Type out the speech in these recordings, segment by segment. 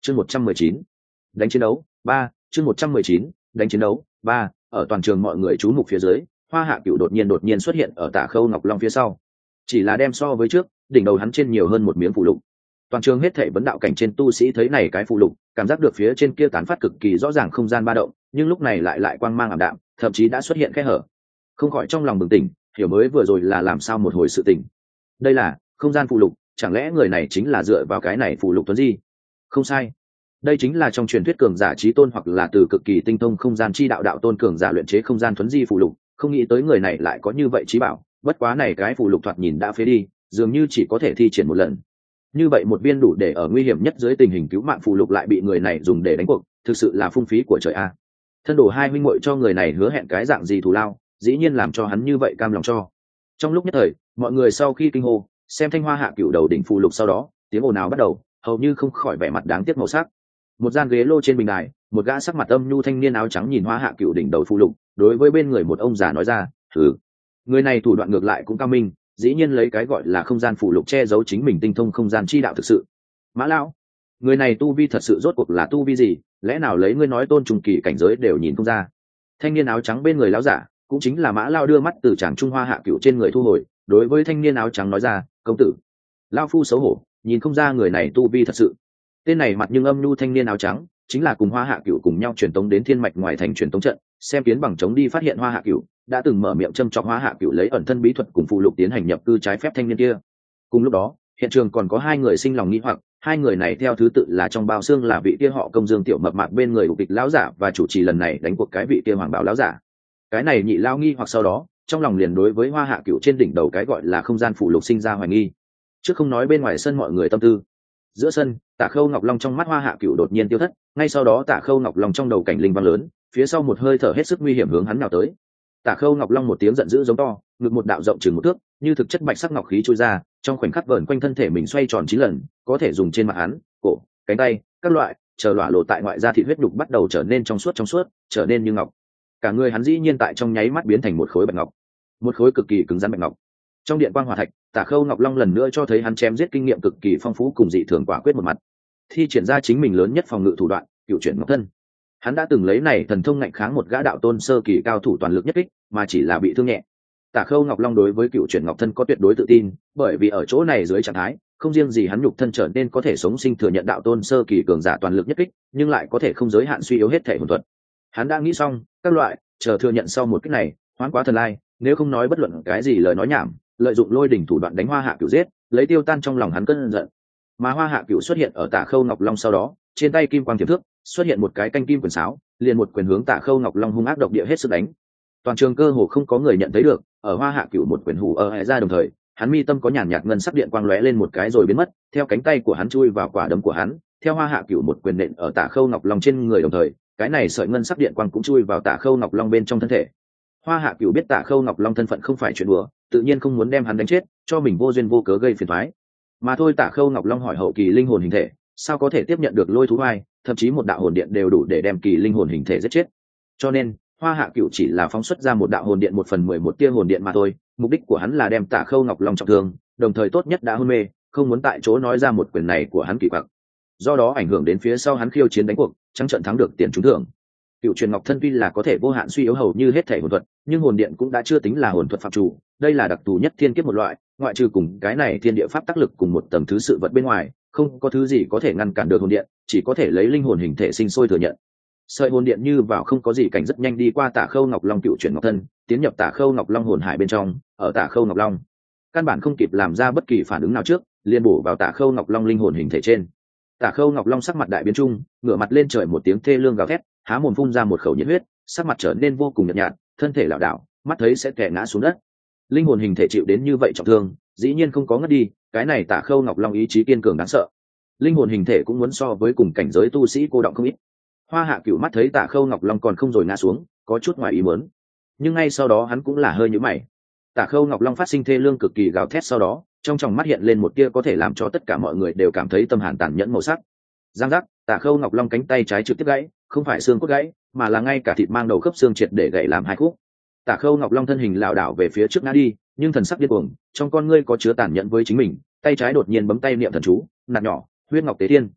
chương 119, đánh chiến đấu 3, chương 119, đánh chiến đấu 3. Ở toàn trường mọi người chú mục phía dưới, Hoa Hạ Cửu đột nhiên xuất hiện ở Tả Khâu Ngọc Long phía sau, chỉ là đem so với trước, đỉnh đầu hắn trên nhiều hơn một miếng phụ lục. Toàn trường hết thảy vấn đạo cảnh trên tu sĩ thấy này cái phụ lục, cảm giác được phía trên kia tán phát cực kỳ rõ ràng không gian ba động, nhưng lúc này lại quang mang ảm đạm, thậm chí đã xuất hiện khe hở. Không khỏi trong lòng bừng tỉnh, hiểu mới vừa rồi là làm sao một hồi sự tình. Đây là không gian phụ lục, chẳng lẽ người này chính là dựa vào cái này phụ lục tuấn di? Không sai, đây chính là trong truyền thuyết cường giả chí tôn hoặc là từ cực kỳ tinh thông không gian chi đạo đạo tôn cường giả luyện chế không gian thuấn di phụ lục. Không nghĩ tới người này lại có như vậy trí bảo, bất quá này cái phụ lục thoạt nhìn đã phế đi, dường như chỉ có thể thi triển một lần. Như vậy một viên đủ để ở nguy hiểm nhất dưới tình hình cứu mạng phụ lục lại bị người này dùng để đánh cuộc, thực sự là phung phí của trời a. Thân đồ hai huynh muội cho người này hứa hẹn cái dạng gì thù lao, dĩ nhiên làm cho hắn như vậy cam lòng cho. Trong lúc nhất thời, mọi người sau khi kinh hô, xem Thanh Hoa Hạ Cửu đầu đỉnh phụ lục sau đó, tiếng ồn ào bắt đầu, hầu như không khỏi vẻ mặt đáng tiếc màu sắc. Một gian ghế lô trên bình đài, một gã sắc mặt âm nhu thanh niên áo trắng nhìn Hoa Hạ Cửu đỉnh đầu phụ lục, đối với bên người một ông già nói ra, "Thử." Người này thủ đoạn ngược lại cũng cao minh, dĩ nhiên lấy cái gọi là không gian phụ lục che giấu chính mình tinh thông không gian chi đạo thực sự. Mã lão, người này tu vi thật sự rốt cuộc là tu vi gì, lẽ nào lấy ngươi nói tôn trùng kỳ cảnh giới đều nhìn không ra? Thanh niên áo trắng bên người lão giả, cũng chính là Mã lão đưa mắt từ chàng Trung Hoa Hạ Cửu trên người thu hồi, đối với thanh niên áo trắng nói ra, "Công tử." Lão phu xấu hổ, nhìn không ra người này tu vi thật sự. Tên này mặt nhưng âm nhu thanh niên áo trắng, chính là cùng Hoa Hạ Cửu cùng nhau truyền tống đến thiên mạch ngoài thành truyền tống trận, xem kiến bằng chống đi phát hiện Hoa Hạ Cửu, đã từng mở miệng châm chọc Hoa Hạ Cửu lấy ẩn thân bí thuật cùng phụ lục tiến hành nhập cư trái phép thanh niên kia. Cùng lúc đó, hiện trường còn có hai người sinh lòng nghi hoặc, hai người này theo thứ tự là trong bao xương là vị kia họ Công Dương tiểu mập mạp bên người của kịch lão giả và chủ trì lần này đánh cuộc cái vị kia Hoàng Bảo lão giả. Cái này nhị lao nghi hoặc sau đó, trong lòng liền đối với Hoa Hạ Cửu trên đỉnh đầu cái gọi là không gian phụ lục sinh ra hoài nghi. Trước không nói bên ngoài sân mọi người tâm tư, giữa sân, Tả Khâu Ngọc Long trong mắt Hoa Hạ Cửu đột nhiên tiêu thất, ngay sau đó Tả Khâu Ngọc Long trong đầu cảnh linh vang lớn, phía sau một hơi thở hết sức nguy hiểm hướng hắn nào tới. Tả Khâu Ngọc Long một tiếng giận dữ giống to, ngực một đạo rộng chừng một thước, như thực chất bạch sắc ngọc khí trôi ra, trong khoảnh khắc vờn quanh thân thể mình xoay tròn 9 lần, có thể dùng trên mặt hắn, cổ, cánh tay, các loại, chờ lỏa lộ tại ngoại da thịt huyết nhục bắt đầu trở nên trong suốt, trở nên như ngọc. Cả người hắn dĩ nhiên tại trong nháy mắt biến thành một khối bạch ngọc, một khối cực kỳ cứng rắn bạch ngọc. Trong điện quang hỏa thạch, Tả Khâu Ngọc Long lần nữa cho thấy hắn chém giết kinh nghiệm cực kỳ phong phú cùng dị thường quả quyết một mặt. Thi triển ra chính mình lớn nhất phòng ngự thủ đoạn, cựu chuyển ngọc thân. Hắn đã từng lấy này thần thông ngạnh kháng một gã đạo tôn sơ kỳ cao thủ toàn lực nhất kích, mà chỉ là bị thương nhẹ. Tả Khâu Ngọc Long đối với cựu chuyển ngọc thân có tuyệt đối tự tin, bởi vì ở chỗ này dưới trạng thái, không riêng gì hắn nhục thân trở nên có thể sống sinh thừa nhận đạo tôn sơ kỳ cường giả toàn lực nhất kích, nhưng lại có thể không giới hạn suy yếu hết thể hồn thuật. Hắn đã nghĩ xong, các loại, chờ thừa nhận sau một kích này, hoán quá thần lai, nếu không nói bất luận cái gì lời nói nhảm, lợi dụng lôi đỉnh thủ đoạn đánh Hoa Hạ Cửu giết, lấy tiêu tan trong lòng hắn cơn giận. Mà Hoa Hạ Cửu xuất hiện ở Tả Khâu Ngọc Long sau đó, trên tay kim quang tiềm thước, xuất hiện một cái canh kim quyền sáo, liền một quyền hướng Tả Khâu Ngọc Long hung ác độc địa hết sức đánh. Toàn trường cơ hồ không có người nhận thấy được, ở Hoa Hạ Cửu một quyền hủ ở hệ ra đồng thời, hắn mi tâm có nhàn nhạt ngân sắc điện quang lóe lên một cái rồi biến mất, theo cánh tay của hắn chui vào quả đấm của hắn, theo Hoa Hạ Cửu một quyền nện ở Tả Khâu Ngọc Long trên người đồng thời, cái này sợi ngân sắc điện quang cũng chui vào Tả Khâu Ngọc Long bên trong thân thể. Hoa Hạ Cửu biết Tả Khâu Ngọc Long thân phận không phải chuyện đùa, tự nhiên không muốn đem hắn đánh chết, cho mình vô duyên vô cớ gây phiền toái. Mà thôi, Tả Khâu Ngọc Long hỏi hậu kỳ linh hồn hình thể, sao có thể tiếp nhận được lôi thú vai, thậm chí một đạo hồn điện đều đủ để đem kỳ linh hồn hình thể giết chết. Cho nên, Hoa Hạ Cửu chỉ là phóng xuất ra một đạo hồn điện 1/11 tia hồn điện mà thôi, mục đích của hắn là đem Tả Khâu Ngọc Long trọng thương, đồng thời tốt nhất đã hôn mê, không muốn tại chỗ nói ra một quyền này của hắn kỳ quặc. Do đó ảnh hưởng đến phía sau hắn khiêu chiến đánh cuộc, trắng trận thắng được tiền trúng thưởng. Cựu truyền ngọc thân tuy là có thể vô hạn suy yếu hầu như hết thể hồn thuật, nhưng hồn điện cũng đã chưa tính là hồn thuật phạm chủ, đây là đặc thù nhất thiên kiếp một loại, ngoại trừ cùng cái này thiên địa pháp tác lực cùng một tầng thứ sự vật bên ngoài, không có thứ gì có thể ngăn cản được hồn điện, chỉ có thể lấy linh hồn hình thể sinh sôi thừa nhận. Sợi hồn điện như vào không có gì cảnh rất nhanh đi qua Tả Khâu Ngọc Long cựu truyền ngọc thân, tiến nhập Tả Khâu Ngọc Long hồn hải bên trong, ở Tả Khâu Ngọc Long căn bản không kịp làm ra bất kỳ phản ứng nào trước, liền bổ vào Tả Khâu Ngọc Long linh hồn hình thể trên. Tả Khâu Ngọc Long sắc mặt đại biến trung, ngửa mặt lên trời một tiếng thê lương gào thét, há mồm phun ra một khẩu nhiệt huyết, sắc mặt trở nên vô cùng nhợt nhạt, thân thể lảo đảo, mắt thấy sẽ té ngã xuống đất. Linh hồn hình thể chịu đến như vậy trọng thương, dĩ nhiên không có ngất đi, cái này Tả Khâu Ngọc Long ý chí kiên cường đáng sợ. Linh hồn hình thể cũng muốn so với cùng cảnh giới tu sĩ cô động không ít. Hoa Hạ Cửu mắt thấy Tả Khâu Ngọc Long còn không rồi ngã xuống, có chút ngoài ý muốn, nhưng ngay sau đó hắn cũng là hơi nhíu mày. Tả Khâu Ngọc Long phát sinh thê lương cực kỳ gào thét sau đó, trong tròng mắt hiện lên một tia có thể làm cho tất cả mọi người đều cảm thấy tâm hàn tàn nhẫn màu sắc. Giang giác, Tả Khâu Ngọc Long cánh tay trái trực tiếp gãy, không phải xương cốt gãy, mà là ngay cả thịt mang đầu khớp xương triệt để gãy làm hai khúc. Tả Khâu Ngọc Long thân hình lảo đảo về phía trước ngã đi, nhưng thần sắc điên cuồng, trong con ngươi có chứa tàn nhẫn với chính mình, tay trái đột nhiên bấm tay niệm thần chú, nạt nhỏ, huyết ngọc tế thiên.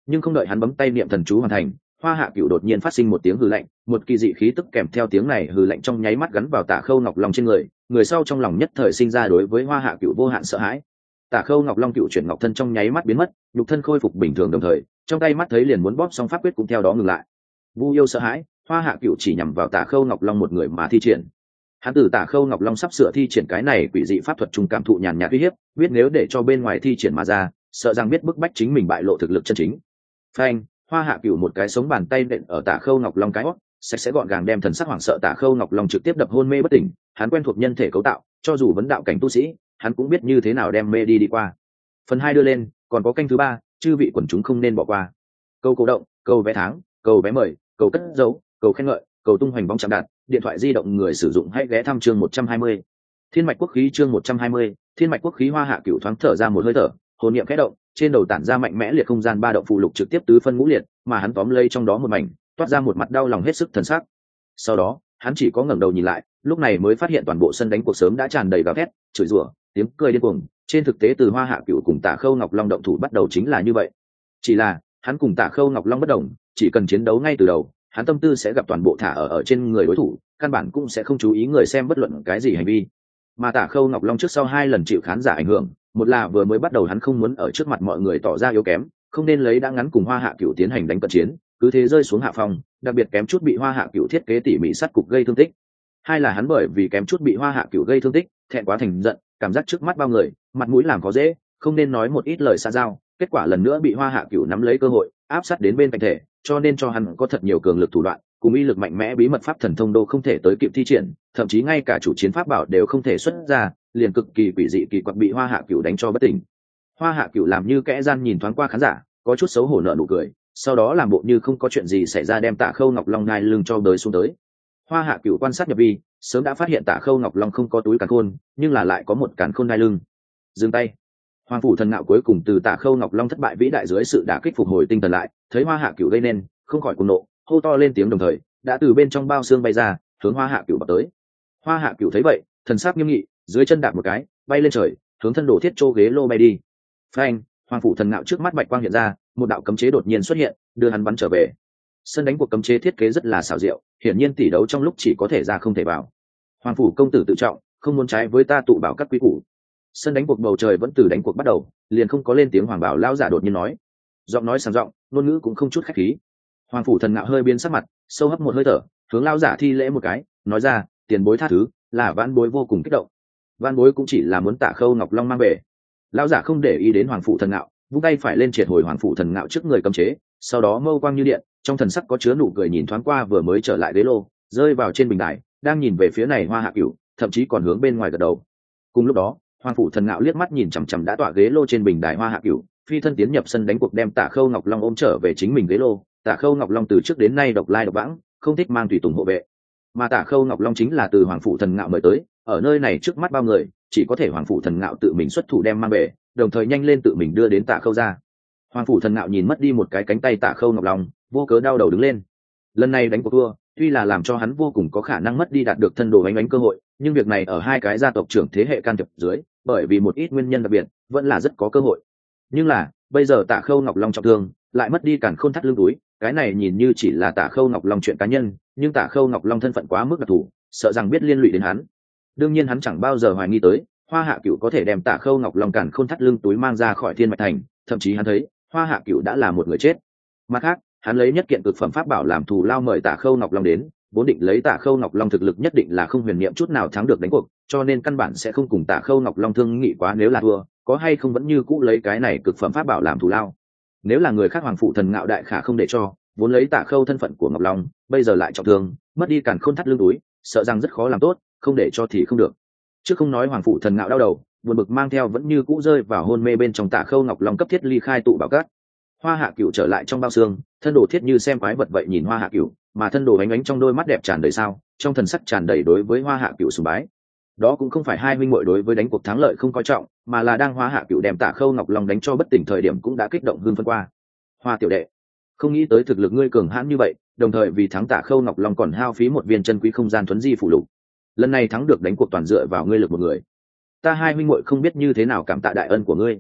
Nhưng không đợi hắn bấm tay niệm thần chú hoàn thành, Hoa Hạ Cửu đột nhiên phát sinh một tiếng hừ lạnh, một kỳ dị khí tức kèm theo tiếng này hừ lạnh trong nháy mắt gắn vào Tả Khâu Ngọc Long trên người, người sau trong lòng nhất thời sinh ra đối với Hoa Hạ Cửu vô hạn sợ hãi. Tả Khâu Ngọc Long cựu chuyển ngọc thân trong nháy mắt biến mất, nhục thân khôi phục bình thường, đồng thời trong tay mắt thấy liền muốn bóp xong pháp quyết cũng theo đó ngừng lại. Vu yêu sợ hãi, Hoa Hạ Cửu chỉ nhằm vào Tả Khâu Ngọc Long một người mà thi triển. Hắn từ Tả Khâu Ngọc Long sắp sửa thi triển cái này quỷ dị pháp thuật trung cảm thụ nhàn nhạt uy hiếp, biết nếu để cho bên ngoài thi triển mà ra, sợ rằng biết bức bách chính mình bại lộ thực lực chân chính. Phanh, Hoa Hạ Cửu một cái sống bàn tay nện ở Tả Khâu Ngọc Long cái hót, sạch sẽ gọn gàng đem thần sắc hoảng sợ Tả Khâu Ngọc Long trực tiếp đập hôn mê bất tỉnh. Hắn quen thuộc nhân thể cấu tạo, cho dù vấn đạo cảnh tu sĩ, hắn cũng biết như thế nào đem mê đi qua. Phần 2 đưa lên, còn có canh thứ 3, chư vị quần chúng không nên bỏ qua. Câu cổ động, câu vé tháng, câu vé mời, câu cất dấu, câu khen ngợi, cầu tung hoành bóng chạm đạt, điện thoại di động người sử dụng hãy ghé thăm chương 120. Thiên mạch quốc khí chương 120, thiên mạch quốc khí. Hoa Hạ Cửu thoáng thở ra một hơi thở, hồn niệm khẽ động, trên đầu tản ra mạnh mẽ liệt không gian ba động phụ lục trực tiếp tứ phân ngũ liệt, mà hắn tóm lấy trong đó một mảnh, toát ra một mặt đau lòng hết sức thần sắc. Sau đó, hắn chỉ có ngẩng đầu nhìn lại, lúc này mới phát hiện toàn bộ sân đánh cuộc sớm đã tràn đầy gào thét, chửi rủa, tiếng cười điên cuồng. Trên thực tế từ Hoa Hạ Cửu cùng Tả Khâu Ngọc Long động thủ bắt đầu chính là như vậy. Chỉ là, hắn cùng Tả Khâu Ngọc Long bất đồng, chỉ cần chiến đấu ngay từ đầu, hắn tâm tư sẽ gặp toàn bộ thả ở trên người đối thủ, căn bản cũng sẽ không chú ý người xem bất luận cái gì hành vi. Mà Tả Khâu Ngọc Long trước sau 2 lần chịu khán giả ảnh hưởng, một là vừa mới bắt đầu hắn không muốn ở trước mặt mọi người tỏ ra yếu kém, không nên lấy đã ngắn cùng Hoa Hạ Cửu tiến hành đánh cận chiến, cứ thế rơi xuống hạ phong, đặc biệt kém chút bị Hoa Hạ Cửu thiết kế tỉ mỉ sát cục gây thương tích. Hai là hắn bởi vì kém chút bị Hoa Hạ Cửu gây thương tích, thẹn quá thành giận, cảm giác trước mắt bao người, mặt mũi làm khó dễ, không nên nói một ít lời xa giao, kết quả lần nữa bị Hoa Hạ Cửu nắm lấy cơ hội, áp sát đến bên cạnh thể, cho nên cho hắn có thật nhiều cường lực thủ đoạn, cùng uy lực mạnh mẽ bí mật pháp thần thông đô không thể tới kịp thi triển, thậm chí ngay cả chủ chiến pháp bảo đều không thể xuất ra, liền cực kỳ quỷ dị kỳ quặc bị Hoa Hạ Cửu đánh cho bất tỉnh. Hoa Hạ Cửu làm như kẽ gian nhìn thoáng qua khán giả, có chút xấu hổ nở nụ cười, sau đó làm bộ như không có chuyện gì xảy ra đem Tả Khâu Ngọc Long ngai lưng cho đới xuống tới. Hoa Hạ Cửu quan sát nhập vi, sớm đã phát hiện Tả Khâu Ngọc Long không có túi càn khôn, nhưng là lại có một càn khôn ngai lưng. Dừng tay. Hoàng phủ thần ngạo cuối cùng từ Tả Khâu Ngọc Long thất bại vĩ đại dưới sự đả kích phục hồi tinh thần lại, thấy Hoa Hạ Cửu gây nên, không khỏi cuồng nộ, hô to lên tiếng đồng thời, đã từ bên trong bao xương bay ra, hướng Hoa Hạ Cửu vào tới. Hoa Hạ Cửu thấy vậy, thần sắc nghiêm nghị, dưới chân đạp một cái, bay lên trời, hướng thân đồ thiết trô ghế lô bay đi. Phanh, Hoàng phủ thần ngạo trước mắt bạch quang hiện ra, một đạo cấm chế đột nhiên xuất hiện, đưa hắn bắn trở về. Sân đánh cuộc cấm chế thiết kế rất là xảo diệu, hiển nhiên tỷ đấu trong lúc chỉ có thể ra không thể vào. Hoàng phủ công tử tự trọng, không muốn trái với ta tụ bảo các quý củ. Sân đánh cuộc bầu trời vẫn từ đánh cuộc bắt đầu, liền không có lên tiếng Hoàng bảo lão giả đột nhiên nói. Giọng nói sảng giọng, ngôn ngữ cũng không chút khách khí. Hoàng phủ thần ngạo hơi biến sắc mặt, sâu hấp một hơi thở, hướng lão giả thi lễ một cái, nói ra, tiền bối tha thứ, là vãn bối vô cùng kích động. Vãn bối cũng chỉ là muốn Tả Khâu Ngọc Long mang về. Lão giả không để ý đến Hoàng phủ thần ngạo, vung tay phải lên triệt hồi Hoàng phủ thần ngạo trước người cấm chế, sau đó mâu quang như điện, trong thần sắc có chứa nụ cười nhìn thoáng qua vừa mới trở lại ghế lô, rơi vào trên bình đài, đang nhìn về phía này Hoa Hạ Cửu, thậm chí còn hướng bên ngoài gật đầu. Cùng lúc đó, Hoàng phủ thần ngạo liếc mắt nhìn chằm chằm đã tọa ghế lô trên bình đài Hoa Hạ Cửu, phi thân tiến nhập sân đánh cuộc đem Tả Khâu Ngọc Long ôm trở về chính mình ghế lô. Tả Khâu Ngọc Long từ trước đến nay độc lai độc vãng, không thích mang tùy tùng hộ vệ, mà Tả Khâu Ngọc Long chính là từ Hoàng phủ thần ngạo mời tới, ở nơi này trước mắt bao người, chỉ có thể Hoàng phủ thần ngạo tự mình xuất thủ đem mang về, đồng thời nhanh lên tự mình đưa đến Tả Khâu ra. Hoàng phủ thần ngạo nhìn mất đi một cái cánh tay Tả Khâu Ngọc Long, vô cớ đau đầu đứng lên. Lần này đánh cuộc thua, tuy là làm cho hắn vô cùng có khả năng mất đi đạt được thân đồ ánh cơ hội, nhưng việc này ở hai cái gia tộc trưởng thế hệ can thiệp dưới, bởi vì một ít nguyên nhân đặc biệt, vẫn là rất có cơ hội. Nhưng là, bây giờ Tả Khâu Ngọc Long trọng thương, lại mất đi càn khôn thắt lưng túi, cái này nhìn như chỉ là Tả Khâu Ngọc Long chuyện cá nhân, nhưng Tả Khâu Ngọc Long thân phận quá mức đặc thù, sợ rằng biết liên lụy đến hắn. Đương nhiên hắn chẳng bao giờ hoài nghi tới, Hoa Hạ Cửu có thể đem Tả Khâu Ngọc Long càn khôn thắt lưng túi mang ra khỏi Thiên Mạch Thành, thậm chí hắn thấy, Hoa Hạ Cửu đã là một người chết. Mặt khác, hắn lấy nhất kiện cực phẩm pháp bảo làm thù lao mời Tả Khâu Ngọc Long đến, vốn định lấy Tả Khâu Ngọc Long thực lực nhất định là không huyền niệm chút nào thắng được đánh cuộc, cho nên căn bản sẽ không cùng Tả Khâu Ngọc Long thương nghị quá nếu là thua, có hay không vẫn như cũ lấy cái này cực phẩm pháp bảo làm thù lao. Nếu là người khác Hoàng phủ thần ngạo đại khả không để cho, vốn lấy Tả Khâu thân phận của Ngọc Long, bây giờ lại trọng thương, mất đi càn khôn thắt lưng túi, sợ rằng rất khó làm tốt, không để cho thì không được. Chứ không nói Hoàng phủ thần ngạo đau đầu, buồn bực mang theo vẫn như cũ rơi vào hôn mê bên trong Tả Khâu Ngọc Long cấp thiết ly khai tụ bảo cát. Hoa Hạ Cửu trở lại trong bao xương, thân đồ thiết như xem quái vật vậy nhìn Hoa Hạ Cửu, mà thân đồ ánh ánh trong đôi mắt đẹp tràn đầy sao, trong thần sắc tràn đầy đối với Hoa Hạ Cửu sùng bái. Đó cũng không phải hai huynh muội đối với đánh cuộc thắng lợi không coi trọng, mà là đang Hoa Hạ Cửu đem Tả Khâu Ngọc Long đánh cho bất tỉnh thời điểm cũng đã kích động hưng phân qua. Hoa tiểu đệ, không nghĩ tới thực lực ngươi cường hãn như vậy, đồng thời vì thắng Tả Khâu Ngọc Long còn hao phí một viên chân quý không gian thuấn di phụ lục. Lần này thắng được đánh cuộc toàn dựa vào ngươi lực một người. Ta hai huynh muội không biết như thế nào cảm tạ đại ân của ngươi.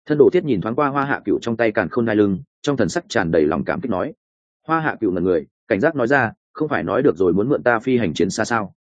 Thân đồ thiết nhìn thoáng qua Hoa Hạ Cửu trong tay càn khôn đai lưng, trong thần sắc tràn đầy lòng cảm kích nói. Hoa Hạ Cửu ngẩn người, cảnh giác nói ra, không phải nói được rồi muốn mượn ta phi hành chiến xa sao?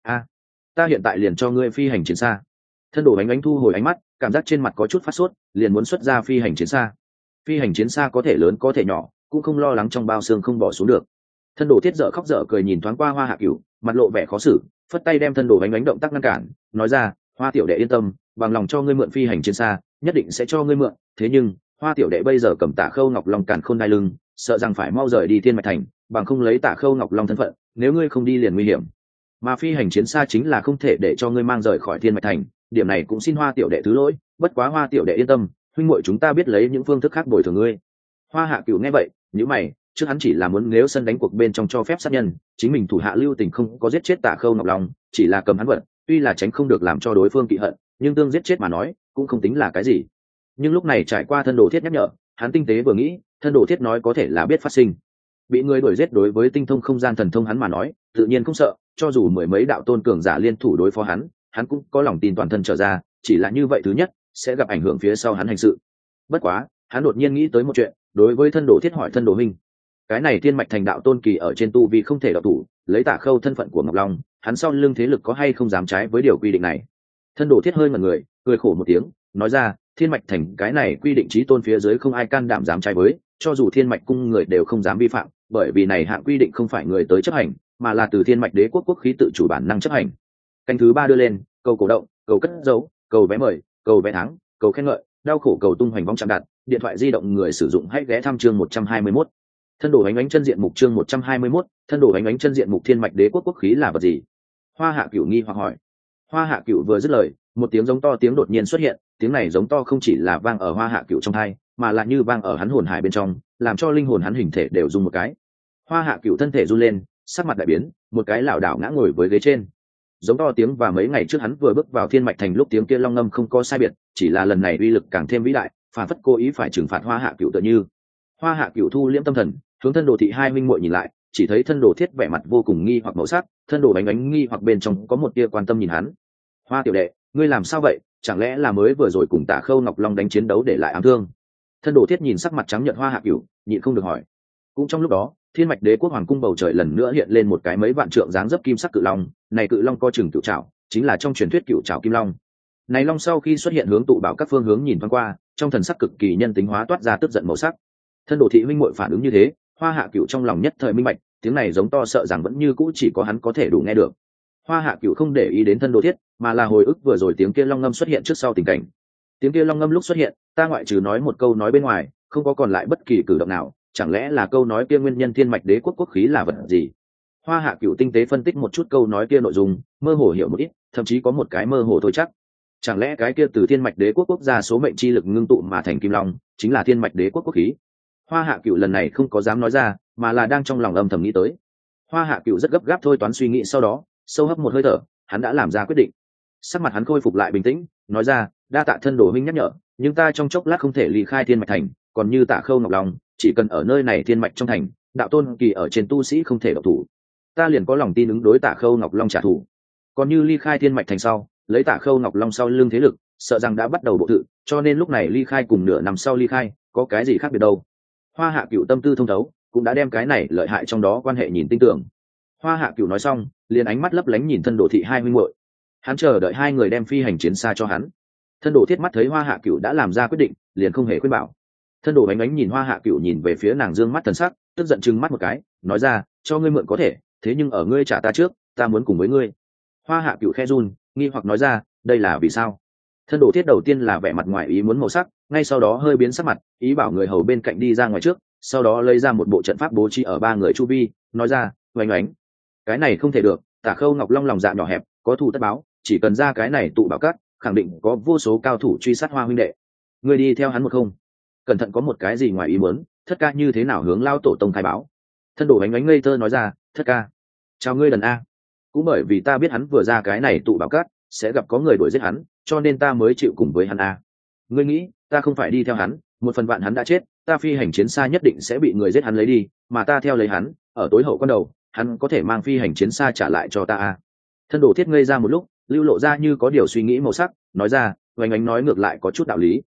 Ta hiện tại liền cho ngươi phi hành chiến xa. Thân đồ ánh thu hồi ánh mắt, cảm giác trên mặt có chút phát sốt, liền muốn xuất ra phi hành chiến xa. Phi hành chiến xa có thể lớn có thể nhỏ, cũng không lo lắng trong bao xương không bỏ xuống được. Thân đồ thiết dở khóc dở cười nhìn thoáng qua Hoa Hạ Cửu, mặt lộ vẻ khó xử, phất tay đem thân đồ ánh động tác ngăn cản, nói ra, Hoa tiểu đệ yên tâm, bằng lòng cho ngươi mượn phi hành chiến xa, nhất định sẽ cho ngươi mượn. Thế nhưng Hoa tiểu đệ bây giờ cầm Tả Khâu Ngọc Long càn khôn đai lưng, sợ rằng phải mau rời đi Thiên Mạch Thành, bằng không lấy Tả Khâu Ngọc Long thân phận, nếu ngươi không đi liền nguy hiểm. Mà phi hành chiến xa chính là không thể để cho ngươi mang rời khỏi Thiên Mạch Thành, điểm này cũng xin Hoa tiểu đệ thứ lỗi, bất quá Hoa tiểu đệ yên tâm, huynh muội chúng ta biết lấy những phương thức khác bồi thường ngươi. Hoa Hạ Cửu nghe vậy, nhíu mày, trước hắn chỉ là muốn nếu sân đánh cuộc bên trong cho phép sát nhân, chính mình thủ hạ lưu tình không có giết chết Tả Khâu Ngọc Long, chỉ là cầm hắn vật, tuy là tránh không được làm cho đối phương kỵ hận, nhưng tương giết chết mà nói, cũng không tính là cái gì. Nhưng lúc này trải qua thân đồ thiết nhắc nhở, hắn tinh tế vừa nghĩ, thân đồ thiết nói có thể là biết phát sinh. Bị người đuổi giết đối với tinh thông không gian thần thông hắn mà nói, tự nhiên không sợ, cho dù mười mấy đạo tôn cường giả liên thủ đối phó hắn cũng có lòng tin toàn thân trở ra, chỉ là như vậy thứ nhất, sẽ gặp ảnh hưởng phía sau hắn hành sự. Bất quá, hắn đột nhiên nghĩ tới một chuyện, đối với thân đồ thiết hỏi thân đồ huynh, cái này Thiên Mạch Thành đạo tôn kỳ ở trên tu vi không thể đạo thủ, lấy Tả Khâu thân phận của Ngọc Long, hắn sau lưng thế lực có hay không dám trái với điều quy định này? Thân đồ thiết hơi ngẩn người, cười khổ một tiếng, nói ra, Thiên Mạch Thành cái này quy định chí tôn phía dưới không ai can đảm dám trái với, cho dù Thiên Mạch cung người đều không dám vi phạm, bởi vì này hạng quy định không phải người tới chấp hành, mà là từ Thiên Mạch đế quốc quốc khí tự chủ bản năng chấp hành. Canh thứ 3 đưa lên, cầu cổ động, cầu cất dấu, cầu vé mời, cầu vé thắng, cầu khen ngợi, đau khổ cầu tung hoành vong chạm đặt, điện thoại di động người sử dụng hãy ghé thăm chương 121. Thân đồ ánh chân diện mục chương 121, thân đồ ánh chân diện mục Thiên Mạch đế quốc quốc khí là vật gì? Hoa Hạ Cửu nghi hoặc hỏi. Hoa Hạ Cửu vừa dứt lời, một tiếng giống to tiếng đột nhiên xuất hiện, tiếng này giống to không chỉ là vang ở Hoa Hạ Cửu trong tai, mà là như vang ở hắn hồn hải bên trong, làm cho linh hồn hắn hình thể đều rung một cái. Hoa Hạ Cửu thân thể run lên, sắc mặt đại biến, một cái lảo đảo ngã ngồi với ghế trên. Giống to tiếng và mấy ngày trước hắn vừa bước vào Thiên Mạch Thành lúc tiếng kia long ngâm không có sai biệt, chỉ là lần này uy lực càng thêm vĩ đại, phản phất cố ý phải trừng phạt Hoa Hạ Cửu tựa như. Hoa Hạ Cửu thu liễm tâm thần, hướng thân đồ thị hai minh muội nhìn lại, chỉ thấy thân đồ thiết vẻ mặt vô cùng nghi hoặc màu sắc, thân đồ ánh nghi hoặc bên trong có một tia quan tâm nhìn hắn. Hoa tiểu đệ, ngươi làm sao vậy, chẳng lẽ là mới vừa rồi cùng Tả Khâu Ngọc Long đánh chiến đấu để lại ám thương? Thân đồ thiết nhìn sắc mặt trắng nhợt Hoa Hạ Cửu, nhịn không được hỏi. Cũng trong lúc đó, Thiên Mạch đế quốc hoàng cung bầu trời lần nữa hiện lên một cái mấy vạn trượng dáng dấp kim sắc cự long, này cự long có chừng cựu trảo, chính là trong truyền thuyết cựu trảo kim long. Này long sau khi xuất hiện hướng tụ bảo các phương hướng nhìn thoáng qua, trong thần sắc cực kỳ nhân tính hóa toát ra tức giận màu sắc. Thân đồ thị huynh muội phản ứng như thế, Hoa Hạ Cửu trong lòng nhất thời minh bạch, tiếng này giống to sợ rằng vẫn như cũ chỉ có hắn có thể đủ nghe được. Hoa Hạ Cửu không để ý đến thân đồ thiết, mà là hồi ức vừa rồi tiếng kia long ngâm xuất hiện trước sau tình cảnh. Tiếng kia long ngâm lúc xuất hiện, ta ngoại trừ nói một câu nói bên ngoài, không có còn lại bất kỳ cử động nào, chẳng lẽ là câu nói kia nguyên nhân Thiên Mạch đế quốc quốc khí là vật gì? Hoa Hạ Cửu tinh tế phân tích một chút câu nói kia nội dung, mơ hồ hiểu một ít, thậm chí có một cái mơ hồ thôi chắc. Chẳng lẽ cái kia từ Thiên Mạch đế quốc quốc gia số mệnh chi lực ngưng tụ mà thành kim long, chính là Thiên Mạch đế quốc quốc khí? Hoa Hạ Cửu lần này không có dám nói ra, mà là đang trong lòng âm thầm nghĩ tới. Hoa Hạ Cửu rất gấp gáp thôi toán suy nghĩ, sau đó sâu hấp một hơi thở, hắn đã làm ra quyết định. Sắc mặt hắn khôi phục lại bình tĩnh, nói ra, đa tạ thân đồ huynh nhắc nhở, nhưng ta trong chốc lát không thể ly khai Thiên Mạch Thành, còn như Tả Khâu Ngọc Long, chỉ cần ở nơi này Thiên Mạch trong thành, đạo tôn kỳ ở trên tu sĩ không thể động thủ, ta liền có lòng tin ứng đối Tả Khâu Ngọc Long trả thù. Còn như ly khai Thiên Mạch Thành sau, lấy Tả Khâu Ngọc Long sau lưng thế lực, sợ rằng đã bắt đầu bộ tự, cho nên lúc này ly khai cùng nửa năm sau ly khai, có cái gì khác biệt đâu. Hoa Hạ Cửu tâm tư thông thấu, cũng đã đem cái này lợi hại trong đó quan hệ nhìn tinh tưởng. Hoa Hạ Cửu nói xong, liền ánh mắt lấp lánh nhìn thân đồ thị hai huynh muội. Hắn chờ đợi hai người đem phi hành chiến xa cho hắn. Thân đồ thiết mắt thấy Hoa Hạ Cửu đã làm ra quyết định, liền không hề khuyên bảo. Thân đồ ánh nhìn Hoa Hạ Cửu nhìn về phía nàng dương mắt thần sắc, tức giận trừng mắt một cái, nói ra, cho ngươi mượn có thể, thế nhưng ở ngươi trả ta trước, ta muốn cùng với ngươi. Hoa Hạ Cửu khe run, nghi hoặc nói ra, đây là vì sao? Thân đồ thiết đầu tiên là vẻ mặt ngoài ý muốn màu sắc, ngay sau đó hơi biến sắc mặt, ý bảo người hầu bên cạnh đi ra ngoài trước, sau đó lấy ra một bộ trận pháp bố trí ở ba người chu vi, nói ra, oánh, cái này không thể được, Tả Khâu Ngọc Long lòng dạ nhỏ hẹp, có thù tất báo, chỉ cần ra cái này tụ bảo cát, khẳng định có vô số cao thủ truy sát Hoa huynh đệ. Ngươi đi theo hắn một không? Cẩn thận có một cái gì ngoài ý muốn, thất ca như thế nào hướng lao tổ tông khai báo? Thân đồ ánh ngây thơ nói ra, thất ca, chào ngươi lần a. Cũng bởi vì ta biết hắn vừa ra cái này tụ bảo cát, sẽ gặp có người đuổi giết hắn, cho nên ta mới chịu cùng với hắn a. Ngươi nghĩ, ta không phải đi theo hắn, một phần vạn hắn đã chết, ta phi hành chiến xa nhất định sẽ bị người giết hắn lấy đi, mà ta theo lấy hắn, ở tối hậu quan đầu, hắn có thể mang phi hành chiến xa trả lại cho ta a. Thân đồ thiết ngây ra một lúc, lưu lộ ra như có điều suy nghĩ màu sắc, nói ra, oanh nói ngược lại có chút đạo lý.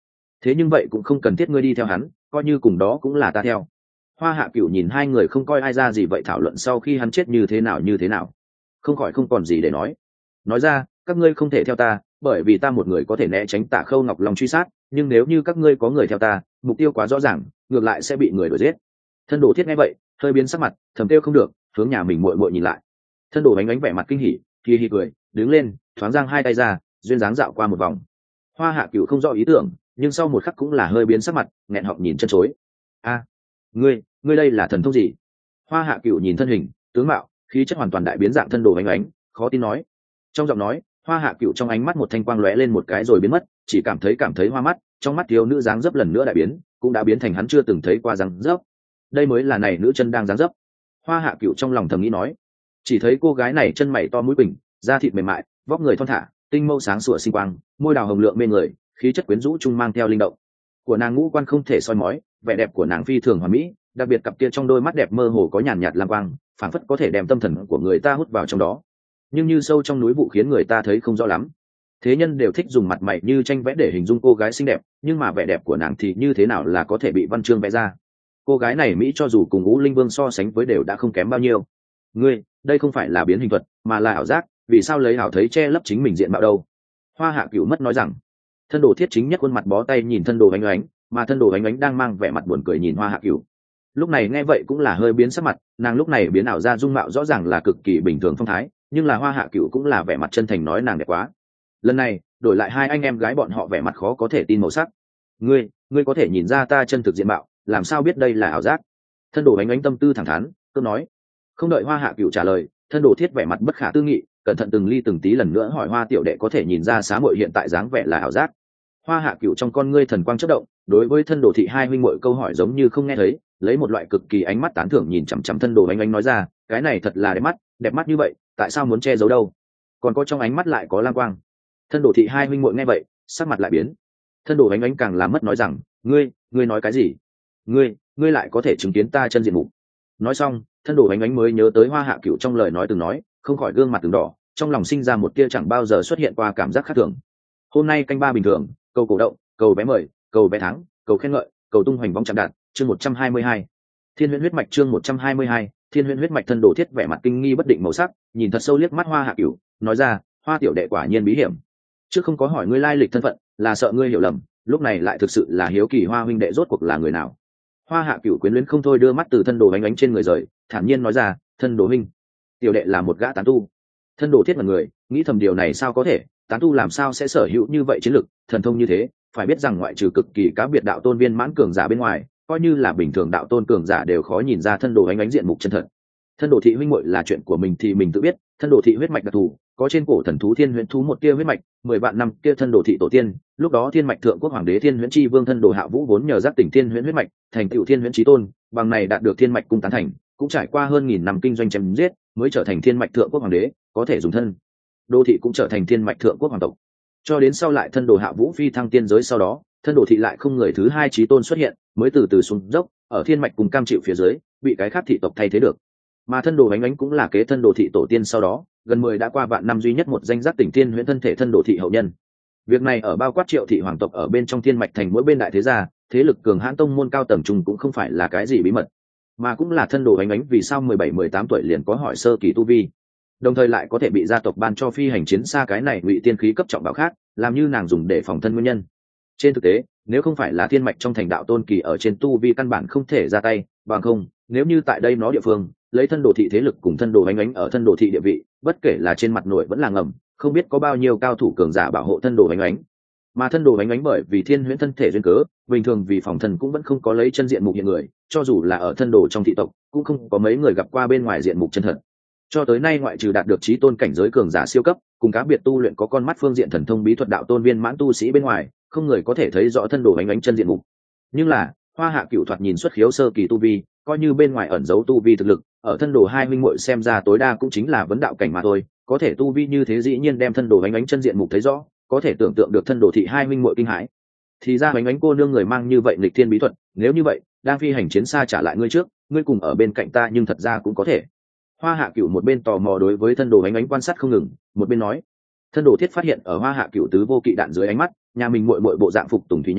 thế nhưng vậy cũng không cần thiết ngươi đi theo hắn, coi như cùng đó cũng là ta theo. Hoa Hạ Cửu nhìn hai người không coi ai ra gì vậy thảo luận sau khi hắn chết như thế nào, không khỏi không còn gì để nói ra, các ngươi không thể theo ta, bởi vì ta một người có thể né tránh Tạ Khâu Ngọc Long truy sát, nhưng nếu như các ngươi có người theo ta, mục tiêu quá rõ ràng, ngược lại sẽ bị người đuổi giết. Thân Đồ Thiết nghe vậy hơi biến sắc mặt, thầm kêu không được, hướng nhà mình muội muội nhìn lại. Thân Đồ ánh vẻ mặt kinh hỉ, hi hi cười, đứng lên, thoáng giang hai tay ra, duyên dáng dạo qua một vòng. Hoa Hạ Cửu không rõ ý tưởng, nhưng sau một khắc cũng là hơi biến sắc mặt, nghẹn họng nhìn chân chối. A, ngươi đây là thần thông gì? Hoa Hạ Cửu nhìn thân hình, tướng mạo, khí chất hoàn toàn đại biến dạng Thân Đồ ánh, khó tin nói. Trong giọng nói, Hoa Hạ Cửu trong ánh mắt một thanh quang lóe lên một cái rồi biến mất, chỉ cảm thấy hoa mắt, trong mắt thiếu nữ dáng dấp lần nữa đại biến, cũng đã biến thành hắn chưa từng thấy qua dáng dấp. Đây mới là này nữ chân đang dáng dấp. Hoa Hạ Cửu trong lòng thầm nghĩ nói. Chỉ thấy cô gái này chân mày to mũi bình, da thịt mềm mại, vóc người thon thả, tinh mâu sáng sủa sinh quang, môi đào hồng lượng mê người, khí chất quyến rũ trung mang theo linh động của nàng ngũ quan không thể soi mói, vẻ đẹp của nàng phi thường hoàn mỹ, đặc biệt cặp kia trong đôi mắt đẹp mơ hồ có nhàn nhạt lam quang, phảng phất có thể đem tâm thần của người ta hút vào trong đó, nhưng như sâu trong núi vụ khiến người ta thấy không rõ lắm. Thế nhân đều thích dùng mặt mày như tranh vẽ để hình dung cô gái xinh đẹp, nhưng mà vẻ đẹp của nàng thì như thế nào là có thể bị văn chương vẽ ra? Cô gái này mỹ cho dù cùng Vũ Linh Vương so sánh với đều đã không kém bao nhiêu. Ngươi, đây không phải là biến hình thuật, mà là ảo giác, vì sao lấy ảo thấy che lấp chính mình diện mạo đâu? Hoa Hạ Cửu mất nói rằng. Thân Đồ Thiết chính nhất khuôn mặt bó tay nhìn Thân Đồ Ánh, mà Thân Đồ Ánh đang mang vẻ mặt buồn cười nhìn Hoa Hạ Cửu. Lúc này nghe vậy cũng là hơi biến sắc mặt, nàng lúc này biến ảo ra dung mạo rõ ràng là cực kỳ bình thường phong thái, nhưng là Hoa Hạ Cửu cũng là vẻ mặt chân thành nói nàng đẹp quá. Lần này đổi lại hai anh em gái bọn họ vẻ mặt khó có thể tin màu sắc. Ngươi có thể nhìn ra ta chân thực diện mạo, làm sao biết đây là ảo giác? Thân Đồ Ánh tâm tư thẳng thắn, cứ nói. Không đợi Hoa Hạ Cửu trả lời, Thân Đồ Thiết vẻ mặt bất khả tư nghị, cẩn thận từng ly từng tí lần nữa hỏi Hoa tiểu đệ có thể nhìn ra xá muội hiện tại dáng vẻ là ảo giác? Hoa Hạ Cửu trong con ngươi thần quang chớp động, đối với Thân Đồ thị hai huynh muội câu hỏi giống như không nghe thấy, lấy một loại cực kỳ ánh mắt tán thưởng nhìn chằm chằm Thân Đồ Ánh nói ra, cái này thật là đẹp mắt như vậy, tại sao muốn che giấu đâu? Còn có trong ánh mắt lại có lam quang. Thân Đồ thị hai huynh muội nghe vậy, sắc mặt lại biến. Thân Đồ Ánh càng làm mất nói rằng, ngươi nói cái gì? Ngươi lại có thể chứng kiến ta chân diện mục? Nói xong, Thân Đồ Ánh mới nhớ tới Hoa Hạ Cửu trong lời nói từng nói, không khỏi gương mặt từng đỏ, trong lòng sinh ra một tia chẳng bao giờ xuất hiện qua cảm giác khác thường. Hôm nay canh ba bình thường, cầu cổ động, cầu vé mời, cầu vé thắng, cầu khen ngợi, cầu tung hoành bóng chạm đạn, chương 122. Thiên Huyễn huyết mạch chương 122, Thiên Huyễn huyết mạch. Thân Đồ Thiết vẻ mặt kinh nghi bất định màu sắc, nhìn thật sâu liếc mắt Hoa Hạ Cửu, nói ra, Hoa tiểu đệ quả nhiên bí hiểm. Trước không có hỏi ngươi lai lịch thân phận, là sợ ngươi hiểu lầm, lúc này lại thực sự là hiếu kỳ Hoa huynh đệ rốt cuộc là người nào. Hoa Hạ Cửu quyến luyến không thôi đưa mắt từ Thân Đồ Ánh trên người rời, thản nhiên nói ra, Thân Đồ huynh, tiểu đệ là một gã tán tu. Thân Đồ Thiết là người, nghĩ thầm điều này sao có thể, tán tu làm sao sẽ sở hữu như vậy chiến lực, thần thông như thế, phải biết rằng ngoại trừ cực kỳ cá biệt đạo tôn viên mãn cường giả bên ngoài, coi như là bình thường đạo tôn cường giả đều khó nhìn ra Thân Đồ Ánh diện mục chân thật. Thân Đồ thị huynh muội là chuyện của mình thì mình tự biết, Thân Đồ thị huyết mạch đặc thù, có trên cổ thần thú Thiên Huyễn thú một tia huyết mạch, 10 vạn năm kia Thân Đồ thị tổ tiên, lúc đó Thiên mạch thượng quốc hoàng đế Thiên Huyễn chi vương Thân Đồ Hạ Vũ vốn nhờ giác tỉnh Thiên Huyễn huyết mạch, thành tựu Thiên Huyễn chí tôn, bằng này đạt được Thiên mạch cung tán thành, cũng trải qua hơn nghìn năm kinh doanh chém giết, mới trở thành Thiên mạch thượng quốc hoàng đế, có thể dùng Thân Đồ thị cũng trở thành Thiên mạch thượng quốc hoàng tộc. Cho đến sau lại Thân Đồ Hạ Vũ phi thăng tiên giới sau đó, Thân Đồ thị lại không người thứ hai chí tôn xuất hiện, mới từ từ xuống dốc, ở Thiên mạch cùng cam chịu phía dưới, bị cái khác thị tộc thay thế được. Mà Thân Đồ Ánh cũng là kế Thân Đồ thị tổ tiên sau đó, gần 10 đã qua vạn năm duy nhất một danh giác tỉnh Thiên Huyễn thân thể Thân Đồ thị hậu nhân. Việc này ở bao quát Triệu thị hoàng tộc ở bên trong Thiên mạch thành mỗi bên đại thế gia, thế lực cường hãn tông môn cao tầng trung cũng không phải là cái gì bí mật, mà cũng là Thân Đồ Ánh vì sao 17-18 tuổi liền có hỏi sơ kỳ tu vi, đồng thời lại có thể bị gia tộc ban cho phi hành chiến xa cái này ngụy tiên khí cấp trọng bảo khác, làm như nàng dùng để phòng thân nguyên nhân. Trên thực tế, nếu không phải là thiên mạch trong thành đạo tôn kỳ ở trên tu vi căn bản không thể ra tay, bằng không, nếu như tại đây nó địa phương, lấy Thân Đồ thị thế lực cùng Thân Đồ Ánh ở Thân Đồ thị địa vị, bất kể là trên mặt nội vẫn là ngầm, không biết có bao nhiêu cao thủ cường giả bảo hộ Thân Đồ Ánh. Mà Thân Đồ Ánh bởi vì Thiên Huyễn thân thể duyên cớ, bình thường vì phòng thân cũng vẫn không có lấy chân diện mục hiện người, cho dù là ở Thân Đồ trong thị tộc, cũng không có mấy người gặp qua bên ngoài diện mục chân thật. Cho tới nay ngoại trừ đạt được chí tôn cảnh giới cường giả siêu cấp, cùng cá biệt tu luyện có con mắt phương diện thần thông bí thuật đạo tôn viên mãn tu sĩ bên ngoài, không người có thể thấy rõ Thân Đồ Ánh chân diện mục. Nhưng là, Hoa Hạ Cửu thoạt nhìn xuất khiếu sơ kỳ tu vi, coi như bên ngoài ẩn giấu tu vi thực lực, ở Thân Đồ hai huynh muội xem ra tối đa cũng chính là vấn đạo cảnh mà thôi, có thể tu vi như thế dĩ nhiên đem Thân Đồ Ánh chân diện mục thấy rõ, có thể tưởng tượng được Thân Đồ thị hai huynh muội kinh hãi. Thì ra Ánh cô nương người mang như vậy nghịch thiên bí thuật, nếu như vậy, đang phi hành chiến xa trả lại ngươi trước, ngươi cùng ở bên cạnh ta nhưng thật ra cũng có thể. Hoa Hạ Cửu một bên tò mò đối với Thân Đồ Ánh quan sát không ngừng, một bên nói. Thân Đồ Thiết phát hiện ở Hoa Hạ Cửu tứ vô kỵ đạn dưới ánh mắt, nhà mình muội muội bộ dạng phục tùng thủy nhãn,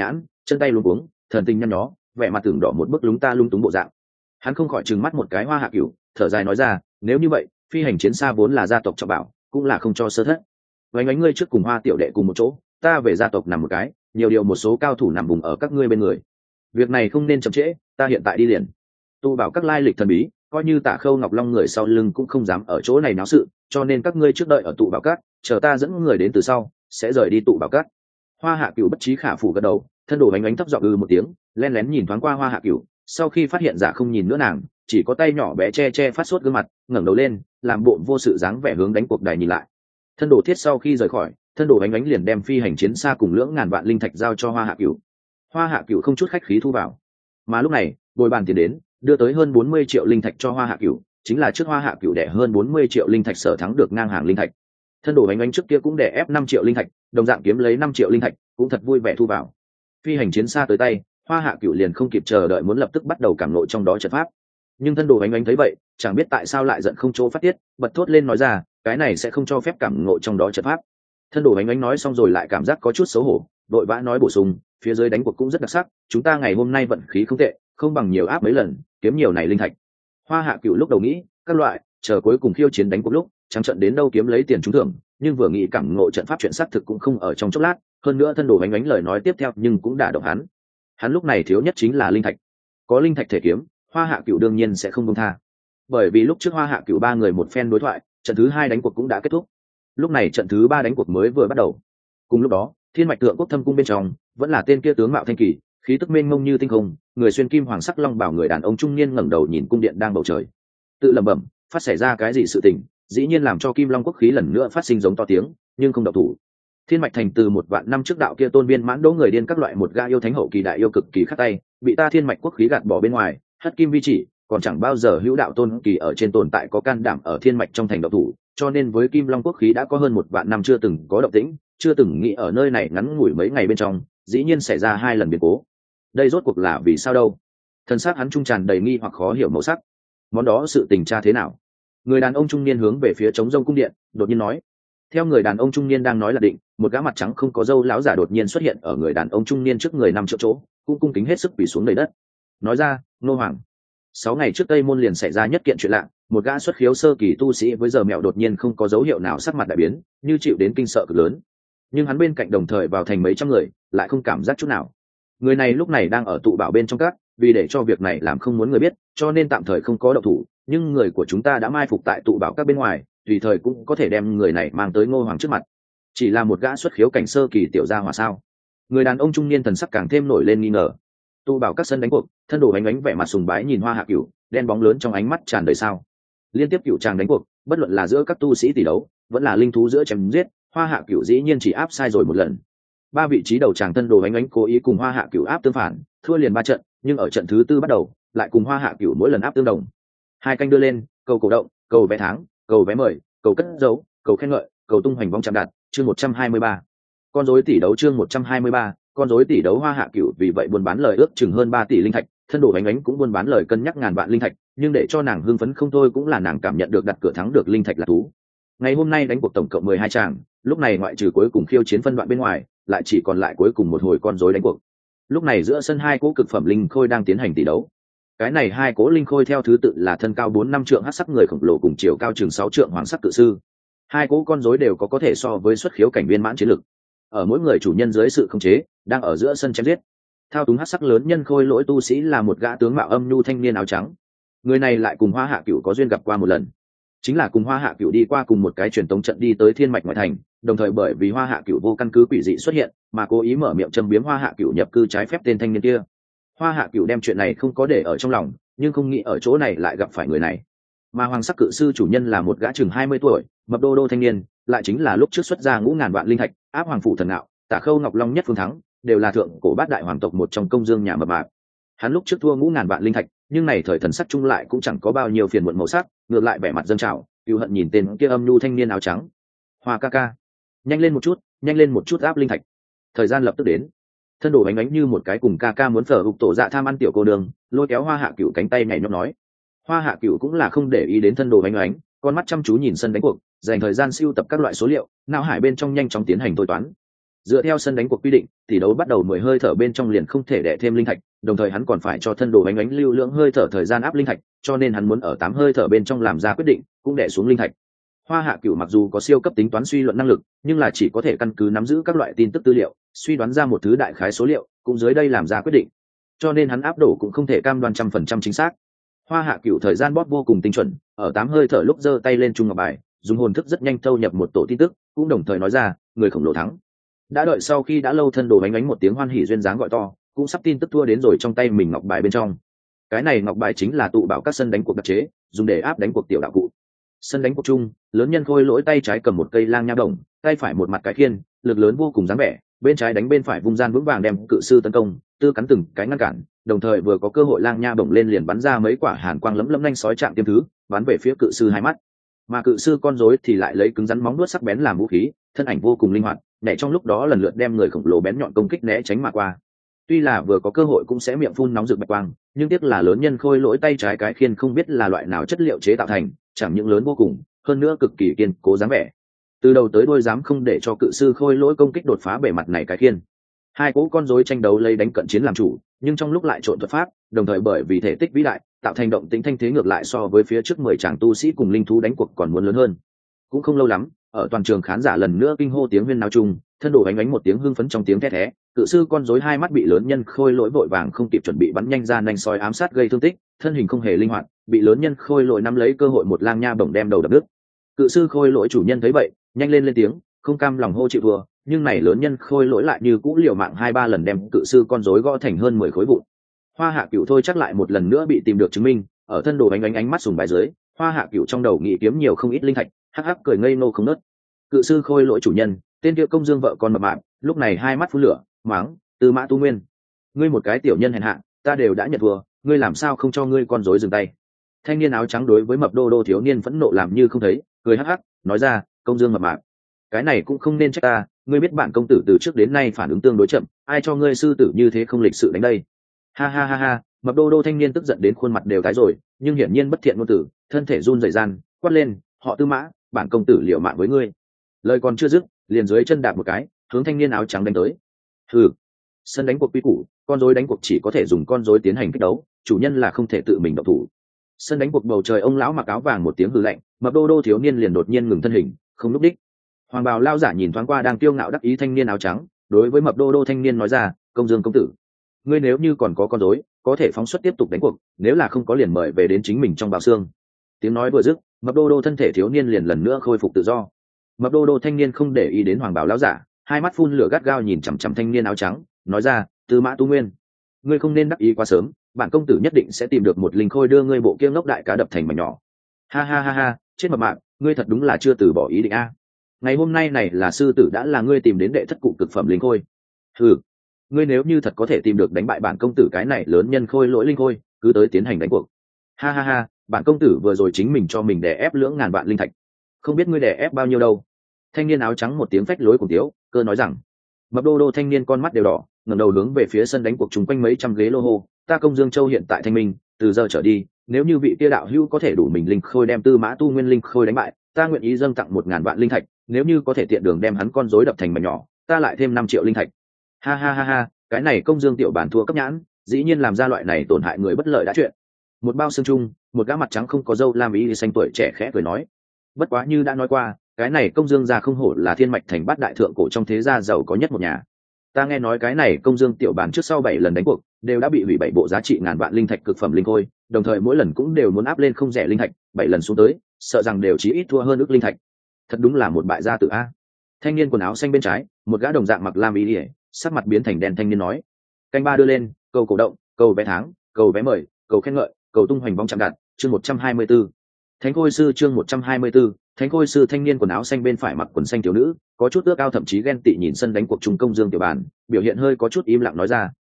chân tay luống cuống, thần tình nhăn nhó, vẻ mặt tưởng đỏ một bức lúng ta lung túng bộ dạng. Hắn không khỏi trừng mắt một cái Hoa Hạ Cửu, thở dài nói ra, nếu như vậy, phi hành chiến xa vốn là gia tộc trọng bảo, cũng là không cho sơ thất. Vánh ánh ngươi trước cùng Hoa tiểu đệ cùng một chỗ, ta về gia tộc nằm một cái, nhiều điều một số cao thủ nằm vùng ở các ngươi bên người. Việc này không nên chậm trễ, ta hiện tại đi liền. Tu bảo các lai lịch thần bí, coi như Tạ Khâu Ngọc Long người sau lưng cũng không dám ở chỗ này náo sự, cho nên các ngươi trước đợi ở tụ bảo các, chờ ta dẫn người đến từ sau, sẽ rời đi tụ bảo các. Hoa Hạ Cửu bất trí khả phủ gật đầu, thân đồ Vánh ánh thấp giọng một tiếng, lén lén nhìn thoáng qua Hoa Hạ Cửu, sau khi phát hiện giả không nhìn nữa nàng, chỉ có tay nhỏ bé che che phát sốt gương mặt, ngẩng đầu lên, làm bộ vô sự dáng vẻ hướng đánh cuộc đài nhìn lại. Thân đồ Thiết sau khi rời khỏi, thân đồ Vánh ánh liền đem phi hành chiến xa cùng lưỡng ngàn vạn linh thạch giao cho Hoa Hạ Cửu. Hoa Hạ Cửu không chút khách khí thu vào. Mà lúc này, bồi bàn tiền đến, đưa tới hơn 40 triệu linh thạch cho Hoa Hạ Cửu, chính là trước Hoa Hạ Cửu đẻ hơn 40 triệu linh thạch sở thắng được ngang hàng linh thạch. Thân đồ Vánh ánh trước kia cũng đẻ ép 5 triệu linh thạch, đồng dạng kiếm lấy 5 triệu linh thạch, cũng thật vui vẻ thu vào. Phi hành chiến xa tới tay, Hoa Hạ Cửu liền không kịp chờ đợi muốn lập tức bắt đầu cảm ngộ trong đó trận pháp. Nhưng thân đồ Vánh ánh thấy vậy, chẳng biết tại sao lại giận không chỗ phát tiết, bật thốt lên nói ra, cái này sẽ không cho phép cảm ngộ trong đó trận pháp. Thân đồ Vánh ánh nói xong rồi lại cảm giác có chút xấu hổ, đội vã nói bổ sung, phía dưới đánh cuộc cũng rất đặc sắc, chúng ta ngày hôm nay vận khí không tệ, không bằng nhiều áp mấy lần, kiếm nhiều này linh thạch. Hoa Hạ Cửu lúc đầu nghĩ, các loại, chờ cuối cùng khiêu chiến đánh cuộc lúc, trắng trận đến đâu kiếm lấy tiền trúng thưởng, nhưng vừa nghĩ cảm ngộ trận pháp chuyện xác thực cũng không ở trong chốc lát, hơn nữa thân đồ Vánh ánh lời nói tiếp theo nhưng cũng đả động hắn. Hắn lúc này thiếu nhất chính là linh thạch. Có linh thạch thể kiếm, Hoa Hạ Cửu đương nhiên sẽ không buông tha. Bởi vì lúc trước Hoa Hạ Cửu ba người một phen đối thoại, trận thứ 2 đánh cuộc cũng đã kết thúc. Lúc này trận thứ 3 đánh cuộc mới vừa bắt đầu. Cùng lúc đó, Thiên Mạch Tượng Quốc Thâm Cung bên trong, vẫn là tên kia tướng mạo thanh kỳ, khí tức mênh mông như tinh không, người xuyên kim hoàng sắc long bảo người đàn ông trung niên ngẩng đầu nhìn cung điện đang bầu trời, tự lẩm bẩm, phát xảy ra cái gì sự tình, dĩ nhiên làm cho Kim Long quốc khí lần nữa phát sinh giống to tiếng, nhưng không động thủ. Thiên Mạch Thành từ một vạn năm trước đạo kia tôn viên mãn đỗ người điên các loại một ga yêu thánh hậu kỳ đại yêu cực kỳ khắc tay, bị ta Thiên Mạch quốc khí gạt bỏ bên ngoài, hất kim vi chỉ, còn chẳng bao giờ hữu đạo tôn kỳ ở trên tồn tại có can đảm ở Thiên Mạch trong thành động thủ, cho nên với Kim Long quốc khí đã có hơn một vạn năm chưa từng có động tĩnh, chưa từng nghĩ ở nơi này ngắn ngủi mấy ngày bên trong, dĩ nhiên xảy ra 2 lần biến cố. Đây rốt cuộc là vì sao đâu? Thân xác hắn trung tràn đầy nghi hoặc khó hiểu màu sắc. Món đó sự tình tra thế nào? Người đàn ông trung niên hướng về phía trống rông cung điện, đột nhiên nói. Theo người đàn ông trung niên đang nói là định, một gã mặt trắng không có râu lão giả đột nhiên xuất hiện ở người đàn ông trung niên trước người 5 triệu chỗ, cũng cung kính hết sức quỳ xuống đầy đất. Nói ra, nô hoàng. 6 ngày trước Tây Môn liền xảy ra nhất kiện chuyện lạ, một gã xuất khiếu sơ kỳ tu sĩ với giờ mẹo đột nhiên không có dấu hiệu nào sắc mặt đại biến, như chịu đến kinh sợ cực lớn. Nhưng hắn bên cạnh đồng thời vào thành mấy trăm người, lại không cảm giác chút nào. Người này lúc này đang ở tụ bảo bên trong các, vì để cho việc này làm không muốn người biết, cho nên tạm thời không có động thủ, nhưng người của chúng ta đã mai phục tại tụ bảo các bên ngoài, tùy thời cũng có thể đem người này mang tới Ngô hoàng trước mặt. Chỉ là một gã xuất khiếu cảnh sơ kỳ tiểu gia hỏa sao? Người đàn ông trung niên thần sắc càng thêm nổi lên nghi ngờ. Tụ bảo các sân đánh cuộc, thân đồ ánh ánh vẻ mặt sùng bái nhìn Hoa Hạ Cửu, đen bóng lớn trong ánh mắt tràn đầy sao. Liên tiếp cửu tràng đánh cuộc, bất luận là giữa các tu sĩ tỷ đấu, vẫn là linh thú giữa chém giết, Hoa Hạ Cửu dĩ nhiên chỉ áp sai rồi một lần. 3 vị trí đầu tràng thân đồ ánh ánh cố ý cùng Hoa Hạ Cửu áp tương phản, thua liền 3 trận, nhưng ở trận thứ 4 bắt đầu, lại cùng Hoa Hạ Cửu mỗi lần áp tương đồng. 2 canh đưa lên, cầu cổ động, cầu vé tháng, cầu vé mời, cầu cất dấu, cầu khen ngợi, cầu tung hoành vong chạm đạt, chương 123. Con rối tỷ đấu chương 123, con rối tỷ đấu Hoa Hạ Cửu vì vậy buôn bán lời ước chừng hơn 3 tỷ linh thạch, thân đồ ánh ánh cũng buôn bán lời cân nhắc ngàn vạn linh thạch, nhưng để cho nàng hưng phấn không thôi cũng là nàng cảm nhận được đặt cửa thắng được linh thạch là thú. Ngày hôm nay đánh cuộc tổng cộng 12 tràng, lúc này ngoại trừ cuối cùng khiêu chiến phân đoạn bên ngoài, lại chỉ còn lại cuối cùng một hồi con rối đánh cuộc. Lúc này giữa sân 2 cỗ cực phẩm linh khôi đang tiến hành tỷ đấu. Cái này 2 cỗ linh khôi theo thứ tự là thân cao 4-5 trượng hắc sắc người khổng lồ cùng chiều cao chừng 6 trượng hoàng sắc cự sư. 2 cỗ con rối đều có thể so với xuất khiếu cảnh viên mãn chiến lực. Ở mỗi người chủ nhân dưới sự khống chế, đang ở giữa sân chém giết. Thao túng hắc sắc lớn nhân khôi lỗi tu sĩ là một gã tướng mạo âm nhu thanh niên áo trắng. Người này lại cùng Hoa Hạ Cửu có duyên gặp qua một lần, chính là cùng Hoa Hạ Cửu đi qua cùng một cái truyền tống trận đi tới Thiên Mạch ngoại thành, đồng thời bởi vì Hoa Hạ Cửu vô căn cứ quỷ dị xuất hiện, mà cố ý mở miệng châm biếm Hoa Hạ Cửu nhập cư trái phép tên thanh niên kia. Hoa Hạ Cửu đem chuyện này không có để ở trong lòng, nhưng không nghĩ ở chỗ này lại gặp phải người này. Mà hoàng sắc cự sư chủ nhân là một gã chừng 20 tuổi, mập đô đô thanh niên, lại chính là lúc trước xuất ra ngũ ngàn vạn linh thạch, áp hoàng phủ thần nạo, Tả Khâu Ngọc Long nhất phương thắng, đều là thượng cổ bát đại hoàng tộc một trong công dương nhà mập mạp. Hắn lúc trước thua ngũ ngàn vạn linh thạch, nhưng này thời thần sắc chung lại cũng chẳng có bao nhiêu phiền muộn màu sắc, ngược lại vẻ mặt dâng trào, cừu hận nhìn tên kia âm nhu thanh niên áo trắng. Hoa ca ca, nhanh lên một chút áp linh thạch. Thời gian lập tức đến. Thân đồ ánh ánh như một cái cùng ca ca muốn phở hụt tổ dạ tham ăn tiểu cô đường, lôi kéo Hoa Hạ Cửu cánh tay nhảy nhót nói. Hoa Hạ Cửu cũng là không để ý đến thân đồ ánh ánh, con mắt chăm chú nhìn sân đánh cuộc, dành thời gian siêu tập các loại số liệu, não hải bên trong nhanh chóng tiến hành thôi toán. Dựa theo sân đánh cuộc quy định, tỷ đấu bắt đầu 10 hơi thở bên trong liền không thể đè thêm linh thạch, đồng thời hắn còn phải cho thân đồ ánh ánh lưu lượng hơi thở thời gian áp linh thạch, cho nên hắn muốn ở 8 hơi thở bên trong làm ra quyết định, cũng đè xuống linh thạch. Hoa Hạ Cửu mặc dù có siêu cấp tính toán suy luận năng lực, nhưng là chỉ có thể căn cứ nắm giữ các loại tin tức tư liệu, suy đoán ra một thứ đại khái số liệu, cũng dưới đây làm ra quyết định. Cho nên hắn áp đổ cũng không thể cam đoan 100% chính xác. Hoa Hạ Cửu thời gian bóp vô cùng tinh chuẩn, ở 8 hơi thở lúc giơ tay lên trung ngọc bài, dùng hồn thức rất nhanh thâu nhập một tổ tin tức, cũng đồng thời nói ra, người khổng lồ thắng. Đã đợi sau khi đã lâu thân đồ bánh ánh một tiếng hoan hỉ duyên dáng gọi to, cũng sắp tin tức thua đến rồi trong tay mình ngọc bài bên trong. Cái này ngọc bài chính là tụ bảo các sân đánh cuộc đặc chế, dùng để áp đánh cuộc tiểu đạo cụ. Sân đánh cuộc chung, lớn nhân khôi lỗi tay trái cầm một cây lang nha đồng, tay phải một mặt cái khiên, lực lớn vô cùng dáng vẻ, bên trái đánh bên phải vung gian vững vàng đem cự sư tấn công, tư cắn từng cái ngăn cản, đồng thời vừa có cơ hội lang nha bổng lên liền bắn ra mấy quả hàn quang lấm lấm nhanh sói chạm tiêm thứ, bắn về phía cự sư hai mắt. Mà cự sư con rối thì lại lấy cứng rắn móng vuốt sắc bén làm vũ khí, thân ảnh vô cùng linh hoạt, nhảy trong lúc đó lần lượt đem người khổng lồ bén nhọn công kích né tránh mà qua. Tuy là vừa có cơ hội cũng sẽ miệng phun nóng rực bạch quang, nhưng tiếc là lớn nhân khôi lỗi tay trái cái khiên không biết là loại nào chất liệu chế tạo thành, chẳng những lớn vô cùng, hơn nữa cực kỳ kiên cố dáng vẻ. Từ đầu tới đuôi dám không để cho cự sư khôi lỗi công kích đột phá bề mặt này cái khiên. Hai cỗ con rối tranh đấu lấy đánh cận chiến làm chủ, nhưng trong lúc lại trộn thuật pháp, đồng thời bởi vì thể tích vĩ đại, tạo thành động tĩnh thanh thế ngược lại so với phía trước 10 chàng tu sĩ cùng linh thú đánh cuộc còn muốn lớn hơn. Cũng không lâu lắm, ở toàn trường khán giả lần nữa kinh hô tiếng huyên náo chung, thân đồ ánh ánh một tiếng hưng phấn trong tiếng thét thé, cự sư con rối hai mắt bị lớn nhân khôi lỗi vội vàng không kịp chuẩn bị bắn nhanh ra nanh soi ám sát gây thương tích, thân hình không hề linh hoạt, bị lớn nhân khôi lỗi nắm lấy cơ hội một lang nha bổng đem đầu đập đứt. Cự sư khôi lỗi chủ nhân thấy vậy, nhanh lên tiếng, không cam lòng hô chịu thua, nhưng này lớn nhân khôi lỗi lại như cũ liều mạng 2-3 lần đem cự sư con rối gõ thành hơn 10 khối vụn. Hoa Hạ Cửu thôi chắc lại một lần nữa bị tìm được chứng minh, ở thân đồ ánh ánh mắt sùng bài dưới, Hoa Hạ Cửu trong đầu nghĩ kiếm nhiều không ít linh thạch, hắc hắc cười ngây ngô không nớt. Cự sư khôi lỗi chủ nhân, tên kia công dương vợ con mập mạp, lúc này hai mắt phun lửa, mắng, Tư Mã Tu Nguyên, ngươi một cái tiểu nhân hèn hạ, ta đều đã nhận thua, ngươi làm sao không cho ngươi con rối dừng tay. Thanh niên áo trắng đối với mập đô đô thiếu niên phẫn nộ làm như không thấy, cười hắc hắc, nói ra, công dương mập mạp, cái này cũng không nên trách ta, ngươi biết bản công tử từ trước đến nay phản ứng tương đối chậm, ai cho ngươi sư tử như thế không lịch sự đánh đây. Ha ha ha ha, mập đô đô thanh niên tức giận đến khuôn mặt đều tái rồi, nhưng hiển nhiên bất thiện ngôn tử, thân thể run rẩy gian, quát lên, họ Tư Mã, bản công tử liều mạng với ngươi. Lời còn chưa dứt, liền dưới chân đạp một cái, hướng thanh niên áo trắng đánh tới. Hừ, sân đánh cuộc quy củ, con rối đánh cuộc chỉ có thể dùng con rối tiến hành kích đấu, chủ nhân là không thể tự mình động thủ. Sân đánh cuộc bầu trời ông lão mặc áo vàng một tiếng hừ lạnh, mập đô đô thiếu niên liền đột nhiên ngừng thân hình, không lúc đích. Hoàng bào lao giả nhìn thoáng qua đang kiêu ngạo đắc ý thanh niên áo trắng, đối với mập đô đô thanh niên nói ra, công dương công tử, ngươi nếu như còn có con rối, có thể phóng xuất tiếp tục đánh cuộc, nếu là không có liền mời về đến chính mình trong bào xương. Tiếng nói vừa dứt, mập đô đô thân thể thiếu niên liền lần nữa khôi phục tự do. Mập đô đô thanh niên không để ý đến hoàng bào lão giả, hai mắt phun lửa gắt gao nhìn chằm chằm thanh niên áo trắng, nói ra, Tư Mã Tu Nguyên, ngươi không nên đắc ý quá sớm, bản công tử nhất định sẽ tìm được một linh khôi đưa ngươi bộ kia ngốc đại cá đập thành mảnh nhỏ. Ha ha ha ha, chết mập mạp, ngươi thật đúng là chưa từ bỏ ý định a. Ngày hôm nay này là sư tử đã là ngươi tìm đến đệ thất cụ cực phẩm linh khôi. Ừ, ngươi nếu như thật có thể tìm được đánh bại bản công tử cái này lớn nhân khôi lỗi linh khôi, cứ tới tiến hành đánh cuộc. Ha ha ha, bản công tử vừa rồi chính mình cho mình đè ép lưỡng ngàn vạn linh thạch, không biết ngươi đè ép bao nhiêu đâu. Thanh niên áo trắng một tiếng phách lối cùng tiếu, cơ nói rằng. Mập đô đô thanh niên con mắt đều đỏ, ngẩng đầu hướng về phía sân đánh cuộc chung quanh mấy trăm ghế lô hô, ta công dương châu hiện tại thanh minh, từ giờ trở đi, nếu như vị kia đạo hữu có thể đủ mình linh khôi đem Tư Mã Tu Nguyên linh khôi đánh bại, ta nguyện ý dâng tặng 1000 vạn linh thạch, nếu như có thể tiện đường đem hắn con rối đập thành mảnh nhỏ, ta lại thêm 5 triệu linh thạch. Ha ha ha ha, cái này công dương tiểu bản thua cấp nhãn, dĩ nhiên làm ra loại này tổn hại người bất lợi đã chuyện. Một bao xương chung, một gã mặt trắng không có râu lam ý xanh tuổi trẻ khẽ cười nói, bất quá như đã nói qua, cái này công dương gia không hổ là thiên mạch thành bát đại thượng cổ trong thế gia giàu có nhất một nhà. Ta nghe nói cái này công dương tiểu bản trước sau 7 lần đánh cuộc đều đã bị hủy 7 bộ giá trị ngàn vạn linh thạch cực phẩm linh khôi, đồng thời mỗi lần cũng đều muốn áp lên không rẻ linh thạch, 7 lần xuống tới, sợ rằng đều chỉ ít thua hơn ức linh thạch. Thật đúng là một bại gia tử a. Thanh niên quần áo xanh bên trái, một gã đồng dạng mặc lam y, sắc mặt biến thành đen thanh niên nói, canh ba đưa lên, cầu cổ động, cầu vé tháng, cầu vé mời, cầu khen ngợi, cầu tung hoành vong chạm đặt, chương 124. Thánh Khôi sư chương 124, Thánh Khôi sư thanh niên quần áo xanh bên phải mặc quần xanh thiếu nữ, có chút ước ao thậm chí ghen tị nhìn sân đánh cuộc trung công dương tiểu bàn, biểu hiện hơi có chút im lặng nói ra,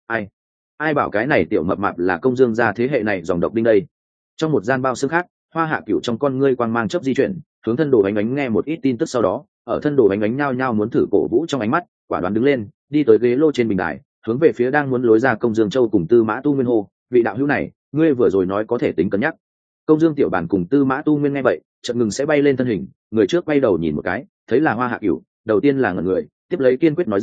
ai bảo cái này tiểu mập mạp là công dương gia thế hệ này dòng độc đinh đây. Trong một gian bao xương khác, Hoa Hạ Cửu trong con ngươi quang mang chớp di chuyển, hướng thân đồ ánh ánh nghe một ít tin tức sau đó, ở thân đồ ánh ánh nhao nhao muốn thử cổ vũ trong ánh mắt, quả đoán đứng lên, đi tới ghế lô trên bình đài, hướng về phía đang muốn lối ra công dương châu cùng Tư Mã Tu Nguyên hô, vị đạo hữu này, ngươi vừa rồi nói có thể tính cân nhắc. Công dương tiểu bản cùng Tư Mã Tu Nguyên nghe vậy, chợt ngừng sẽ bay lên thân hình, người trước quay đầu nhìn một cái, thấy là Hoa Hạ Cửu, đầu tiên là ngẩn người, tiếp lấy kiên quyết nói ra,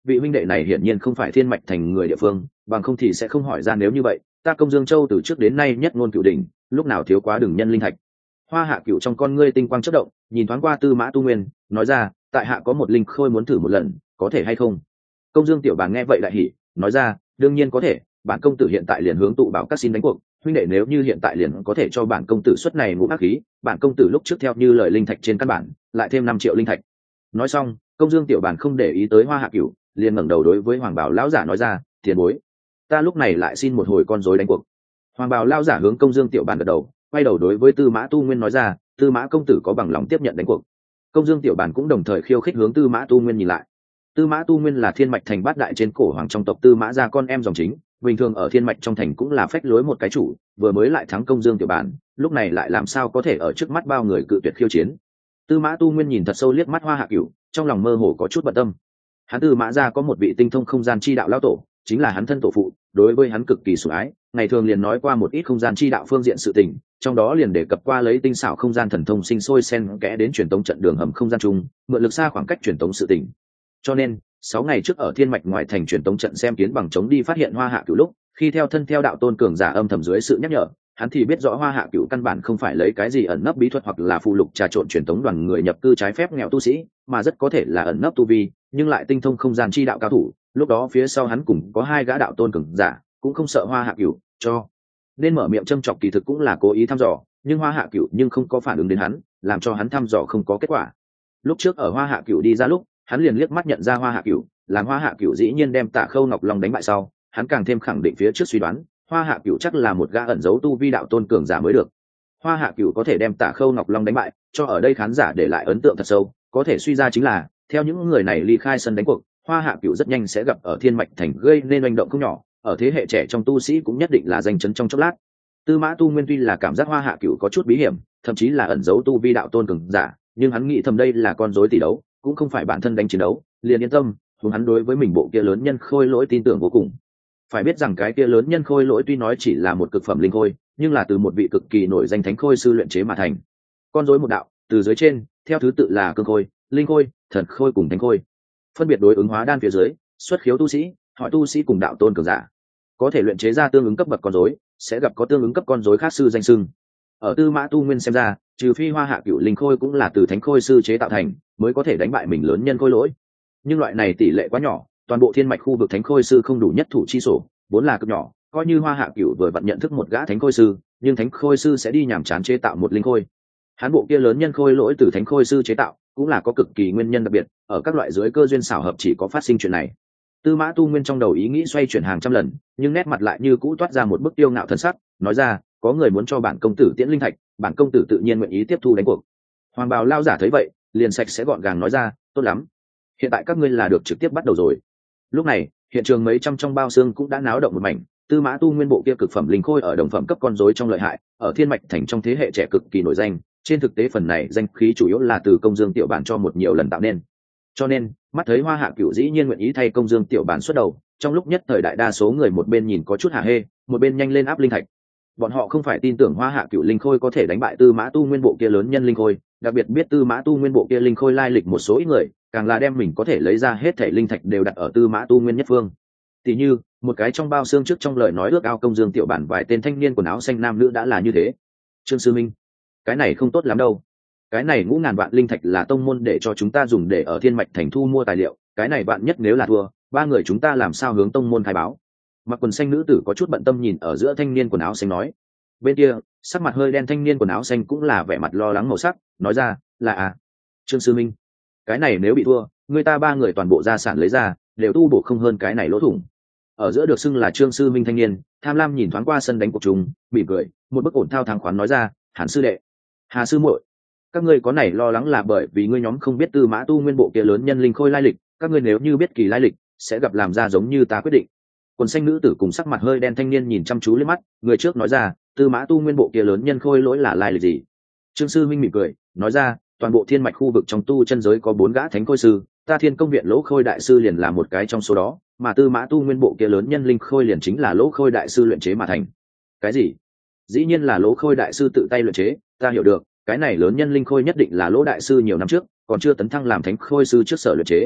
vị huynh đệ này hiển nhiên không phải thiên mạch thành người địa phương, bằng không thì sẽ không hỏi ra nếu như vậy ta Công Dương Châu từ trước đến nay nhất ngôn cửu đỉnh, lúc nào thiếu quá đừng nhân linh thạch. Hoa Hạ Cửu trong con ngươi tinh quang chớp động, nhìn thoáng qua Tư Mã Tu Nguyên, nói ra, tại hạ có một linh khôi muốn thử một lần, có thể hay không? Công Dương tiểu bàn nghe vậy đại hỉ, nói ra, đương nhiên có thể, bản công tử hiện tại liền hướng tụ bảo các xin đánh cuộc, huynh đệ nếu như hiện tại liền có thể cho bản công tử suất này ngũ ác khí, bản công tử lúc trước theo như lời linh thạch trên căn bản, lại thêm 5 triệu linh thạch. Nói xong, Công Dương tiểu bàn không để ý tới Hoa Hạ Cửu, liền ngẩng đầu đối với Hoàng Bảo lão giả nói ra, tiền bối, ta lúc này lại xin một hồi con rối đánh cuộc. Hoàng Bảo lão giả hướng Công Dương tiểu bàn gật đầu, quay đầu đối với Tư Mã Tu Nguyên nói ra, Tư Mã công tử có bằng lòng tiếp nhận đánh cuộc? Công Dương tiểu bàn cũng đồng thời khiêu khích hướng Tư Mã Tu Nguyên nhìn lại. Tư Mã Tu Nguyên là thiên mạch thành bát đại trên cổ hoàng trong tộc Tư Mã gia con em dòng chính, bình thường ở thiên mạch trong thành cũng là phách lối một cái chủ, vừa mới lại thắng Công Dương tiểu bàn, lúc này lại làm sao có thể ở trước mắt bao người cự tuyệt khiêu chiến. Tư Mã Tu Nguyên nhìn thật sâu liếc mắt Hoa Hạ Cửu, trong lòng mơ hồ có chút bận tâm. Hắn Tư Mã gia có một vị tinh thông không gian chi đạo lão tổ, chính là hắn thân tổ phụ, đối với hắn cực kỳ sủng ái, ngày thường liền nói qua một ít không gian chi đạo phương diện sự tình, trong đó liền đề cập qua lấy tinh xảo không gian thần thông sinh sôi xen kẽ đến truyền tống trận đường hầm không gian chung, mượn lực xa khoảng cách truyền tống sự tình. Cho nên, 6 ngày trước ở thiên mạch ngoài thành truyền tống trận xem kiến bằng chống đi phát hiện Hoa Hạ Cửu lúc, khi theo thân theo đạo tôn cường giả âm thầm dưới sự nhắc nhở, hắn thì biết rõ Hoa Hạ Cửu căn bản không phải lấy cái gì ẩn nấp bí thuật hoặc là phù lục trà trộn truyền tống đoàn người nhập cư trái phép nghèo tu sĩ, mà rất có thể là ẩn nấp tu vi, nhưng lại tinh thông không gian chi đạo cao thủ. Lúc đó phía sau hắn cùng có 2 gã đạo tôn cường giả, cũng không sợ Hoa Hạ Cửu, cho nên mở miệng châm chọc kỳ thực cũng là cố ý thăm dò, nhưng Hoa Hạ Cửu nhưng không có phản ứng đến hắn, làm cho hắn thăm dò không có kết quả. Lúc trước ở Hoa Hạ Cửu đi ra lúc, hắn liền liếc mắt nhận ra Hoa Hạ Cửu, làm Hoa Hạ Cửu dĩ nhiên đem Tạ Khâu Ngọc Long đánh bại sau, hắn càng thêm khẳng định phía trước suy đoán, Hoa Hạ Cửu chắc là một gã ẩn giấu tu vi đạo tôn cường giả mới được. Hoa Hạ Cửu có thể đem Tạ Khâu Ngọc Long đánh bại, cho ở đây khán giả để lại ấn tượng thật sâu, có thể suy ra chính là, theo những người này ly khai sân đánh cuộc, Hoa Hạ Cửu rất nhanh sẽ gặp ở thiên mạch thành gây nên oanh động không nhỏ, ở thế hệ trẻ trong tu sĩ cũng nhất định là danh chấn trong chốc lát. Tư Mã Tu Nguyên tuy là cảm giác Hoa Hạ Cửu có chút bí hiểm, thậm chí là ẩn giấu tu vi đạo tôn cường giả, nhưng hắn nghĩ thầm đây là con rối tỷ đấu, cũng không phải bản thân đánh chiến đấu, liền yên tâm, hướng hắn đối với mình bộ kia lớn nhân khôi lỗi tin tưởng vô cùng. Phải biết rằng cái kia lớn nhân khôi lỗi tuy nói chỉ là một cực phẩm linh khôi, nhưng là từ một vị cực kỳ nổi danh thánh khôi sư luyện chế mà thành. Con rối một đạo, từ dưới trên, theo thứ tự là cương khôi, linh khôi, thần khôi cùng thánh khôi. Phân biệt đối ứng hóa đan phía dưới, xuất khiếu tu sĩ, hỏi tu sĩ cùng đạo tôn cường giả. Có thể luyện chế ra tương ứng cấp bậc con rối, sẽ gặp có tương ứng cấp con rối khác sư danh xưng. Ở Tư Mã Tu Nguyên xem ra, trừ phi Hoa Hạ Cửu linh khôi cũng là từ thánh khôi sư chế tạo thành, mới có thể đánh bại mình lớn nhân khôi lỗi. Nhưng loại này tỷ lệ quá nhỏ, toàn bộ thiên mạch khu vực thánh khôi sư không đủ nhất thủ chi sổ, vốn là cực nhỏ, coi như Hoa Hạ Cửu vừa vặn nhận thức một gã thánh khôi sư, nhưng thánh khôi sư sẽ đi nhàm chán chế tạo một linh khôi. Hán bộ kia lớn nhân khôi lỗi từ thánh khôi sư chế tạo, cũng là có cực kỳ nguyên nhân đặc biệt, ở các loại dưới cơ duyên xảo hợp chỉ có phát sinh chuyện này. Tư Mã Tu Nguyên trong đầu ý nghĩ xoay chuyển hàng trăm lần, nhưng nét mặt lại như cũ toát ra một bức tiêu ngạo thân sắc, nói ra, có người muốn cho bản công tử tiễn linh thạch, bản công tử tự nhiên nguyện ý tiếp thu đánh cuộc. Hoàng Bào lao giả thấy vậy, liền sạch sẽ gọn gàng nói ra, tốt lắm, hiện tại các ngươi là được trực tiếp bắt đầu rồi. Lúc này, hiện trường mấy trăm trong bao xương cũng đã náo động một mảnh. Tư Mã Tu Nguyên bộ kia cực phẩm linh khôi ở đồng phẩm cấp con rối trong lợi hại, ở thiên mạch thành trong thế hệ trẻ cực kỳ nổi danh. Trên thực tế phần này danh khí chủ yếu là từ Công Dương tiểu bản cho một nhiều lần tạo nên. Cho nên, mắt thấy Hoa Hạ Cửu dĩ nhiên nguyện ý thay Công Dương tiểu bản xuất đầu, trong lúc nhất thời đại đa số người một bên nhìn có chút hả hê, một bên nhanh lên áp linh thạch. Bọn họ không phải tin tưởng Hoa Hạ Cửu linh khôi có thể đánh bại Tư Mã Tu Nguyên bộ kia lớn nhân linh khôi, đặc biệt biết Tư Mã Tu Nguyên bộ kia linh khôi lai lịch một số ít người, càng là đem mình có thể lấy ra hết thảy linh thạch đều đặt ở Tư Mã Tu Nguyên nhất phương. Tỷ như, một cái trong bao xương trước trong lời nói ước ao Công Dương tiểu bản vài tên thanh niên quần áo xanh nam nữ đã là như thế. Trương Sư Minh, cái này không tốt lắm đâu. Cái này ngũ ngàn vạn linh thạch là tông môn để cho chúng ta dùng để ở thiên mạch thành thu mua tài liệu, cái này bạn nhất nếu là thua, 3 người chúng ta làm sao hướng tông môn khai báo? Mặc quần xanh nữ tử có chút bận tâm nhìn ở giữa thanh niên quần áo xanh nói. Bên kia, sắc mặt hơi đen thanh niên quần áo xanh cũng là vẻ mặt lo lắng màu sắc, nói ra, là Trương Sư Minh, cái này nếu bị thua, người ta 3 người toàn bộ gia sản lấy ra, đều tu bổ không hơn cái này lỗ thủng. Ở giữa được xưng là Trương Sư Minh thanh niên, tham lam nhìn thoáng qua sân đánh cuộc chúng, mỉm cười, một bức ổn thao thắng khoán nói ra, Hàn sư đệ, Hà sư muội, các ngươi có này lo lắng là bởi vì ngươi nhóm không biết Tư Mã Tu Nguyên bộ kia lớn nhân linh khôi lai lịch, các ngươi nếu như biết kỳ lai lịch, sẽ gặp làm ra giống như ta quyết định. Quần xanh nữ tử cùng sắc mặt hơi đen thanh niên nhìn chăm chú lên mắt, người trước nói ra, Tư Mã Tu Nguyên bộ kia lớn nhân khôi lỗi là lai lịch gì? Trương Sư Minh mỉm cười, nói ra, toàn bộ thiên mạch khu vực trong tu chân giới có 4 gã thánh khôi sư, ta Thiên Công viện Lỗ Khôi đại sư liền là một cái trong số đó, mà Tư Mã Tu Nguyên bộ kia lớn nhân linh khôi liền chính là Lỗ Khôi đại sư luyện chế mà thành. Cái gì? Dĩ nhiên là Lỗ Khôi đại sư tự tay luyện chế, ta hiểu được, cái này lớn nhân linh khôi nhất định là Lỗ đại sư nhiều năm trước, còn chưa tấn thăng làm thánh khôi sư trước sở luyện chế.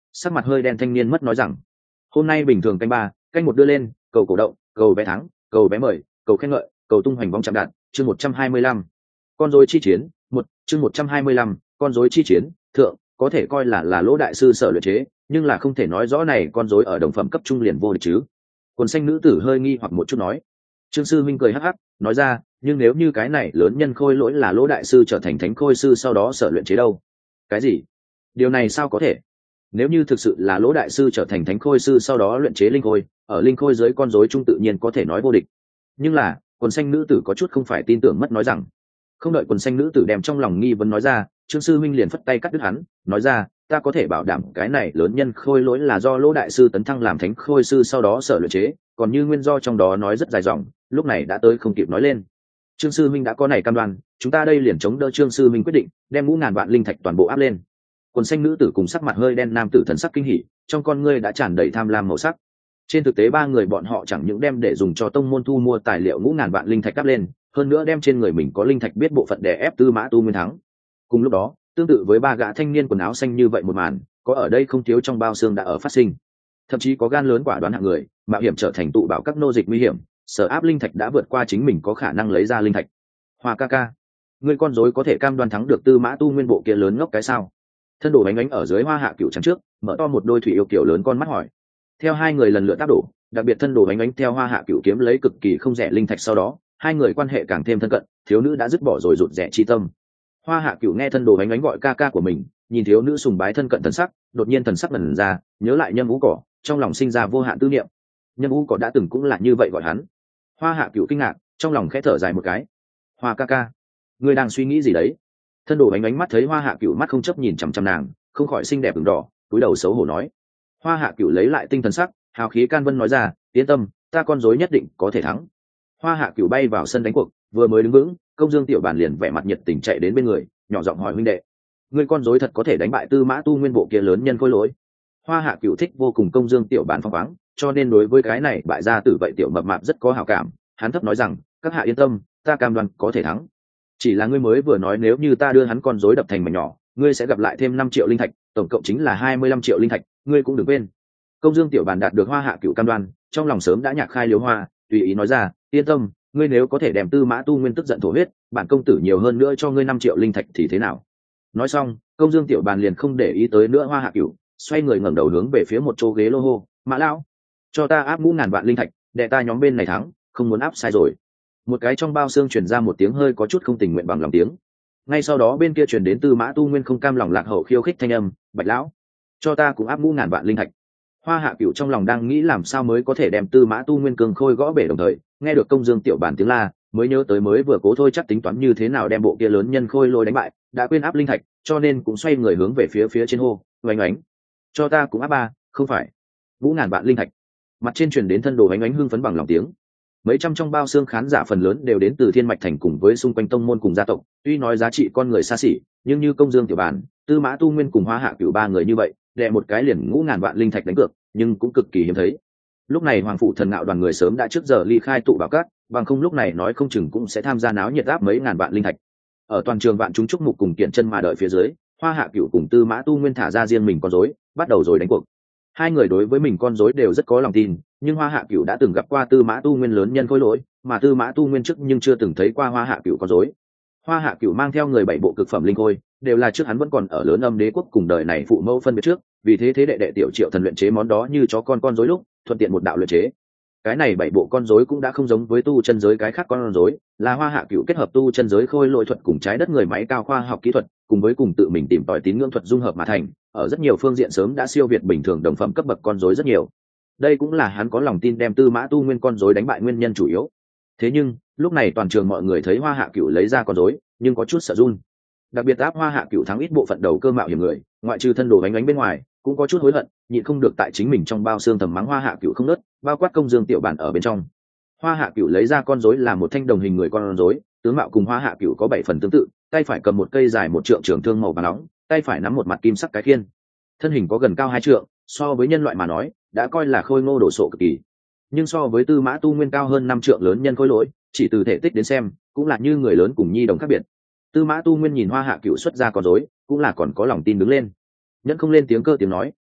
Sắc mặt hơi đen thanh niên mất nói rằng hôm nay bình thường canh ba canh một đưa lên cầu cổ động cầu vé thắng cầu vé mời cầu khen ngợi cầu tung hoành vong chạm đạn chương 125. Con rối chi chiến một chương 125, con rối chi chiến thượng có thể coi là lỗ đại sư sở luyện chế, nhưng là không thể nói rõ này con rối ở đồng phẩm cấp trung liền vô địch chứ. Quần xanh nữ tử hơi nghi hoặc một chút nói. Trương sư minh cười hắc hắc nói ra, nhưng nếu như cái này lớn nhân khôi lỗi là lỗ đại sư trở thành thánh khôi sư sau đó sở luyện chế đâu? Cái gì? Điều này sao có thể? Nếu như thực sự là lỗ đại sư trở thành thánh khôi sư sau đó luyện chế linh khôi, ở linh khôi dưới con rối trung tự nhiên có thể nói vô địch. Nhưng là quần xanh nữ tử có chút không phải tin tưởng mất nói rằng. Không đợi quần xanh nữ tử đem trong lòng nghi vấn nói ra, Trương sư minh liền phất tay cắt đứt hắn, nói ra, ta có thể bảo đảm cái này lớn nhân khôi lỗi là do lỗ đại sư tấn thăng làm thánh khôi sư sau đó sở luyện chế, còn như nguyên do trong đó nói rất dài dòng, lúc này đã tới không kịp nói lên. Trương sư minh đã có này cam đoan, chúng ta đây liền chống đỡ Trương sư minh quyết định, đem ngũ ngàn vạn linh thạch toàn bộ áp lên. Quần xanh nữ tử cùng sắc mặt hơi đen nam tử thần sắc kinh hỉ, trong con ngươi đã tràn đầy tham lam màu sắc. Trên thực tế ba người bọn họ chẳng những đem để dùng cho tông môn thu mua tài liệu ngũ ngàn vạn linh thạch áp lên, hơn nữa đem trên người mình có linh thạch biết bộ phận để ép Tư Mã Tu Nguyên thắng. Cùng lúc đó, tương tự với ba gã thanh niên quần áo xanh như vậy một màn, có ở đây không thiếu trong bao xương đã ở phát sinh. Thậm chí có gan lớn quả đoán hạng người, mạo hiểm trở thành tụ bảo các nô dịch nguy hiểm, sở áp linh thạch đã vượt qua chính mình có khả năng lấy ra linh thạch. Hoa ca ca, ngươi con rối có thể cam đoan thắng được Tư Mã Tu Nguyên bộ kia lớn ngốc cái sao? Thân đồ bánh ánh ở dưới Hoa Hạ Cửu trắng trước, mở to một đôi thủy yêu kiểu lớn con mắt hỏi. Theo hai người lần lượt tác đổ, đặc biệt thân đồ bánh ánh theo Hoa Hạ Cửu kiếm lấy cực kỳ không rẻ linh thạch sau đó, hai người quan hệ càng thêm thân cận, thiếu nữ đã dứt bỏ rồi rụt rẻ chi tâm. Hoa Hạ Cửu nghe thân đồ bánh ánh gọi ca ca của mình, nhìn thiếu nữ sùng bái thân cận thần sắc, đột nhiên thần sắc lần ra, nhớ lại Nhâm Vũ Cỏ, trong lòng sinh ra vô hạn tư niệm. Nhâm Vũ Cỏ đã từng cũng là như vậy gọi hắn. Hoa Hạ Cửu kinh ngạc, trong lòng khẽ thở dài một cái. Hoa ca ca, ngươi đang suy nghĩ gì đấy? Thân đồ bánh ánh mắt thấy Hoa Hạ Cửu mắt không chấp nhìn chằm chằm nàng, không khỏi xinh đẹp ửng đỏ, cúi đầu xấu hổ nói. Hoa Hạ Cửu lấy lại tinh thần sắc, hào khí can vân nói ra, yên tâm, ta con rối nhất định có thể thắng. Hoa Hạ Cửu bay vào sân đánh cuộc, vừa mới đứng vững, Công Dương Tiểu Bản liền vẻ mặt nhiệt tình chạy đến bên người, nhỏ giọng hỏi huynh đệ, ngươi con rối thật có thể đánh bại Tư Mã Tu Nguyên bộ kia lớn nhân khôi lỗi? Hoa Hạ Cửu thích vô cùng Công Dương Tiểu Bản phong khoáng, cho nên đối với cái này bại gia tử vậy tiểu mập mạp rất có hảo cảm, hắn thấp nói rằng, các hạ yên tâm, ta cam đoan có thể thắng. Chỉ là ngươi mới vừa nói nếu như ta đưa hắn con rối đập thành mảnh nhỏ, ngươi sẽ gặp lại thêm 5 triệu linh thạch, tổng cộng chính là 25 triệu linh thạch, ngươi cũng đừng quên. Công Dương Tiểu Bản đạt được Hoa Hạ Cửu cam đoan, trong lòng sớm đã nhạc khai liếu hoa, tùy ý nói ra, yên tâm, ngươi nếu có thể đem Tư Mã Tu Nguyên tức giận thổ huyết, bản công tử nhiều hơn nữa cho ngươi 5 triệu linh thạch thì thế nào? Nói xong, Công Dương Tiểu Bản liền không để ý tới nữa Hoa Hạ Cửu, xoay người ngẩng đầu hướng về phía một chỗ ghế lô hô, Mã lão, cho ta áp ngũ ngàn vạn linh thạch, để ta nhóm bên này thắng, không muốn áp sai rồi. Một cái trong bao xương truyền ra một tiếng hơi có chút không tình nguyện bằng lòng tiếng. Ngay sau đó bên kia truyền đến Tư Mã Tu Nguyên không cam lòng lạc hậu khiêu khích thanh âm, Bạch lão, cho ta cũng áp ngũ ngàn vạn linh thạch. Hoa Hạ Cửu trong lòng đang nghĩ làm sao mới có thể đem Tư Mã Tu Nguyên cường khôi gõ bể, đồng thời nghe được Công Dương Tiểu Bản tiếng la, mới nhớ tới mới vừa cố thôi chắc tính toán như thế nào đem bộ kia lớn nhân khôi lôi đánh bại, đã quên áp linh thạch, cho nên cũng xoay người hướng về phía trên hô, oánh oánh, cho ta cũng áp ba, không phải ngũ ngàn vạn linh thạch. Mặt trên truyền đến thân đồ oánh oánh hưng phấn bằng lòng tiếng. Mấy trăm trong bao xương khán giả phần lớn đều đến từ Thiên Mạch Thành cùng với xung quanh tông môn cùng gia tộc, tuy nói giá trị con người xa xỉ, nhưng như Công Dương Tiểu Bản, Tư Mã Tu Nguyên cùng Hoa Hạ Cửu ba người như vậy, đè một cái liền ngũ ngàn vạn linh thạch đánh cược, nhưng cũng cực kỳ hiếm thấy. Lúc này Hoàng phủ Thần Ngạo đoàn người sớm đã trước giờ ly khai tụ bảo các, bằng không lúc này nói không chừng cũng sẽ tham gia náo nhiệt áp mấy ngàn vạn linh thạch. Ở toàn trường vạn chúng chúc mục cùng kiện chân mà đợi phía dưới, Hoa Hạ Cửu cùng Tư Mã Tu Nguyên thả ra riêng mình con rối, bắt đầu rồi đánh cuộc. Hai người đối với mình con rối đều rất có lòng tin, nhưng Hoa Hạ Cửu đã từng gặp qua Tư Mã Tu Nguyên lớn nhân khôi lỗi, mà Tư Mã Tu Nguyên trước nhưng chưa từng thấy qua Hoa Hạ Cửu con rối. Hoa Hạ Cửu mang theo người 7 bộ cực phẩm linh khôi, đều là trước hắn vẫn còn ở Lớn Âm Đế quốc cùng đời này phụ mẫu phân biệt trước, vì thế đệ đệ Tiểu Triệu Thần luyện chế món đó như chó con rối lúc, thuận tiện một đạo luyện chế. Cái này 7 bộ con rối cũng đã không giống với tu chân giới cái khác con rối, là Hoa Hạ Cửu kết hợp tu chân giới khôi lỗi thuật cùng trái đất người máy cao khoa học kỹ thuật, cùng với cùng tự mình tìm tòi tín ngưỡng thuật dung hợp mà thành, ở rất nhiều phương diện sớm đã siêu việt bình thường đồng phẩm cấp bậc con rối rất nhiều. Đây cũng là hắn có lòng tin đem Tư Mã Tu Nguyên con rối đánh bại nguyên nhân chủ yếu. Thế nhưng, lúc này toàn trường mọi người thấy Hoa Hạ Cửu lấy ra con rối, nhưng có chút sợ run. Đặc biệt áp Hoa Hạ Cửu thắng ít bộ phận đầu cơ mạo hiểm người, ngoại trừ thân đồ bánh bên ngoài, cũng có chút hối hận, nhịn không được tại chính mình trong bao xương thầm mắng Hoa Hạ Cửu không nớt, bao quát Công Dương Tiểu Bản ở bên trong. Hoa Hạ Cửu lấy ra con rối là một thanh đồng hình người con rối, tướng mạo cùng Hoa Hạ Cửu có 7 phần tương tự, tay phải cầm một cây dài 1 trượng trường thương màu vàng nóng, tay phải nắm một mặt kim sắc cái khiên. Thân hình có gần cao 2 trượng, so với nhân loại mà nói, đã coi là khôi ngô đồ sộ cực kỳ. Nhưng so với Tư Mã Tu Nguyên cao hơn 5 trượng lớn nhân khôi lỗi, chỉ từ thể tích đến xem, cũng là như người lớn cùng nhi đồng khác biệt. Tư Mã Tu Nguyên nhìn Hoa Hạ Cửu xuất ra con rối, cũng là còn có lòng tin đứng lên. Nhẫn không lên tiếng cơ tiếng nói,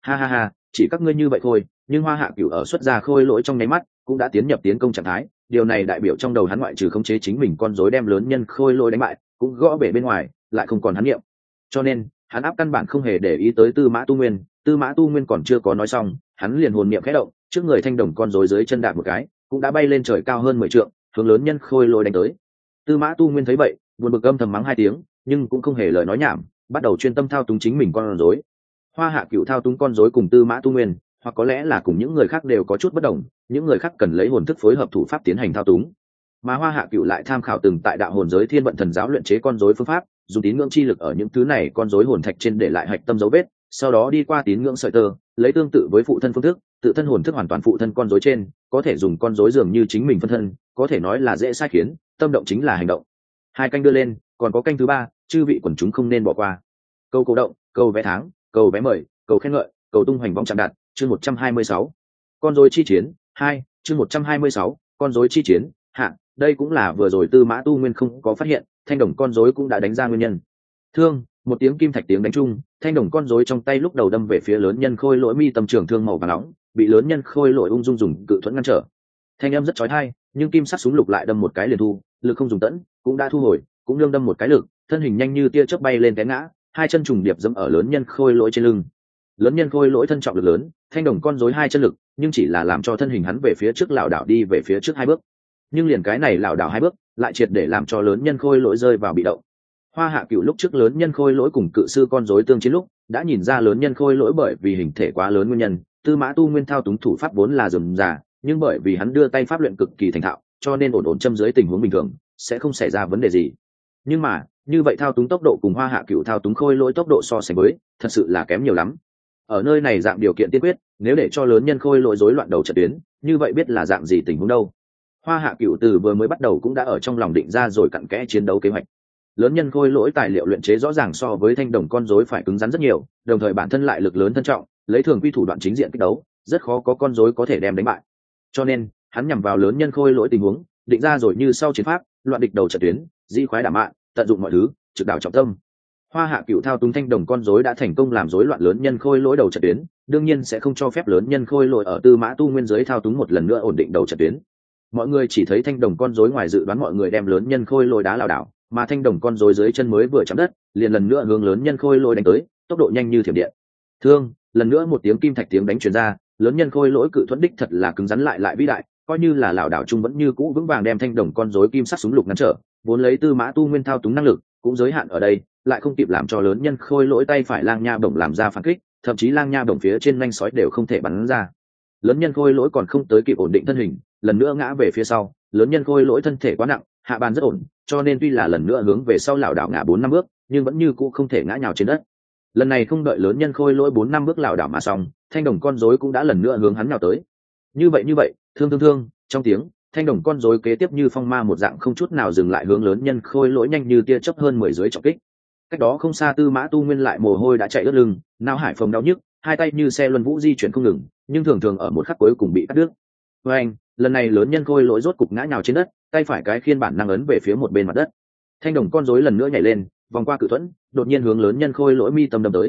Ha ha ha, chỉ các ngươi như vậy thôi, nhưng Hoa Hạ Cửu ở xuất ra khôi lỗi trong nháy mắt cũng đã tiến nhập tiến công trạng thái, điều này đại biểu trong đầu hắn ngoại trừ khống chế chính mình con rối đem lớn nhân khôi lỗi đánh bại, cũng gõ bể bên ngoài, lại không còn hắn niệm. Cho nên, hắn áp căn bản không hề để ý tới Tư Mã Tu Nguyên, Tư Mã Tu Nguyên còn chưa có nói xong, hắn liền hồn niệm khẽ động, trước người thanh đồng con rối dưới chân đạp một cái, cũng đã bay lên trời cao hơn 10 trượng, hướng lớn nhân khôi lỗi đánh tới. Tư Mã Tu Nguyên thấy vậy, buồn bực âm thầm mắng hai tiếng, nhưng cũng không hề lời nói nhảm, bắt đầu chuyên tâm thao túng chính mình con rối. Hoa Hạ Cửu thao túng con rối cùng Tư Mã Tu Nguyên, hoặc có lẽ là cùng những người khác đều có chút bất đồng, những người khác cần lấy hồn thức phối hợp thủ pháp tiến hành thao túng, mà Hoa Hạ Cửu lại tham khảo từng tại đạo hồn giới Thiên Vận Thần giáo luyện chế con rối phương pháp, dùng tín ngưỡng chi lực ở những thứ này con rối hồn thạch trên để lại hạch tâm dấu vết, sau đó đi qua tín ngưỡng sợi tơ, lấy tương tự với phụ thân phương thức, tự thân hồn thức hoàn toàn phụ thân con rối trên, có thể dùng con rối dường như chính mình phân thân, có thể nói là dễ sai khiến, tâm động chính là hành động. Hai canh đưa lên, còn có canh thứ ba, chư vị quần chúng không nên bỏ qua. Câu cổ động, câu vé tháng, câu vé mời, câu khen ngợi, câu tung hoành vong chạm đạt, chương 126. Con rối chi chiến 2, chương 126, con rối chi chiến hạ. Đây cũng là vừa rồi Tư Mã Tu Nguyên không có phát hiện, thanh đồng con rối cũng đã đánh ra nguyên nhân. Thương, một tiếng kim thạch tiếng đánh chung, thanh đồng con rối trong tay lúc đầu đâm về phía lớn nhân khôi lỗi mi tâm trường thương màu vàng nóng, bị lớn nhân khôi lỗi ung dung dùng cự thuẫn ngăn trở. Thanh âm rất chói tai, nhưng kim sắc súng lục lại đâm một cái liền thu, lực không dùng tận, cũng đã thu hồi, cũng đương đâm một cái lực, thân hình nhanh như tia chớp bay lên té ngã, hai chân trùng điệp dẫm ở lớn nhân khôi lỗi trên lưng. Lớn nhân khôi lỗi thân trọng lực lớn, thanh đồng con rối hai chân lực, nhưng chỉ là làm cho thân hình hắn về phía trước lảo đảo đi về phía trước hai bước. Nhưng liền cái này lảo đảo hai bước, lại triệt để làm cho lớn nhân khôi lỗi rơi vào bị động. Hoa Hạ Cửu lúc trước lớn nhân khôi lỗi cùng cự sư con rối tương chiến lúc, đã nhìn ra lớn nhân khôi lỗi bởi vì hình thể quá lớn nguyên nhân, Tư Mã Tu Nguyên thao túng thủ pháp vốn là rườm rà, nhưng bởi vì hắn đưa tay pháp luyện cực kỳ thành thạo, cho nên ổn ổn châm dưới tình huống bình thường, sẽ không xảy ra vấn đề gì. Nhưng mà, như vậy thao túng tốc độ cùng Hoa Hạ Cửu thao túng khôi lỗi tốc độ so sánh với, thật sự là kém nhiều lắm. Ở nơi này dạng điều kiện tiên quyết, nếu để cho lớn nhân khôi lỗi rối loạn đầu trận tuyến, như vậy biết là dạng gì tình huống đâu. Hoa Hạ Cửu từ vừa mới bắt đầu cũng đã ở trong lòng định ra rồi cặn kẽ chiến đấu kế hoạch. Lớn nhân khôi lỗi tài liệu luyện chế rõ ràng so với thanh đồng con rối phải cứng rắn rất nhiều, đồng thời bản thân lại lực lớn thân trọng, lấy thường quy thủ đoạn chính diện kích đấu, rất khó có con rối có thể đem đánh bại. Cho nên, hắn nhằm vào lớn nhân khôi lỗi tình huống, định ra rồi như sau chiến pháp, loạn địch đầu trận tuyến, di khoái đả mạn, tận dụng mọi thứ, trực đảo trọng tâm. Hoa Hạ Cửu thao túng thanh đồng con rối đã thành công làm rối loạn lớn nhân khôi lỗi đầu trận tuyến, đương nhiên sẽ không cho phép lớn nhân khôi lỗi ở Tư Mã Tu Nguyên dưới thao túng một lần nữa ổn định đầu trận tuyến. Mọi người chỉ thấy thanh đồng con rối ngoài dự đoán mọi người đem lớn nhân khôi lỗi đá lảo đảo, mà thanh đồng con rối dưới chân mới vừa chạm đất, liền lần nữa hướng lớn nhân khôi lỗi đánh tới, tốc độ nhanh như thiểm điện. Thương, lần nữa một tiếng kim thạch tiếng đánh truyền ra, lớn nhân khôi lỗi cự thuẫn đích thật là cứng rắn lại vĩ đại, coi như là lảo đảo chung vẫn như cũ vững vàng đem thanh đồng con rối kim sắc súng lục ngăn trở, vốn lấy Tư Mã Tu Nguyên thao túng năng lực, cũng giới hạn ở đây, lại không kịp làm cho lớn nhân khôi lỗi tay phải lang nha bổng làm ra phản kích, thậm chí lang nha bổng phía trên nanh sói đều không thể bắn ra. Lớn nhân khôi lỗi còn không tới kịp ổn định thân hình, lần nữa ngã về phía sau, lớn nhân khôi lỗi thân thể quá nặng, hạ bàn rất ổn, cho nên tuy là lần nữa hướng về sau lảo đảo ngã 4-5 bước, nhưng vẫn như cũ không thể ngã nhào trên đất. Lần này không đợi lớn nhân khôi lỗi 4-5 bước lảo đảo mà xong, thanh đồng con rối cũng đã lần nữa hướng hắn nhào tới. Như vậy, thương, trong tiếng, thanh đồng con rối kế tiếp như phong ma một dạng không chút nào dừng lại hướng lớn nhân khôi lỗi nhanh như tia chớp hơn 10 dưới trọng kích. Cách đó không xa Tư Mã Tu Nguyên lại mồ hôi đã chạy ướt lưng, não hải phồng đau nhức, hai tay như xe luân vũ di chuyển không ngừng, nhưng thường ở một khắc cuối cùng bị cắt đứt. Với anh, lần này lớn nhân khôi lỗi rốt cục ngã nhào trên đất, tay phải cái khiên bản năng ấn về phía một bên mặt đất. Thanh đồng con rối lần nữa nhảy lên, vòng qua cự thuẫn, đột nhiên hướng lớn nhân khôi lỗi mi tâm đâm tới.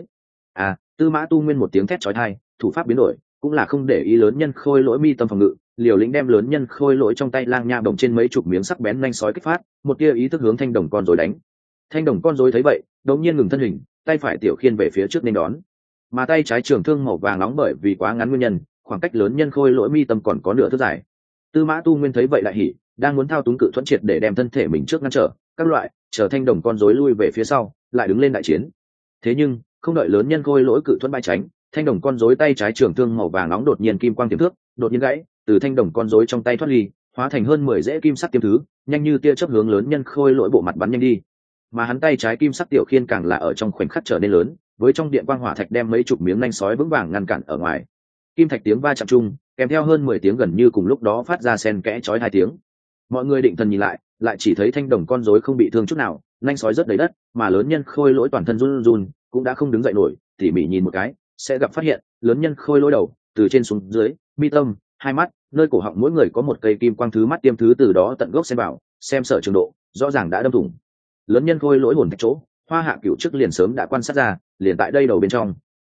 Tư Mã Tu Nguyên một tiếng thét chói tai, thủ pháp biến đổi, cũng là không để ý lớn nhân khôi lỗi mi tâm phòng ngự, liều lĩnh đem lớn nhân khôi lỗi trong tay lang nha bổng trên mấy chục miếng sắc bén nhanh sói kích phát, một tia ý thức hướng thanh đồng con rối đánh. Thanh đồng con rối thấy vậy, đột nhiên ngừng thân hình, tay phải tiểu khiên về phía trước nên đón, mà tay trái trường thương màu vàng nóng bởi vì quá ngắn nguyên nhân, khoảng cách lớn nhân khôi lỗi mi tâm còn có nửa thước dài. Tư Mã Tu Nguyên thấy vậy lại hỉ, đang muốn thao túng cự thuẫn triệt để đem thân thể mình trước ngăn trở các loại, chờ thanh đồng con rối lui về phía sau, lại đứng lên đại chiến. Thế nhưng, không đợi lớn nhân khôi lỗi cự thuẫn bay tránh, thanh đồng con rối tay trái trường thương màu vàng nóng đột nhiên kim quang tiềm thước, đột nhiên gãy, từ thanh đồng con rối trong tay thoát ly, hóa thành hơn 10 rễ kim sắc tiêm thứ, nhanh như tia chớp hướng lớn nhân khôi lỗi bộ mặt bắn nhanh đi. Mà hắn tay trái kim sắc tiểu khiên càng là ở trong khoảnh khắc trở nên lớn, với trong điện quang hỏa thạch đem mấy chục miếng nanh sói vững vàng ngăn cản ở ngoài. Kim thạch tiếng va chạm chung, kèm theo hơn 10 tiếng gần như cùng lúc đó phát ra xen kẽ chói hai tiếng. Mọi người định thần nhìn lại chỉ thấy thanh đồng con rối không bị thương chút nào, nanh sói rất đầy đất, mà lớn nhân khôi lỗi toàn thân run run, cũng đã không đứng dậy nổi, tỉ mỉ nhìn một cái, sẽ gặp phát hiện, lớn nhân khôi lỗi đầu, từ trên xuống dưới, mi tâm, hai mắt, nơi cổ họng mỗi người có một cây kim quang thứ mắt tiêm thứ từ đó tận gốc xem vào, xem sở trường độ, rõ ràng đã đâm thủng. Lớn nhân khôi lỗi hồn thạch chỗ, Hoa Hạ Cửu trước liền sớm đã quan sát ra, liền tại đây đầu bên trong.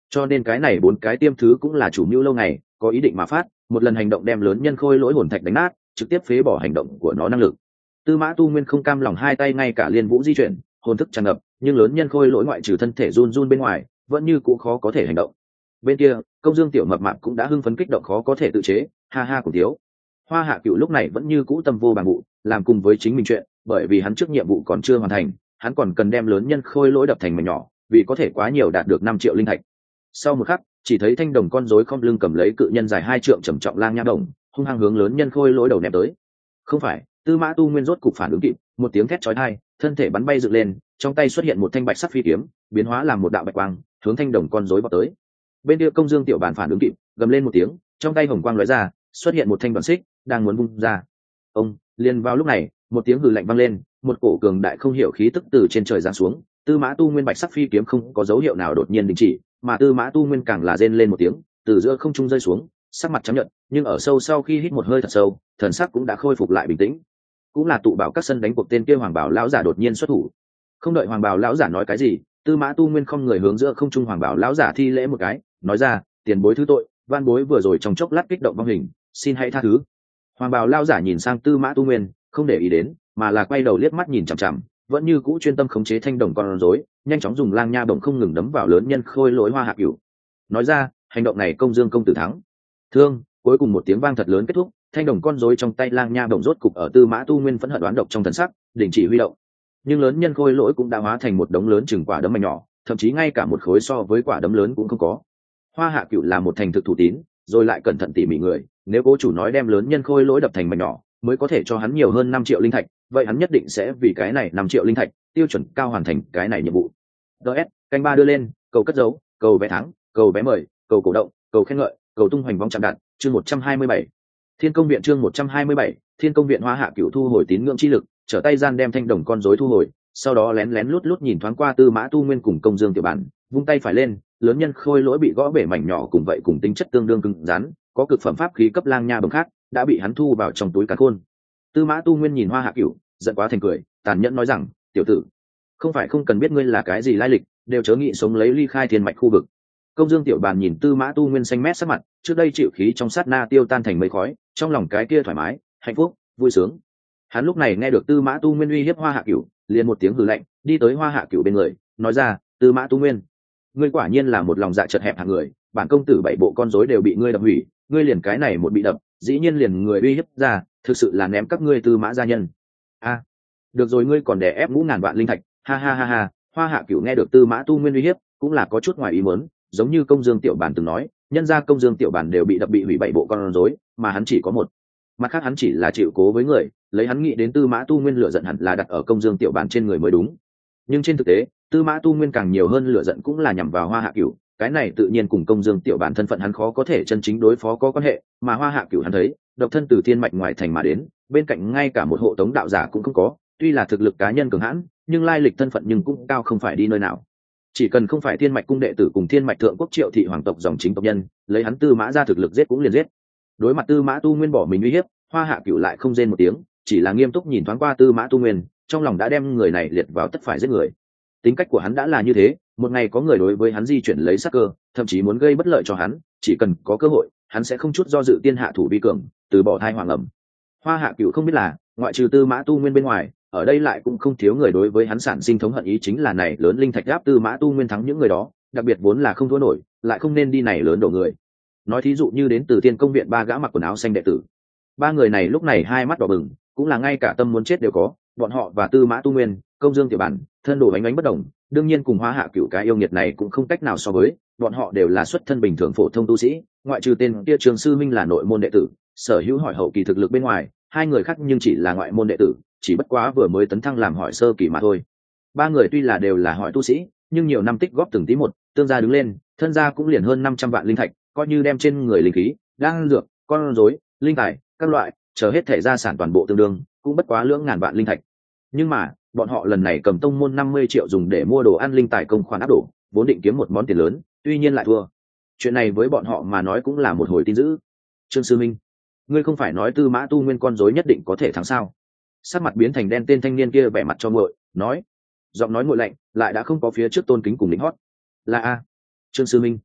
Cho nên cái này 4 cái tiêm thứ cũng là chủ mưu lâu ngày có ý định mà phát, một lần hành động đem lớn nhân khôi lỗi hồn thạch đánh nát, trực tiếp phế bỏ hành động của nó năng lực. Tư Mã Tu Nguyên không cam lòng, hai tay ngay cả liên vũ di chuyển, hồn thức tràn ngập, nhưng lớn nhân khôi lỗi ngoại trừ thân thể run run bên ngoài, vẫn như cũ khó có thể hành động. Bên kia, Công Dương Tiểu Mập Mạp cũng đã hưng phấn kích động khó có thể tự chế, ha ha cùng thiếu. Hoa Hạ Cửu lúc này vẫn như cũ tâm vô bằng vụ, làm cùng với chính mình chuyện, bởi vì hắn trước nhiệm vụ còn chưa hoàn thành, hắn còn cần đem lớn nhân khôi lỗi đập thành mảnh nhỏ, vì có thể quá nhiều đạt được 5 triệu linh thạch. Sau một khắc, chỉ thấy thanh đồng con rối không lưng cầm lấy cự nhân dài 2 trượng trầm trọng lang nha đồng, hung hăng hướng lớn nhân khôi lỗi đầu ném tới. Không phải, Tư Mã Tu Nguyên rốt cục phản ứng kịp, một tiếng thét chói tai, thân thể bắn bay dựng lên, trong tay xuất hiện một thanh bạch sắc phi kiếm, biến hóa làm một đạo bạch quang, hướng thanh đồng con rối vọt tới. Bên kia Công Dương Tiểu Bản phản ứng kịp, gầm lên một tiếng, trong tay hồng quang lóe ra, xuất hiện một thanh đoạn xích, đang muốn vung ra. Ông, liền vào lúc này, một tiếng hừ lạnh vang lên, một cổ cường đại không hiểu khí tức từ trên trời giáng xuống. Tư Mã Tu Nguyên bạch sắc phi kiếm không có dấu hiệu nào đột nhiên đình chỉ, mà Tư Mã Tu Nguyên càng là rên lên một tiếng, từ giữa không trung rơi xuống, sắc mặt trắng nhợt, nhưng ở sâu sau khi hít một hơi thật sâu, thần sắc cũng đã khôi phục lại bình tĩnh. Cũng là tụ bảo các sân đánh cuộc tên kia Hoàng Bảo lão giả đột nhiên xuất thủ. Không đợi Hoàng Bảo lão giả nói cái gì, Tư Mã Tu Nguyên không người hướng giữa không trung Hoàng Bảo lão giả thi lễ một cái, nói ra, tiền bối thứ tội, van bối vừa rồi trong chốc lát kích động vong hình, xin hãy tha thứ. Hoàng Bảo lão giả nhìn sang Tư Mã Tu Nguyên, không để ý đến, mà là quay đầu liếc mắt nhìn chằm chằm, vẫn như cũ chuyên tâm khống chế thanh đồng con rối, nhanh chóng dùng lang nha bổng không ngừng đấm vào lớn nhân khôi lỗi Hoa Hạ Cửu. Nói ra, hành động này Công Dương công tử thắng. Thương, cuối cùng một tiếng vang thật lớn kết thúc, thanh đồng con rối trong tay lang nha bổng rốt cục ở Tư Mã Tu Nguyên phẫn hận đoán độc trong thần sắc, đình chỉ huy động. Nhưng lớn nhân khôi lỗi cũng đã hóa thành một đống lớn chừng quả đấm mảnh nhỏ, thậm chí ngay cả một khối so với quả đấm lớn cũng không có. Hoa Hạ Cửu là một thành thực thủ tín, rồi lại cẩn thận tỉ mỉ người, nếu cố chủ nói đem lớn nhân khôi lỗi đập thành mảnh nhỏ, mới có thể cho hắn nhiều hơn 5 triệu linh thạch, vậy hắn nhất định sẽ vì cái này 5 triệu linh thạch, tiêu chuẩn cao hoàn thành cái này nhiệm vụ. DS, canh ba đưa lên, cầu cất dấu, cầu vé thắng, cầu vé mời, cầu cổ động, cầu khen ngợi, cầu tung hoành vong chạm đặt, chương 127. Thiên Công viện chương 127, Thiên Công viện. Hoa Hạ Cửu thu hồi tín ngưỡng chi lực, trở tay gian đem thanh đồng con rối thu hồi, sau đó lén lén lút lút nhìn thoáng qua Tư Mã Tu Nguyên cùng Công Dương Tiểu Bản, vung tay phải lên, lớn nhân khôi lỗi bị gõ bể mảnh nhỏ cùng vậy cùng tính chất tương đương cứng rắn, có cực phẩm pháp khí cấp lang nha bổng khác, đã bị hắn thu vào trong túi càn khôn. Tư Mã Tu Nguyên nhìn Hoa Hạ Cửu, giận quá thành cười, tàn nhẫn nói rằng, tiểu tử, không phải không cần biết ngươi là cái gì lai lịch, đều chớ nghĩ sống lấy ly khai thiên mạch khu vực. Công Dương Tiểu Bàn nhìn Tư Mã Tu Nguyên xanh mét sắc mặt, trước đây chịu khí trong sát na tiêu tan thành mây khói, trong lòng cái kia thoải mái, hạnh phúc, vui sướng. Hắn lúc này nghe được Tư Mã Tu Nguyên uy hiếp Hoa Hạ Cửu, liền một tiếng hừ lạnh, đi tới Hoa Hạ Cửu bên người, nói ra, Tư Mã Tu Nguyên, ngươi quả nhiên là một lòng dạ chật hẹp hạng người, bản công tử 7 bộ con rối đều bị ngươi đập hủy, ngươi liền cái này một bị đập, dĩ nhiên liền người uy hiếp ra, thực sự là ném các ngươi Tư Mã gia nhân. A, được rồi, ngươi còn đè ép ngũ ngàn vạn linh thạch, ha ha ha ha. Hoa Hạ Cửu nghe được Tư Mã Tu Nguyên uy hiếp, cũng là có chút ngoài ý muốn, giống như Công Dương Tiểu Bản từng nói, nhân ra Công Dương Tiểu Bản đều bị đập bị hủy 7 bộ con rối, mà hắn chỉ có một. Mặt khác hắn chỉ là chịu cố với người, lấy hắn nghĩ đến Tư Mã Tu Nguyên lửa giận hẳn là đặt ở Công Dương Tiểu Bản trên người mới đúng. Nhưng trên thực tế, Tư Mã Tu Nguyên càng nhiều hơn lửa giận cũng là nhằm vào Hoa Hạ Cửu, cái này tự nhiên cùng Công Dương Tiểu Bản thân phận hắn khó có thể chân chính đối phó có quan hệ, mà Hoa Hạ Cửu hắn thấy, độc thân từ thiên mạch ngoài thành mà đến, bên cạnh ngay cả một hộ tống đạo giả cũng không có, tuy là thực lực cá nhân cường hãn, nhưng lai lịch thân phận nhưng cũng cao không phải đi nơi nào. Chỉ cần không phải thiên mạch cung đệ tử cùng thiên mạch thượng quốc Triệu thị hoàng tộc dòng chính tộc nhân, lấy hắn Tư Mã ra thực lực giết cũng liền giết. Đối mặt Tư Mã Tu Nguyên bỏ mình uy hiếp, Hoa Hạ Cửu lại không rên một tiếng, chỉ là nghiêm túc nhìn thoáng qua Tư Mã Tu Nguyên, trong lòng đã đem người này liệt vào tất phải giết người. Tính cách của hắn đã là như thế, một ngày có người đối với hắn di chuyển lấy sát cơ, thậm chí muốn gây bất lợi cho hắn, chỉ cần có cơ hội, hắn sẽ không chút do dự tiên hạ thủ vi cường, từ bỏ thai hoàng ẩm. Hoa Hạ Cửu không biết là, ngoại trừ Tư Mã Tu Nguyên bên ngoài, ở đây lại cũng không thiếu người đối với hắn sản sinh thống hận ý, chính là này lớn linh thạch áp Tư Mã Tu Nguyên thắng những người đó, đặc biệt vốn là không thua nổi, lại không nên đi này lớn đổ người. Nói thí dụ như đến từ Thiên Công viện 3 gã mặc quần áo xanh đệ tử, 3 người này lúc này hai mắt đỏ bừng, cũng là ngay cả tâm muốn chết đều có, bọn họ và Tư Mã Tu Nguyên, Công Dương Tiểu Bản, thân đồ bánh bất đồng, đương nhiên cùng Hoa Hạ Cửu cái yêu nghiệt này cũng không cách nào so với, bọn họ đều là xuất thân bình thường phổ thông tu sĩ, ngoại trừ tên kia Trường Sư Minh là nội môn đệ tử, sở hữu hỏi hậu kỳ thực lực bên ngoài, 2 người khác nhưng chỉ là ngoại môn đệ tử, chỉ bất quá vừa mới tấn thăng làm hỏi sơ kỳ mà thôi. 3 người tuy là đều là hỏi tu sĩ, nhưng nhiều năm tích góp từng tí một, tương gia đứng lên, thân gia cũng liền hơn 500 vạn linh thạch, coi như đem trên người linh khí, đan dược, con rối, linh tài, các loại, chờ hết thể gia sản toàn bộ tương đương, cũng bất quá lưỡng ngàn vạn linh thạch. Nhưng mà, bọn họ lần này cầm tông môn 50 triệu dùng để mua đồ ăn linh tài công khoản áp đổ, vốn định kiếm một món tiền lớn, tuy nhiên lại thua. Chuyện này với bọn họ mà nói cũng là một hồi tin dữ. Trương Sư Minh, ngươi không phải nói Tư Mã Tu Nguyên con rối nhất định có thể thắng sao? Sắc mặt biến thành đen, tên thanh niên kia vẻ mặt cho nguội, nói, giọng nói nguội lạnh, lại đã không có phía trước tôn kính cùng lĩnh hót. Là a, Trương Sư Minh,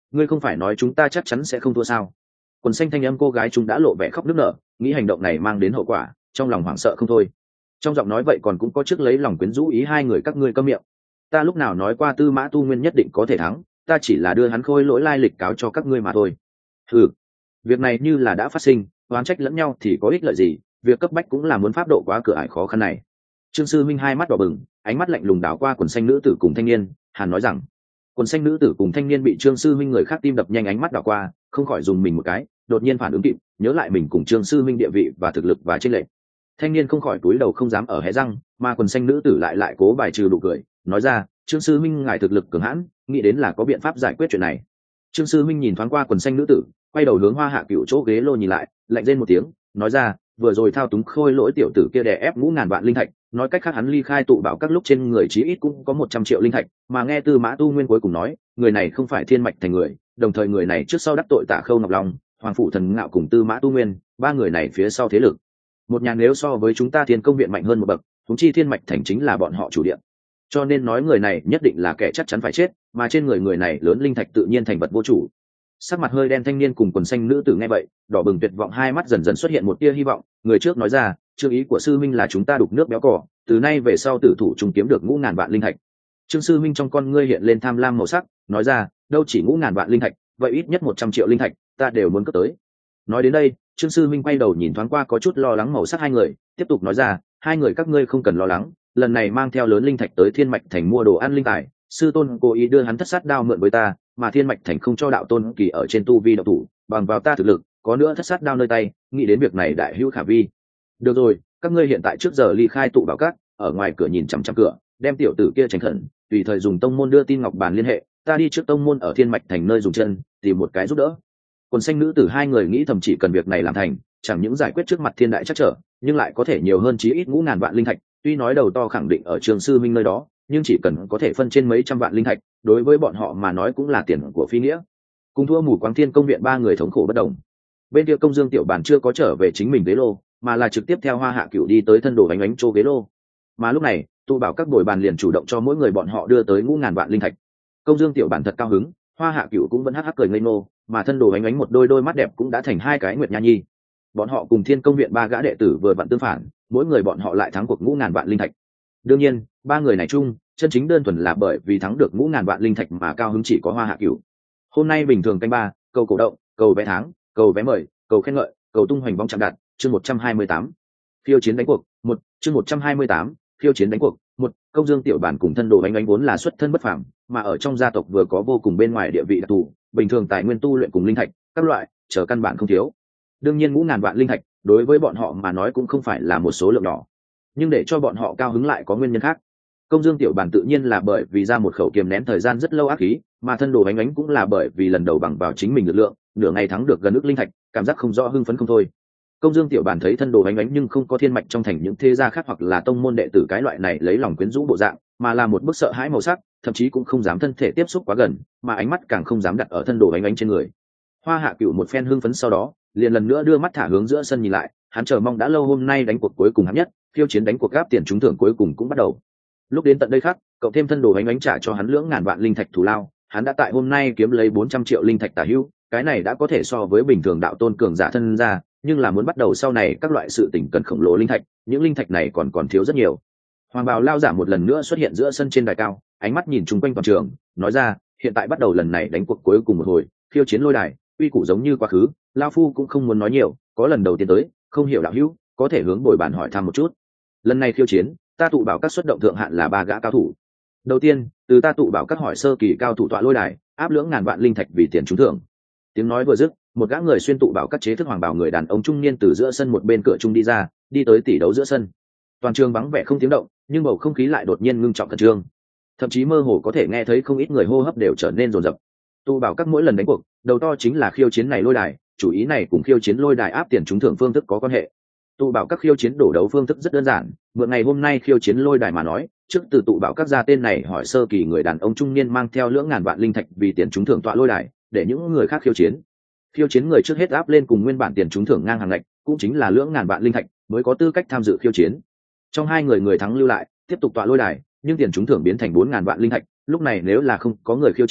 ngươi không phải nói chúng ta chắc chắn sẽ không thua sao? Quần xanh thanh âm cô gái chúng đã lộ vẻ khóc nức nở, nghĩ hành động này mang đến hậu quả, trong lòng hoảng sợ không thôi. Trong giọng nói vậy còn cũng có trước lấy lòng quyến rũ ý hai người các ngươi câm miệng. Ta lúc nào nói qua Tư Mã Tu Nguyên nhất định có thể thắng, ta chỉ là đưa hắn khôi lỗi lai lịch cáo cho các ngươi mà thôi. Ừ, việc này như là đã phát sinh, oán trách lẫn nhau thì có ích lợi gì, việc cấp bách cũng là muốn pháp độ quá cửa ải khó khăn này. Trương Sư Minh hai mắt đỏ bừng, ánh mắt lạnh lùng đảo qua quần xanh nữ tử cùng thanh niên, hàn nói rằng quần xanh nữ tử cùng thanh niên bị Trương Sư Minh người khác tim đập nhanh ánh mắt đảo qua, không khỏi dùng mình một cái, đột nhiên phản ứng kịp, nhớ lại mình cùng Trương Sư Minh địa vị và thực lực và chênh lệch. Thanh niên không khỏi cúi đầu không dám ở hé răng, mà quần xanh nữ tử lại cố bài trừ nụ cười, nói ra, Trương Sư Minh ngài thực lực cường hãn, nghĩ đến là có biện pháp giải quyết chuyện này. Trương Sư Minh nhìn thoáng qua quần xanh nữ tử, quay đầu hướng Hoa Hạ Cửu chỗ ghế lô nhìn lại, lạnh rên một tiếng, nói ra, vừa rồi thao túng khôi lỗi tiểu tử kia đè ép ngũ ngàn vạn linh thạch, nói cách khác hắn ly khai tụ bảo các lúc trên người chí ít cũng có 100 triệu linh thạch, mà nghe Tư Mã Tu Nguyên cuối cùng nói, người này không phải thiên mạch thành người, đồng thời người này trước sau đắc tội Tạ Khâu Ngọc Long, Hoàng phủ Thần Ngạo cùng Tư Mã Tu Nguyên, ba người này phía sau thế lực một nhà nếu so với chúng ta Thiên Công viện mạnh hơn một bậc, chúng chi thiên mạch thành chính là bọn họ chủ địa, cho nên nói người này nhất định là kẻ chắc chắn phải chết, mà trên người này lớn linh thạch tự nhiên thành vật vô chủ. Sắc mặt hơi đen thanh niên cùng quần xanh nữ tử nghe vậy, đỏ bừng tuyệt vọng hai mắt dần dần xuất hiện một tia hy vọng. Người trước nói ra, chương ý của sư minh là chúng ta đục nước béo cỏ, từ nay về sau tử thủ trùng kiếm được ngũ ngàn vạn linh thạch. Trương sư minh trong con ngươi hiện lên tham lam màu sắc, nói ra, đâu chỉ ngũ ngàn vạn linh thạch, vậy ít nhất 100 triệu linh thạch, ta đều muốn cướp tới. Nói đến đây, Trương sư minh quay đầu nhìn thoáng qua có chút lo lắng màu sắc hai người, tiếp tục nói ra, hai người các ngươi không cần lo lắng, lần này mang theo lớn linh thạch tới thiên mạch thành mua đồ ăn linh tài, sư tôn cố ý đưa hắn thất sát đao mượn với ta, mà thiên mạch thành không cho đạo tôn kỳ ở trên tu vi độc thủ, bằng vào ta thực lực, có nữa thất sát đao nơi tay, nghĩ đến việc này đại hữu khả vi. Được rồi, các ngươi hiện tại trước giờ ly khai tụ bảo các, ở ngoài cửa nhìn chằm chằm cửa, đem tiểu tử kia tránh khẩn, tùy thời dùng tông môn đưa tin ngọc bàn liên hệ, ta đi trước tông môn ở thiên mạch thành nơi dùng chân, tìm một cái giúp đỡ. Quần xanh nữ tử hai người nghĩ thầm chỉ cần việc này làm thành, chẳng những giải quyết trước mặt thiên đại chắc trở, nhưng lại có thể nhiều hơn chí ít ngũ ngàn vạn linh thạch. Tuy nói đầu to khẳng định ở Trường sư minh nơi đó, nhưng chỉ cần có thể phân trên mấy trăm vạn linh thạch, đối với bọn họ mà nói cũng là tiền của phi nghĩa. Cùng thua Mù Quáng Thiên Công viện ba người thống khổ bất đồng. Bên kia Công Dương Tiểu Bản chưa có trở về chính mình ghế lô, mà là trực tiếp theo Hoa Hạ Cửu đi tới thân đồ ánh ánh chỗ ghế lô. Mà lúc này, tụ bảo các bồi bàn liền chủ động cho mỗi người bọn họ đưa tới ngũ ngàn vạn linh thạch. Công Dương Tiểu Bản thật cao hứng, Hoa Hạ Cửu cũng vẫn hắc hắc cười ngây ngô, mà thân đồ ánh ánh một đôi mắt đẹp cũng đã thành hai cái nguyệt nha nhi. Bọn họ cùng Thiên Công viện ba gã đệ tử vừa vặn tương phản, mỗi người bọn họ lại thắng cuộc ngũ ngàn vạn linh thạch. Đương nhiên, ba người này chung, chân chính đơn thuần là bởi vì thắng được ngũ ngàn vạn linh thạch mà cao hứng chỉ có Hoa Hạ Cửu. Hôm nay bình thường canh ba, cầu cổ động, cầu vé tháng, cầu vé mời, cầu khen ngợi, cầu tung hoành vong chạm đặt, chương 128. Phiêu chiến đánh cuộc, một chương 128, phiêu chiến đánh cuộc, một Công Dương Tiểu Bản cùng thân đồ ánh ánh vốn là xuất thân bất phàm, mà ở trong gia tộc vừa có vô cùng bên ngoài địa vị đặc thù, bình thường tài nguyên tu luyện cùng linh thạch, các loại, chờ căn bản không thiếu. Đương nhiên ngũ ngàn vạn linh thạch, đối với bọn họ mà nói cũng không phải là một số lượng nhỏ. Nhưng để cho bọn họ cao hứng lại có nguyên nhân khác. Công Dương Tiểu Bản tự nhiên là bởi vì ra một khẩu kiềm nén thời gian rất lâu ác khí, mà thân đồ ánh ánh cũng là bởi vì lần đầu bằng vào chính mình lực lượng, nửa ngày thắng được gần ức linh thạch, cảm giác không rõ hưng phấn không thôi. Công Dương Tiểu Bản thấy thân đồ ánh ánh nhưng không có thiên mạch trong thành những thế gia khác hoặc là tông môn đệ tử cái loại này lấy lòng quyến rũ bộ dạng, mà là một bức sợ hãi màu sắc, thậm chí cũng không dám thân thể tiếp xúc quá gần, mà ánh mắt càng không dám đặt ở thân đồ ánh ánh trên người. Hoa Hạ Cửu một phen hưng phấn sau đó, liền lần nữa đưa mắt thả hướng giữa sân nhìn lại, hắn chờ mong đã lâu hôm nay đánh cuộc cuối cùng hấp nhất, phiêu chiến đánh cuộc gáp tiền trúng thưởng cuối cùng cũng bắt đầu. Lúc đến tận đây khác, cậu thêm thân đồ ánh ánh trả cho hắn lưỡng ngàn vạn linh thạch thù lao, hắn đã tại hôm nay kiếm lấy 400 triệu linh thạch tả hữu, cái này đã có thể so với bình thường đạo tôn cường giả thân ra, nhưng là muốn bắt đầu sau này các loại sự tình cần khổng lồ linh thạch, những linh thạch này còn thiếu rất nhiều. Hoàng bào lao giả một lần nữa xuất hiện giữa sân trên đài cao, ánh mắt nhìn chung quanh toàn trường, nói ra, hiện tại bắt đầu lần này đánh cuộc cuối cùng một hồi, phiêu chiến lôi đài, uy củ giống như quá khứ, lao phu cũng không muốn nói nhiều, có lần đầu tiên tới, không hiểu đạo hữu, có thể hướng bồi bàn hỏi thăm một chút. Lần này khiêu chiến, ta tụ bảo các xuất động thượng hạn là ba gã cao thủ. Đầu tiên, từ ta tụ bảo các hỏi sơ kỳ cao thủ tọa lôi đài, áp lưỡng ngàn vạn linh thạch vì tiền trúng thưởng. Tiếng nói vừa dứt, một gã người xuyên tụ bảo các chế thức hoàng bảo người đàn ông trung niên từ giữa sân một bên cửa trung đi ra, đi tới tỷ đấu giữa sân. Toàn trường vắng vẻ không tiếng động, nhưng bầu không khí lại đột nhiên ngưng trọng khẩn trương. Thậm chí mơ hồ có thể nghe thấy không ít người hô hấp đều trở nên rồn rập. Tụ bảo các mỗi lần đánh cuộc, đầu to chính là khiêu chiến này lôi đài, chủ ý này cùng khiêu chiến lôi đài áp tiền trúng thưởng phương thức có quan hệ. Tụ bảo các khiêu chiến đổ đấu phương thức rất đơn giản, mượn ngày hôm nay khiêu chiến lôi đài mà nói, trước từ tụ bảo các ra tên này hỏi sơ kỳ người đàn ông trung niên mang theo lưỡng ngàn vạn linh thạch vì tiền trúng thưởng tọa lôi đài, để những người khác khiêu chiến. Khiêu chiến người trước hết áp lên cùng nguyên bản tiền trúng thưởng ngang hàng ngạch, cũng chính là lưỡng ngàn vạn linh thạch, mới có tư cách tham dự khiêu chiến. Trong hai người người thắng lưu lại, tiếp tục tọa lôi đài, nhưng tiền trúng thưởng biến thành 4.000 vạn linh thạch, lúc này nếu là không có người khiêu chiến,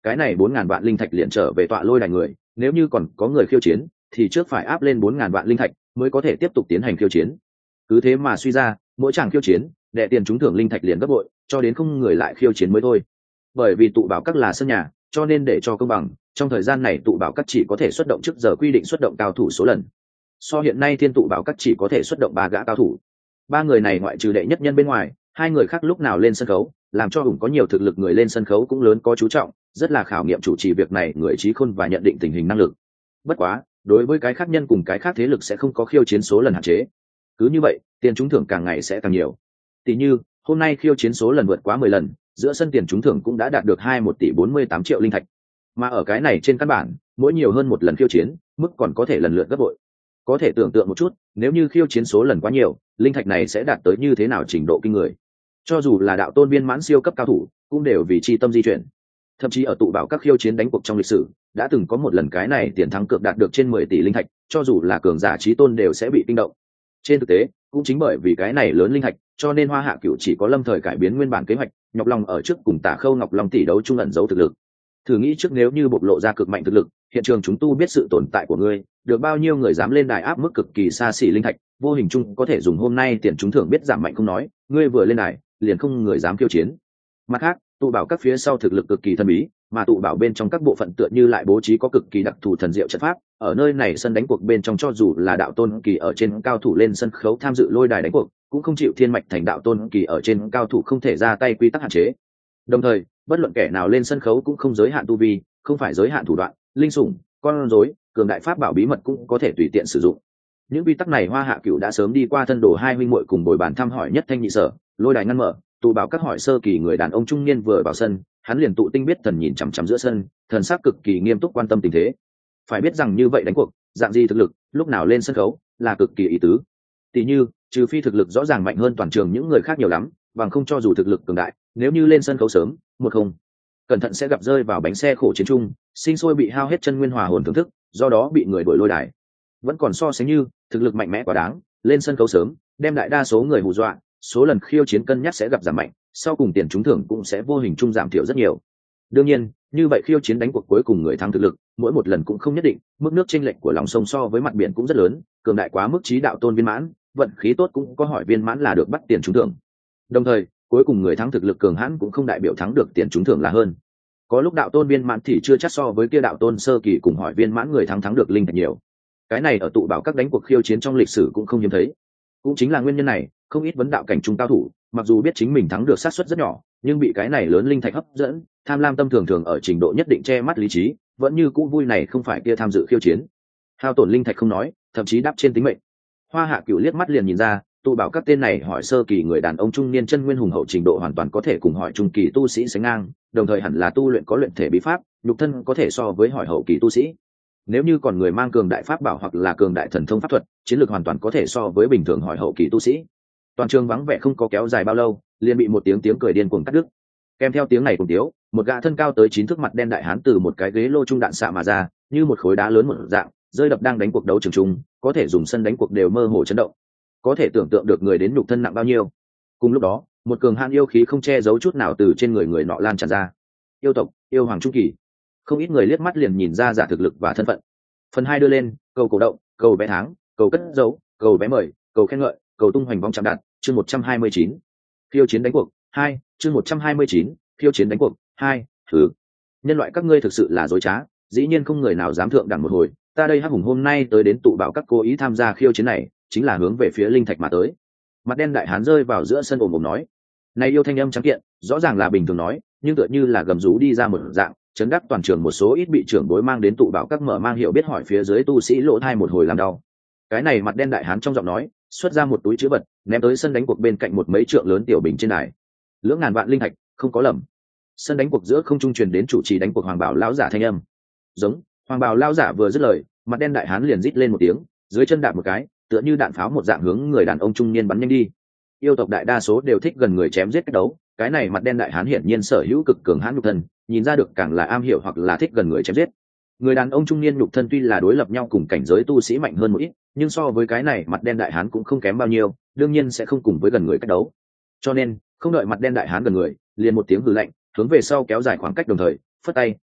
cái này 4.000 vạn linh thạch liền trở về tọa lôi đài người, nếu như còn có người khiêu chiến thì trước phải áp lên 4.000 vạn linh thạch mới có thể tiếp tục tiến hành khiêu chiến. Cứ thế mà suy ra, mỗi chàng khiêu chiến đệ tiền trúng thưởng linh thạch liền gấp bội, cho đến không người lại khiêu chiến mới thôi. Bởi vì tụ bảo các là sân nhà, cho nên để cho công bằng, trong thời gian này tụ bảo các chỉ có thể xuất động trước giờ quy định xuất động cao thủ số lần. So hiện nay thiên tụ bảo các chỉ có thể xuất động 3 gã cao thủ. 3 người này ngoại trừ đệ nhất nhân bên ngoài, 2 người khác lúc nào lên sân khấu, làm cho hùng có nhiều thực lực người lên sân khấu cũng lớn có chú trọng, rất là khảo nghiệm chủ trì việc này người trí khôn và nhận định tình hình năng lực. Bất quá, đối với cái khác nhân cùng cái khác thế lực sẽ không có khiêu chiến số lần hạn chế. Cứ như vậy, tiền trúng thưởng càng ngày sẽ càng nhiều. Tỷ như, hôm nay khiêu chiến số lần vượt quá 10 lần, giữa sân tiền trúng thưởng cũng đã đạt được 21,48 tỷ linh thạch. Mà ở cái này trên căn bản, mỗi nhiều hơn một lần khiêu chiến, mức còn có thể lần lượt gấp bội. Có thể tưởng tượng một chút, nếu như khiêu chiến số lần quá nhiều, linh thạch này sẽ đạt tới như thế nào trình độ kinh người. Cho dù là đạo tôn viên mãn siêu cấp cao thủ, cũng đều vì chi tâm di chuyển. Thậm chí ở tụ bảo các khiêu chiến đánh cuộc trong lịch sử, đã từng có một lần cái này tiền thắng cược đạt được trên 10 tỷ linh thạch, cho dù là cường giả chí tôn đều sẽ bị kinh động. Trên thực tế, cũng chính bởi vì cái này lớn linh thạch, cho nên Hoa Hạ Cửu chỉ có lâm thời cải biến nguyên bản kế hoạch, nhọc lòng ở trước cùng Tả Khâu Ngọc Long tỷ đấu chung ẩn giấu thực lực. Thử nghĩ trước nếu như bộc lộ ra cực mạnh thực lực, hiện trường chúng tu biết sự tồn tại của ngươi, được bao nhiêu người dám lên đài áp mức cực kỳ xa xỉ linh thạch, vô hình chung có thể dùng hôm nay tiền trúng thưởng biết giảm mạnh không nói, ngươi vừa lên đài, liền không người dám khiêu chiến. Mặt khác, tụ bảo các phía sau thực lực cực kỳ thần bí, mà tụ bảo bên trong các bộ phận tựa như lại bố trí có cực kỳ đặc thù thần diệu trận pháp, ở nơi này sân đánh cuộc bên trong cho dù là đạo tôn kỳ ở trên cao thủ lên sân khấu tham dự lôi đài đánh cuộc, cũng không chịu thiên mạch thành đạo tôn kỳ ở trên cao thủ không thể ra tay quy tắc hạn chế. Đồng thời, bất luận kẻ nào lên sân khấu cũng không giới hạn tu vi, không phải giới hạn thủ đoạn, linh sủng, con rối, cường đại pháp bảo bí mật cũng có thể tùy tiện sử dụng. Những quy tắc này Hoa Hạ Cửu đã sớm đi qua thân đồ hai huynh muội cùng bồi bàn thăm hỏi nhất thanh nhị sở, lôi đài ngăn mở, tụ bảo các hỏi sơ kỳ người đàn ông trung niên vừa vào sân, hắn liền tụ tinh biết thần nhìn chằm chằm giữa sân, thần sắc cực kỳ nghiêm túc quan tâm tình thế. Phải biết rằng như vậy đánh cuộc, dạng gì thực lực, lúc nào lên sân khấu, là cực kỳ ý tứ. Tỷ như, trừ phi thực lực rõ ràng mạnh hơn toàn trường những người khác nhiều lắm, bằng không cho dù thực lực cường đại, nếu như lên sân khấu sớm, 1-0, cẩn thận sẽ gặp rơi vào bánh xe khổ chiến chung, sinh sôi bị hao hết chân nguyên hòa hồn thưởng thức, do đó bị người đuổi lôi đài. Vẫn còn so sánh như thực lực mạnh mẽ quá đáng, lên sân khấu sớm, đem đại đa số người hù dọa, số lần khiêu chiến cân nhắc sẽ gặp giảm mạnh, sau cùng tiền trúng thưởng cũng sẽ vô hình chung giảm thiểu rất nhiều. Đương nhiên, như vậy khiêu chiến đánh cuộc cuối cùng người thắng thực lực, mỗi một lần cũng không nhất định, mức nước chênh lệch của lòng sông so với mặt biển cũng rất lớn, cường đại quá mức chí đạo tôn viên mãn, vận khí tốt cũng có hỏi viên mãn là được bắt tiền trúng thưởng. Đồng thời, cuối cùng người thắng thực lực cường hãn cũng không đại biểu thắng được tiền trúng thưởng là hơn. Có lúc đạo tôn viên mãn thì chưa chắc so với kia đạo tôn sơ kỳ cùng hỏi viên mãn người thắng được linh thạch nhiều. Cái này ở tụ bảo các đánh cuộc khiêu chiến trong lịch sử cũng không hiếm thấy. Cũng chính là nguyên nhân này, không ít vấn đạo cảnh trung cao thủ, mặc dù biết chính mình thắng được xác suất rất nhỏ, nhưng bị cái này lớn linh thạch hấp dẫn, tham lam tâm thường thường ở trình độ nhất định che mắt lý trí, vẫn như cũ vui này không phải kia tham dự khiêu chiến. Hao tổn linh thạch không nói, thậm chí đắp trên tính mệnh. Hoa Hạ Cửu liếc mắt liền nhìn ra, tụ bảo các tên này hỏi sơ kỳ người đàn ông trung niên chân nguyên hùng hậu trình độ hoàn toàn có thể cùng hỏi trung kỳ tu sĩ sánh ngang, đồng thời hẳn là tu luyện có luyện thể bí pháp, nhục thân có thể so với hỏi hậu kỳ tu sĩ. Nếu như còn người mang cường đại pháp bảo hoặc là cường đại thần thông pháp thuật, chiến lược hoàn toàn có thể so với bình thường hỏi hậu kỳ tu sĩ. Toàn trường vắng vẻ không có kéo dài bao lâu, liền bị một tiếng cười điên cuồng cắt đứt. Kèm theo tiếng này cùng tiếu, một gã thân cao tới 9 thước mặt đen đại hán từ một cái ghế lô trung đạn xạ mà ra, như một khối đá lớn một dạng, rơi đập đang đánh cuộc đấu trường trung, có thể dùng sân đánh cuộc đều mơ hồ chấn động. Có thể tưởng tượng được người đến nhục thân nặng bao nhiêu. Cùng lúc đó, một cường hãn yêu khí không che giấu chút nào từ trên người nọ lan tràn ra. Yêu tộc, yêu hoàng trung kỳ. Không ít người liếc mắt liền nhìn ra giả thực lực và thân phận. Phần 2 đưa lên, cầu cổ động, cầu vé tháng, cầu cất dấu, cầu vé mời, cầu khen ngợi, cầu tung hoành vong chạm đạt, chương 129. Khiêu chiến đánh cuộc 2, chương 129, khiêu chiến đánh cuộc 2, thử. Nhân loại các ngươi thực sự là dối trá, dĩ nhiên không người nào dám thượng đẳng một hồi, ta đây Hắc Hùng hôm nay tới đến tụ bảo các cố ý tham gia khiêu chiến này, chính là hướng về phía linh thạch mà tới. Mặt đen đại hán rơi vào giữa sân ồm ồm nói. Này yêu thanh âm trắng kiện, rõ ràng là bình thường nói, nhưng tựa như là gầm rú đi ra một dạng, chấn đắc toàn trường một số ít bị trưởng bối mang đến tụ bảo các mở mang hiểu biết hỏi phía dưới tu sĩ lỗ thai một hồi làm đau. Cái này mặt đen đại hán trong giọng nói, xuất ra một túi chữ vật, ném tới sân đánh cuộc bên cạnh một mấy trượng lớn tiểu bình trên đài. Lưỡng ngàn vạn linh thạch, không có lầm. Sân đánh cuộc giữa không trung truyền đến chủ trì đánh cuộc Hoàng Bảo lão giả thanh âm. Giống, Hoàng Bảo lão giả vừa dứt lời, mặt đen đại hán liền rít lên một tiếng, dưới chân đạp một cái, tựa như đạn pháo một dạng hướng người đàn ông trung niên bắn nhanh đi. Yêu tộc đại đa số đều thích gần người chém giết cách đấu, cái này mặt đen đại hán hiển nhiên sở hữu cực cường hãn nhục thân, nhìn ra được càng là am hiểu hoặc là thích gần người chém giết. Người đàn ông trung niên nhục thân tuy là đối lập nhau cùng cảnh giới tu sĩ mạnh hơn một ít, nhưng so với cái này mặt đen đại hán cũng không kém bao nhiêu, đương nhiên sẽ không cùng với gần người cách đấu. Cho nên, không đợi mặt đen đại hán gần người, liền một tiếng hừ lạnh, hướng về sau kéo dài khoảng cách đồng thời, phất tay,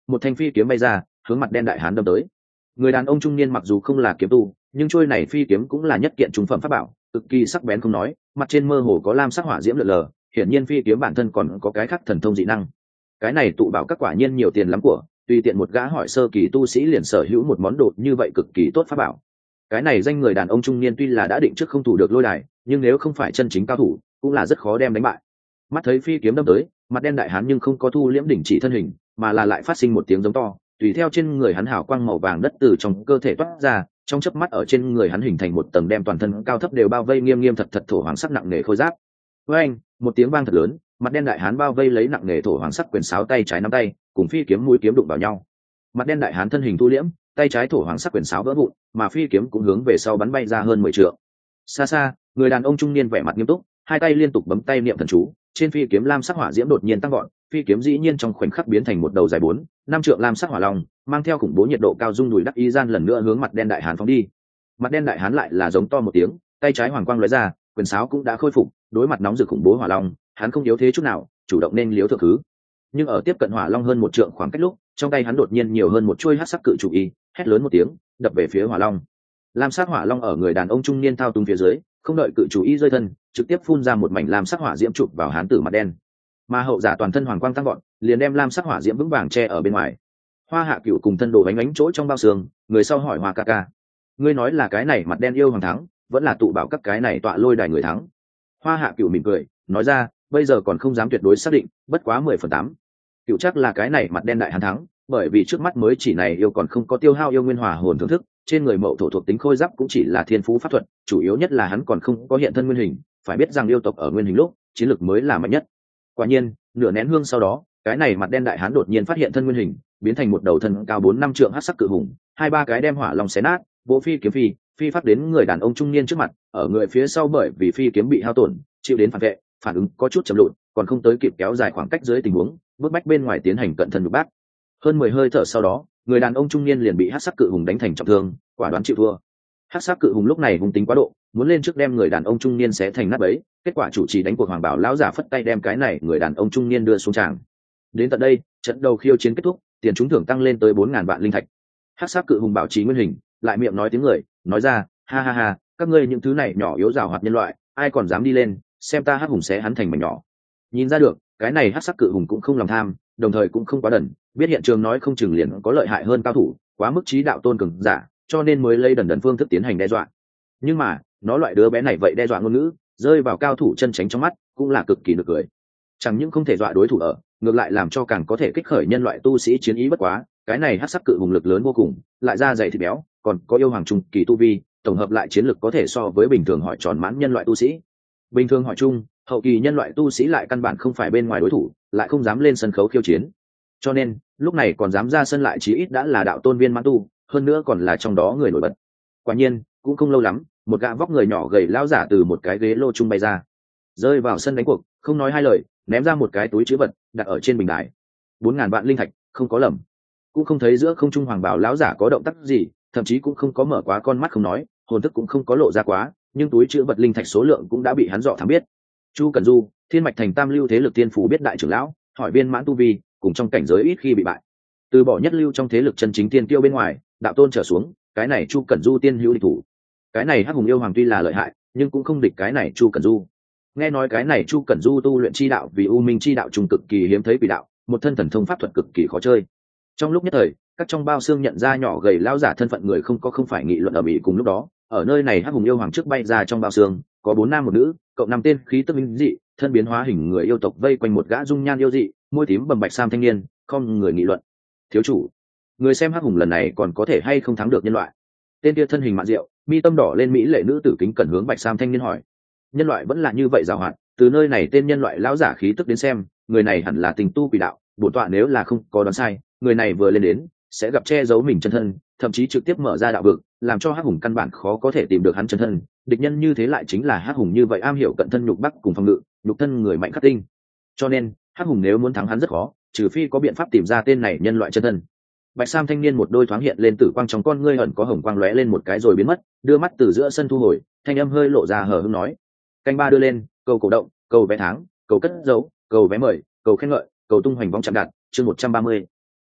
một thanh phi kiếm bay ra hướng mặt đen đại hán đâm tới. Người đàn ông trung niên mặc dù không là kiếm tu, nhưng trôi này phi kiếm cũng là nhất kiện trung phẩm pháp bảo, cực kỳ sắc bén không nói, mặt trên mơ hồ có lam sắc hỏa diễm lượn lờ, hiển nhiên phi kiếm bản thân còn có cái khác thần thông dị năng. Cái này tụ bảo các quả nhiên nhiều tiền lắm của, tùy tiện một gã hỏi sơ kỳ tu sĩ liền sở hữu một món đồ như vậy cực kỳ tốt pháp bảo. Cái này danh người đàn ông trung niên tuy là đã định trước không thủ được lôi đài, nhưng nếu không phải chân chính cao thủ, cũng là rất khó đem đánh bại. Mắt thấy phi kiếm đâm tới, mặt đen đại hán nhưng không có thu liễm đỉnh chỉ thân hình, mà là lại phát sinh một tiếng giống to, tùy theo trên người hắn hào quang màu vàng đất từ trong cơ thể toát ra, trong chớp mắt ở trên người hắn hình thành một tầng đem toàn thân cao thấp đều bao vây nghiêm nghiêm thật thật thổ hoàng sắc nặng nề khôi giáp. Với anh, một tiếng vang thật lớn, mặt đen đại hán bao vây lấy nặng nề thổ hoàng sắc quyền sáo tay trái nắm tay, cùng phi kiếm mũi kiếm đụng vào nhau. Mặt đen đại hán thân hình thu liễm, tay trái thổ hoàng sắc quyền sáo vỡ vụn, mà phi kiếm cũng hướng về sau bắn bay ra hơn 10 trượng. Xa xa, người đàn ông trung niên vẻ mặt nghiêm túc, hai tay liên tục bấm tay niệm thần chú, trên phi kiếm lam sắc hỏa diễm đột nhiên tăng vọt, phi kiếm dĩ nhiên trong khoảnh khắc biến thành một đầu dài 4-5 trượng lam sắc hỏa long, mang theo khủng bố nhiệt độ cao rung đùi đắc ý gian lần nữa hướng mặt đen đại hán phóng đi. Mặt đen đại hán lại là giống to một tiếng, tay trái hoàng quang lóe ra, quyền sáo cũng đã khôi phục, đối mặt nóng rực khủng bố hỏa long, hắn không yếu thế chút nào, chủ động nên liếu thượng thứ. Nhưng ở tiếp cận hỏa long hơn 1 trượng khoảng cách lúc, trong tay hắn đột nhiên nhiều hơn một chuôi hắc sắc cự trụ y, hét lớn một tiếng, đập về phía hỏa long. Lam sắc hỏa long ở người đàn ông trung niên thao túng phía dưới, không đợi cự trụ y rơi thân, trực tiếp phun ra một mảnh lam sắc hỏa diễm chụp vào hán tử mặt đen. Mà hậu giả toàn thân hoàng quang tăng vọt, liền đem lam sắc hỏa diễm vững vàng che ở bên ngoài. Hoa Hạ Cửu cùng thân đồ ánh ánh chỗ trong bao xương, người sau hỏi Hoa ca ca, ngươi nói là cái này mặt đen yêu hoàng thắng, vẫn là tụ bảo các cái này tọa lôi đài người thắng? Hoa Hạ Cửu mỉm cười, nói ra, bây giờ còn không dám tuyệt đối xác định, bất quá 10/8. Cửu chắc là cái này mặt đen đại hán thắng, bởi vì trước mắt mới chỉ này yêu còn không có tiêu hao yêu nguyên hỏa hồn thưởng thức, trên người mậu thổ thuộc tính khôi giáp cũng chỉ là thiên phú pháp thuật, chủ yếu nhất là hắn còn không có hiện thân nguyên hình, phải biết rằng yêu tộc ở nguyên hình lúc, chiến lược mới là mạnh nhất. Quả nhiên, nửa nén hương sau đó, cái này mặt đen đại hán đột nhiên phát hiện thân nguyên hình, biến thành một đầu thân cao 4-5 trượng hắc sắc cự hùng, 2-3 cái đem hỏa long xé nát, vỗ phi kiếm phi phát đến người đàn ông trung niên trước mặt, ở người phía sau bởi vì phi kiếm bị hao tổn, chịu đến phản vệ, phản ứng có chút chậm lụn, còn không tới kịp kéo dài khoảng cách dưới tình huống, bước bách bên ngoài tiến hành cận thân đục bát. Hơn 10 hơi thở sau đó, người đàn ông trung niên liền bị hắc sắc cự hùng đánh thành trọng thương, quả đoán chịu thua. Hắc sắc cự hùng lúc này hung tính quá độ, muốn lên trước đem người đàn ông trung niên xé thành nát bấy, kết quả chủ trì đánh cuộc hoàng bảo lão giả phất tay đem cái này người đàn ông trung niên đưa xuống tràng. Đến tận đây, trận đầu khiêu chiến kết thúc, tiền trúng thưởng tăng lên tới 4000 vạn linh thạch. Hắc sắc cự hùng bảo trì nguyên hình, lại miệng nói tiếng người, nói ra, ha ha ha, các ngươi những thứ này nhỏ yếu giàu hoạt nhân loại, ai còn dám đi lên, xem ta hắc hùng xé hắn thành mảnh nhỏ. Nhìn ra được, cái này hắc sắc cự hùng cũng không lòng tham, đồng thời cũng không quá đần, biết hiện trường nói không chừng liền có lợi hại hơn cao thủ, quá mức trí đạo tôn cường giả, cho nên mới lấy đần đần phương thức tiến hành đe dọa. Nhưng mà, nó loại đứa bé này vậy đe dọa ngôn ngữ, rơi vào cao thủ chân tránh trong mắt, cũng là cực kỳ nực cười. Chẳng những không thể dọa đối thủ ở, ngược lại làm cho càng có thể kích khởi nhân loại tu sĩ chiến ý bất quá, cái này hắc sắc cự hùng lực lớn vô cùng, lại da dày thịt béo, còn có yêu hoàng trung kỳ tu vi, tổng hợp lại chiến lực có thể so với bình thường hỏi tròn mãn nhân loại tu sĩ. Bình thường hỏi chung, hậu kỳ nhân loại tu sĩ lại căn bản không phải bên ngoài đối thủ, lại không dám lên sân khấu khiêu chiến. Cho nên, lúc này còn dám ra sân lại chí ít đã là đạo tôn viên mãn tu, hơn nữa còn là trong đó người nổi bật. Quả nhiên, cũng không lâu lắm, một gã vóc người nhỏ gầy lão giả từ một cái ghế lô trung bay ra, rơi vào sân đánh cuộc, không nói hai lời, ném ra một cái túi trữ vật, đặt ở trên bình đài. 4000 vạn linh thạch, không có lầm. Cũng không thấy giữa không trung hoàng bảo lão giả có động tác gì, thậm chí cũng không có mở quá con mắt không nói, hồn thức cũng không có lộ ra quá, nhưng túi trữ vật linh thạch số lượng cũng đã bị hắn dọ thám biết. Chu Cẩn Du, Thiên Mạch Thành Tam Lưu thế lực tiên phủ biết đại trưởng lão, hỏi viên mãn tu vi, cùng trong cảnh giới ít khi bị bại. Từ bỏ nhất lưu trong thế lực chân chính tiên tiêu bên ngoài, đạo tôn trở xuống, cái này Chu Cẩn Du tiên hữu địch thủ. Cái này Hắc Hùng yêu hoàng tuy là lợi hại, nhưng cũng không địch cái này Chu Cẩn Du. Nghe nói cái này Chu Cẩn Du tu luyện chi đạo vì U Minh chi đạo trùng cực kỳ hiếm thấy quỷ đạo, một thân thần thông pháp thuật cực kỳ khó chơi. Trong lúc nhất thời, các trong bao xương nhận ra nhỏ gầy lão giả thân phận người không phải nghị luận ở mỹ cùng lúc đó, ở nơi này Hắc Hùng yêu hoàng trước bay ra trong bao xương, có 4 nam một nữ, cộng 5 tên khí tức minh dị, thân biến hóa hình người yêu tộc vây quanh một gã dung nhan yêu dị, môi tím bầm bạch sam thanh niên, không người nghị luận. Thiếu chủ, người xem Hắc Hùng lần này còn có thể hay không thắng được nhân loại? Tên kia thân hình mạn diệu, mi tâm đỏ lên mỹ lệ nữ tử kính cẩn hướng bạch sam thanh niên hỏi. Nhân loại vẫn là như vậy giàu hạn, từ nơi này tên nhân loại lão giả khí tức đến xem, người này hẳn là tình tu quỷ đạo, bổn tọa nếu là không có đoán sai, người này vừa lên đến sẽ gặp che giấu mình chân thân, thậm chí trực tiếp mở ra đạo vực, làm cho Hắc Hùng căn bản khó có thể tìm được hắn chân thân. Địch nhân như thế lại chính là Hắc Hùng như vậy am hiểu cận thân nhục bắc cùng phòng ngự, nhục thân người mạnh khắc tinh. Cho nên, Hắc Hùng nếu muốn thắng hắn rất khó, trừ phi có biện pháp tìm ra tên này nhân loại chân thân. Bạch sam thanh niên một đôi thoáng hiện lên tử quang trong con ngươi ẩn có hồng quang lóe lên một cái rồi biến mất, đưa mắt từ giữa sân thu hồi, thanh âm hơi lộ ra hờ hững nói: canh ba đưa lên, cầu cổ động, cầu vé tháng, cầu cất dấu, cầu vé mời, cầu khen ngợi, cầu tung hoành bóng chạm đạt, chương 130.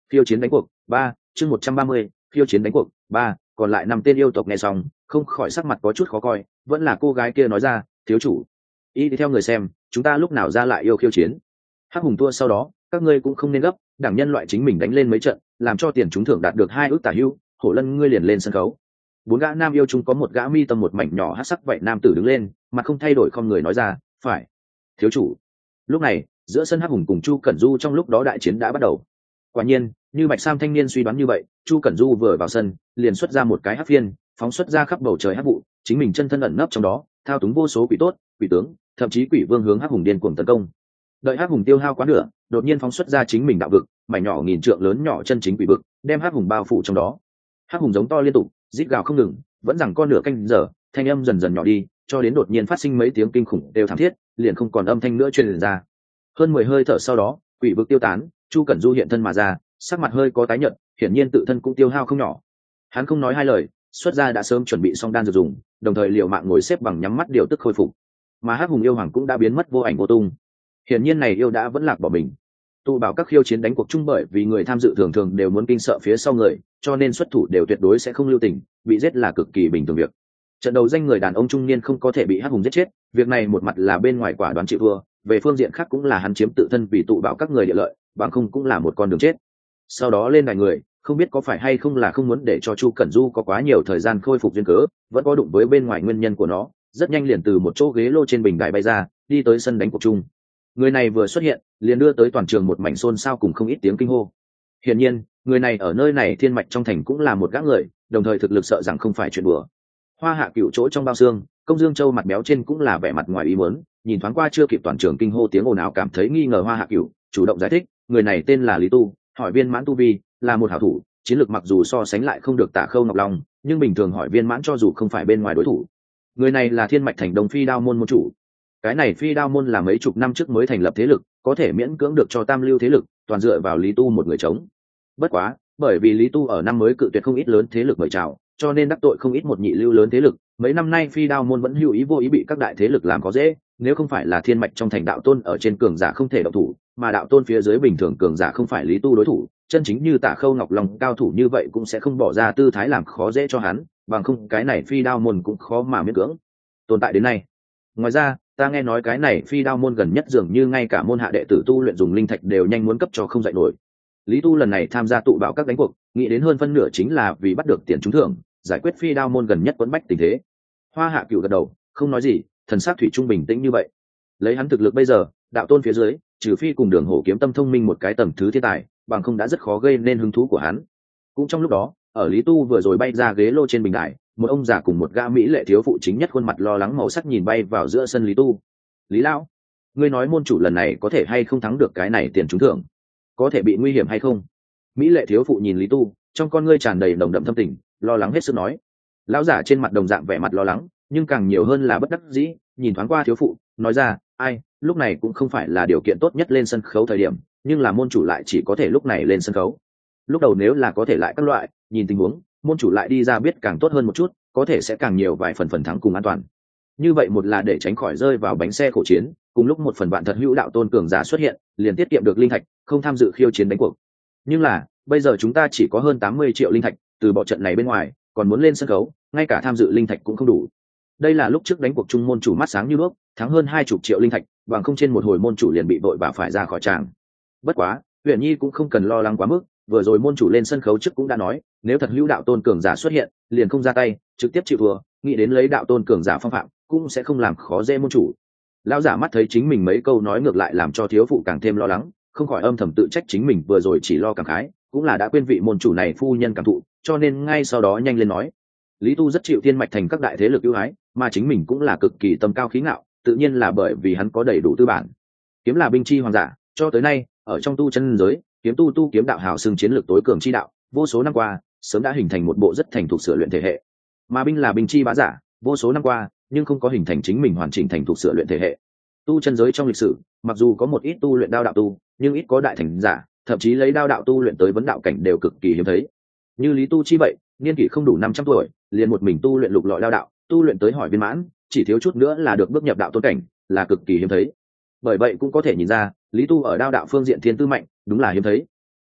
Khiêu chiến đánh cuộc 3, chương 130, khiêu chiến đánh cuộc 3, còn lại 5 tên yêu tộc nghe xong không khỏi sắc mặt có chút khó coi, vẫn là cô gái kia nói ra, thiếu chủ y theo người xem chúng ta lúc nào ra lại yêu khiêu chiến. Hắc hùng tua sau đó các ngươi cũng không nên gấp, đảng nhân loại chính mình đánh lên mấy trận làm cho tiền trúng thưởng đạt được 2 ước tả hưu, hổ lân ngươi liền lên sân khấu. 4 gã nam yêu chung có một gã mi tâm một mảnh nhỏ hắc sắc vậy nam tử đứng lên, mặt không thay đổi không người nói ra, phải thiếu chủ. Lúc này giữa sân Hắc hùng cùng Chu Cẩn Du trong lúc đó đại chiến đã bắt đầu. Quả nhiên như Bạch Sam thanh niên suy đoán như vậy, Chu Cẩn Du vừa vào sân liền xuất ra một cái hắc phiên, phóng xuất ra khắp bầu trời hắc vụ, chính mình chân thân ẩn nấp trong đó, thao túng vô số quỷ tốt quỷ tướng, thậm chí quỷ vương hướng Hắc hùng điên cuồng tấn công. Đợi Hắc hùng tiêu hao quá nửa, đột nhiên phóng xuất ra chính mình đạo vực, mảnh nhỏ nghìn trượng lớn nhỏ chân chính quỷ vực, đem Hắc hùng bao phủ trong đó. Hắc hùng giống to liên tục, rít gào không ngừng, vẫn rằng con nửa canh giờ, thanh âm dần dần nhỏ đi, cho đến đột nhiên phát sinh mấy tiếng kinh khủng đều thảm thiết, liền không còn âm thanh nữa truyền ra. Hơn 10 hơi thở sau đó, quỷ vực tiêu tán, Chu Cẩn Du hiện thân mà ra, sắc mặt hơi có tái nhợt, hiển nhiên tự thân cũng tiêu hao không nhỏ. Hắn không nói hai lời, xuất ra đã sớm chuẩn bị xong đan dược dùng, đồng thời liều mạng ngồi xếp bằng nhắm mắt điều tức khôi phục. Mà Hắc hùng yêu hoàng cũng đã biến mất vô ảnh vô tung. Hiển nhiên này yêu đã vẫn lạc bỏ mình. Tụ bảo các khiêu chiến đánh cuộc chung bởi vì người tham dự thường thường đều muốn kinh sợ phía sau người, cho nên xuất thủ đều tuyệt đối sẽ không lưu tình, bị giết là cực kỳ bình thường việc. Trận đầu danh người đàn ông trung niên không có thể bị Hắc hùng giết chết, việc này một mặt là bên ngoài quả đoán chịu thua, về phương diện khác cũng là hắn chiếm tự thân vì tụ bảo các người địa lợi, bằng không cũng là một con đường chết. Sau đó lên đài người, không biết có phải hay không là không muốn để cho Chu Cẩn Du có quá nhiều thời gian khôi phục duyên cớ, vẫn có đụng với bên ngoài nguyên nhân của nó, rất nhanh liền từ một chỗ ghế lô trên bình đài bay ra, đi tới sân đánh cuộc chung. Người này vừa xuất hiện, liền đưa tới toàn trường một mảnh xôn xao cùng không ít tiếng kinh hô. Hiển nhiên, người này ở nơi này thiên mạch trong thành cũng là một gã người, đồng thời thực lực sợ rằng không phải chuyện đùa. Hoa Hạ Cựu chỗ trong bao xương, Công Dương Châu mặt béo trên cũng là vẻ mặt ngoài ý muốn, nhìn thoáng qua chưa kịp toàn trường kinh hô tiếng ồn ào cảm thấy nghi ngờ Hoa Hạ Cựu, chủ động giải thích, người này tên là Lý Tu, hỏi viên mãn tu vi, là một hảo thủ, chiến lược mặc dù so sánh lại không được Tả Khâu Ngọc Long, nhưng bình thường hỏi viên mãn cho dù không phải bên ngoài đối thủ. Người này là thiên mạch thành Đông Phi Đao môn môn chủ. Cái này Phi Đao môn là mấy chục năm trước mới thành lập thế lực, có thể miễn cưỡng được cho tam lưu thế lực, toàn dựa vào Lý Tu một người chống. Bất quá, bởi vì Lý Tu ở năm mới cự tuyệt không ít lớn thế lực mời chào, cho nên đắc tội không ít một nhị lưu lớn thế lực. Mấy năm nay Phi Đao môn vẫn hữu ý vô ý bị các đại thế lực làm khó dễ, nếu không phải là thiên mạch trong thành đạo tôn ở trên cường giả không thể động thủ, mà đạo tôn phía dưới bình thường cường giả không phải Lý Tu đối thủ, chân chính như Tả Khâu Ngọc Long cao thủ như vậy cũng sẽ không bỏ ra tư thái làm khó dễ cho hắn, bằng không cái này Phi Đao môn cũng khó mà miễn cưỡng tồn tại đến nay. Ngoài ra, ta nghe nói cái này Phi Đao môn gần nhất dường như ngay cả môn hạ đệ tử tu luyện dùng linh thạch đều nhanh muốn cấp cho không dạy nổi. Lý Tu lần này tham gia tụ bảo các đánh cuộc, nghĩ đến hơn phân nửa chính là vì bắt được tiền trúng thưởng, giải quyết Phi Đao môn gần nhất quấn bách tình thế. Hoa Hạ Cựu gật đầu, không nói gì, thần sắc thủy trung bình tĩnh như vậy. Lấy hắn thực lực bây giờ, đạo tôn phía dưới, trừ phi cùng Đường Hổ kiếm tâm thông minh một cái tầng thứ thiên tài, bằng không đã rất khó gây nên hứng thú của hắn. Cũng trong lúc đó, ở Lý Tu vừa rồi bay ra ghế lô trên bình đài, một ông già cùng một gã mỹ lệ thiếu phụ chính nhất khuôn mặt lo lắng màu sắc nhìn bay vào giữa sân Lý Tu. Lý lão, ngươi nói môn chủ lần này có thể hay không thắng được cái này tiền trúng thưởng, có thể bị nguy hiểm hay không? Mỹ lệ thiếu phụ nhìn Lý Tu, trong con ngươi tràn đầy nồng đậm thâm tình, lo lắng hết sức nói. Lão giả trên mặt đồng dạng vẻ mặt lo lắng, nhưng càng nhiều hơn là bất đắc dĩ, nhìn thoáng qua thiếu phụ, nói ra, ai, lúc này cũng không phải là điều kiện tốt nhất lên sân khấu thời điểm, nhưng là môn chủ lại chỉ có thể lúc này lên sân khấu. Lúc đầu nếu là có thể lại các loại, nhìn tình huống, môn chủ lại đi ra biết càng tốt hơn một chút, có thể sẽ càng nhiều vài phần thắng cùng an toàn. Như vậy một là để tránh khỏi rơi vào bánh xe khổ chiến, cùng lúc một phần bạn thật hữu đạo tôn cường giả xuất hiện, liền tiết kiệm được linh thạch, không tham dự khiêu chiến đánh cuộc. Nhưng là, bây giờ chúng ta chỉ có hơn 80 triệu linh thạch, từ bỏ trận này bên ngoài, còn muốn lên sân khấu, ngay cả tham dự linh thạch cũng không đủ. Đây là lúc trước đánh cuộc chung môn chủ mắt sáng như đuốc, thắng hơn 20 triệu linh thạch, bằng không trên một hồi môn chủ liền bị vội và phải ra khỏi tràng. Bất quá, Huyền Nhi cũng không cần lo lắng quá mức, vừa rồi môn chủ lên sân khấu trước cũng đã nói, nếu thật hữu đạo tôn cường giả xuất hiện, liền không ra tay, trực tiếp chịu thua, nghĩ đến lấy đạo tôn cường giả phong phạm, cũng sẽ không làm khó dễ môn chủ. Lão giả mắt thấy chính mình mấy câu nói ngược lại làm cho thiếu phụ càng thêm lo lắng, không khỏi âm thầm tự trách chính mình vừa rồi chỉ lo cảm khái, cũng là đã quên vị môn chủ này phu nhân cảm thụ, cho nên ngay sau đó nhanh lên nói. Lý Tu rất chịu thiên mạch thành các đại thế lực ưu ái, mà chính mình cũng là cực kỳ tâm cao khí ngạo, tự nhiên là bởi vì hắn có đầy đủ tư bản. Kiếm là binh chi hoàng giả, cho tới nay, ở trong tu chân giới, kiếm tu kiếm đạo hào xưng chiến lược tối cường chi đạo, vô số năm qua, sớm đã hình thành một bộ rất thành thục sửa luyện thể hệ. Mà binh là binh chi bá giả, vô số năm qua, nhưng không có hình thành chính mình hoàn chỉnh thành thục sửa luyện thể hệ. Tu chân giới trong lịch sử, mặc dù có một ít tu luyện đao đạo tu, nhưng ít có đại thành giả, thậm chí lấy đao đạo tu luyện tới vấn đạo cảnh đều cực kỳ hiếm thấy. Như Lý Tu chi vậy, niên kỷ không đủ 500 tuổi, liền một mình tu luyện lục lọi đao đạo, tu luyện tới hỏi viên mãn, chỉ thiếu chút nữa là được bước nhập đạo tôn cảnh, là cực kỳ hiếm thấy. Bởi vậy cũng có thể nhìn ra, Lý Tu ở đao đạo phương diện thiên tư mạnh, đúng là hiếm thấy.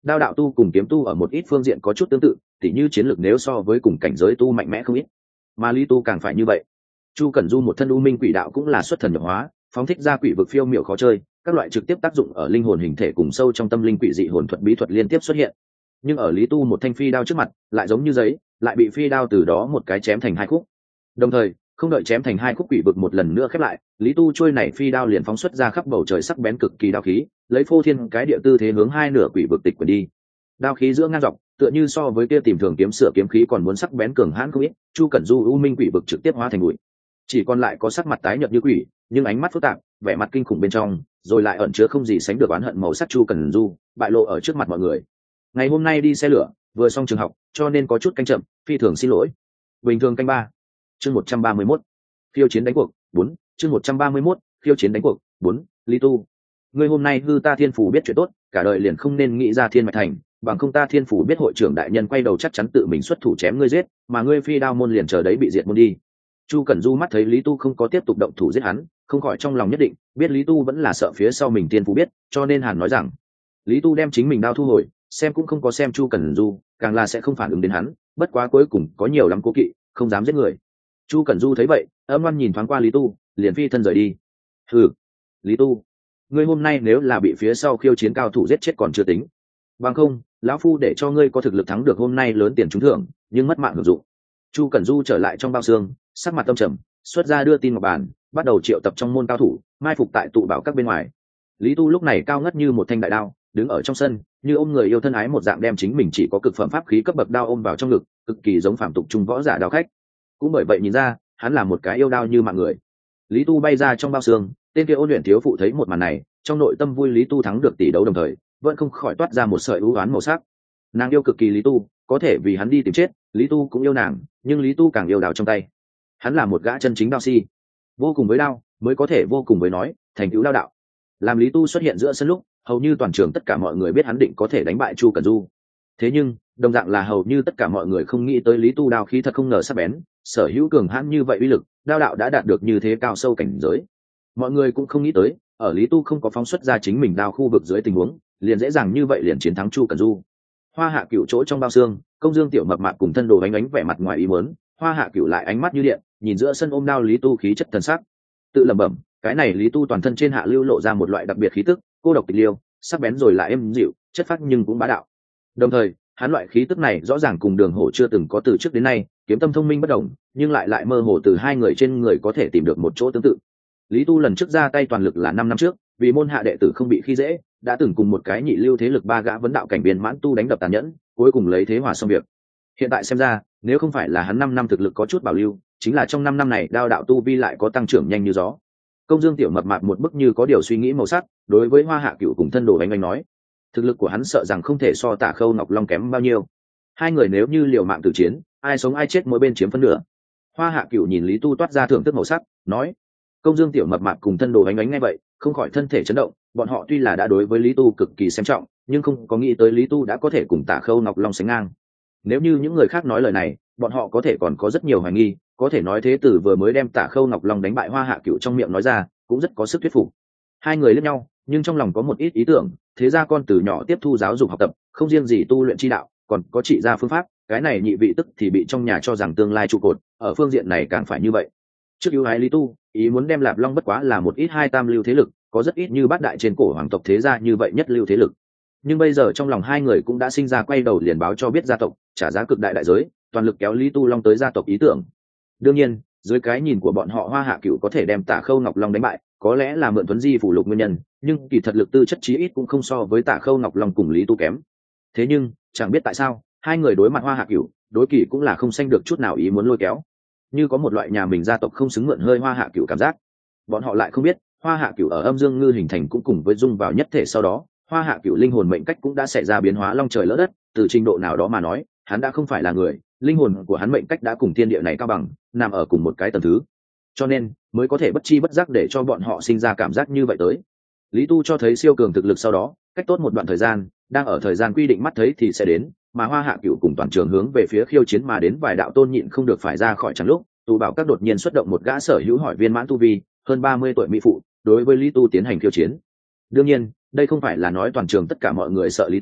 Đao đạo tu cùng kiếm tu ở một ít phương diện có chút tương tự, tỉ như chiến lược nếu so với cùng cảnh giới tu mạnh mẽ không ít, mà lý tu càng phải như vậy. Chu Cẩn Du một thân u minh quỷ đạo cũng là xuất thần nhập hóa, phóng thích ra quỷ vực phiêu miểu khó chơi, các loại trực tiếp tác dụng ở linh hồn hình thể cùng sâu trong tâm linh quỷ dị hồn thuật bí thuật liên tiếp xuất hiện. Nhưng ở lý tu một thanh phi đao trước mặt, lại giống như giấy, lại bị phi đao từ đó một cái chém thành hai khúc. Đồng thời, không đợi chém thành hai khúc quỷ vực một lần nữa khép lại, lý tu trôi này phi đao liền phóng xuất ra khắp bầu trời sắc bén cực kỳ đao khí, lấy phô thiên cái địa tư thế hướng hai nửa quỷ vực tịch quyển đi. Đao khí giữa ngang dọc, tựa như so với kia tìm thường kiếm sửa kiếm khí còn muốn sắc bén cường hãn không ít. Chu Cẩn Du u minh quỷ vực trực tiếp hóa thành bụi, chỉ còn lại có sắc mặt tái nhợt như quỷ, nhưng ánh mắt phức tạp, vẻ mặt kinh khủng bên trong, rồi lại ẩn chứa không gì sánh được oán hận màu sắc. Chu Cẩn Du bại lộ ở trước mặt mọi người. Ngày hôm nay đi xe lửa, vừa xong trường học, cho nên có chút canh chậm, phi thường xin lỗi. Bình thường canh ba. Chương 131. Khiêu chiến đánh cuộc 4. Chương 131. Khiêu chiến đánh cuộc 4. Lý Tu, ngươi hôm nay hư ta thiên phủ biết chuyện tốt, cả đời liền không nên nghĩ ra thiên mạch thành, bằng không ta thiên phủ biết hội trưởng đại nhân quay đầu chắc chắn tự mình xuất thủ chém ngươi giết, mà ngươi phi đao môn liền chờ đấy bị diệt môn đi. Chu Cẩn Du mắt thấy Lý Tu không có tiếp tục động thủ giết hắn, không khỏi trong lòng nhất định biết Lý Tu vẫn là sợ phía sau mình tiên phú biết, cho nên hàn nói rằng Lý Tu đem chính mình đao thu hồi, xem cũng không có xem Chu Cẩn Du, càng là sẽ không phản ứng đến hắn, bất quá cuối cùng có nhiều lắm cố kỵ, không dám giết người. Chu Cẩn Du thấy vậy, âm ngoan nhìn thoáng qua Lý Tu, liền phi thân rời đi. Hừ, Lý Tu, ngươi hôm nay nếu là bị phía sau khiêu chiến cao thủ giết chết còn chưa tính, bằng không lão phu để cho ngươi có thực lực thắng được hôm nay lớn tiền trúng thưởng, nhưng mất mạng hưởng dụng. Chu Cẩn Du trở lại trong bao xương, sắc mặt tâm trầm, xuất ra đưa tin ngọc bàn, bắt đầu triệu tập trong môn cao thủ, mai phục tại tụ bảo các bên ngoài. Lý Tu lúc này cao ngất như một thanh đại đao, đứng ở trong sân, như ôm người yêu thân ái một dạng, đem chính mình chỉ có cực phẩm pháp khí cấp bậc đao ôm vào trong ngực, cực kỳ giống phàm tục trung võ giả đao khách. Cũng bởi vậy nhìn ra, hắn là một cái yêu đao như mạng người. Lý Tu bay ra trong bao xương, tên kia ôn luyện thiếu phụ thấy một màn này, trong nội tâm vui Lý Tu thắng được tỷ đấu đồng thời, vẫn không khỏi toát ra một sợi ưu oán màu sắc. Nàng yêu cực kỳ Lý Tu, có thể vì hắn đi tìm chết, Lý Tu cũng yêu nàng, nhưng Lý Tu càng yêu đao trong tay. Hắn là một gã chân chính đao si, vô cùng với đao mới có thể vô cùng với nói, thành tựu đao đạo. Làm Lý Tu xuất hiện giữa sân lúc, hầu như toàn trường tất cả mọi người biết hắn định có thể đánh bại Chu Cẩn Du. Thế nhưng, đồng dạng là hầu như tất cả mọi người không nghĩ tới Lý Tu đao khí thật không ngờ sắc bén, sở hữu cường hãn như vậy uy lực, đao đạo đã đạt được như thế cao sâu cảnh giới. Mọi người cũng không nghĩ tới, ở Lý Tu không có phóng xuất ra chính mình đao khu vực dưới tình huống, liền dễ dàng như vậy liền chiến thắng Chu Cẩn Du. Hoa Hạ Cửu chỗ trong bao xương, Công Dương Tiểu mập mạp cùng thân đồ ánh ánh vẻ mặt ngoài ý muốn, Hoa Hạ Cửu lại ánh mắt như điện, nhìn giữa sân ôm đao Lý Tu khí chất thần sắc, tự lẩm bẩm, cái này Lý Tu toàn thân trên hạ lưu lộ ra một loại đặc biệt khí tức, cô độc tịch liêu, sắc bén rồi lại êm dịu, chất phác nhưng cũng bá đạo. Đồng thời, hắn loại khí tức này rõ ràng cùng Đường Hổ chưa từng có từ trước đến nay, kiếm tâm thông minh bất đồng, nhưng lại mơ hồ từ hai người trên người có thể tìm được một chỗ tương tự. Lý Tu lần trước ra tay toàn lực là 5 năm trước, vì môn hạ đệ tử không bị khi dễ, đã từng cùng một cái nhị lưu thế lực ba gã vấn đạo cảnh viên mãn tu đánh đập tàn nhẫn, cuối cùng lấy thế hòa xong việc. Hiện tại xem ra, nếu không phải là hắn 5 năm thực lực có chút bảo lưu, chính là trong 5 năm này đao đạo tu vi lại có tăng trưởng nhanh như gió. Công Dương Tiểu mập mạp một bức như có điều suy nghĩ màu sắc, đối với Hoa Hạ Cửu cùng thân đồ anh nói, thực lực của hắn sợ rằng không thể so Tả Khâu Ngọc Long kém bao nhiêu. Hai người nếu như liều mạng tử chiến, ai sống ai chết mỗi bên chiếm phân nửa. Hoa Hạ Cửu nhìn Lý Tu toát ra thưởng thức màu sắc, nói. Công Dương Tiểu mập mạp cùng thân đồ anh nghe vậy, không khỏi thân thể chấn động, bọn họ tuy là đã đối với Lý Tu cực kỳ xem trọng, nhưng không có nghĩ tới Lý Tu đã có thể cùng Tả Khâu Ngọc Long sánh ngang. Nếu như những người khác nói lời này, bọn họ có thể còn có rất nhiều hoài nghi, có thể nói thế tử vừa mới đem Tả Khâu Ngọc Long đánh bại Hoa Hạ Cửu trong miệng nói ra, cũng rất có sức thuyết phục. Hai người liếc nhau, nhưng trong lòng có một ít ý tưởng, thế ra con từ nhỏ tiếp thu giáo dục học tập, không riêng gì tu luyện chi đạo, còn có trị gia phương pháp, cái này nhị vị tức thì bị trong nhà cho rằng tương lai trụ cột, ở phương diện này càng phải như vậy. Trước ưu ái Lý Tu, ý muốn đem Lạp Long bất quá là một ít hai tam lưu thế lực, có rất ít như bát đại trên cổ hoàng tộc thế gia như vậy nhất lưu thế lực. Nhưng bây giờ trong lòng hai người cũng đã sinh ra quay đầu liền báo cho biết gia tộc, trả giá cực đại đại giới, toàn lực kéo Lý Tu Long tới gia tộc ý tưởng. Đương nhiên, dưới cái nhìn của bọn họ Hoa Hạ Cửu có thể đem Tả Khâu Ngọc Long đánh bại, có lẽ là mượn Tuấn Di phủ lục nguyên nhân, nhưng kỳ thật lực tư chất chí ít cũng không so với Tả Khâu Ngọc Long cùng Lý Tu kém. Thế nhưng, chẳng biết tại sao, hai người đối mặt Hoa Hạ Cửu, đối kỳ cũng là không sanh được chút nào ý muốn lôi kéo, như có một loại nhà mình gia tộc không xứng mượn hơi Hoa Hạ Cửu cảm giác. Bọn họ lại không biết, Hoa Hạ Cửu ở Âm Dương Ngư hình thành cũng cùng với dung vào nhất thể sau đó, Hoa Hạ Cửu linh hồn mệnh cách cũng đã xảy ra biến hóa long trời lỡ đất, từ trình độ nào đó mà nói, hắn đã không phải là người, linh hồn của hắn mệnh cách đã cùng thiên địa này cao bằng, nằm ở cùng một cái tầng thứ. Cho nên, mới có thể bất chi bất giác để cho bọn họ sinh ra cảm giác như vậy tới. Lý Tu cho thấy siêu cường thực lực sau đó, cách tốt một đoạn thời gian, đang ở thời gian quy định mắt thấy thì sẽ đến, mà Hoa Hạ Cửu cùng toàn trường hướng về phía khiêu chiến mà đến vài đạo tôn nhịn không được phải ra khỏi trắng lúc, tù bảo các đột nhiên xuất động một gã sở hữu hỏi viên mãn tu vi, hơn 30 tuổi mỹ phụ, đối với Lý Tu tiến hành khiêu chiến. Đương nhiên, đây không phải là nói toàn trường tất cả mọi người sợ Lý Tu,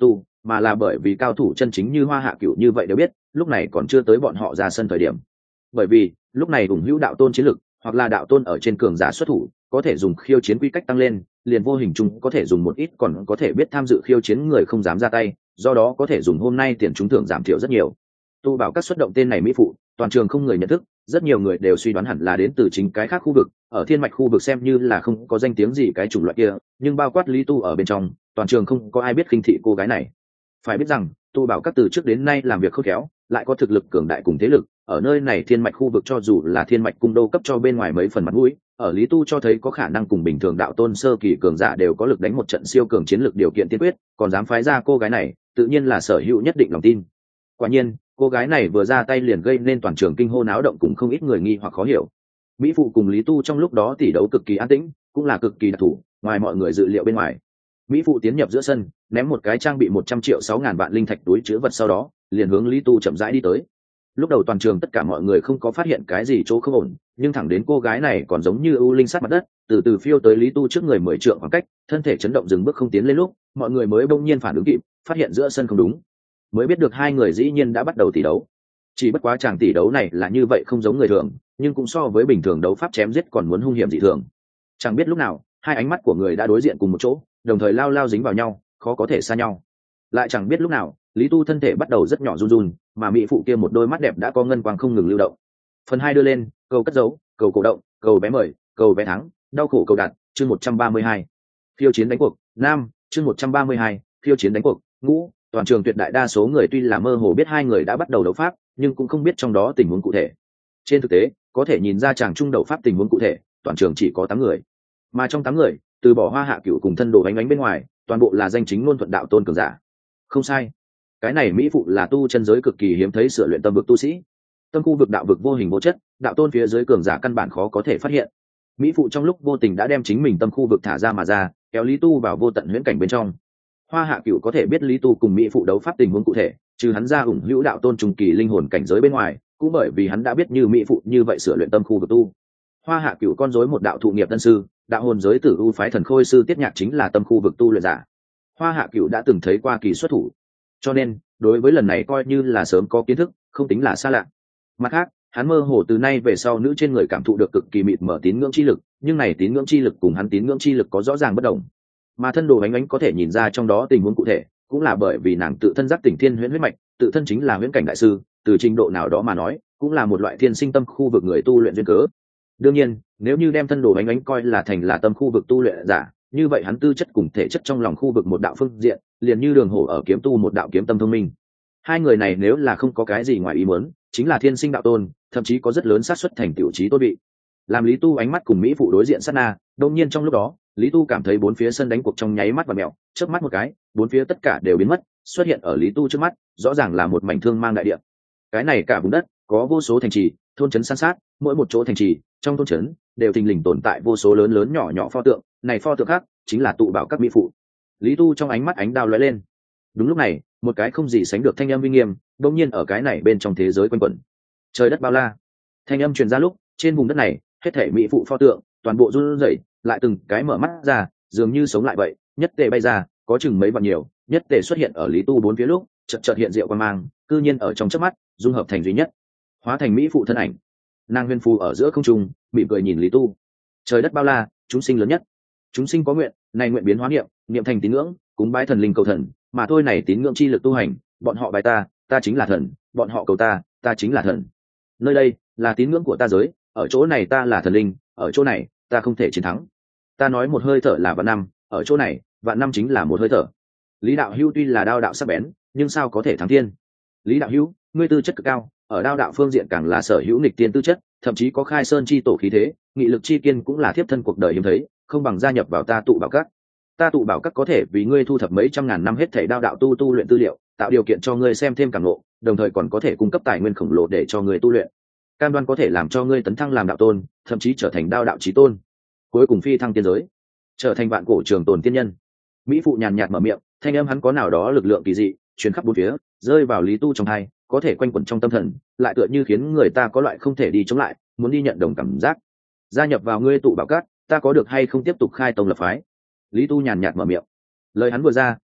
mà là bởi vì cao thủ chân chính như Hoa Hạ Cửu như vậy đều biết lúc này còn chưa tới bọn họ ra sân thời điểm. Bởi vì lúc này ủng hữu đạo tôn chiến lực hoặc là đạo tôn ở trên cường giả xuất thủ có thể dùng khiêu chiến quy cách tăng lên, liền vô hình chung có thể dùng một ít còn có thể biết tham dự khiêu chiến người không dám ra tay, do đó có thể dùng hôm nay tiền trúng thưởng giảm thiểu rất nhiều. Tu bảo các xuất động tên này mỹ phụ, toàn trường không người nhận thức, rất nhiều người đều suy đoán hẳn là đến từ chính cái khác khu vực, ở thiên mạch khu vực xem như là không có danh tiếng gì cái chủng loại kia, nhưng bao quát Lý Tu ở bên trong, toàn trường không có ai biết khinh thị cô gái này. Phải biết rằng, Tu bảo các từ trước đến nay làm việc khôn khéo, lại có thực lực cường đại cùng thế lực, ở nơi này thiên mạch khu vực cho dù là thiên mạch cung đô cấp cho bên ngoài mấy phần mặt mũi, ở Lý Tu cho thấy có khả năng cùng bình thường đạo tôn sơ kỳ cường giả đều có lực đánh một trận siêu cường chiến lược điều kiện tiên quyết, còn dám phái ra cô gái này, tự nhiên là sở hữu nhất định lòng tin. Quả nhiên, cô gái này vừa ra tay liền gây nên toàn trường kinh hô náo động cùng không ít người nghi hoặc khó hiểu. Mỹ phụ cùng Lý Tu trong lúc đó tỷ đấu cực kỳ an tĩnh, cũng là cực kỳ đặc thù, ngoài mọi người dự liệu bên ngoài. Mỹ phụ tiến nhập giữa sân, ném một cái trang bị 100.600.000 vạn linh thạch túi chứa vật, sau đó liền hướng Lý Tu chậm rãi đi tới. Lúc đầu toàn trường tất cả mọi người không có phát hiện cái gì chỗ không ổn, nhưng thẳng đến cô gái này còn giống như ưu linh sát mặt đất, từ từ phiêu tới Lý Tu trước người 10 trượng khoảng cách, thân thể chấn động dừng bước không tiến lên lúc, mọi người mới bỗng nhiên phản ứng kịp, phát hiện giữa sân không đúng, mới biết được hai người dĩ nhiên đã bắt đầu tỷ đấu. Chỉ bất quá chàng tỷ đấu này là như vậy không giống người thường, nhưng cũng so với bình thường đấu pháp chém giết còn muốn hung hiểm dị thường. Chẳng biết lúc nào, hai ánh mắt của người đã đối diện cùng một chỗ, đồng thời lao lao dính vào nhau, khó có thể xa nhau. Lại chẳng biết lúc nào, Lý Tu thân thể bắt đầu rất nhỏ run run, mà mỹ phụ kia một đôi mắt đẹp đã có ngân quang không ngừng lưu động. Phần 2 đưa lên, cầu cất dấu, cầu cổ động, cầu vé mời, cầu vé thắng, đau khổ cầu đặt, chương 132. Phiêu chiến đánh cuộc, nam, chương 132, phiêu chiến đánh cuộc, ngũ. Toàn trường tuyệt đại đa số người tuy là mơ hồ biết hai người đã bắt đầu đấu pháp, nhưng cũng không biết trong đó tình huống cụ thể. Trên thực tế, có thể nhìn ra chàng trung đấu pháp tình huống cụ thể, toàn trường chỉ có 8 người. Mà trong 8 người, từ bỏ Hoa Hạ Cửu cùng thân đồ ánh ánh bên ngoài, toàn bộ là danh chính ngôn thuận đạo tôn cường giả. Không sai, cái này mỹ phụ là tu chân giới cực kỳ hiếm thấy sửa luyện tâm vực tu sĩ. Tâm khu vực đạo vực vô hình vô chất, đạo tôn phía dưới cường giả căn bản khó có thể phát hiện. Mỹ phụ trong lúc vô tình đã đem chính mình tâm khu vực thả ra mà ra, kéo Lý Tu vào vô tận huyễn cảnh bên trong. Hoa Hạ Cửu có thể biết Lý Tu cùng mỹ phụ đấu pháp tình huống cụ thể, trừ hắn ra ủng hữu đạo tôn trùng kỳ linh hồn cảnh giới bên ngoài, cũng bởi vì hắn đã biết như mỹ phụ như vậy sửa luyện tâm khu vực tu. Hoa Hạ Cửu con rối một đạo thụ nghiệp tân sư, đạo hồn giới tử u phái thần khôi sư Tiết Nhạc chính là tâm khu vực tu luyện giả. Hoa Hạ Cửu đã từng thấy qua kỳ xuất thủ, cho nên đối với lần này coi như là sớm có kiến thức, không tính là xa lạ. Mặt khác, hắn mơ hồ từ nay về sau nữ trên người cảm thụ được cực kỳ mịt mở tín ngưỡng chi lực, nhưng này tín ngưỡng chi lực cùng hắn tín ngưỡng chi lực có rõ ràng bất đồng. Mà thân đồ ánh ánh có thể nhìn ra trong đó tình huống cụ thể, cũng là bởi vì nàng tự thân giác tỉnh thiên huyễn huyết mạch, tự thân chính là huyễn cảnh đại sư, từ trình độ nào đó mà nói, cũng là một loại thiên sinh tâm khu vực người tu luyện duyên cớ. Đương nhiên, nếu như đem thân đồ ánh ánh coi là thành là tâm khu vực tu luyện giả, như vậy hắn tư chất cùng thể chất trong lòng khu vực một đạo phương diện, liền như đường hổ ở kiếm tu một đạo kiếm tâm thông minh. Hai người này nếu là không có cái gì ngoài ý muốn, chính là thiên sinh đạo tôn, thậm chí có rất lớn xác suất thành tiểu chí tôn vị. Làm Lý Tu ánh mắt cùng mỹ phụ đối diện sát na, đột nhiên trong lúc đó, Lý Tu cảm thấy bốn phía sân đánh cuộc trong nháy mắt và mèo, chớp mắt một cái, bốn phía tất cả đều biến mất, xuất hiện ở Lý Tu trước mắt, rõ ràng là một mảnh thương mang đại địa. Cái này cả vùng đất có vô số thành trì, thôn trấn san sát, mỗi một chỗ thành trì, trong thôn trấn đều thình lình tồn tại vô số lớn lớn nhỏ nhỏ pho tượng, này pho tượng khác chính là tụ bảo các mỹ phụ. Lý Tu trong ánh mắt ánh đao lóe lên. Đúng lúc này, một cái không gì sánh được thanh âm uy nghiêm, đột nhiên ở cái này bên trong thế giới quanh quẩn. Trời đất bao la. Thanh âm truyền ra lúc, trên vùng đất này, hết thảy mỹ phụ pho tượng, toàn bộ run rẩy, lại từng cái mở mắt ra, dường như sống lại vậy, nhất tề bay ra, có chừng mấy vạn nhiều, nhất tề xuất hiện ở Lý Tu bốn phía lúc, chợt hiện diệu quan mang, cư nhiên ở trong chớp mắt, dung hợp thành duy nhất, hóa thành mỹ phụ thân ảnh. Nàng huyền phù ở giữa không trung, mỉm cười nhìn Lý Tu. Trời đất bao la, chúng sinh lớn nhất. Chúng sinh có nguyện, này nguyện biến hóa niệm, niệm thành tín ngưỡng, cúng bái thần linh cầu thần, mà thôi này tín ngưỡng chi lực tu hành, bọn họ bài ta, ta chính là thần, bọn họ cầu ta, ta chính là thần. Nơi đây là tín ngưỡng của ta giới, ở chỗ này ta là thần linh, ở chỗ này ta không thể chiến thắng. Ta nói một hơi thở là vạn năm, ở chỗ này vạn năm chính là một hơi thở. Lý đạo hữu tuy là đao đạo sắc bén, nhưng sao có thể thắng thiên? Lý đạo hữu, ngươi tư chất cực cao, ở đao đạo phương diện càng là sở hữu nghịch tiên tư chất, thậm chí có khai sơn chi tổ khí thế, nghị lực chi kiên cũng là thiếp thân cuộc đời hiếm thấy, không bằng gia nhập vào ta tụ bảo các. Ta tụ bảo các có thể vì ngươi thu thập mấy trăm ngàn năm hết thảy đao đạo tu luyện tư liệu, tạo điều kiện cho ngươi xem thêm càng ngộ, đồng thời còn có thể cung cấp tài nguyên khổng lồ để cho ngươi tu luyện. Cam đoan có thể làm cho ngươi tấn thăng làm đạo tôn, thậm chí trở thành đao đạo chí tôn, cuối cùng phi thăng tiên giới, trở thành vạn cổ trường tồn tiên nhân. Mỹ phụ nhàn nhạt mở miệng, thanh âm hắn có nào đó lực lượng kỳ dị truyền khắp bốn phía, rơi vào Lý Tu trong tai, có thể quanh quẩn trong tâm thần, lại tựa như khiến người ta có loại không thể đi chống lại, muốn đi nhận đồng cảm giác. Gia nhập vào ngươi tụ bảo các, ta có được hay không tiếp tục khai tông lập phái? Lý Tu nhàn nhạt mở miệng. Lời hắn vừa ra,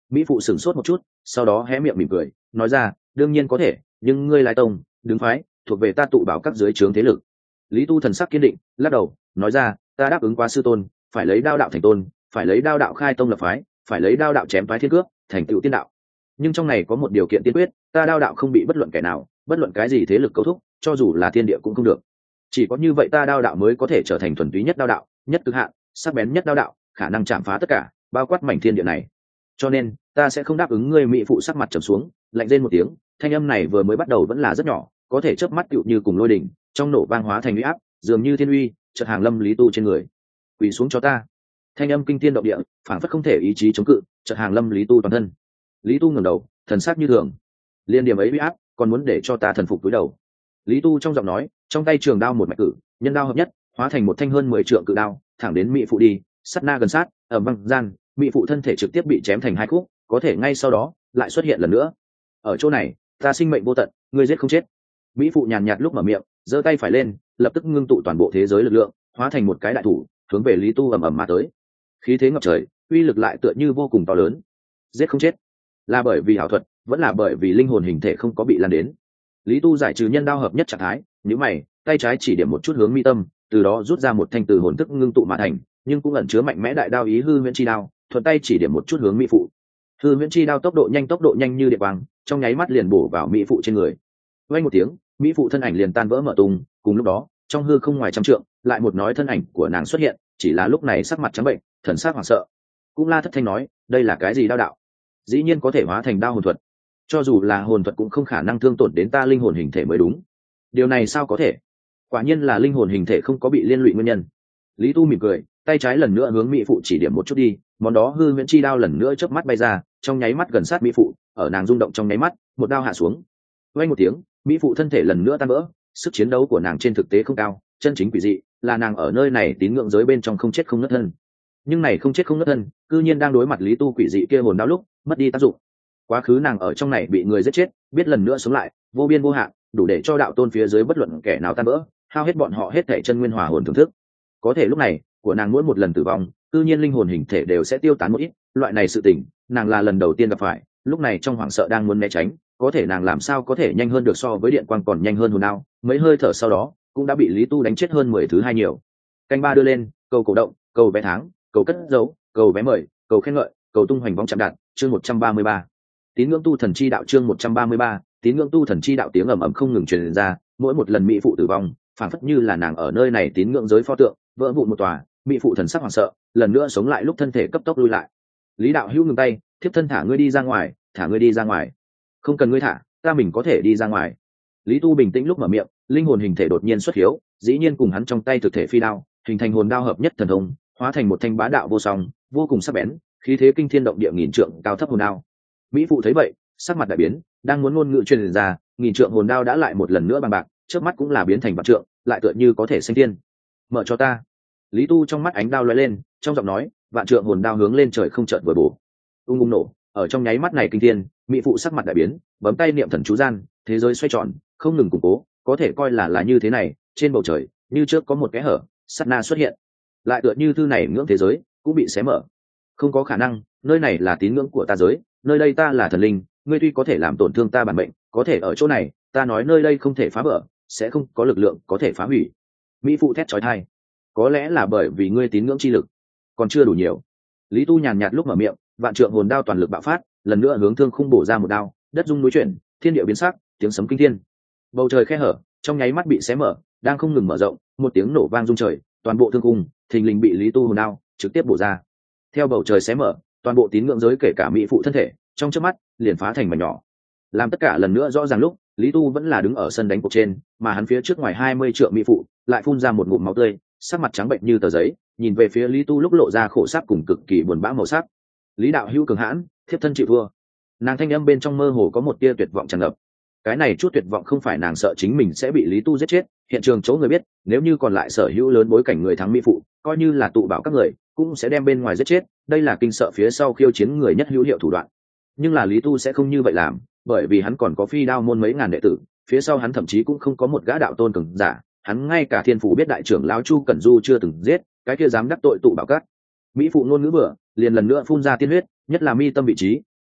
Mỹ phụ sửng sốt một chút, sau đó hé miệng mỉm cười nói ra, đương nhiên có thể, nhưng ngươi lai tông đứng phái thuộc về ta tụ bảo các dưới trướng thế lực. Lý Tu thần sắc kiên định lắc đầu nói ra, ta đáp ứng qua sư tôn, phải lấy đao đạo thành tôn, phải lấy đao đạo khai tông lập phái, phải lấy đao đạo chém phái thiên cước thành tựu tiên đạo. Nhưng trong này có một điều kiện tiên quyết, ta đao đạo không bị bất luận kẻ nào, bất luận cái gì thế lực cấu thúc, cho dù là thiên địa cũng không được. Chỉ có như vậy ta đao đạo mới có thể trở thành thuần túy nhất đao đạo, nhất cực hạn, sắc bén nhất đao đạo, khả năng chạm phá tất cả, bao quát mảnh thiên địa này. Cho nên ta sẽ không đáp ứng ngươi. Mỹ phụ sắc mặt trầm xuống, lạnh rên một tiếng, thanh âm này vừa mới bắt đầu vẫn là rất nhỏ, có thể chớp mắt tựu như cùng lôi đỉnh, trong nổ vang hóa thành uy áp, dường như thiên uy, chợt hàng lâm Lý Tu trên người. Quỳ xuống cho ta. Thanh âm kinh thiên động địa, phảng phất không thể ý chí chống cự, chợt hàng lâm Lý Tu toàn thân. Lý Tu ngẩng đầu, thần sắc như thường. Liên điểm ấy uy áp, còn muốn để cho ta thần phục cúi đầu. Lý Tu trong giọng nói, trong tay trường đao một mạch cử, nhân đao hợp nhất, hóa thành một thanh hơn 10 trượng cự đao, thẳng đến Mỹ phụ đi, sát na gần sát, ở băng gian, Mỹ phụ thân thể trực tiếp bị chém thành hai khúc, có thể ngay sau đó lại xuất hiện lần nữa. Ở chỗ này, ta sinh mệnh vô tận, ngươi giết không chết. Mỹ phụ nhàn nhạt lúc mở miệng, giơ tay phải lên, lập tức ngưng tụ toàn bộ thế giới lực lượng, hóa thành một cái đại thủ, hướng về Lý Tu ầm ầm mà tới. Khí thế ngập trời, uy lực lại tựa như vô cùng to lớn. Giết không chết, là bởi vì ảo thuật, vẫn là bởi vì linh hồn hình thể không có bị lan đến. Lý Tu giải trừ nhân đao hợp nhất trạng thái, nhíu mày, tay trái chỉ điểm một chút hướng mi tâm, từ đó rút ra một thanh từ hồn thức ngưng tụ mà thành, nhưng cũng ẩn chứa mạnh mẽ đại đao ý hư huyễn chi đao, thuận tay chỉ điểm một chút hướng mỹ phụ. Hư huyễn chi đao tốc độ nhanh như điện quang, trong nháy mắt liền bổ vào mỹ phụ trên người. Vang một tiếng, mỹ phụ thân ảnh liền tan vỡ mở tung, cùng lúc đó, trong hư không ngoài trăm trượng, lại một nói thân ảnh của nàng xuất hiện, chỉ là lúc này sắc mặt trắng bệnh, thần sắc hoảng sợ. Cũng La thất thanh nói, đây là cái gì đao đạo? Dĩ nhiên có thể hóa thành đao hồn thuật. Cho dù là hồn thuật cũng không khả năng thương tổn đến ta linh hồn hình thể mới đúng. Điều này sao có thể? Quả nhiên là linh hồn hình thể không có bị liên lụy nguyên nhân. Lý Tu mỉm cười, tay trái lần nữa hướng mỹ phụ chỉ điểm một chút đi, món đó hư huyễn chi đao lần nữa chớp mắt bay ra, trong nháy mắt gần sát mỹ phụ, ở nàng rung động trong nháy mắt, một đao hạ xuống. Vang một tiếng, mỹ phụ thân thể lần nữa tan vỡ, sức chiến đấu của nàng trên thực tế không cao, chân chính quỷ dị là nàng ở nơi này tín ngưỡng giới bên trong không chết không ngất thân. Nhưng này không chết không ngất thân, cư nhiên đang đối mặt Lý Tu quỷ dị kia hồn đao lúc, mất đi tác dụng. Quá khứ nàng ở trong này bị người giết chết, biết lần nữa sống lại, vô biên vô hạn, đủ để cho đạo tôn phía dưới bất luận kẻ nào tan vỡ, hao hết bọn họ hết thể chân nguyên hòa hồn thưởng thức. Có thể lúc này, của nàng mỗi một lần tử vong, tự nhiên linh hồn hình thể đều sẽ tiêu tán một ít, loại này sự tình, nàng là lần đầu tiên gặp phải, lúc này trong hoảng sợ đang muốn né tránh, có thể nàng làm sao có thể nhanh hơn được so với điện quang còn nhanh hơn hồn đao, mấy hơi thở sau đó, cũng đã bị Lý Tu đánh chết hơn 10 thứ hai nhiều. Canh ba đưa lên, cầu cổ động, cầu vé tháng, cầu cất dấu, cầu vé mời, cầu khen ngợi, cầu tung hoành vong chạm đạn, chương 133. Tín ngưỡng tu thần chi đạo chương 133, tín ngưỡng tu thần chi đạo tiếng ầm ầm không ngừng truyền ra, mỗi một lần mỹ phụ tử vong, phảng phất như là nàng ở nơi này tín ngưỡng giới pho tượng, vỡ vụn một tòa, mỹ phụ thần sắc hoảng sợ, lần nữa sống lại lúc thân thể cấp tốc lui lại. Lý đạo hữu ngừng tay, thiếp thân thả ngươi đi ra ngoài, thả ngươi đi ra ngoài. Không cần ngươi thả, ta mình có thể đi ra ngoài. Lý Tu bình tĩnh lúc mở miệng, linh hồn hình thể đột nhiên xuất hiếu, dĩ nhiên cùng hắn trong tay thực thể phi đao, hình thành hồn đao hợp nhất thần thông, hóa thành một thanh bá đạo vô song, vô cùng sắc bén, khí thế kinh thiên động địa nghìn trượng cao thấp hồn đao. Mỹ phụ thấy vậy, sắc mặt đại biến, đang muốn ngôn ngữ truyền ra, nghìn trượng hồn đao đã lại một lần nữa bằng bạc, trước mắt cũng là biến thành vạn trượng, lại tựa như có thể sinh thiên. Mở cho ta. Lý Tu trong mắt ánh đao lóe lên, trong giọng nói, vạn trượng hồn đao hướng lên trời không chợt vừa bổ. Ung nổ, ở trong nháy mắt này kinh thiên, mỹ phụ sắc mặt đại biến, bấm tay niệm thần chú gian, thế giới xoay tròn, không ngừng củng cố, có thể coi là như thế này, trên bầu trời, như trước có một cái hở, sát na xuất hiện. Lại tựa như thư này ngưỡng thế giới cũng bị xé mở. Không có khả năng, nơi này là tín ngưỡng của ta giới, nơi đây ta là thần linh, ngươi tuy có thể làm tổn thương ta bản mệnh, có thể ở chỗ này, ta nói nơi đây không thể phá vỡ, sẽ không có lực lượng có thể phá hủy. Mỹ phụ thét chói tai. Có lẽ là bởi vì ngươi tín ngưỡng chi lực còn chưa đủ nhiều. Lý Tu nhàn nhạt lúc mở miệng, vạn trượng hồn đao toàn lực bạo phát, lần nữa hướng thương khung bổ ra một đao, đất rung núi chuyển, thiên địa biến sắc, tiếng sấm kinh thiên. Bầu trời khe hở, trong nháy mắt bị xé mở, đang không ngừng mở rộng, một tiếng nổ vang rung trời, toàn bộ thương khung thình lình bị Lý Tu hồn đao trực tiếp bổ ra. Theo bầu trời xé mở, toàn bộ tín ngưỡng giới kể cả mỹ phụ thân thể, trong chớp mắt liền phá thành mảnh nhỏ. Làm tất cả lần nữa rõ ràng lúc, Lý Tu vẫn là đứng ở sân đánh cuộc trên, mà hắn phía trước ngoài 20 trượng mỹ phụ lại phun ra một ngụm máu tươi, sắc mặt trắng bệnh như tờ giấy, nhìn về phía Lý Tu lúc lộ ra khổ sắc cùng cực kỳ buồn bã màu sắc. Lý đạo hữu cường hãn, thiếp thân chịu thua. Nàng thanh âm bên trong mơ hồ có một tia tuyệt vọng tràn ngập. Cái này chút tuyệt vọng không phải nàng sợ chính mình sẽ bị Lý Tu giết chết, hiện trường chỗ người biết, nếu như còn lại sở hữu lớn bối cảnh người thắng mỹ phụ, coi như là tụ bảo các người, cũng sẽ đem bên ngoài giết chết, đây là kinh sợ phía sau khiêu chiến người nhất hữu hiệu thủ đoạn. Nhưng là Lý Tu sẽ không như vậy làm, bởi vì hắn còn có phi đao môn mấy ngàn đệ tử, phía sau hắn thậm chí cũng không có một gã đạo tôn cường giả, hắn ngay cả thiên phủ biết đại trưởng lão Chu Cẩn Du chưa từng giết, cái kia dám đắc tội tụ bảo các. Mỹ phụ ngôn ngữ bừa, liền lần nữa phun ra tiên huyết, nhất là mi tâm vị trí,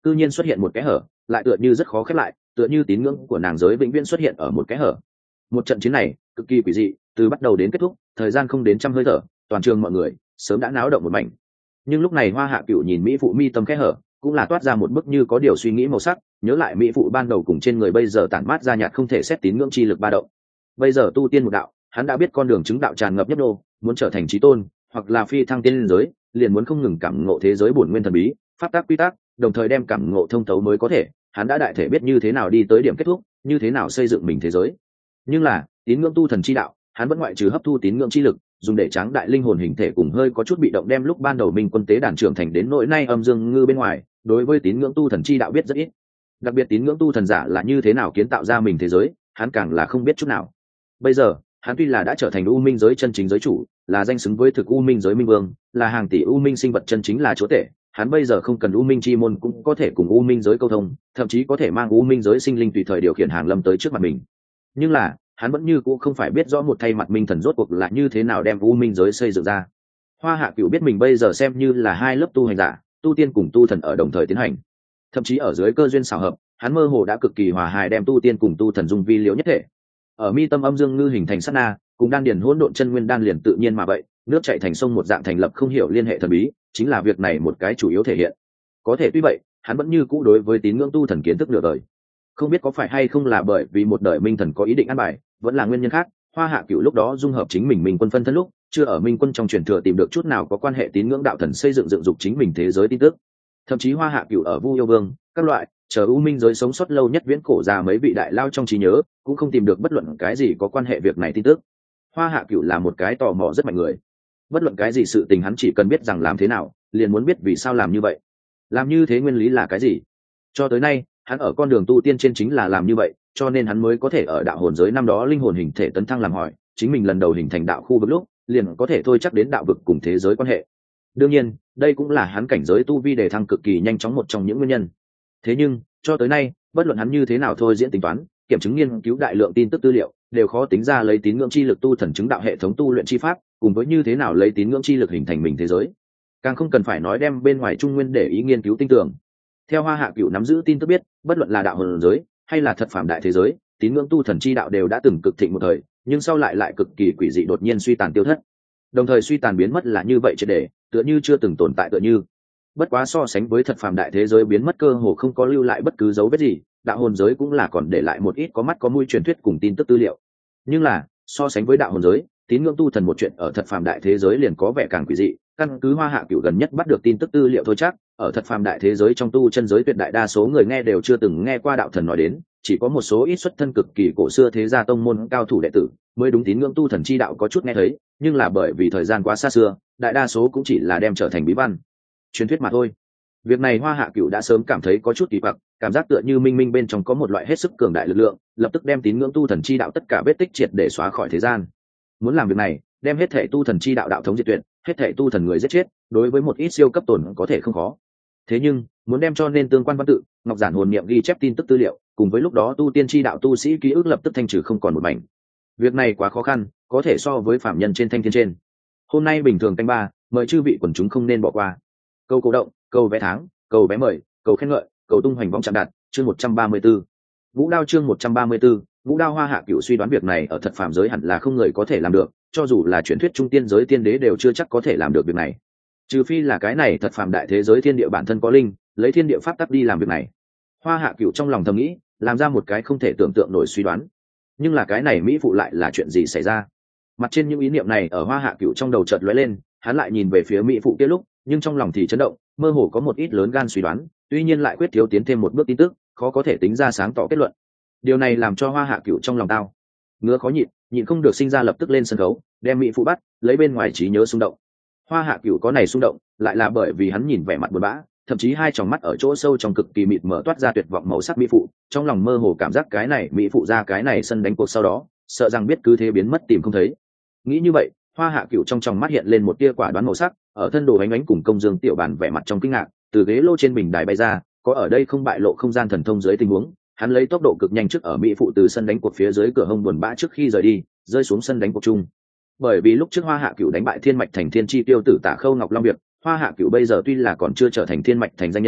cư nhiên xuất hiện một cái hở, lại tựa như rất khó khép lại, tựa như tín ngưỡng của nàng giới vĩnh viễn xuất hiện ở một cái hở. Một trận chiến này cực kỳ quỷ dị, từ bắt đầu đến kết thúc thời gian không đến trăm hơi thở, toàn trường mọi người sớm đã náo động một mảnh. Nhưng lúc này Hoa Hạ Cửu nhìn mỹ phụ mi tâm kẽ hở, cũng là toát ra một bức như có điều suy nghĩ màu sắc, nhớ lại mỹ phụ ban đầu cùng trên người bây giờ tản mát ra nhạt không thể xét tín ngưỡng chi lực ba động. Bây giờ tu tiên một đạo, hắn đã biết con đường chứng đạo tràn ngập nhất đô, muốn trở thành chí tôn, hoặc là phi thăng tiên giới, liền muốn không ngừng cảm ngộ thế giới bổn nguyên thần bí, pháp tắc quy tắc, đồng thời đem cảm ngộ thông thấu mới có thể. Hắn đã đại thể biết như thế nào đi tới điểm kết thúc, như thế nào xây dựng mình thế giới. Nhưng là tín ngưỡng tu thần chi đạo, hắn vẫn ngoại trừ hấp thu tín ngưỡng chi lực, dùng để tráng đại linh hồn hình thể cùng hơi có chút bị động đem lúc ban đầu minh quân tế đàn trưởng thành đến nỗi nay âm dương ngư bên ngoài, đối với tín ngưỡng tu thần chi đạo biết rất ít. Đặc biệt tín ngưỡng tu thần giả là như thế nào kiến tạo ra mình thế giới, hắn càng là không biết chút nào. Bây giờ hắn tuy là đã trở thành u minh giới chân chính giới chủ, là danh xứng với thực u minh giới minh vương, là hàng tỷ u minh sinh vật chân chính là chúa tể, hắn bây giờ không cần u minh chi môn cũng có thể cùng u minh giới câu thông, thậm chí có thể mang u minh giới sinh linh tùy thời điều khiển hàng lâm tới trước mặt mình. Nhưng là hắn vẫn như cũ không phải biết rõ một thay mặt minh thần rốt cuộc là như thế nào đem u minh giới xây dựng ra. Hoa Hạ Cửu biết mình bây giờ xem như là hai lớp tu hành giả, tu tiên cùng tu thần ở đồng thời tiến hành, thậm chí ở dưới cơ duyên xảo hợp, hắn mơ hồ đã cực kỳ hòa hài đem tu tiên cùng tu thần dung vi liễu nhất thể. Ở mi tâm âm dương ngư hình thành sát na, cùng đan điền hỗn độn chân nguyên đan liền tự nhiên mà vậy, nước chảy thành sông một dạng thành lập không hiểu liên hệ thần bí, chính là việc này một cái chủ yếu thể hiện. Có thể tuy vậy, hắn vẫn như cũ đối với tín ngưỡng tu thần kiến thức nửa đời. Không biết có phải hay không là bởi vì một đời minh thần có ý định ăn bài, vẫn là nguyên nhân khác, Hoa Hạ Cửu lúc đó dung hợp chính mình minh quân phân thân lúc, chưa ở minh quân trong truyền thừa tìm được chút nào có quan hệ tín ngưỡng đạo thần xây dựng dựng dục chính mình thế giới tin tức. Thậm chí Hoa Hạ Cửu ở Vu Yêu Vương, các loại chờ u minh giới sống sót lâu nhất viễn cổ già mấy vị đại lao trong trí nhớ, cũng không tìm được bất luận cái gì có quan hệ việc này tin tức. Hoa Hạ Cửu là một cái tò mò rất mạnh người, bất luận cái gì sự tình hắn chỉ cần biết rằng làm thế nào, liền muốn biết vì sao làm như vậy, làm như thế nguyên lý là cái gì. Cho tới nay hắn ở con đường tu tiên trên chính là làm như vậy, cho nên hắn mới có thể ở đạo hồn giới năm đó linh hồn hình thể tấn thăng làm hỏi chính mình lần đầu hình thành đạo khu vực lúc, liền có thể thôi chắc đến đạo vực cùng thế giới quan hệ. Đương nhiên đây cũng là hắn cảnh giới tu vi đề thăng cực kỳ nhanh chóng một trong những nguyên nhân. Thế nhưng cho tới nay bất luận hắn như thế nào thôi diễn tính toán, kiểm chứng nghiên cứu đại lượng tin tức tư liệu, đều khó tính ra lấy tín ngưỡng chi lực tu thần chứng đạo hệ thống tu luyện chi pháp, cùng với như thế nào lấy tín ngưỡng chi lực hình thành mình thế giới. Càng không cần phải nói đem bên ngoài trung nguyên để ý nghiên cứu tinh tường. Theo Hoa Hạ Cửu nắm giữ tin tức biết, bất luận là đạo hồn giới hay là thật phàm đại thế giới, tín ngưỡng tu thần chi đạo đều đã từng cực thịnh một thời, nhưng sau lại cực kỳ quỷ dị đột nhiên suy tàn tiêu thất. Đồng thời suy tàn biến mất là như vậy triệt để, tựa như chưa từng tồn tại tựa như. Bất quá so sánh với thật phàm đại thế giới biến mất cơ hồ không có lưu lại bất cứ dấu vết gì, đạo hồn giới cũng là còn để lại một ít có mắt có mũi truyền thuyết cùng tin tức tư liệu. Nhưng là so sánh với đạo hồn giới, tín ngưỡng tu thần một chuyện ở thật phàm đại thế giới liền có vẻ càng quỷ dị. Căn cứ Hoa Hạ Cửu gần nhất bắt được tin tức tư liệu thôi chắc, ở thật phàm đại thế giới trong tu chân giới tuyệt đại đa số người nghe đều chưa từng nghe qua đạo thần nói đến, chỉ có một số ít xuất thân cực kỳ cổ xưa thế gia tông môn cao thủ đệ tử mới đúng tín ngưỡng tu thần chi đạo có chút nghe thấy, nhưng là bởi vì thời gian quá xa xưa, đại đa số cũng chỉ là đem trở thành bí văn truyền thuyết mà thôi. Việc này Hoa Hạ Cửu đã sớm cảm thấy có chút kỳ quặc, cảm giác tựa như minh minh bên trong có một loại hết sức cường đại lực lượng, lập tức đem tín ngưỡng tu thần chi đạo tất cả vết tích triệt để xóa khỏi thế gian. Muốn làm việc này, đem hết thể tu thần chi đạo đạo thống diệt tuyệt, hết thể tu thần người giết chết, đối với một ít siêu cấp tổn có thể không khó. Thế nhưng muốn đem cho nên tương quan văn tự, ngọc giản hồn niệm ghi chép tin tức tư liệu, cùng với lúc đó tu tiên chi đạo tu sĩ ký ức lập tức thanh trừ không còn một mảnh. Việc này quá khó khăn, có thể so với phạm nhân trên thanh thiên trên. Hôm nay bình thường canh ba, mời chư vị quần chúng không nên bỏ qua. Câu cổ động, câu vé tháng, câu vé mời, câu khen ngợi, câu tung hoành vong chạm đạt, chương 134. Vũ Đao chương 134, Vũ Đao. Hoa Hạ Cửu suy đoán việc này ở thật phàm giới hẳn là không người có thể làm được, cho dù là truyền thuyết trung tiên giới tiên đế đều chưa chắc có thể làm được việc này. Trừ phi là cái này thật phàm đại thế giới thiên địa bản thân có linh, lấy thiên địa pháp tắc đi làm việc này. Hoa Hạ Cửu trong lòng thầm nghĩ, làm ra một cái không thể tưởng tượng nổi suy đoán. Nhưng là cái này mỹ phụ lại là chuyện gì xảy ra? Mặt trên những ý niệm này ở Hoa Hạ Cửu trong đầu chợt lóe lên, hắn lại nhìn về phía mỹ phụ kia lúc, nhưng trong lòng thì chấn động, mơ hồ có một ít lớn gan suy đoán, tuy nhiên lại quyết thiếu tiến thêm một bước tin tức, khó có thể tính ra sáng tỏ kết luận. Điều này làm cho Hoa Hạ Cửu trong lòng tao ngứa khó nhịn không được sinh ra lập tức lên sân khấu, đem mỹ phụ bắt, lấy bên ngoài trí nhớ xung động. Hoa Hạ Cửu có này xung động, lại là bởi vì hắn nhìn vẻ mặt buồn bã, thậm chí hai tròng mắt ở chỗ sâu trong cực kỳ mịt mờ toát ra tuyệt vọng màu sắc mỹ phụ, trong lòng mơ hồ cảm giác cái này mỹ phụ ra cái này sân đánh cuộc sau đó, sợ rằng biết cứ thế biến mất tìm không thấy. Nghĩ như vậy, Hoa Hạ Cửu trong tròng mắt hiện lên một tia quả đoán màu sắc, ở thân đồ ánh ánh cùng công dương tiểu bản vẻ mặt trong kinh ngạc, từ ghế lô trên bình đài bay ra, có ở đây không bại lộ không gian thần thông dưới tình huống, hắn lấy tốc độ cực nhanh trước ở mỹ phụ từ sân đánh cuộc phía dưới cửa hông buồn bã trước khi rời đi, rơi xuống sân đánh cuộc chung. Bởi vì lúc trước Hoa Hạ Cửu đánh bại Thiên Mạch Thành Thiên Chi tiêu tử Tả Khâu Ngọc Long việc, Hoa Hạ Cửu bây giờ tuy là còn chưa trở thành Thiên Mạch Thành danh nhân,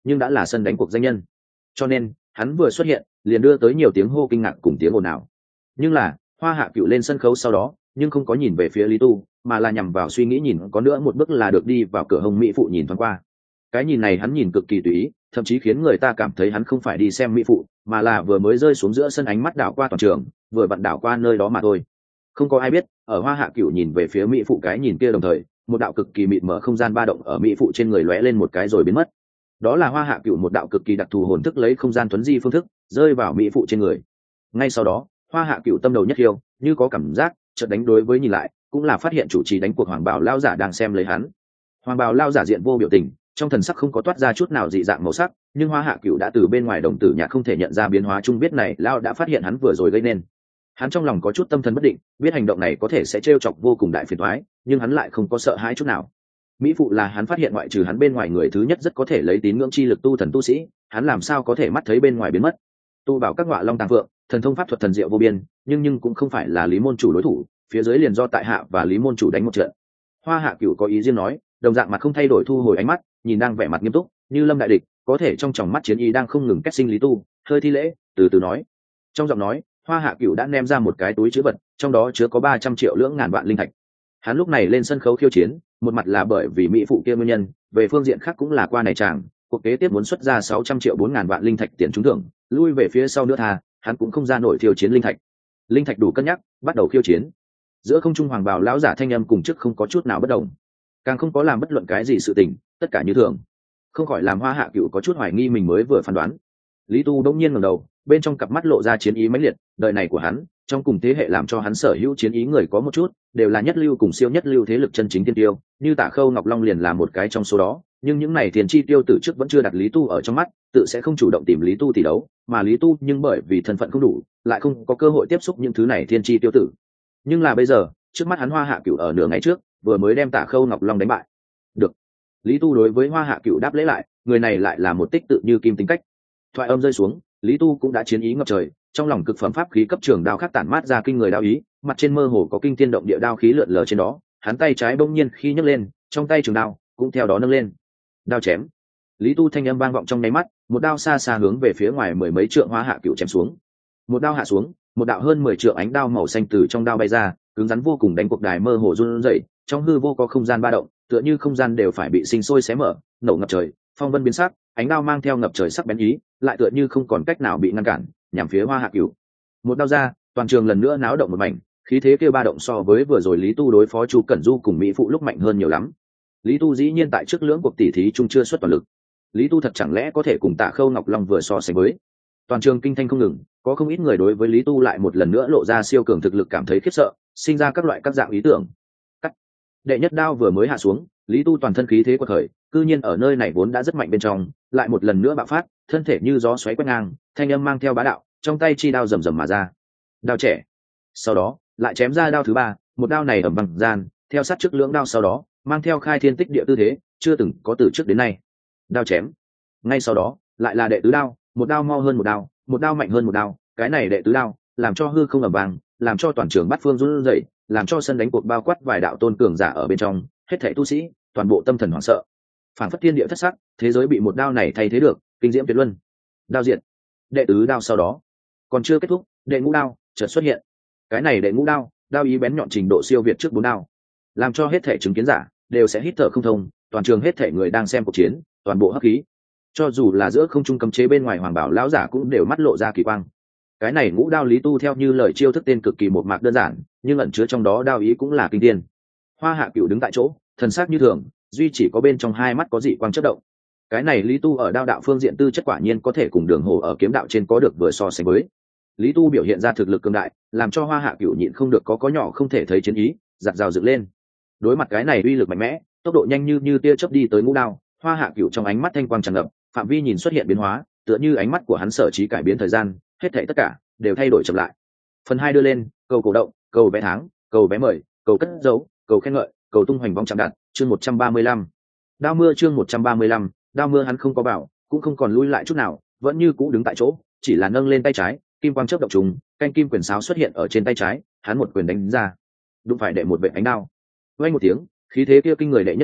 nhưng đã là sân đánh cuộc danh nhân, cho nên hắn vừa xuất hiện liền đưa tới nhiều tiếng hô kinh ngạc cùng tiếng ồn ào. Nhưng là Hoa Hạ Cựu lên sân khấu sau đó nhưng không có nhìn về phía Lý Tu, mà là nhằm vào suy nghĩ nhìn có nữa một bước là được đi vào cửa hồng mỹ phụ nhìn thoáng qua. Cái nhìn này hắn nhìn cực kỳ tùy ý, thậm chí khiến người ta cảm thấy hắn không phải đi xem mỹ phụ, mà là vừa mới rơi xuống giữa sân ánh mắt đảo qua toàn trường, vừa vặn đảo qua nơi đó mà thôi. Không có ai biết ở Hoa Hạ Cựu nhìn về phía mỹ phụ cái nhìn kia đồng thời, một đạo cực kỳ mịt mở không gian ba động ở mỹ phụ trên người lóe lên một cái rồi biến mất. Đó là Hoa Hạ Cựu một đạo cực kỳ đặc thù hồn thức lấy không gian tuấn di phương thức rơi vào mỹ phụ trên người. Ngay sau đó Hoa Hạ Cựu tâm đầu nhất hiêu, như có cảm giác chợt đánh đối với nhìn lại, cũng là phát hiện chủ trì đánh cuộc hoàng bào lao giả đang xem lấy hắn. Hoàng bào lao giả diện vô biểu tình, trong thần sắc không có toát ra chút nào dị dạng màu sắc, nhưng Hoa Hạ Cựu đã từ bên ngoài đồng tử nhạc không thể nhận ra biến hóa chung biết này lao đã phát hiện hắn vừa rồi gây nên. Hắn trong lòng có chút tâm thần bất định, biết hành động này có thể sẽ trêu chọc vô cùng đại phiền toái, nhưng hắn lại không có sợ hãi chút nào. Mỹ phụ là hắn phát hiện ngoại trừ hắn bên ngoài người thứ nhất rất có thể lấy tín ngưỡng chi lực tu thần tu sĩ, hắn làm sao có thể mắt thấy bên ngoài biến mất. Tu bảo các ngọa long tàng vượng, thần thông pháp thuật thần diệu vô biên, nhưng cũng không phải là Lý môn chủ đối thủ, phía dưới liền do tại hạ và Lý môn chủ đánh một trận. Hoa Hạ Cựu có ý riêng nói, đồng dạng mặt không thay đổi thu hồi ánh mắt, nhìn đang vẻ mặt nghiêm túc như lâm đại địch, có thể trong tròng mắt chiến ý đang không ngừng kết sinh Lý Tu hơi thi lễ từ từ nói. Trong giọng nói Hoa Hạ Cựu đã ném ra một cái túi chứa vật, trong đó chứa có 300 triệu lưỡng ngàn vạn linh thạch. Hắn lúc này lên sân khấu khiêu chiến, một mặt là bởi vì mỹ phụ kia nguyên nhân, về phương diện khác cũng là qua này chàng cuộc kế tiếp muốn xuất ra 600 triệu 4 ngàn vạn linh thạch tiền trúng thưởng, lui về phía sau nữa tha, hắn cũng không ra nổi khiêu chiến linh thạch. Linh thạch đủ cân nhắc, bắt đầu khiêu chiến. Giữa không trung hoàng bào lão giả thanh âm cùng trước không có chút nào bất động, càng không có làm bất luận cái gì sự tình, tất cả như thường. Không khỏi làm Hoa Hạ Cựu có chút hoài nghi mình mới vừa phán đoán. Lý Tu đống nhiên ngẩng đầu, bên trong cặp mắt lộ ra chiến ý mãnh liệt, đời này của hắn, trong cùng thế hệ làm cho hắn sở hữu chiến ý người có một chút, đều là nhất lưu cùng siêu nhất lưu thế lực chân chính tiên tiêu, như Tả Khâu Ngọc Long liền là một cái trong số đó, nhưng những này tiền chi tiêu từ trước vẫn chưa đặt Lý Tu ở trong mắt, tự sẽ không chủ động tìm Lý Tu tỷ đấu, mà Lý Tu nhưng bởi vì thân phận không đủ, lại không có cơ hội tiếp xúc những thứ này thiên chi tiêu tử. Nhưng là bây giờ, trước mắt hắn Hoa Hạ Cựu ở nửa ngày trước, vừa mới đem Tả Khâu Ngọc Long đánh bại. Được. Lý Tu đối với Hoa Hạ Cựu đáp lễ lại, người này lại là một tích tự như kim tính cách. Thoại âm rơi xuống, Lý Tu cũng đã chiến ý ngập trời, trong lòng cực phẩm pháp khí cấp trường đao khắc tản mát ra kinh người đao ý, mặt trên mơ hồ có kinh thiên động địa đao khí lượn lờ trên đó, hắn tay trái bỗng nhiên khi nhấc lên, trong tay trường đao cũng theo đó nâng lên. Đao chém. Lý Tu thanh âm vang vọng trong nháy mắt, một đao xa xa hướng về phía ngoài mười mấy trượng Hoa Hạ Cựu chém xuống. Một đao hạ xuống, một đạo hơn 10 trượng ánh đao màu xanh từ trong đao bay ra, cứng rắn vô cùng đánh cuộc đài mơ hồ run rẩy, trong hư vô có không gian ba động, tựa như không gian đều phải bị sinh sôi xé mở, nổ ngập trời, phong vân biến sắc, ánh đao mang theo ngập trời sắc bén ý, lại tựa như không còn cách nào bị ngăn cản, nhằm phía Hoa Hạ Cựu. Một đao ra, toàn trường lần nữa náo động một mảnh, khí thế kia ba động so với vừa rồi Lý Tu đối phó Chu Cẩn Du cùng mỹ phụ lúc mạnh hơn nhiều lắm. Lý Tu dĩ nhiên tại trước lưỡng cuộc tỷ thí chung chưa xuất toàn lực. Lý Tu thật chẳng lẽ có thể cùng Tạ Khâu Ngọc Long vừa so sánh với? Toàn trường kinh thanh không ngừng, có không ít người đối với Lý Tu lại một lần nữa lộ ra siêu cường thực lực cảm thấy khiếp sợ, sinh ra các loại các dạng ý tưởng. Cắt. Đệ nhất đao vừa mới hạ xuống, Lý Tu toàn thân khí thế quật khởi, cư nhiên ở nơi này vốn đã rất mạnh bên trong, lại một lần nữa bạo phát, thân thể như gió xoáy quét ngang, thanh âm mang theo bá đạo, trong tay chi đao rầm rầm mà ra. Đao trẻ. Sau đó, lại chém ra đao thứ ba, một đao này ầm vang gian, theo sát trước lưỡng đao sau đó, mang theo khai thiên tích địa tư thế, chưa từng có từ trước đến nay. Đao chém. Ngay sau đó, lại là đệ tứ đao, một đao mau hơn một đao mạnh hơn một đao, cái này đệ tứ đao, làm cho hư không ầm vang, làm cho toàn trường bát phương run rẩy, làm cho sân đánh cuộc bao quát vài đạo tôn cường giả ở bên trong, hết thảy tu sĩ, toàn bộ tâm thần hoảng sợ. Phản phất thiên địa thất sắc, thế giới bị một đao này thay thế được, kinh diễm tuyệt luân. Đao diệt. Đệ tứ đao sau đó, còn chưa kết thúc, đệ ngũ đao chợt xuất hiện. Cái này đệ ngũ đao, đao ý bén nhọn trình độ siêu việt trước bốn đao, làm cho hết thảy chứng kiến giả đều sẽ hít thở không thông, toàn trường hết thảy người đang xem cuộc chiến, toàn bộ hấp khí. Cho dù là giữa không trung cấm chế bên ngoài hoàng bảo lão giả cũng đều mắt lộ ra kỳ quang. Cái này ngũ đao Lý Tu theo như lời chiêu thức tên cực kỳ một mạc đơn giản, nhưng ẩn chứa trong đó đao ý cũng là kinh thiên. Hoa Hạ Cựu đứng tại chỗ, thần sắc như thường, duy chỉ có bên trong hai mắt có dị quang chớp động. Cái này Lý Tu ở đao đạo phương diện tư chất quả nhiên có thể cùng Đường Hổ ở kiếm đạo trên có được vừa so sánh với. Lý Tu biểu hiện ra thực lực cường đại, làm cho Hoa Hạ Cựu nhịn không được có nhỏ không thể thấy chiến ý, giật rào dựng lên. Đối mặt cái này uy lực mạnh mẽ, tốc độ nhanh như tia chớp đi tới ngũ đao, Hoa Hạ Cựu trong ánh mắt thanh quang tràn ngập, phạm vi nhìn xuất hiện biến hóa, tựa như ánh mắt của hắn sở trí cải biến thời gian, hết thảy tất cả đều thay đổi chậm lại. Phần 2 đưa lên, cầu cổ động, cầu vé tháng, cầu vé mời, cầu cất dấu, cầu khen ngợi, cầu tung hoành vong chạm đặt, chương 135. Đao mưa chương 135, đao mưa hắn không có bảo, cũng không còn lui lại chút nào, vẫn như cũ đứng tại chỗ, chỉ là nâng lên tay trái, kim quang chớp động trùng, canh kim quyền sáo xuất hiện ở trên tay trái, hắn một quyền đánh ra. Đụng phải đệ một vệt ánh đao. Vang một tiếng, khí thế kia kinh người đệ nhất đao,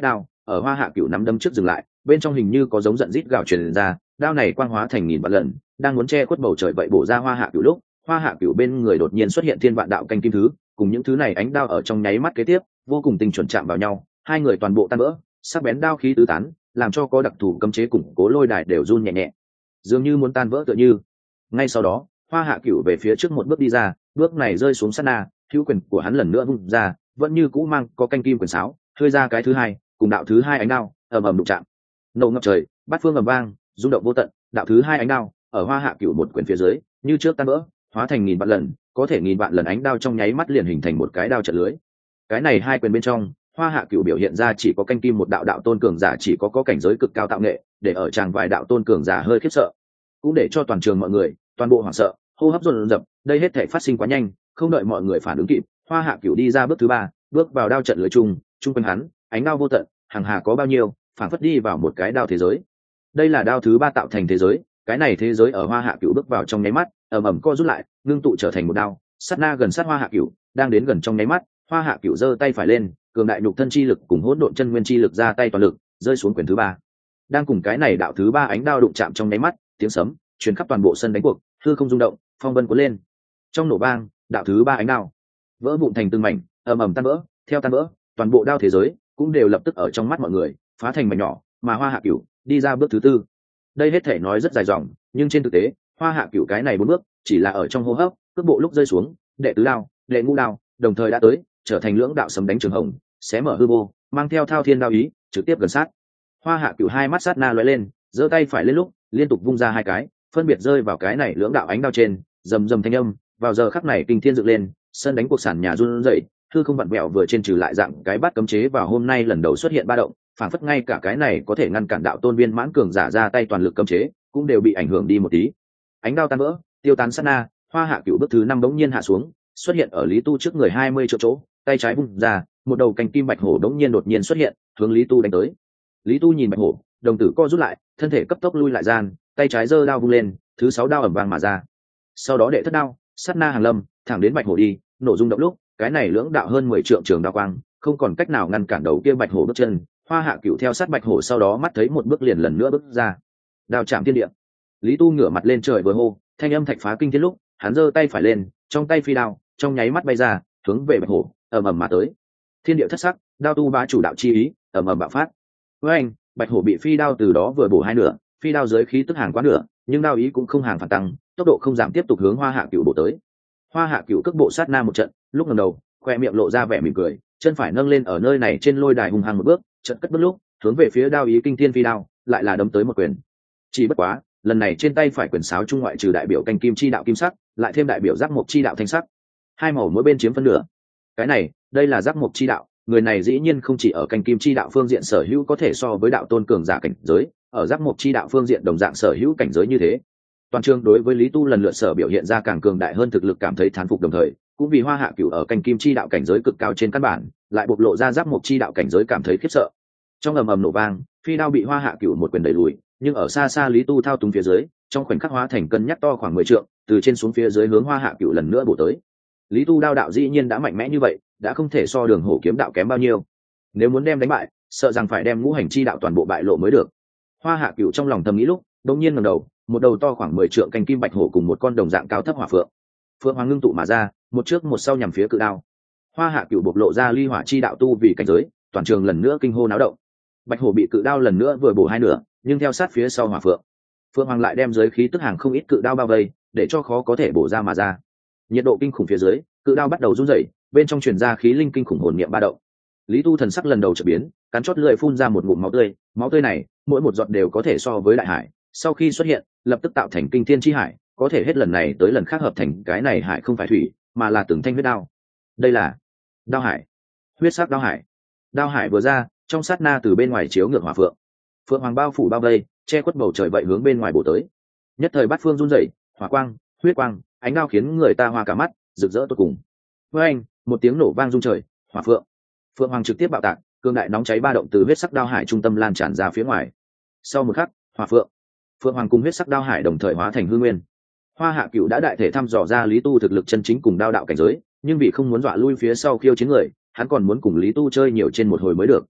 ở Hoa Hạ Cửu nắm đấm trước dừng lại, bên trong hình như có giống giận rít gào truyền ra, đao này quang hóa thành nghìn vạn lần, đang muốn che khuất bầu trời vậy bổ ra Hoa Hạ Cửu lúc, Hoa Hạ Cửu bên người đột nhiên xuất hiện thiên vạn đạo canh kim thứ, cùng những thứ này ánh đao ở trong nháy mắt kế tiếp, vô cùng tinh chuẩn chạm vào nhau, hai người toàn bộ tan vỡ, sắc bén đao khí tứ tán, làm cho có đặc thù cấm chế củng cố lôi đài đều run nhẹ nhẹ, dường như muốn tan vỡ tựa như. Ngay sau đó, Hoa Hạ Cửu về phía trước một bước đi ra, bước này rơi xuống sát na, hữu quyền của hắn lần nữa vung ra, vẫn như cũ mang có canh kim quyền sáo, hơi ra cái thứ hai, cùng đạo thứ hai ánh đao ầm ầm đụng chạm, nổ ngập trời, bát phương ầm vang, rung động vô tận. Đạo thứ hai ánh đao ở Hoa Hạ Cửu một quyền phía dưới, như trước tan vỡ, hóa thành nghìn vạn lần, có thể nghìn vạn lần ánh đao trong nháy mắt liền hình thành một cái đao trận lưới. Cái này hai quyền bên trong, Hoa Hạ Cửu biểu hiện ra chỉ có canh kim một đạo đạo tôn cường giả chỉ có cảnh giới cực cao tạo nghệ, để ở chàng vài đạo tôn cường giả hơi khiếp sợ, cũng để cho toàn trường mọi người, toàn bộ hoảng sợ, hô hấp dồn dập. Đây hết thể phát sinh quá nhanh, không đợi mọi người phản ứng kịp, Hoa Hạ Cửu đi ra bước thứ ba, bước vào đao trận lưới chung quanh hắn, ánh đao vô tận, hàng hà có bao nhiêu, phản phất đi vào một cái đao thế giới. Đây là đao thứ ba tạo thành thế giới, cái này thế giới ở Hoa Hạ Cửu bước vào trong nháy mắt, ầm ầm co rút lại, ngưng tụ trở thành một đao, sát na gần sát Hoa Hạ Cửu, đang đến gần trong nháy mắt, Hoa Hạ Cửu giơ tay phải lên, cường đại nhục thân chi lực cùng hỗn độn chân nguyên chi lực ra tay toàn lực, rơi xuống quyền thứ ba. Đang cùng cái này đạo thứ ba ánh đao đụng chạm trong nháy mắt, tiếng sấm truyền khắp toàn bộ sân đánh cuộc, hư không rung động, phong vân cuốn lên. Trong nổ vang, đạo thứ ba ánh đao vỡ vụn thành từng mảnh, ầm ầm tan vỡ, theo tan vỡ, toàn bộ đao thế giới cũng đều lập tức ở trong mắt mọi người phá thành mảnh nhỏ, mà Hoa Hạ Cửu đi ra bước thứ tư. Đây hết thể nói rất dài dòng, nhưng trên thực tế, Hoa Hạ Cửu cái này bốn bước chỉ là ở trong hô hấp, cước bộ lúc rơi xuống, đệ tứ đao, đệ ngũ đao đồng thời đã tới, trở thành lưỡng đạo sấm đánh trường hồng, xé mở hư vô, mang theo thao thiên đao ý, trực tiếp gần sát. Hoa Hạ Cửu hai mắt sát na lóe lên, giơ tay phải lên lúc, liên tục vung ra hai cái, phân biệt rơi vào cái này lưỡng đạo ánh đao trên, rầm rầm thanh âm, vào giờ khắc này kinh thiên dựng lên, sân đánh cuộc sàn nhà run rẩy, hư không vặn vẹo vừa trên trừ lại dạng cái bát cấm chế vào hôm nay lần đầu xuất hiện ba động, phản phất ngay cả cái này có thể ngăn cản đạo tôn viên mãn cường giả ra tay toàn lực cấm chế, cũng đều bị ảnh hưởng đi một tí. Ánh đao tan vỡ, tiêu tán sát na, Hoa Hạ Cửu bước thứ năm bỗng nhiên hạ xuống, xuất hiện ở Lý Tu trước người 20 chỗ, tay trái vung ra, một đầu cánh kim bạch hổ đống nhiên đột nhiên xuất hiện, hướng Lý Tu đánh tới. Lý Tu nhìn bạch hổ, đồng tử co rút lại, thân thể cấp tốc lui lại gian, tay trái giơ đao vung lên, thứ sáu đao ầm vang mà ra. Sau đó đệ thất đao, sát na hàng lâm, thẳng đến bạch hổ đi, nổ rung động lúc, cái này lưỡng đạo hơn 10 trượng trường đao quang, không còn cách nào ngăn cản đầu kia bạch hổ bước chân. Hoa Hạ Cửu theo sát bạch hổ sau đó mắt thấy một bước liền lần nữa bước ra. Đao chạm thiên địa. Lý Tu ngửa mặt lên trời vừa hô, thanh âm thạch phá kinh thiên lúc, hắn giơ tay phải lên, trong tay phi đao, trong nháy mắt bay ra, hướng về bạch hổ, ầm ầm mà tới. Thiên địa thất sắc, đao tu bá chủ đạo chi ý, ầm ầm bạo phát. Với anh, bạch hổ bị phi đao từ đó vừa bổ hai nửa, phi đao dưới khí tức hàng quá nửa, nhưng đao ý cũng không hàng phản tăng, tốc độ không giảm tiếp tục hướng Hoa Hạ Cửu bổ tới. Hoa Hạ Cửu cước bộ sát na một trận, lúc ngẩng đầu, khoe miệng lộ ra vẻ mỉm cười, chân phải nâng lên ở nơi này trên lôi đài hung hăng một bước, trận cất bước lúc, hướng về phía đao ý kinh thiên phi đao, lại là đấm tới một quyền. Chỉ bất quá, lần này trên tay phải quyền sáo trung ngoại trừ đại biểu canh kim chi đạo kim sắc, lại thêm đại biểu giác mộc chi đạo thanh sắc, hai màu mỗi bên chiếm phân nửa. Cái này, đây là giác mộc chi đạo, người này dĩ nhiên không chỉ ở canh kim chi đạo phương diện sở hữu có thể so với đạo tôn cường giả cảnh giới, ở giác mộc chi đạo phương diện đồng dạng sở hữu cảnh giới như thế. Toàn trường đối với Lý Tu lần lượt sở biểu hiện ra càng cường đại hơn thực lực cảm thấy thán phục, đồng thời cũng vì Hoa Hạ Cửu ở canh kim chi đạo cảnh giới cực cao trên căn bản lại bộc lộ ra giác mộc chi đạo cảnh giới cảm thấy khiếp sợ. Trong ầm ầm nổ vang, phi đao bị Hoa Hạ Cửu một quyền đẩy lùi, nhưng ở xa xa Lý Tu thao túng phía dưới, trong khoảnh khắc hóa thành cân nhắc to khoảng 10 trượng, từ trên xuống phía dưới hướng Hoa Hạ Cửu lần nữa bổ tới. Lý Tu đao đạo dĩ nhiên đã mạnh mẽ như vậy, đã không thể so Đường Hổ kiếm đạo kém bao nhiêu. Nếu muốn đem đánh bại, sợ rằng phải đem ngũ hành chi đạo toàn bộ bại lộ mới được. Hoa Hạ Cửu trong lòng thầm nghĩ lúc, đột nhiên ngẩng đầu, một đầu to khoảng 10 trượng canh kim bạch hổ cùng một con đồng dạng cao thấp hỏa phượng. Phượng hoàng ngưng tụ mà ra, một trước một sau nhằm phía cự đao. Hoa Hạ Cửu bộc lộ ra ly hỏa chi đạo tu vì cảnh giới, toàn trường lần nữa kinh hô náo động. Bạch hổ bị cự đao lần nữa vừa bổ hai nửa, nhưng theo sát phía sau hỏa phượng. Phượng hoàng lại đem dưới khí tức hàng không ít cự đao bao vây, để cho khó có thể bổ ra mà ra. Nhiệt độ kinh khủng phía dưới, cự đao bắt đầu run rẩy, bên trong truyền ra khí linh kinh khủng hồn niệm ba động. Lý Tu thần sắc lần đầu chợt biến, cắn chót lưỡi phun ra một ngụm máu tươi này, mỗi một giọt đều có thể so với đại hải, sau khi xuất hiện, lập tức tạo thành kinh thiên chi hải, có thể hết lần này tới lần khác hợp thành cái này hải không phải thủy, mà là từng thanh huyết đao. Đây là đao hải, huyết sắc đao hải. Đao hải vừa ra, trong sát na từ bên ngoài chiếu ngược hỏa phượng. Phượng hoàng bao phủ bao vây, che khuất bầu trời vậy hướng bên ngoài bổ tới. Nhất thời bát phương run rẩy, hỏa quang, huyết quang, ánh đao khiến người ta hoa cả mắt, rực rỡ tột cùng. Với anh, một tiếng nổ vang rung trời, hỏa phượng. Phượng hoàng trực tiếp bạo tạc, cương đại nóng cháy ba động từ huyết sắc đao hải trung tâm lan tràn ra phía ngoài. Sau một khắc, hỏa phượng, phượng hoàng cùng huyết sắc đao hải đồng thời hóa thành hư nguyên. Hoa Hạ Cửu đã đại thể thăm dò ra Lý Tu thực lực chân chính cùng đao đạo cảnh giới, nhưng vì không muốn dọa lui phía sau khiêu chiến người, hắn còn muốn cùng Lý Tu chơi nhiều trên một hồi mới được.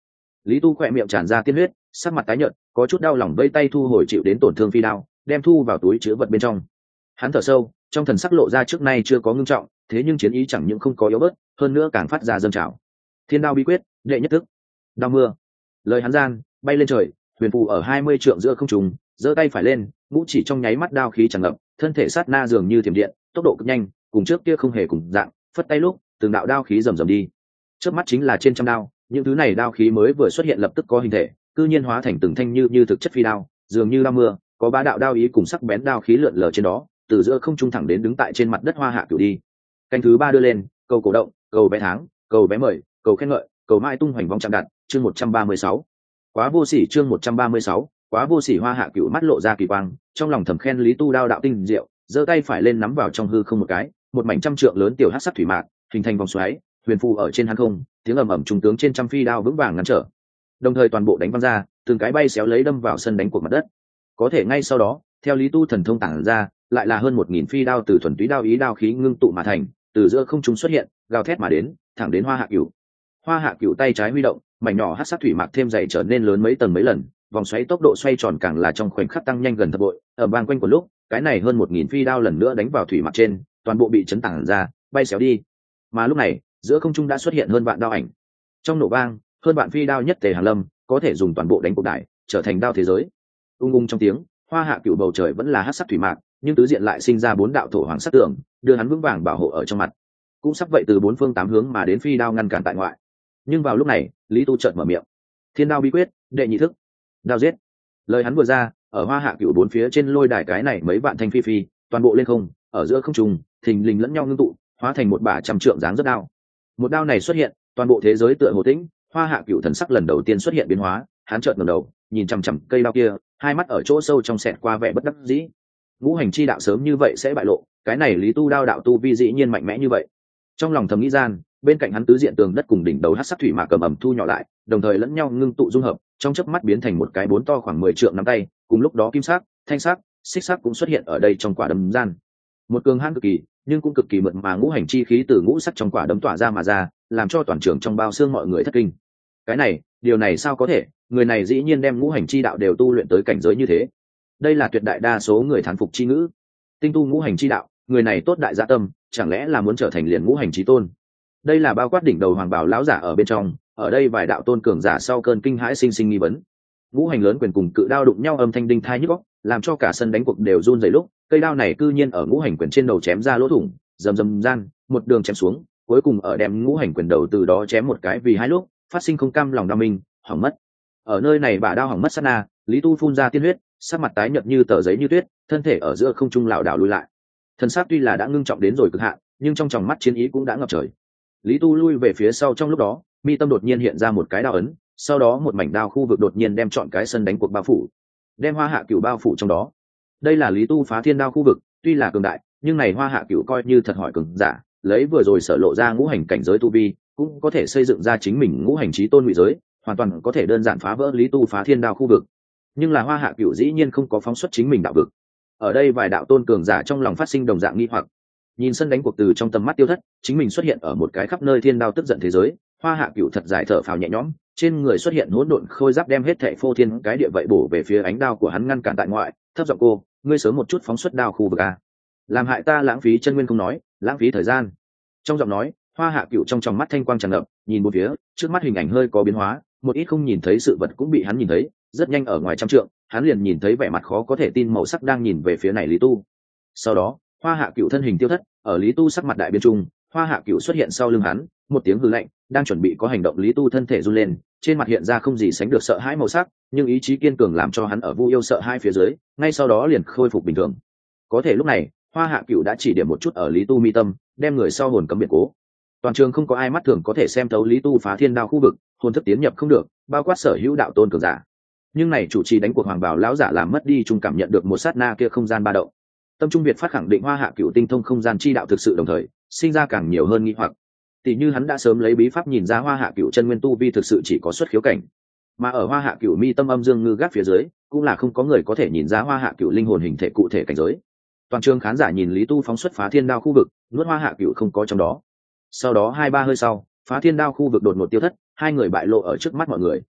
Lý Tu khỏe miệng tràn ra tiên huyết, sắc mặt tái nhợt, có chút đau lòng vây tay thu hồi chịu đến tổn thương phi đao, đem thu vào túi chứa vật bên trong. Hắn thở sâu, trong thần sắc lộ ra trước nay chưa có ngưng trọng, thế nhưng chiến ý chẳng những không có yếu bớt, hơn nữa càng phát ra dâng trào. Thiên đao bí quyết, đệ nhất thức. Đao mưa. Lời hắn gian, bay lên trời, huyền phù ở 20 trượng giữa không trung, giơ tay phải lên, ngũ chỉ trong nháy mắt đao khí tràn ngập, thân thể sát na dường như thiểm điện, tốc độ cực nhanh, cùng trước kia không hề cùng dạng, phất tay lúc, từng đạo đao khí rầm rầm đi. Trước mắt chính là trên trăm đao, những thứ này đao khí mới vừa xuất hiện lập tức có hình thể, cư nhiên hóa thành từng thanh như thực chất phi đao, dường như đao mưa, có ba đạo đao ý cùng sắc bén đao khí lượn lờ trên đó, từ giữa không trung thẳng đến đứng tại trên mặt đất Hoa Hạ Cửu đi. Canh thứ 3 đưa lên, cầu cổ động, cầu vé tháng, cầu vé mời, cầu khen ngợi, cầu mãi tung hoành vong chạm đặt, chương 136. Quá vô sỉ, chương 136, quá vô sỉ. Hoa Hạ Cửu mắt lộ ra kỳ quang, trong lòng thầm khen Lý Tu đao đạo tinh diệu, giơ tay phải lên nắm vào trong hư không một cái, một mảnh trăm trượng lớn tiểu hắc sắc thủy mạc, hình thành vòng xoáy, huyền phù ở trên hư không, tiếng ầm ầm trung tướng trên trăm phi đao vững vàng ngăn trở. Đồng thời toàn bộ đánh văng ra, từng cái bay xéo lấy đâm vào sân đánh của mặt đất. Có thể ngay sau đó, theo Lý Tu thần thông tản ra, lại là hơn 1000 phi đao từ thuần túy đao ý đao khí ngưng tụ mà thành, từ giữa không trung xuất hiện, gào thét mà đến, thẳng đến Hoa Hạ Cửu. Hoa Hạ Cửu tay trái huy động, mảnh nhỏ hắc sắc thủy mạc thêm dày trở nên lớn mấy tầng mấy lần, vòng xoáy tốc độ xoay tròn càng là trong khoảnh khắc tăng nhanh gần thập bội, ở bang quanh của lúc, cái này hơn 1000 phi đao lần nữa đánh vào thủy mạc trên, toàn bộ bị chấn tản ra, bay xéo đi. Mà lúc này, giữa không trung đã xuất hiện hơn vạn đao ảnh. Trong nổ vang, hơn vạn phi đao nhất tề hàng lâm, có thể dùng toàn bộ đánh cuộc đại, trở thành đao thế giới. Ung ung trong tiếng, Hoa Hạ Cửu bầu trời vẫn là hắc sắc thủy mạc, nhưng tứ diện lại sinh ra 4 đạo thổ hoàng sắc tường, đưa hắn vững vàng bảo hộ ở trong mặt. Cũng sắp vậy từ 4 phương 8 hướng mà đến phi đao ngăn cản tại ngoại. Nhưng vào lúc này, Lý Tu chợt mở miệng: "Thiên đao bí quyết, đệ nhị thức, đao giết." Lời hắn vừa ra, ở Hoa Hạ Cửu 4 phía trên lôi đài cái này mấy vạn thanh phi phi, toàn bộ lên không, ở giữa không trung, thình lình lẫn nhau ngưng tụ, hóa thành một bả trăm trượng dáng rất đao. Một đao này xuất hiện, toàn bộ thế giới tựa hồ tĩnh, Hoa Hạ Cửu thần sắc lần đầu tiên xuất hiện biến hóa, hắn chợt ngẩng đầu, nhìn chằm chằm cây đao kia, hai mắt ở chỗ sâu trong xẹt qua vẻ bất đắc dĩ. Ngũ hành chi đạo sớm như vậy sẽ bại lộ, cái này Lý Tu đao đạo tu vi dĩ nhiên mạnh mẽ như vậy. Trong lòng thầm nghĩ gian, bên cạnh hắn tứ diện tường đất cùng đỉnh đầu hắc sắc thủy mạc cầm ẩm thu nhỏ lại, đồng thời lẫn nhau ngưng tụ dung hợp, trong chớp mắt biến thành một cái 4 to khoảng 10 trượng nắm tay, cùng lúc đó kim sắc, thanh sắc, xích sắc cũng xuất hiện ở đây trong quả đấm gian. Một cường hãn cực kỳ, nhưng cũng cực kỳ mượt mà ngũ hành chi khí từ ngũ sắc trong quả đấm tỏa ra mà ra, làm cho toàn trường trong bao xương mọi người thất kinh. Cái này, điều này sao có thể, người này dĩ nhiên đem ngũ hành chi đạo đều tu luyện tới cảnh giới như thế. Đây là tuyệt đại đa số người thán phục chi ngữ. Tinh tu ngũ hành chi đạo, người này tốt đại dạ tâm, chẳng lẽ là muốn trở thành liền ngũ hành chí tôn? Đây là bao quát đỉnh đầu hoàng bảo lão giả ở bên trong, ở đây vài đạo tôn cường giả sau cơn kinh hãi sinh nghi vấn. Ngũ hành lớn quyền cùng cự đao đụng nhau âm thanh đinh thai nhức óc, làm cho cả sân đánh cuộc đều run rẩy lúc, cây đao này cư nhiên ở ngũ hành quyền trên đầu chém ra lỗ thủng, rầm rầm gian, một đường chém xuống, cuối cùng ở đem ngũ hành quyền đầu từ đó chém một cái vì hai lúc, phát sinh không cam lòng đau mình, hỏng mất. Ở nơi này bả đao hỏng mất sát na, Lý Tu phun ra tiên huyết, sắc mặt tái nhợt như tờ giấy như tuyết, thân thể ở giữa không trung lảo đảo lùi lại. Thần sắc tuy là đã ngưng trọng đến rồi cực hạn, nhưng trong tròng mắt chiến ý cũng đã ngập trời. Lý Tu lui về phía sau trong lúc đó, mi tâm đột nhiên hiện ra một cái đao ấn, sau đó một mảnh đao khu vực đột nhiên đem trọn cái sân đánh cuộc bao phủ, đem Hoa Hạ Cửu bao phủ trong đó. Đây là Lý Tu phá thiên đao khu vực, tuy là cường đại, nhưng này Hoa Hạ Cửu coi như thật hỏi cường giả, lấy vừa rồi sở lộ ra ngũ hành cảnh giới tu vi, cũng có thể xây dựng ra chính mình ngũ hành chí tôn ngụy giới, hoàn toàn có thể đơn giản phá vỡ Lý Tu phá thiên đao khu vực. Nhưng là Hoa Hạ Cửu dĩ nhiên không có phóng xuất chính mình đạo vực. Ở đây vài đạo tôn cường giả trong lòng phát sinh đồng dạng nghi hoặc. Nhìn sân đánh cuộc từ trong tầm mắt tiêu thất, chính mình xuất hiện ở một cái khắp nơi thiên đao tức giận thế giới. Hoa Hạ Cửu thật dài thở phào nhẹ nhõm, trên người xuất hiện hỗn độn khôi giáp đem hết thảy phô thiên cái địa vậy bổ về phía ánh đao của hắn ngăn cản tại ngoại, thấp giọng cô, ngươi sớm một chút phóng xuất đao khu vực a, làm hại ta lãng phí chân nguyên không nói, lãng phí thời gian. Trong giọng nói, Hoa Hạ Cửu trong tròng mắt thanh quang tràn ngập, nhìn một phía, trước mắt hình ảnh hơi có biến hóa, một ít không nhìn thấy sự vật cũng bị hắn nhìn thấy, rất nhanh ở ngoài trăm trượng, hắn liền nhìn thấy vẻ mặt khó có thể tin màu sắc đang nhìn về phía này Lý Tu. Sau đó, Hoa Hạ Cửu thân hình tiêu thất, ở Lý Tu sắc mặt đại biến trung, Hoa Hạ Cửu xuất hiện sau lưng hắn, một tiếng hừ lạnh, đang chuẩn bị có hành động Lý Tu thân thể run lên, trên mặt hiện ra không gì sánh được sợ hãi màu sắc, nhưng ý chí kiên cường làm cho hắn ở Vu Yêu sợ hai phía dưới, ngay sau đó liền khôi phục bình thường. Có thể lúc này, Hoa Hạ Cửu đã chỉ điểm một chút ở Lý Tu mi tâm, đem người sau hồn cấm biệt cố. Toàn trường không có ai mắt thường có thể xem thấu Lý Tu phá thiên đao khu vực, hồn thức tiến nhập không được, bao quát sở hữu đạo tôn cường giả. Nhưng này chủ trì đánh cuộc hoàng bảo lão giả làm mất đi trung cảm nhận được một sát na kia không gian ba động. Tâm trung Việt phát khẳng định Hoa Hạ Cửu tinh thông không gian chi đạo thực sự, đồng thời sinh ra càng nhiều hơn nghi hoặc. Tỷ như hắn đã sớm lấy bí pháp nhìn ra Hoa Hạ Cửu chân nguyên tu vi thực sự chỉ có xuất khiếu cảnh, mà ở Hoa Hạ Cửu mi tâm âm dương ngư gác phía dưới, cũng là không có người có thể nhìn ra Hoa Hạ Cửu linh hồn hình thể cụ thể cảnh giới. Toàn trường khán giả nhìn Lý Tu phóng xuất phá thiên đao khu vực, nuốt Hoa Hạ Cửu không có trong đó. Sau đó 2-3 hơi sau, phá thiên đao khu vực đột ngột tiêu thất, hai người bại lộ ở trước mắt mọi người.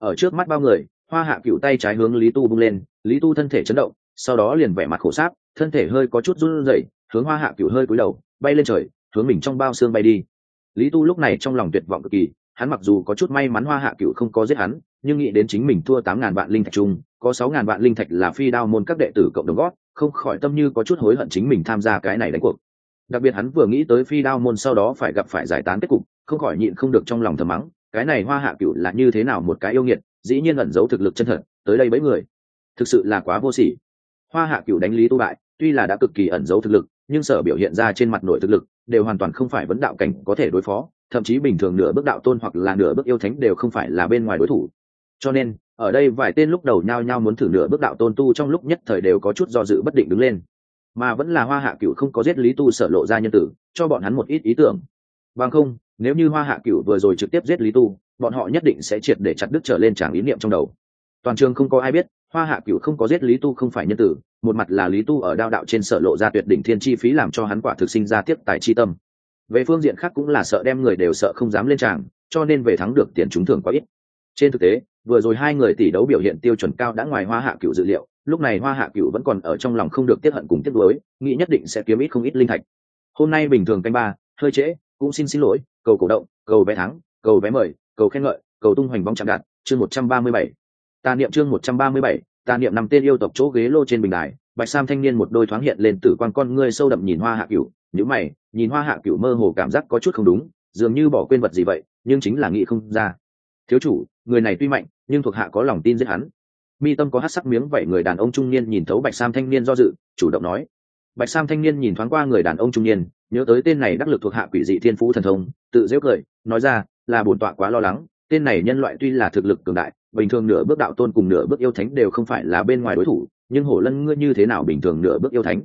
ở trước mắt bao người, Hoa Hạ Cửu tay trái hướng Lý Tu vung lên, Lý Tu thân thể chấn động, sau đó liền vẻ mặt khổ sáp, thân thể hơi có chút run rẩy, hướng Hoa Hạ Cửu hơi cúi đầu, bay lên trời, hướng mình trong bao xương bay đi. Lý Tu lúc này trong lòng tuyệt vọng cực kỳ, hắn mặc dù có chút may mắn Hoa Hạ Cửu không có giết hắn, nhưng nghĩ đến chính mình thua 8.000 vạn linh thạch chung, có 6.000 vạn linh thạch là Phi Đao môn các đệ tử cộng đồng gót, không khỏi tâm như có chút hối hận chính mình tham gia cái này đánh cuộc. Đặc biệt hắn vừa nghĩ tới Phi Đao môn sau đó phải gặp phải giải tán kết cục, không khỏi nhịn không được trong lòng thầm mắng, cái này Hoa Hạ Cửu là như thế nào một cái yêu nghiệt, dĩ nhiên ẩn giấu thực lực chân thật, tới đây bấy người, thực sự là quá vô sỉ. Hoa Hạ Cửu đánh Lý Tu bại, tuy là đã cực kỳ ẩn giấu thực lực, nhưng sở biểu hiện ra trên mặt nội thực lực đều hoàn toàn không phải vấn đạo cảnh có thể đối phó, thậm chí bình thường nửa bước đạo tôn hoặc là nửa bước yêu thánh đều không phải là bên ngoài đối thủ. Cho nên ở đây vài tên lúc đầu nhao nhao muốn thử nửa bước đạo tôn tu trong lúc nhất thời đều có chút do dự bất định đứng lên, mà vẫn là Hoa Hạ Cửu không có giết Lý Tu sở lộ ra nhân tử, cho bọn hắn một ít ý tưởng. Bằng không, nếu như Hoa Hạ Cửu vừa rồi trực tiếp giết Lý Tu, bọn họ nhất định sẽ triệt để chặt đứt trở lên tràng ý niệm trong đầu. Toàn trường không có ai biết Hoa Hạ Cửu không có giết Lý Tu không phải nhân tử, một mặt là Lý Tu ở đao đạo trên sở lộ ra tuyệt đỉnh thiên chi phí làm cho hắn quả thực sinh ra tiếp tài chi tâm. Về phương diện khác cũng là sợ đem người đều sợ không dám lên tràng, cho nên về thắng được tiền trúng thưởng quá ít. Trên thực tế, vừa rồi hai người tỷ đấu biểu hiện tiêu chuẩn cao đã ngoài Hoa Hạ Cửu dự liệu, lúc này Hoa Hạ Cửu vẫn còn ở trong lòng không được tiếc hận cùng tiếc nuối, nghĩ nhất định sẽ kiếm ít không ít linh thạch. Hôm nay bình thường canh ba, hơi trễ, cũng xin lỗi, cầu cổ động, cầu vé thắng, cầu vé mời, cầu khen ngợi, cầu tung hoành bóng chạm đạt, chương 137. Tà niệm chương 137, tà niệm nằm tên yêu tộc chỗ ghế lô trên bình đài, Bạch Sam thanh niên một đôi thoáng hiện lên tử quan con ngươi sâu đậm nhìn Hoa Hạ Cửu, nhíu mày, nhìn Hoa Hạ Cửu mơ hồ cảm giác có chút không đúng, dường như bỏ quên vật gì vậy, nhưng chính là nghĩ không ra. Thiếu chủ, người này tuy mạnh, nhưng thuộc hạ có lòng tin giết hắn. Mi tâm có hắc sắc miếng vảy người đàn ông trung niên nhìn thấu Bạch Sam thanh niên do dự, chủ động nói. Bạch Sam thanh niên nhìn thoáng qua người đàn ông trung niên, nhớ tới tên này đắc lực thuộc hạ quỷ dị thiên phú thần thông, tự giễu cười, nói ra, là bổn tọa quá lo lắng, tên này nhân loại tuy là thực lực cường đại, bình thường nửa bước đạo tôn cùng nửa bước yêu thánh đều không phải là bên ngoài đối thủ, nhưng Hổ Lân ngươi như thế nào bình thường nửa bước yêu thánh?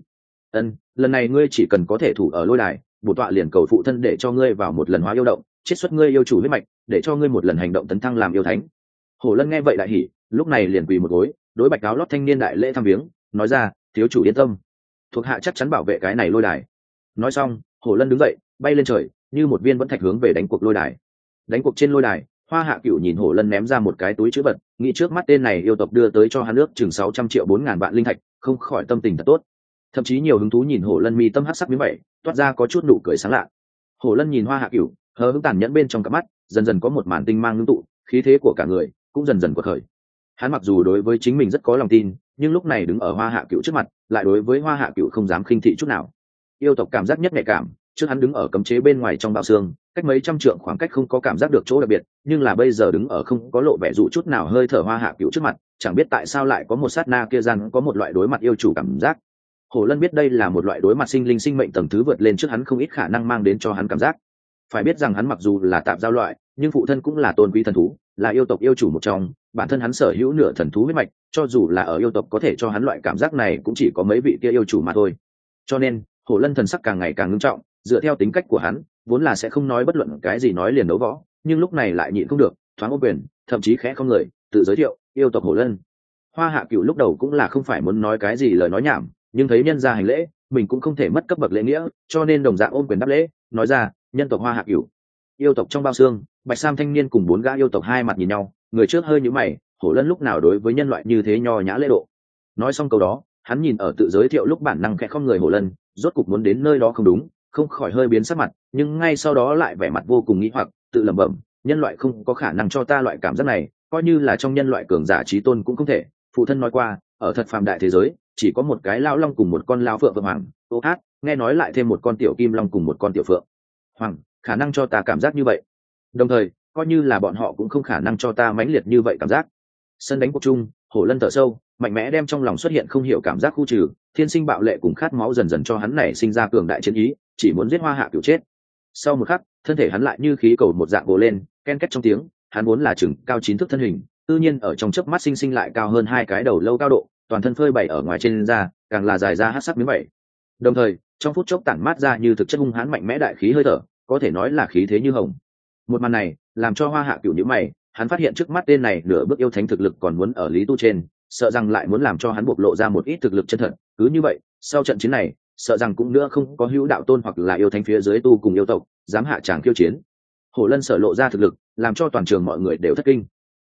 Lần này ngươi chỉ cần có thể thủ ở lôi đài, bổn tọa liền cầu phụ thân để cho ngươi vào một lần hóa yêu động, chiết xuất ngươi yêu chủ huyết mạch, để cho ngươi một lần hành động tấn thăng làm yêu thánh. Hổ Lân nghe vậy đại hỉ, lúc này liền quỳ một gối, đối Bạch áo lót thanh niên đại lễ thăm viếng, nói ra, thiếu chủ yên tâm, thuộc hạ chắc chắn bảo vệ cái này lôi đài. Nói xong, Hổ Lân đứng dậy, bay lên trời, như một viên vẫn thạch hướng về đánh cuộc lôi đài. Đánh cuộc trên lôi đài, Hoa Hạ Cửu nhìn Hổ Lân ném ra một cái túi trữ vật, nghĩ trước mắt tên này yêu tộc đưa tới cho hắn nước chừng 600 triệu 4.000 vạn linh thạch, không khỏi tâm tình thật tốt. Thậm chí nhiều hứng thú nhìn Hổ Lân mi tâm hắc sắc miếng vảy, toát ra có chút nụ cười sáng lạ. Hổ Lân nhìn Hoa Hạ Cửu, hờ hững tàn nhẫn bên trong cặp mắt, dần dần có một màn tinh mang ngưng tụ, khí thế của cả người cũng dần dần quật khởi. Hắn mặc dù đối với chính mình rất có lòng tin, nhưng lúc này đứng ở Hoa Hạ Cửu trước mặt, lại đối với Hoa Hạ Cửu không dám khinh thị chút nào. Yêu tộc cảm giác nhất nhạy cảm, trước hắn đứng ở cấm chế bên ngoài trong bao xương, cách mấy trăm trượng khoảng cách không có cảm giác được chỗ đặc biệt, nhưng là bây giờ đứng ở không có lộ vẻ dụ chút nào hơi thở Hoa Hạ Cửu trước mặt, chẳng biết tại sao lại có một sát na kia gian có một loại đối mặt yêu chủ cảm giác. Hổ Lân biết đây là một loại đối mặt sinh linh sinh mệnh tầng thứ vượt lên trước hắn không ít khả năng mang đến cho hắn cảm giác. Phải biết rằng hắn mặc dù là tạp giao loại, nhưng phụ thân cũng là tôn quý thần thú, là yêu tộc yêu chủ một trong, bản thân hắn sở hữu nửa thần thú huyết mạch, cho dù là ở yêu tộc có thể cho hắn loại cảm giác này cũng chỉ có mấy vị kia yêu chủ mà thôi. Cho nên, Hổ Lân thần sắc càng ngày càng nghiêm trọng, dựa theo tính cách của hắn, vốn là sẽ không nói bất luận cái gì nói liền đấu võ, nhưng lúc này lại nhịn không được, thoáng ôm quyền, thậm chí khẽ không lời, tự giới thiệu, yêu tộc Hổ Lân. Hoa Hạ Cửu lúc đầu cũng là không phải muốn nói cái gì lời nói nhảm, nhưng thấy nhân gia hành lễ, mình cũng không thể mất cấp bậc lễ nghĩa, cho nên đồng dạng ôm quyền đáp lễ, nói ra, nhân tộc Hoa Hạ Cửu. Yêu tộc trong bao xương, Bạch Sam thanh niên cùng 4 gã yêu tộc hai mặt nhìn nhau, người trước hơi nhíu mày, Hổ Lân lúc nào đối với nhân loại như thế nho nhã lễ độ. Nói xong câu đó, hắn nhìn ở tự giới thiệu lúc bản năng khẽ không người Hổ Lân, rốt cục muốn đến nơi đó không đúng, không khỏi hơi biến sắc mặt, nhưng ngay sau đó lại vẻ mặt vô cùng nghi hoặc, tự lẩm bẩm, nhân loại không có khả năng cho ta loại cảm giác này, coi như là trong nhân loại cường giả trí tôn cũng không thể. Phụ thân nói qua, ở thật phàm đại thế giới, chỉ có một cái lão long cùng một con lão phượng vượng hoàng, ô hát, nghe nói lại thêm một con tiểu kim long cùng một con tiểu phượng hoàng, khả năng cho ta cảm giác như vậy. Đồng thời, coi như là bọn họ cũng không khả năng cho ta mãnh liệt như vậy cảm giác. Sân đánh cuộc chung, Hổ Lân thở sâu, mạnh mẽ đem trong lòng xuất hiện không hiểu cảm giác khu trừ, thiên sinh bạo lệ cùng khát máu dần dần cho hắn này sinh ra cường đại chiến ý, chỉ muốn giết Hoa Hạ Cửu chết. Sau một khắc, thân thể hắn lại như khí cầu một dạng bổ lên, ken két trong tiếng, hắn vốn là chừng cao 9 thước thân hình, tự nhiên ở trong chớp mắt sinh lại cao hơn 2 cái đầu lâu cao độ, toàn thân phơi bày ở ngoài trên da, càng là dài ra hắc sắc miếng vảy. Đồng thời, trong phút chốc tản mát ra như thực chất hung hãn mạnh mẽ đại khí hơi thở, có thể nói là khí thế như hồng. Một màn này, làm cho Hoa Hạ Cửu nhíu mày, hắn phát hiện trước mắt tên này nửa bước yêu thánh thực lực còn muốn ở Lý Tu trên, sợ rằng lại muốn làm cho hắn bộc lộ ra một ít thực lực chân thật, cứ như vậy, sau trận chiến này, sợ rằng cũng nữa không có hữu đạo tôn hoặc là yêu thánh phía dưới tu cùng yêu tộc dám hạ tràng khiêu chiến. Hổ Lân sở lộ ra thực lực, làm cho toàn trường mọi người đều thất kinh.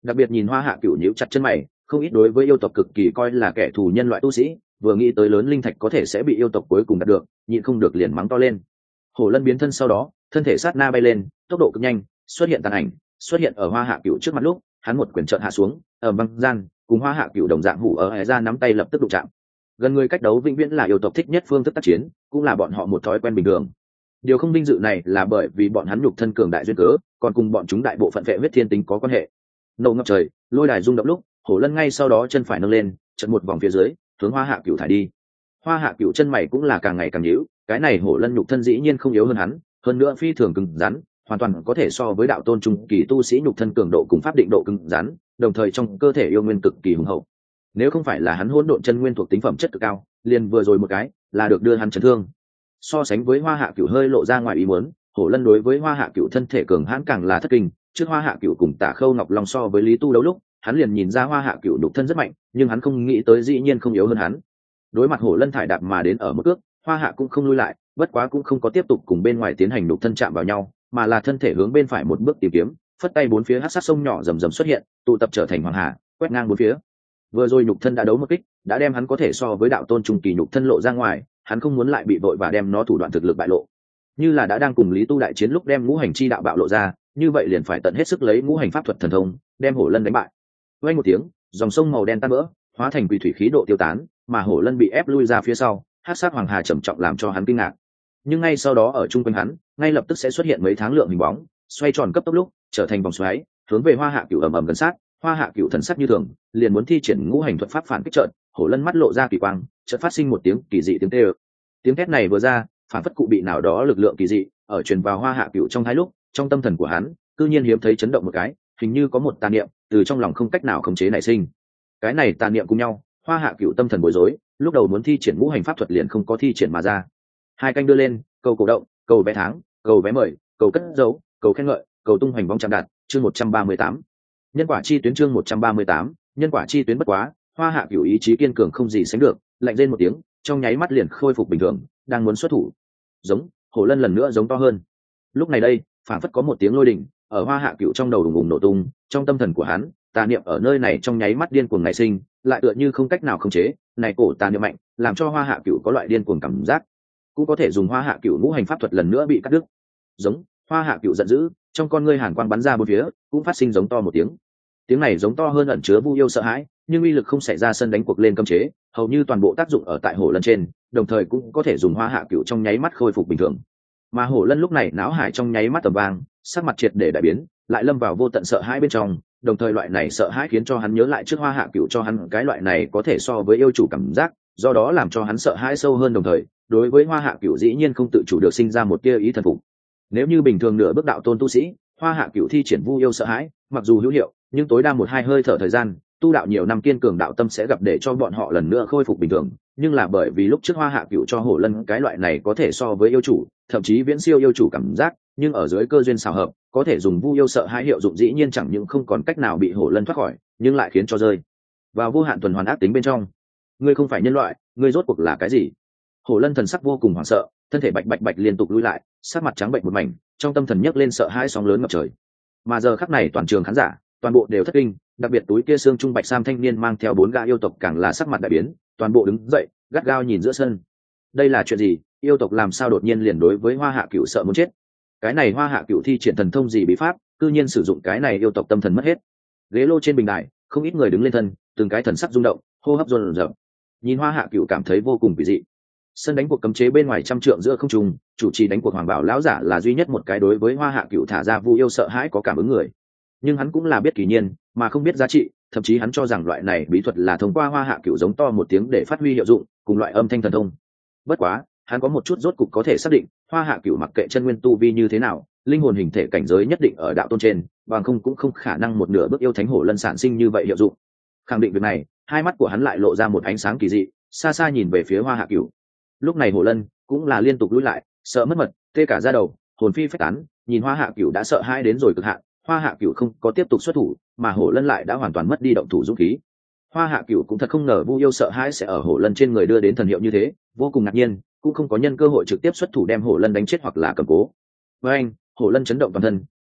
Đặc biệt nhìn Hoa Hạ Cửu nhíu chặt chân mày, không ít đối với yêu tộc cực kỳ coi là kẻ thù nhân loại tu sĩ, vừa nghĩ tới lớn linh thạch có thể sẽ bị yêu tộc cuối cùng đạt được, nhịn không được liền mắng to lên. Hổ Lân biến thân sau đó, thân thể sát na bay lên, tốc độ cực nhanh, xuất hiện tàn ảnh, xuất hiện ở Hoa Hạ Cửu trước mặt lúc, hắn một quyền trợn hạ xuống, ở băng gian, cùng Hoa Hạ Cửu đồng dạng hủ ở hệ ra nắm tay lập tức đụng chạm. Gần người cách đấu vĩnh viễn là yêu tộc thích nhất phương thức tác chiến, cũng là bọn họ một thói quen bình thường. Điều không vinh dự này là bởi vì bọn hắn nhục thân cường đại duyên cớ, còn cùng bọn chúng đại bộ phận vệ huyết thiên tính có quan hệ. Nổ ngập trời, lôi đài rung động lúc, Hổ Lân ngay sau đó chân phải nâng lên, chợt một vòng phía dưới, hướng Hoa Hạ Cửu thải đi. Hoa Hạ Cửu chân mày cũng là càng ngày càng nhíu, cái này Hổ Lân nhục thân dĩ nhiên không yếu hơn hắn, hơn nữa phi thường cứng rắn, hoàn toàn có thể so với đạo tôn trung kỳ tu sĩ nhục thân cường độ cùng pháp định độ cứng rắn, đồng thời trong cơ thể yêu nguyên cực kỳ hùng hậu. Nếu không phải là hắn hỗn độn chân nguyên thuộc tính phẩm chất cực cao, liền vừa rồi một cái là được đưa hắn chấn thương. So sánh với Hoa Hạ Cửu hơi lộ ra ngoài ý muốn, Hổ Lân đối với Hoa Hạ Cửu thân thể cường hãn càng là thất kinh. Trước Hoa Hạ Cửu cùng Tả Khâu Ngọc Long so với Lý Tu đấu lúc, hắn liền nhìn ra Hoa Hạ Cửu nhục thân rất mạnh, nhưng hắn không nghĩ tới dĩ nhiên không yếu hơn hắn. Đối mặt Hổ Lân thải đạp mà đến ở một cước, Hoa Hạ cũng không lui lại, bất quá cũng không có tiếp tục cùng bên ngoài tiến hành nhục thân chạm vào nhau, mà là thân thể hướng bên phải một bước tìm kiếm, phất tay bốn phía hắc sát sông nhỏ rầm rầm xuất hiện, tụ tập trở thành hoàng hà, quét ngang bốn phía. Vừa rồi nhục thân đã đấu một kích, đã đem hắn có thể so với đạo tôn trung kỳ nhục thân lộ ra ngoài, hắn không muốn lại bị vội và đem nó thủ đoạn thực lực bại lộ. Như là đã đang cùng Lý Tu đại chiến lúc đem ngũ hành chi đạo bạo lộ ra, như vậy liền phải tận hết sức lấy ngũ hành pháp thuật thần thông, đem Hổ Lân đánh bại. Vang một tiếng, dòng sông màu đen tan vỡ, hóa thành quỷ thủy khí độ tiêu tán, mà Hổ Lân bị ép lui ra phía sau, hắc sát hoàng hà trầm trọng làm cho hắn kinh ngạc. Nhưng ngay sau đó ở trung quanh hắn, ngay lập tức sẽ xuất hiện mấy tháng lượng hình bóng, xoay tròn cấp tốc lúc, trở thành vòng xoáy, hướng về Hoa Hạ Cửu ầm ầm gần sát. Hoa Hạ Cửu thần sắc như thường, liền muốn thi triển ngũ hành thuật pháp phản kích trận, Hổ Lân mắt lộ ra kỳ quang, chợt phát sinh một tiếng kỳ dị tiếng kêu. Tiếng thét này vừa ra, phản phất cụ bị nào đó lực lượng kỳ dị ở truyền vào Hoa Hạ Cửu trong thái lúc, trong tâm thần của hắn, cư nhiên hiếm thấy chấn động một cái, hình như có một tà niệm từ trong lòng không cách nào khống chế nảy sinh. Cái này tà niệm cùng nhau, Hoa Hạ Cửu tâm thần bối rối, lúc đầu muốn thi triển ngũ hành pháp thuật liền không có thi triển mà ra. Hai canh đưa lên, cầu cổ động, cầu vé tháng, cầu vé mời, cầu cất dấu, cầu khen ngợi, cầu tung hoành bóng chạm đạt, chương 138. Nhân quả chi tuyến chương 138, nhân quả chi tuyến bất quá, Hoa Hạ Cửu ý chí kiên cường không gì sánh được, lạnh rên một tiếng, trong nháy mắt liền khôi phục bình thường, đang muốn xuất thủ. Giống, Hổ Lân lần nữa giống to hơn. Lúc này đây, phản phất có một tiếng lôi đình ở Hoa Hạ Cửu trong đầu đùng đùng nổ tung, trong tâm thần của hắn, tà niệm ở nơi này trong nháy mắt điên cuồng nảy sinh, lại tựa như không cách nào khống chế, này cổ tà niệm mạnh, làm cho Hoa Hạ Cửu có loại điên cuồng cảm giác. Cũng có thể dùng Hoa Hạ Cửu ngũ hành pháp thuật lần nữa bị cắt đứt. Giống, Hoa Hạ Cửu giận dữ, trong con ngươi hàn quang bắn ra bốn phía, cũng phát sinh giống to một tiếng. Tiếng này giống to hơn ẩn chứa Vu Yêu sợ hãi, nhưng uy lực không xảy ra sân đánh cuộc lên cấm chế, hầu như toàn bộ tác dụng ở tại Hổ Lân trên, đồng thời cũng có thể dùng Hoa Hạ Cửu trong nháy mắt khôi phục bình thường. Mà Hổ Lân lúc này não hải trong nháy mắt tầm vang, sắc mặt triệt để đại biến, lại lâm vào vô tận sợ hãi bên trong, đồng thời loại này sợ hãi khiến cho hắn nhớ lại trước Hoa Hạ Cửu cho hắn cái loại này có thể so với yêu chủ cảm giác, do đó làm cho hắn sợ hãi sâu hơn, đồng thời đối với Hoa Hạ Cửu dĩ nhiên không tự chủ được sinh ra một tia ý thần phục. Nếu như bình thường nửa bước đạo tôn tu sĩ, Hoa Hạ Cửu thi triển Vu Yêu sợ hãi, mặc dù hữu hiệu, nhưng tối đa một hai hơi thở thời gian, tu đạo nhiều năm kiên cường đạo tâm sẽ gặp để cho bọn họ lần nữa khôi phục bình thường. Nhưng là bởi vì lúc trước Hoa Hạ Cửu cho Hổ Lân cái loại này có thể so với yêu chủ, thậm chí viễn siêu yêu chủ cảm giác, nhưng ở dưới cơ duyên xào hợp, có thể dùng Vu Yêu sợ hãi hiệu dụng dĩ nhiên chẳng những không còn cách nào bị Hổ Lân thoát khỏi, nhưng lại khiến cho rơi vào vô hạn tuần hoàn ác tính bên trong. Ngươi không phải nhân loại, ngươi rốt cuộc là cái gì? Hổ Lân thần sắc vô cùng hoảng sợ, thân thể bạch bạch bạch liên tục lùi lại, sắc mặt trắng bệnh một mảnh, trong tâm thần nhấc lên sợ hãi sóng lớn ngập trời. Mà giờ khắc này toàn trường khán giả, toàn bộ đều thất kinh, đặc biệt túi kia xương trung bạch sam thanh niên mang theo 4 gã yêu tộc càng là sắc mặt đại biến, toàn bộ đứng dậy, gắt gao nhìn giữa sân. Đây là chuyện gì? Yêu tộc làm sao đột nhiên liền đối với Hoa Hạ Cửu sợ muốn chết? Cái này Hoa Hạ Cửu thi triển thần thông gì bí pháp, cư nhiên sử dụng cái này yêu tộc tâm thần mất hết. Ghế lô trên bình đài, không ít người đứng lên thân, từng cái thần sắc rung động, hô hấp dồn dập. Nhìn Hoa Hạ Cửu cảm thấy vô cùng kỳ dị. Sân đánh cuộc cấm chế bên ngoài trăm trượng giữa không trung, chủ trì đánh cuộc Hoàng Bảo lão giả là duy nhất một cái đối với Hoa Hạ Cửu thả ra Vu Yêu sợ hãi có cảm ứng người. Nhưng hắn cũng là biết kỳ nhiên, mà không biết giá trị, thậm chí hắn cho rằng loại này bí thuật là thông qua Hoa Hạ Cửu giống to một tiếng để phát huy hiệu dụng, cùng loại âm thanh thần thông. Bất quá, hắn có một chút rốt cục có thể xác định, Hoa Hạ Cửu mặc kệ chân nguyên tu vi như thế nào, linh hồn hình thể cảnh giới nhất định ở đạo tôn trên, bằng không cũng không khả năng một nửa bước yêu thánh Hổ Lân sản sinh như vậy hiệu dụng. Khẳng định việc này, hai mắt của hắn lại lộ ra một ánh sáng kỳ dị, xa xa nhìn về phía Hoa Hạ Cửu. Lúc này Hổ Lân cũng là liên tục lùi lại, sợ mất mật, tê cả da đầu, hồn phi phách tán, nhìn Hoa Hạ Cửu đã sợ hãi đến rồi cực hạn, Hoa Hạ Cửu không có tiếp tục xuất thủ, mà Hổ Lân lại đã hoàn toàn mất đi động thủ dũng khí. Hoa Hạ Cửu cũng thật không ngờ Vu Yêu sợ hãi sẽ ở Hổ Lân trên người đưa đến thần hiệu như thế, vô cùng ngạc nhiên, cũng không có nhân cơ hội trực tiếp xuất thủ đem Hổ Lân đánh chết hoặc là cầm cố. Với anh, Hổ Lân chấn động toàn thân,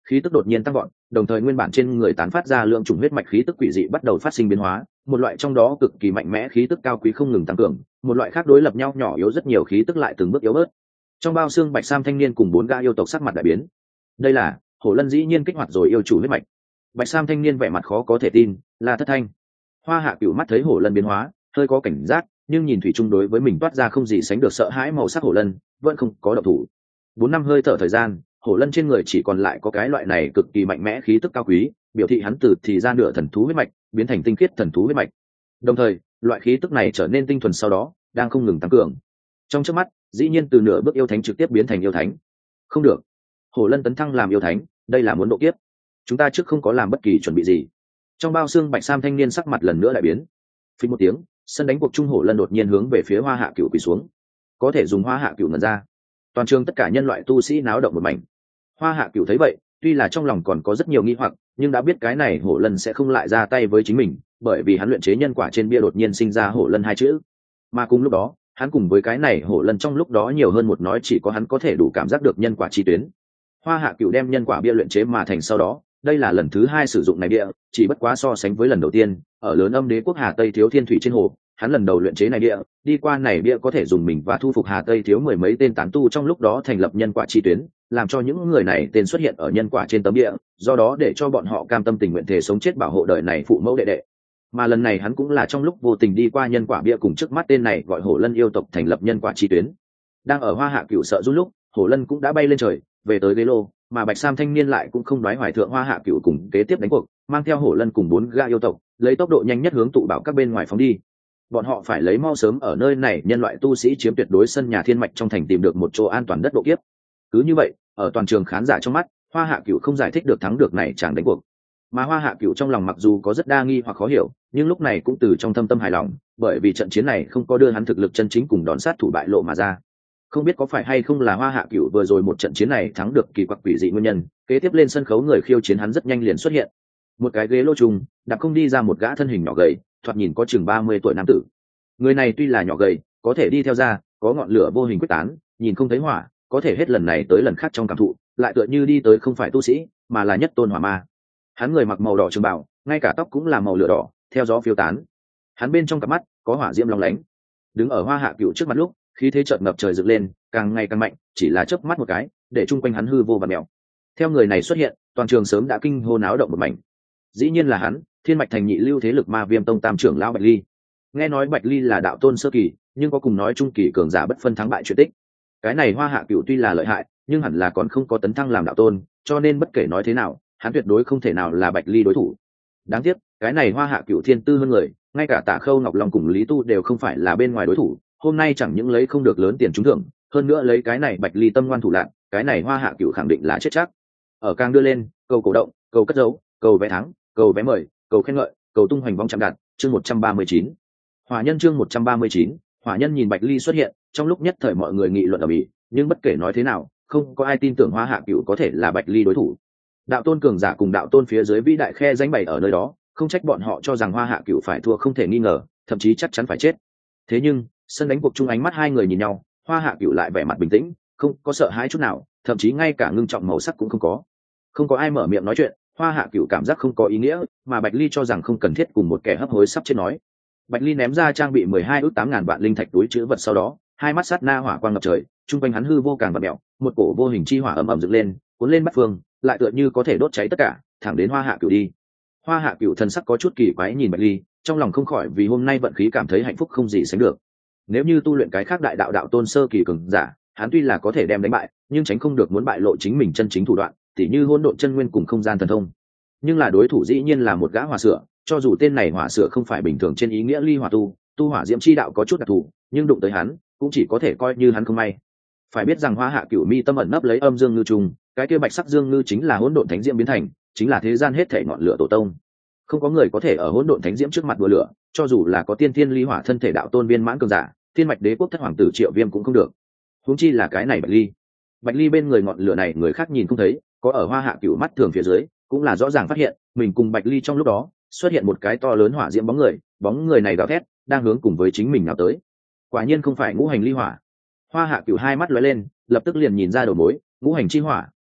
khí tức đột nhiên tăng gọn, đồng thời nguyên bản trên người tán phát ra lượng chủng huyết mạch khí tức quỷ dị bắt đầu phát sinh biến hóa, một loại trong đó cực kỳ mạnh mẽ khí tức cao quý không ngừng tăng cường, một loại khác đối lập nhau nhỏ yếu rất nhiều khí tức lại từng bước yếu bớt. Trong bao xương bạch sam thanh niên cùng 4 gã yêu tộc sắc mặt đại biến. Đây là Hổ Lân dĩ nhiên kích hoạt rồi yêu chủ huyết mạch. Bạch sam thanh niên vẻ mặt khó có thể tin, là Thất Thanh. Hoa Hạ Cửu mắt thấy Hổ Lân biến hóa, hơi có cảnh giác, nhưng nhìn thủy chung đối với mình toát ra không gì sánh được sợ hãi màu sắc Hổ Lân, vẫn không có động thủ. 4 năm hơi thở thời gian, Hổ Lân trên người chỉ còn lại có cái loại này cực kỳ mạnh mẽ khí tức cao quý, biểu thị hắn từ thì ra nửa thần thú huyết mạch, biến thành tinh khiết thần thú huyết mạch. Đồng thời, loại khí tức này trở nên tinh thuần sau đó, đang không ngừng tăng cường. Trong chớp mắt, dĩ nhiên từ nửa bước yêu thánh trực tiếp biến thành yêu thánh. Không được, Hổ Lân tấn thăng làm yêu thánh, đây là muốn độ kiếp. Chúng ta trước không có làm bất kỳ chuẩn bị gì. Trong bao xương bạch sam thanh niên sắc mặt lần nữa lại biến. Phình một tiếng, sân đánh cuộc trung Hổ Lân đột nhiên hướng về phía Hoa Hạ Cửu quỳ xuống. Có thể dùng Hoa Hạ Cửu ngẩn ra. Toàn trường tất cả nhân loại tu sĩ náo động một mảnh. Hoa Hạ Cửu thấy vậy, tuy là trong lòng còn có rất nhiều nghi hoặc, nhưng đã biết cái này Hổ Lân sẽ không lại ra tay với chính mình, bởi vì hắn luyện chế nhân quả trên bia đột nhiên sinh ra Hổ Lân hai chữ. Mà cùng lúc đó, hắn cùng với cái này Hổ Lân trong lúc đó nhiều hơn một nói chỉ có hắn có thể đủ cảm giác được nhân quả chi tuyến. Hoa Hạ Cửu đem nhân quả bia luyện chế mà thành sau đó, đây là lần thứ 2 sử dụng này bia, chỉ bất quá so sánh với lần đầu tiên, ở lớn âm đế quốc Hà Tây Thiếu Thiên Thủy trên hồ, hắn lần đầu luyện chế này bia, đi qua này bia có thể dùng mình và thu phục Hà Tây Thiếu mười mấy tên tán tu trong lúc đó thành lập nhân quả chi tuyến, làm cho những người này tên xuất hiện ở nhân quả trên tấm bia, do đó để cho bọn họ cam tâm tình nguyện thể sống chết bảo hộ đời này phụ mẫu đệ đệ. Mà lần này hắn cũng là trong lúc vô tình đi qua nhân quả bia cùng trước mắt tên này gọi Hổ Lân yêu tộc thành lập nhân quả chi tuyến. Đang ở Hoa Hạ Cửu sợ run lúc, Hổ Lân cũng đã bay lên trời, về tới ghế lô, mà bạch sam thanh niên lại cũng không đoái hoài thượng Hoa Hạ Cửu cùng kế tiếp đánh cuộc, mang theo Hổ Lân cùng 4 gã yêu tộc, lấy tốc độ nhanh nhất hướng tụ bảo các bên ngoài phóng đi. Bọn họ phải lấy mau sớm ở nơi này nhân loại tu sĩ chiếm tuyệt đối sân nhà thiên mạch trong thành tìm được một chỗ an toàn đất độ kiếp. Cứ như vậy, ở toàn trường khán giả trong mắt, Hoa Hạ Cửu không giải thích được thắng được này chẳng đánh cuộc. Mà Hoa Hạ Cửu trong lòng mặc dù có rất đa nghi hoặc khó hiểu, nhưng lúc này cũng từ trong thâm tâm hài lòng, bởi vì trận chiến này không có đưa hắn thực lực chân chính cùng đòn sát thủ bại lộ mà ra. Không biết có phải hay không là Hoa Hạ Cửu vừa rồi một trận chiến này thắng được kỳ quặc quỷ dị nguyên nhân, kế tiếp lên sân khấu người khiêu chiến hắn rất nhanh liền xuất hiện. Một cái ghế lô trùng, đạp không đi ra một gã thân hình nhỏ gầy, thoạt nhìn có chừng 30 tuổi nam tử. Người này tuy là nhỏ gầy, có thể đi theo ra, có ngọn lửa vô hình quyết tán, nhìn không thấy hỏa, có thể hết lần này tới lần khác trong cảm thụ, lại tựa như đi tới không phải tu sĩ, mà là nhất tôn hỏa ma. Hắn người mặc màu đỏ trường bào, ngay cả tóc cũng là màu lửa đỏ, theo gió phiêu tán. Hắn bên trong cặp mắt có hỏa diễm lóng lánh. Đứng ở Hoa Hạ Cửu trước mặt lúc, khí thế chợt ngập trời dựng lên, càng ngày càng mạnh, chỉ là chớp mắt một cái, để chung quanh hắn hư vô và mèo. Theo người này xuất hiện, toàn trường sớm đã kinh hô náo động một mảnh. Dĩ nhiên là hắn, Thiên Mạch Thành nhị lưu thế lực Ma Viêm Tông tam trưởng lão Bạch Ly. Nghe nói Bạch Ly là đạo tôn sơ kỳ, nhưng có cùng nói trung kỳ cường giả bất phân thắng bại chuyện tích. Cái này Hoa Hạ Cửu tuy là lợi hại, nhưng hẳn là còn không có tấn thăng làm đạo tôn, cho nên bất kể nói thế nào, hắn tuyệt đối không thể nào là Bạch Ly đối thủ. Đáng tiếc, cái này Hoa Hạ Cửu thiên tư hơn người, ngay cả Tạ Khâu Ngọc Long cùng Lý Tu đều không phải là bên ngoài đối thủ, hôm nay chẳng những lấy không được lớn tiền trúng thưởng, hơn nữa lấy cái này Bạch Ly tâm ngoan thủ lạn, cái này Hoa Hạ Cửu khẳng định là chết chắc. Ở càng đưa lên, cầu cổ động, cầu cất dấu, cầu vé thắng, cầu vé mời, cầu khen ngợi, cầu tung hoành vong chạm đặt, chương 139. Hỏa nhân chương 139, Hỏa nhân nhìn Bạch Ly xuất hiện, trong lúc nhất thời mọi người nghị luận ầm ĩ, nhưng bất kể nói thế nào, không có ai tin tưởng Hoa Hạ Cửu có thể là Bạch Ly đối thủ. Đạo tôn cường giả cùng đạo tôn phía dưới vĩ đại khe danh bày ở nơi đó, không trách bọn họ cho rằng Hoa Hạ Cửu phải thua không thể nghi ngờ, thậm chí chắc chắn phải chết. Thế nhưng, sân đánh cuộc chung ánh mắt hai người nhìn nhau, Hoa Hạ Cửu lại vẻ mặt bình tĩnh, không có sợ hãi chút nào, thậm chí ngay cả ngưng trọng màu sắc cũng không có. Không có ai mở miệng nói chuyện, Hoa Hạ Cửu cảm giác không có ý nghĩa, mà Bạch Ly cho rằng không cần thiết cùng một kẻ hấp hối sắp chết nói. Bạch Ly ném ra trang bị 12 ước 8.000 vạn linh thạch túi chứa vật sau đó, hai mắt sát na hỏa quang ngập trời, trung quanh hắn hư vô càng vặn mèo, một cổ vô hình chi hỏa ầm ầm dựng lên, cuốn lên bát phương, lại tựa như có thể đốt cháy tất cả, thẳng đến Hoa Hạ Cửu đi. Hoa Hạ Cửu thần sắc có chút kỳ quái nhìn Bạch Ly, trong lòng không khỏi vì hôm nay vận khí cảm thấy hạnh phúc không gì sánh được. Nếu như tu luyện cái khác đại đạo đạo tôn sơ kỳ cường giả, hắn tuy là có thể đem đánh bại, nhưng tránh không được muốn bại lộ chính mình chân chính thủ đoạn, tỉ như hỗn độn chân nguyên cùng không gian thần thông. Nhưng là đối thủ dĩ nhiên là một gã hỏa sửa, cho dù tên này hỏa sửa không phải bình thường trên ý nghĩa ly hỏa tu hỏa diễm chi đạo có chút đặc thù, nhưng đụng tới hắn, cũng chỉ có thể coi như hắn không may. Phải biết rằng Hoa Hạ Cửu mi tâm ẩn nấp lấy âm dương ngư trùng, cái kia bạch sắc dương ngư chính là hỗn độn thánh diễm biến thành, chính là thế gian hết thảy ngọn lửa tổ tông. Không có người có thể ở hỗn độn thánh diễm trước mặt đùa lửa, cho dù là có tiên thiên ly hỏa thân thể đạo tôn viên mãn cường giả, thiên mạch đế quốc thất hoàng tử Triệu Viêm cũng không được. Huống chi là cái này Bạch Ly. Bạch Ly bên người ngọn lửa này người khác nhìn không thấy, có ở Hoa Hạ Cửu mắt thường phía dưới, cũng là rõ ràng phát hiện, mình cùng Bạch Ly trong lúc đó, xuất hiện một cái to lớn hỏa diễm bóng người này gào thét, đang hướng cùng với chính mình nào tới. Quả nhiên không phải ngũ hành ly hỏa. Hoa Hạ Cửu hai mắt lóe lên, lập tức liền nhìn ra đầu mối, ngũ hành chi hỏa,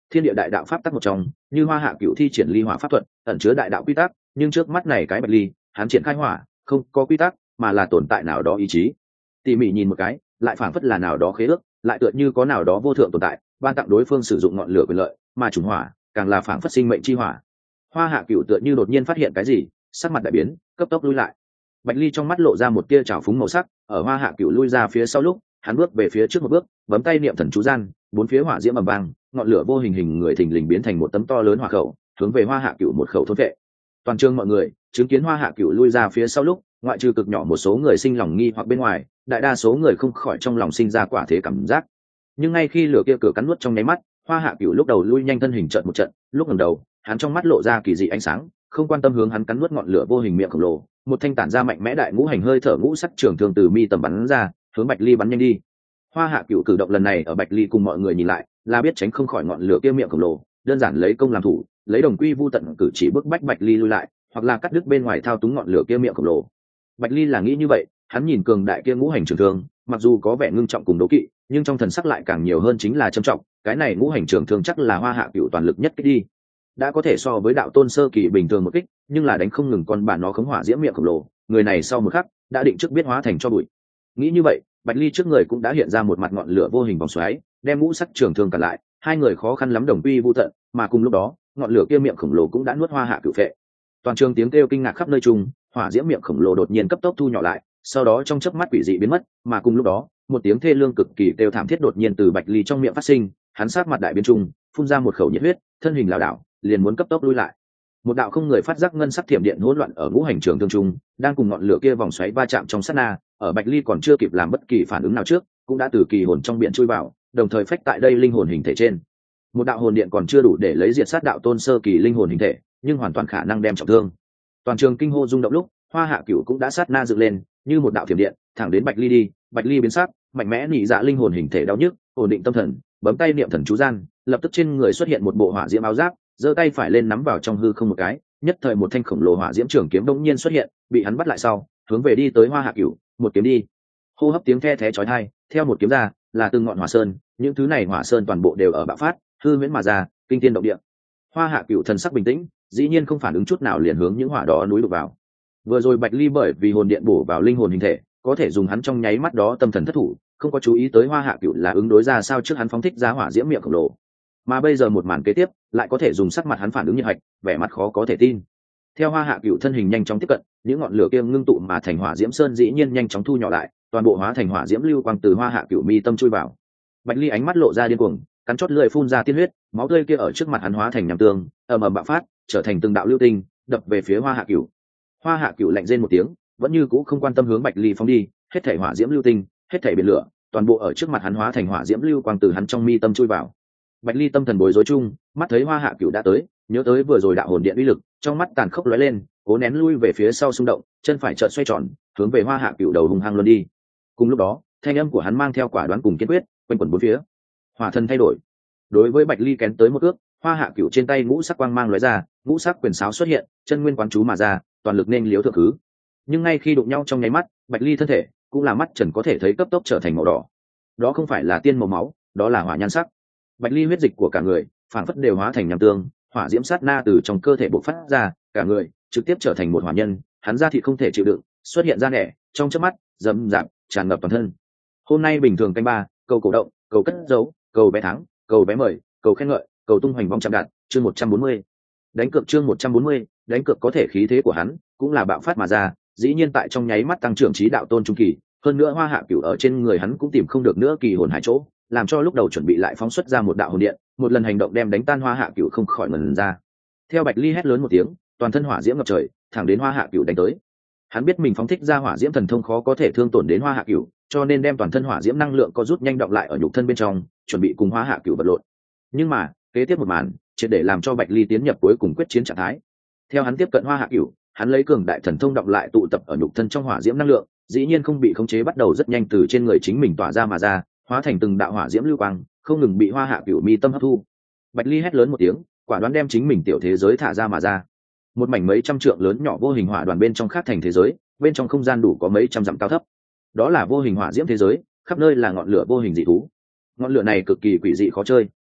thiên địa đại đạo pháp tắc một trong, như Hoa Hạ Cửu thi triển ly hỏa pháp thuật, ẩn chứa đại đạo quy tắc, nhưng trước mắt này cái Bạch Ly, hắn triển khai hỏa, không có quy tắc, mà là tồn tại nào đó ý chí. Tỉ mỉ nhìn một cái, lại phảng phất là nào đó khế ước, lại tựa như có nào đó vô thượng tồn tại, ban tặng đối phương sử dụng ngọn lửa quyền lợi, mà trùng hỏa, càng là phảng phất sinh mệnh chi hỏa. Hoa Hạ Cửu tựa như đột nhiên phát hiện cái gì, sắc mặt đại biến, cấp tốc lui lại. Bạch Ly trong mắt lộ ra một tia trào phúng màu sắc, ở Hoa Hạ Cửu lui ra phía sau lúc, hắn bước về phía trước một bước, bấm tay niệm thần chú gian, bốn phía hỏa diễm ầm vang, ngọn lửa vô hình hình người thình lình biến thành một tấm to lớn hỏa khẩu, hướng về Hoa Hạ Cửu một khẩu thôn vệ. Toàn trường mọi người chứng kiến Hoa Hạ Cửu lui ra phía sau lúc, ngoại trừ cực nhỏ một số người sinh lòng nghi hoặc bên ngoài, đại đa số người không khỏi trong lòng sinh ra quả thế cảm giác. Nhưng ngay khi lửa kia cửa cắn nuốt trong nháy mắt, Hoa Hạ Cửu lúc đầu lui nhanh thân hình trận một trận, lúc ngẩng đầu, hắn trong mắt lộ ra kỳ dị ánh sáng, không quan tâm hướng hắn cắn nuốt ngọn lửa vô hình miệng khổng lồ, một thanh tản ra mạnh mẽ đại ngũ hành hơi thở ngũ sắc trường thường từ mi tầm bắn ra, hướng Bạch Ly bắn nhanh đi. Hoa Hạ Cửu cử động lần này ở Bạch Ly cùng mọi người nhìn lại, là biết tránh không khỏi ngọn lửa kia miệng khổng lồ, đơn giản lấy công làm thủ, lấy đồng quy vu tận cử chỉ bức bách Bạch Ly lui lại, hoặc là cắt đứt bên ngoài thao túng ngọn lửa kia miệng khổng lồ. Bạch Ly là nghĩ như vậy, hắn nhìn cường đại kia ngũ hành trường thương, mặc dù có vẻ ngưng trọng cùng đố kỵ, nhưng trong thần sắc lại càng nhiều hơn chính là trầm trọng, cái này ngũ hành trường thương chắc là Hoa Hạ Cửu toàn lực nhất kích đi. Đã có thể so với đạo tôn sơ kỳ bình thường một kích, nhưng là đánh không ngừng con bà nó khống hỏa diễm miệng khổng lồ, người này sau một khắc đã định trước biết hóa thành cho bụi. Nghĩ như vậy, Bạch Ly trước người cũng đã hiện ra một mặt ngọn lửa vô hình vòng xoáy, đem ngũ sắc trường thương cản lại, hai người khó khăn lắm đồng quy vu tận, mà cùng lúc đó, ngọn lửa kia miệng khổng lồ cũng đã nuốt Hoa Hạ Cửu phệ. Toàn trường tiếng kêu kinh ngạc khắp nơi trung, hỏa diễm miệng khổng lồ đột nhiên cấp tốc thu nhỏ lại, sau đó trong chớp mắt quỷ dị biến mất, mà cùng lúc đó, một tiếng thê lương cực kỳ kêu thảm thiết đột nhiên từ Bạch Ly trong miệng phát sinh, hắn sát mặt đại biến trung, phun ra một khẩu nhiệt huyết, thân hình lảo đảo, liền muốn cấp tốc lui lại. Một đạo không người phát giác ngân sắc thiểm điện hỗn loạn ở ngũ hành trường thương trung, đang cùng ngọn lửa kia vòng xoáy va chạm trong sát na, ở Bạch Ly còn chưa kịp làm bất kỳ phản ứng nào trước, cũng đã từ kỳ hồn trong biển chui vào, đồng thời phách tại đây linh hồn hình thể trên. Một đạo hồn điện còn chưa đủ để lấy diệt sát đạo tôn sơ kỳ linh hồn hình thể, nhưng hoàn toàn khả năng đem trọng thương. Toàn trường kinh hô rung động lúc, Hoa Hạ Cửu cũng đã sát na dựng lên, như một đạo thiểm điện, thẳng đến Bạch Ly đi. Bạch Ly biến sắc, mạnh mẽ nị dạ linh hồn hình thể đau nhức, ổn định tâm thần, bấm tay niệm thần chú gian, lập tức trên người xuất hiện một bộ hỏa diễm áo giáp, giơ tay phải lên nắm vào trong hư không một cái, nhất thời một thanh khổng lồ hỏa diễm trường kiếm đột nhiên xuất hiện, bị hắn bắt lại sau, hướng về đi tới Hoa Hạ Cửu, một kiếm đi. Hô hấp tiếng the thé chói tai, theo một kiếm ra, là từng ngọn hỏa sơn, những thứ này hỏa sơn toàn bộ đều ở bạo phát, hư huyễn mà ra, kinh thiên động địa. Hoa Hạ Cửu thần sắc bình tĩnh, dĩ nhiên không phản ứng chút nào liền hướng những hỏa đó núi đục vào. Vừa rồi Bạch Ly bởi vì hồn điện bổ vào linh hồn hình thể, có thể dùng hắn trong nháy mắt đó tâm thần thất thủ, không có chú ý tới Hoa Hạ Cửu là ứng đối ra sao trước hắn phóng thích ra hỏa diễm miệng khổng lồ. Mà bây giờ một màn kế tiếp, lại có thể dùng sắc mặt hắn phản ứng nhiệt hạch, vẻ mặt khó có thể tin. Theo Hoa Hạ Cửu thân hình nhanh chóng tiếp cận, những ngọn lửa kia ngưng tụ mà thành hỏa diễm sơn dĩ nhiên nhanh chóng thu nhỏ lại, toàn bộ hóa thành hỏa diễm lưu quang từ Hoa Hạ Cửu mi tâm chui vào. Bạch Ly ánh mắt lộ ra điên cuồng, cắn chót lưỡi phun ra tiên huyết, máu tươi kia ở trước mặt hắn hóa thành nham tương, ầm ầm bạo phát, trở thành từng đạo lưu tinh, đập về phía Hoa Hạ Cửu. Hoa Hạ Cửu lạnh rên một tiếng, vẫn như cũ không quan tâm hướng Bạch Ly phóng đi, hết thảy hỏa diễm lưu tinh, hết thảy biển lửa, toàn bộ ở trước mặt hắn hóa thành hỏa diễm lưu quang từ hắn trong mi tâm chui vào. Bạch Ly tâm thần bối rối chung, mắt thấy Hoa Hạ Cửu đã tới, nhớ tới vừa rồi đạo hồn điện uy lực, trong mắt tàn khốc lóe lên, cố nén lui về phía sau xung động, chân phải chợt xoay tròn, hướng về Hoa Hạ Cửu đầu hung hăng luân đi. Cùng lúc đó, thanh âm của hắn mang theo quả đoán cùng kiên quyết, quanh quẩn bốn phía. Hỏa thần thay đổi. Đối với Bạch Ly kén tới một ước, Hoa Hạ Cửu trên tay ngũ sắc quang mang lóe ra, ngũ sắc quyền sáo xuất hiện, chân nguyên quán chú mà ra, toàn lực nên liếu thượng thứ. Nhưng ngay khi đụng nhau trong nháy mắt, Bạch Ly thân thể cũng là mắt trần có thể thấy cấp tốc trở thành màu đỏ. Đó không phải là tiên màu máu, đó là hỏa nhan sắc. Bạch Ly huyết dịch của cả người phản phất đều hóa thành nham tương, hỏa diễm sát na từ trong cơ thể bộc phát ra, cả người trực tiếp trở thành một hỏa nhân, hắn da thịt không thể chịu đựng, xuất hiện ra nẻ, trong chớp mắt, rầm rạp, tràn ngập toàn thân. Hôm nay bình thường canh ba, cầu cổ động, cầu cất dấu, cầu vé thắng, cầu vé mời, cầu khen ngợi, cầu tung hoành vong chạm đạt, chương 140. Đánh cược chương 140, đánh cược có thể khí thế của hắn cũng là bạo phát mà ra, dĩ nhiên tại trong nháy mắt tăng trưởng trí đạo tôn trung kỳ, hơn nữa Hoa Hạ Cửu ở trên người hắn cũng tìm không được nữa kỳ hồn hải chỗ, làm cho lúc đầu chuẩn bị lại phóng xuất ra một đạo hồn điện, một lần hành động đem đánh tan Hoa Hạ Cửu không khỏi ngẩn ra. Theo Bạch Ly hét lớn một tiếng, toàn thân hỏa diễm ngập trời, thẳng đến Hoa Hạ Cửu đánh tới. Hắn biết mình phóng thích ra hỏa diễm thần thông khó có thể thương tổn đến Hoa Hạ Cửu, cho nên đem toàn thân hỏa diễm năng lượng có rút nhanh động lại ở nhục thân bên trong, chuẩn bị cùng Hoa Hạ Cửu vật lộn. Nhưng mà, kế tiếp một màn, triệt để làm cho Bạch Ly tiến nhập cuối cùng quyết chiến trạng thái. Theo hắn tiếp cận Hoa Hạ Cửu, hắn lấy cường đại thần thông động lại tụ tập ở nhục thân trong hỏa diễm năng lượng, dĩ nhiên không bị khống chế bắt đầu rất nhanh từ trên người chính mình tỏa ra mà ra, hóa thành từng đạo hỏa diễm lưu quang, không ngừng bị Hoa Hạ Cửu mi tâm hấp thu. Bạch Ly hét lớn một tiếng, quả đoán đem chính mình tiểu thế giới thả ra mà ra. Một mảnh mấy trăm trượng lớn nhỏ vô hình hỏa đoàn bên trong khác thành thế giới, bên trong không gian đủ có mấy trăm dặm cao thấp. Đó là vô hình hỏa diễm thế giới, khắp nơi là ngọn lửa vô hình dị thú. Ngọn lửa này cực kỳ quỷ dị khó chơi,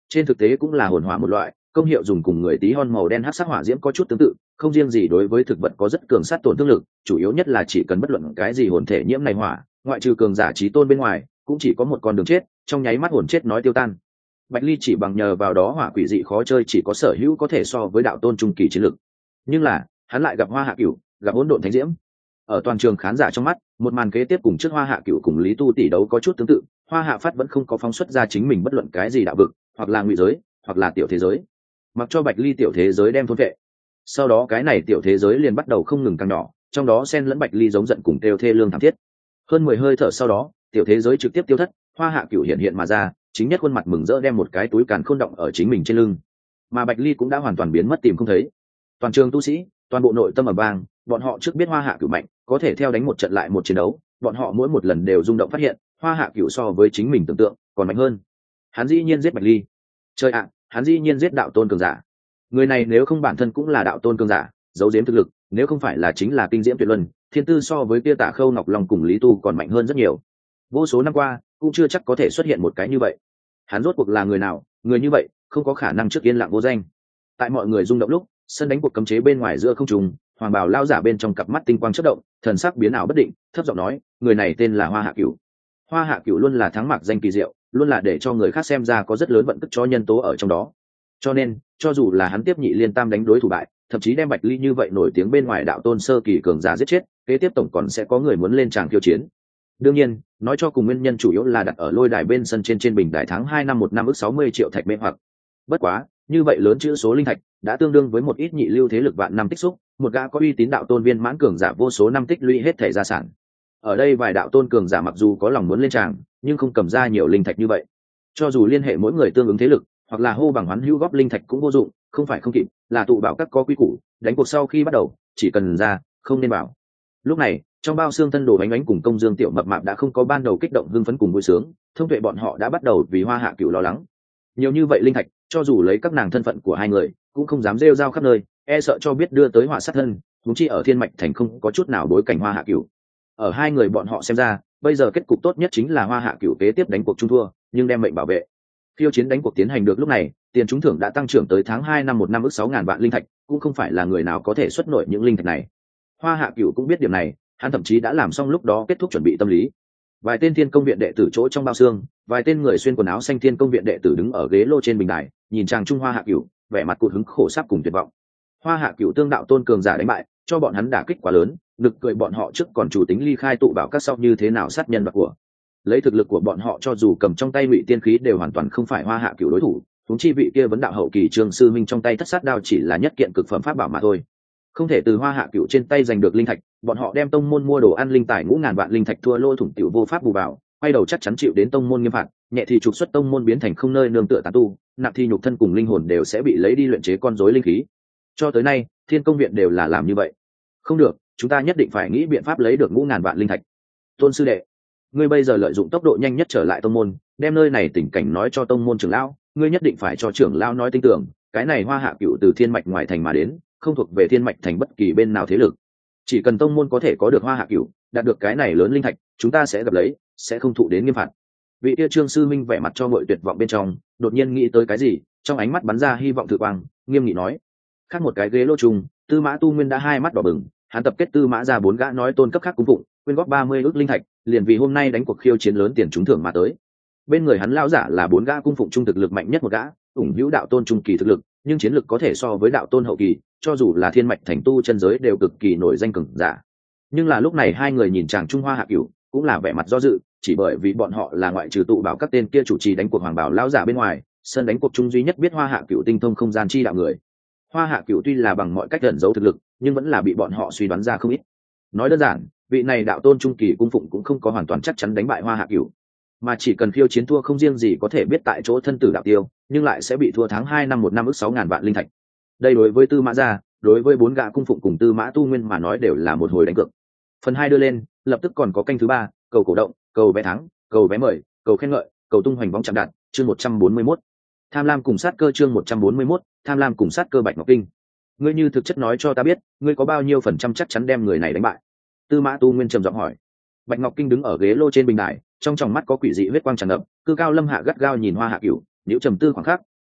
trên thực tế cũng là hồn hỏa một loại, công hiệu dùng cùng người tí hon màu đen hắc sắc hỏa diễm có chút tương tự, không riêng gì đối với thực vật có rất cường sát tổn thương lực, chủ yếu nhất là chỉ cần bất luận cái gì hồn thể nhiễm này hỏa, ngoại trừ cường giả chí tôn bên ngoài, cũng chỉ có một con đường chết, trong nháy mắt hồn chết nói tiêu tan. Bạch Ly chỉ bằng nhờ vào đó hỏa quỷ dị khó chơi chỉ có sở hữu có thể so với đạo tôn trung kỳ chiến lực. Nhưng là, hắn lại gặp Hoa Hạ Cửu, gặp hỗn độn thánh diễm. Ở toàn trường khán giả trong mắt, một màn kế tiếp cùng trước Hoa Hạ Cửu cùng Lý Tu tỷ đấu có chút tương tự, Hoa Hạ Phát vẫn không có phóng xuất ra chính mình bất luận cái gì đạo vực, hoặc là ngụy giới, hoặc là tiểu thế giới. Mặc cho Bạch Ly tiểu thế giới đem thôn vệ. Sau đó cái này tiểu thế giới liền bắt đầu không ngừng tăng nhỏ, trong đó xen lẫn Bạch Ly giống giận cùng kêu thê lương thảm thiết. Hơn 10 hơi thở sau đó, tiểu thế giới trực tiếp tiêu thất, Hoa Hạ Cửu hiện hiện mà ra, chính nhất khuôn mặt mừng rỡ đem một cái túi càn khôn động ở chính mình trên lưng, mà Bạch Ly cũng đã hoàn toàn biến mất tìm không thấy. Toàn trường tu sĩ, toàn bộ nội tâm ở bang, bọn họ trước biết Hoa Hạ Cửu mạnh, có thể theo đánh một trận lại một chiến đấu, bọn họ mỗi một lần đều rung động phát hiện, Hoa Hạ Cửu so với chính mình tưởng tượng còn mạnh hơn. Hắn dĩ nhiên giết Bạch Ly. Trời ạ, hắn dĩ nhiên giết đạo tôn cường giả. Người này nếu không bản thân cũng là đạo tôn cường giả, giấu giếm thực lực, nếu không phải là chính là kinh diễm tuyệt luân, thiên tư so với kia Tả Khâu Ngọc Long cùng Lý Tu còn mạnh hơn rất nhiều. Vô số năm qua, cũng chưa chắc có thể xuất hiện một cái như vậy. Hắn rốt cuộc là người nào, người như vậy, không có khả năng trước yên lặng vô danh. Tại mọi người rung động lúc, sân đánh cuộc cấm chế bên ngoài giữa không trung, hoàng bào lao giả bên trong cặp mắt tinh quang chớp động, thần sắc biến ảo bất định, thấp giọng nói, người này tên là Hoa Hạ Cửu. Hoa Hạ Cửu luôn là thắng mặc danh kỳ diệu, luôn là để cho người khác xem ra có rất lớn vận tức cho nhân tố ở trong đó. Cho nên, cho dù là hắn tiếp nhị liên tam đánh đối thủ bại, thậm chí đem Bạch Ly như vậy nổi tiếng bên ngoài đạo tôn sơ kỳ cường giả giết chết, kế tiếp tổng còn sẽ có người muốn lên tràng khiêu chiến. Đương nhiên, nói cho cùng nguyên nhân chủ yếu là đặt ở lôi đài bên sân trên bình đài tháng 2 năm 1 năm ước 60 triệu thạch mê hoặc. Bất quá, như vậy lớn chữ số linh thạch đã tương đương với một ít nhị lưu thế lực vạn năm tích xúc, một gã có uy tín đạo tôn viên mãn cường giả vô số năm tích lũy hết thể gia sản. Ở đây vài đạo tôn cường giả mặc dù có lòng muốn lên tràng, nhưng không cầm ra nhiều linh thạch như vậy. Cho dù liên hệ mỗi người tương ứng thế lực, hoặc là hô bằng hoán hữu góp linh thạch cũng vô dụng, không phải không kịp, là tụ bảo các có quy củ, đánh cuộc sau khi bắt đầu, chỉ cần ra, không nên bảo. Lúc này, trong bao xương thân đồ bánh bánh cùng công dương tiểu mập mạp đã không có ban đầu kích động hưng phấn cùng vui sướng, thông tuệ bọn họ đã bắt đầu vì Hoa Hạ Cửu lo lắng. Nhiều như vậy linh thạch, cho dù lấy các nàng thân phận của hai người, cũng không dám rêu rao khắp nơi, e sợ cho biết đưa tới họa sát thân, huống chi ở Thiên Mạch thành không có chút nào bối cảnh Hoa Hạ Cửu. Ở hai người bọn họ xem ra, bây giờ kết cục tốt nhất chính là Hoa Hạ Cửu kế tiếp đánh cuộc chung thua, nhưng đem mệnh bảo vệ. Khiêu chiến đánh cuộc tiến hành được lúc này, tiền trúng thưởng đã tăng trưởng tới tháng 2 năm 1 năm ước 6.000 vạn linh thạch, cũng không phải là người nào có thể xuất nổi những linh thạch này. Hoa Hạ Cửu cũng biết điểm này, hắn thậm chí đã làm xong lúc đó kết thúc chuẩn bị tâm lý. Vài tên Thiên Công viện đệ tử chỗ trong bao xương, vài tên người xuyên quần áo xanh Thiên Công viện đệ tử đứng ở ghế lô trên bình đài, nhìn chàng Trung Hoa Hạ Cửu, vẻ mặt cụt hứng khổ sáp cùng tuyệt vọng. Hoa Hạ Cửu tương đạo tôn cường giả đánh bại, cho bọn hắn đả kích quá lớn, nực cười bọn họ trước còn chủ tính ly khai tụ bảo các sau như thế nào sát nhân vật của. Lấy thực lực của bọn họ cho dù cầm trong tay ngụy tiên khí đều hoàn toàn không phải Hoa Hạ Cửu đối thủ, huống chi vị kia vấn đạo hậu kỳ Trương sư minh trong tay thất sát đao chỉ là nhất kiện cực phẩm pháp bảo mà thôi. Không thể từ Hoa Hạ Cửu trên tay giành được linh thạch, bọn họ đem tông môn mua đồ ăn linh tài ngũ ngàn vạn linh thạch thua lô thủng tiểu vô pháp bù vào, quay đầu chắc chắn chịu đến tông môn nghiêm phạt, nhẹ thì trục xuất tông môn biến thành không nơi nương tựa tán tu, nặng thì nhục thân cùng linh hồn đều sẽ bị lấy đi luyện chế con rối linh khí. Cho tới nay, Thiên Công viện đều là làm như vậy. Không được, chúng ta nhất định phải nghĩ biện pháp lấy được ngũ ngàn vạn linh thạch. Tôn sư đệ, ngươi bây giờ lợi dụng tốc độ nhanh nhất trở lại tông môn, đem nơi này tình cảnh nói cho tông môn trưởng lão, ngươi nhất định phải cho trưởng lão nói tin tưởng, cái này Hoa Hạ Cửu từ Thiên Mạch ngoài thành mà đến, không thuộc về Thiên Mạch thành bất kỳ bên nào thế lực. Chỉ cần tông môn có thể có được Hoa Hạ Cửu, đạt được cái này lớn linh thạch, chúng ta sẽ gặp lấy, sẽ không thụ đến nghiêm phạt. Vị kia Trương sư minh vẻ mặt cho mọi tuyệt vọng bên trong, đột nhiên nghĩ tới cái gì, trong ánh mắt bắn ra hy vọng thử quang, nghiêm nghị nói. Khác một cái ghế lô trùng, Tư Mã Tu Nguyên đã hai mắt đỏ bừng, hắn tập kết Tư Mã ra 4 gã nói tôn cấp khác cung phụng, quyên góp 30 ức linh thạch, liền vì hôm nay đánh cuộc khiêu chiến lớn tiền trúng thưởng mà tới. Bên người hắn lão giả là 4 gã cung phụng trung thực lực mạnh nhất một gã, ủng hữu đạo tôn trung kỳ thực lực, nhưng chiến lực có thể so với đạo tôn hậu kỳ, cho dù là Thiên Mạch thành tu chân giới đều cực kỳ nổi danh cường giả. Nhưng là lúc này hai người nhìn chàng Trung Hoa Hạ Cửu, cũng là vẻ mặt do dự, chỉ bởi vì bọn họ là ngoại trừ tụ bảo các tên kia chủ trì đánh cuộc hoàng bảo lão giả bên ngoài, sân đánh cuộc trung duy nhất biết Hoa Hạ Cửu tinh thông không gian chi đạo người. Hoa Hạ Cửu tuy là bằng mọi cách ẩn giấu thực lực, nhưng vẫn là bị bọn họ suy đoán ra không ít. Nói đơn giản, vị này đạo tôn trung kỳ cung phụng cũng không có hoàn toàn chắc chắn đánh bại Hoa Hạ Cửu, mà chỉ cần khiêu chiến thua không riêng gì có thể biết tại chỗ thân tử đạo tiêu, nhưng lại sẽ bị thua tháng 2 năm 1 năm ước 6.000 vạn linh thạch. Đây đối với Tư Mã gia, đối với 4 gã cung phụng cùng Tư Mã Tu Nguyên mà nói đều là một hồi đánh cược. Phần 2 đưa lên, lập tức còn có canh thứ 3, cầu cổ động, cầu vé thắng, cầu vé mời, cầu khen ngợi, cầu tung hoành bóng chạm đạt, chương 141. Tham lam cùng sát cơ chương 141, tham lam cùng sát cơ Bạch Ngọc Kinh. Ngươi như thực chất nói cho ta biết, ngươi có bao nhiêu phần trăm chắc chắn đem người này đánh bại? Tư Mã Tu Nguyên trầm giọng hỏi. Bạch Ngọc Kinh đứng ở ghế lô trên bình đài, trong tròng mắt có quỷ dị huyết quang tràn ngập, cư cao lâm hạ gắt gao nhìn Hoa Hạ Cửu, liễu trầm tư khoảng khắc,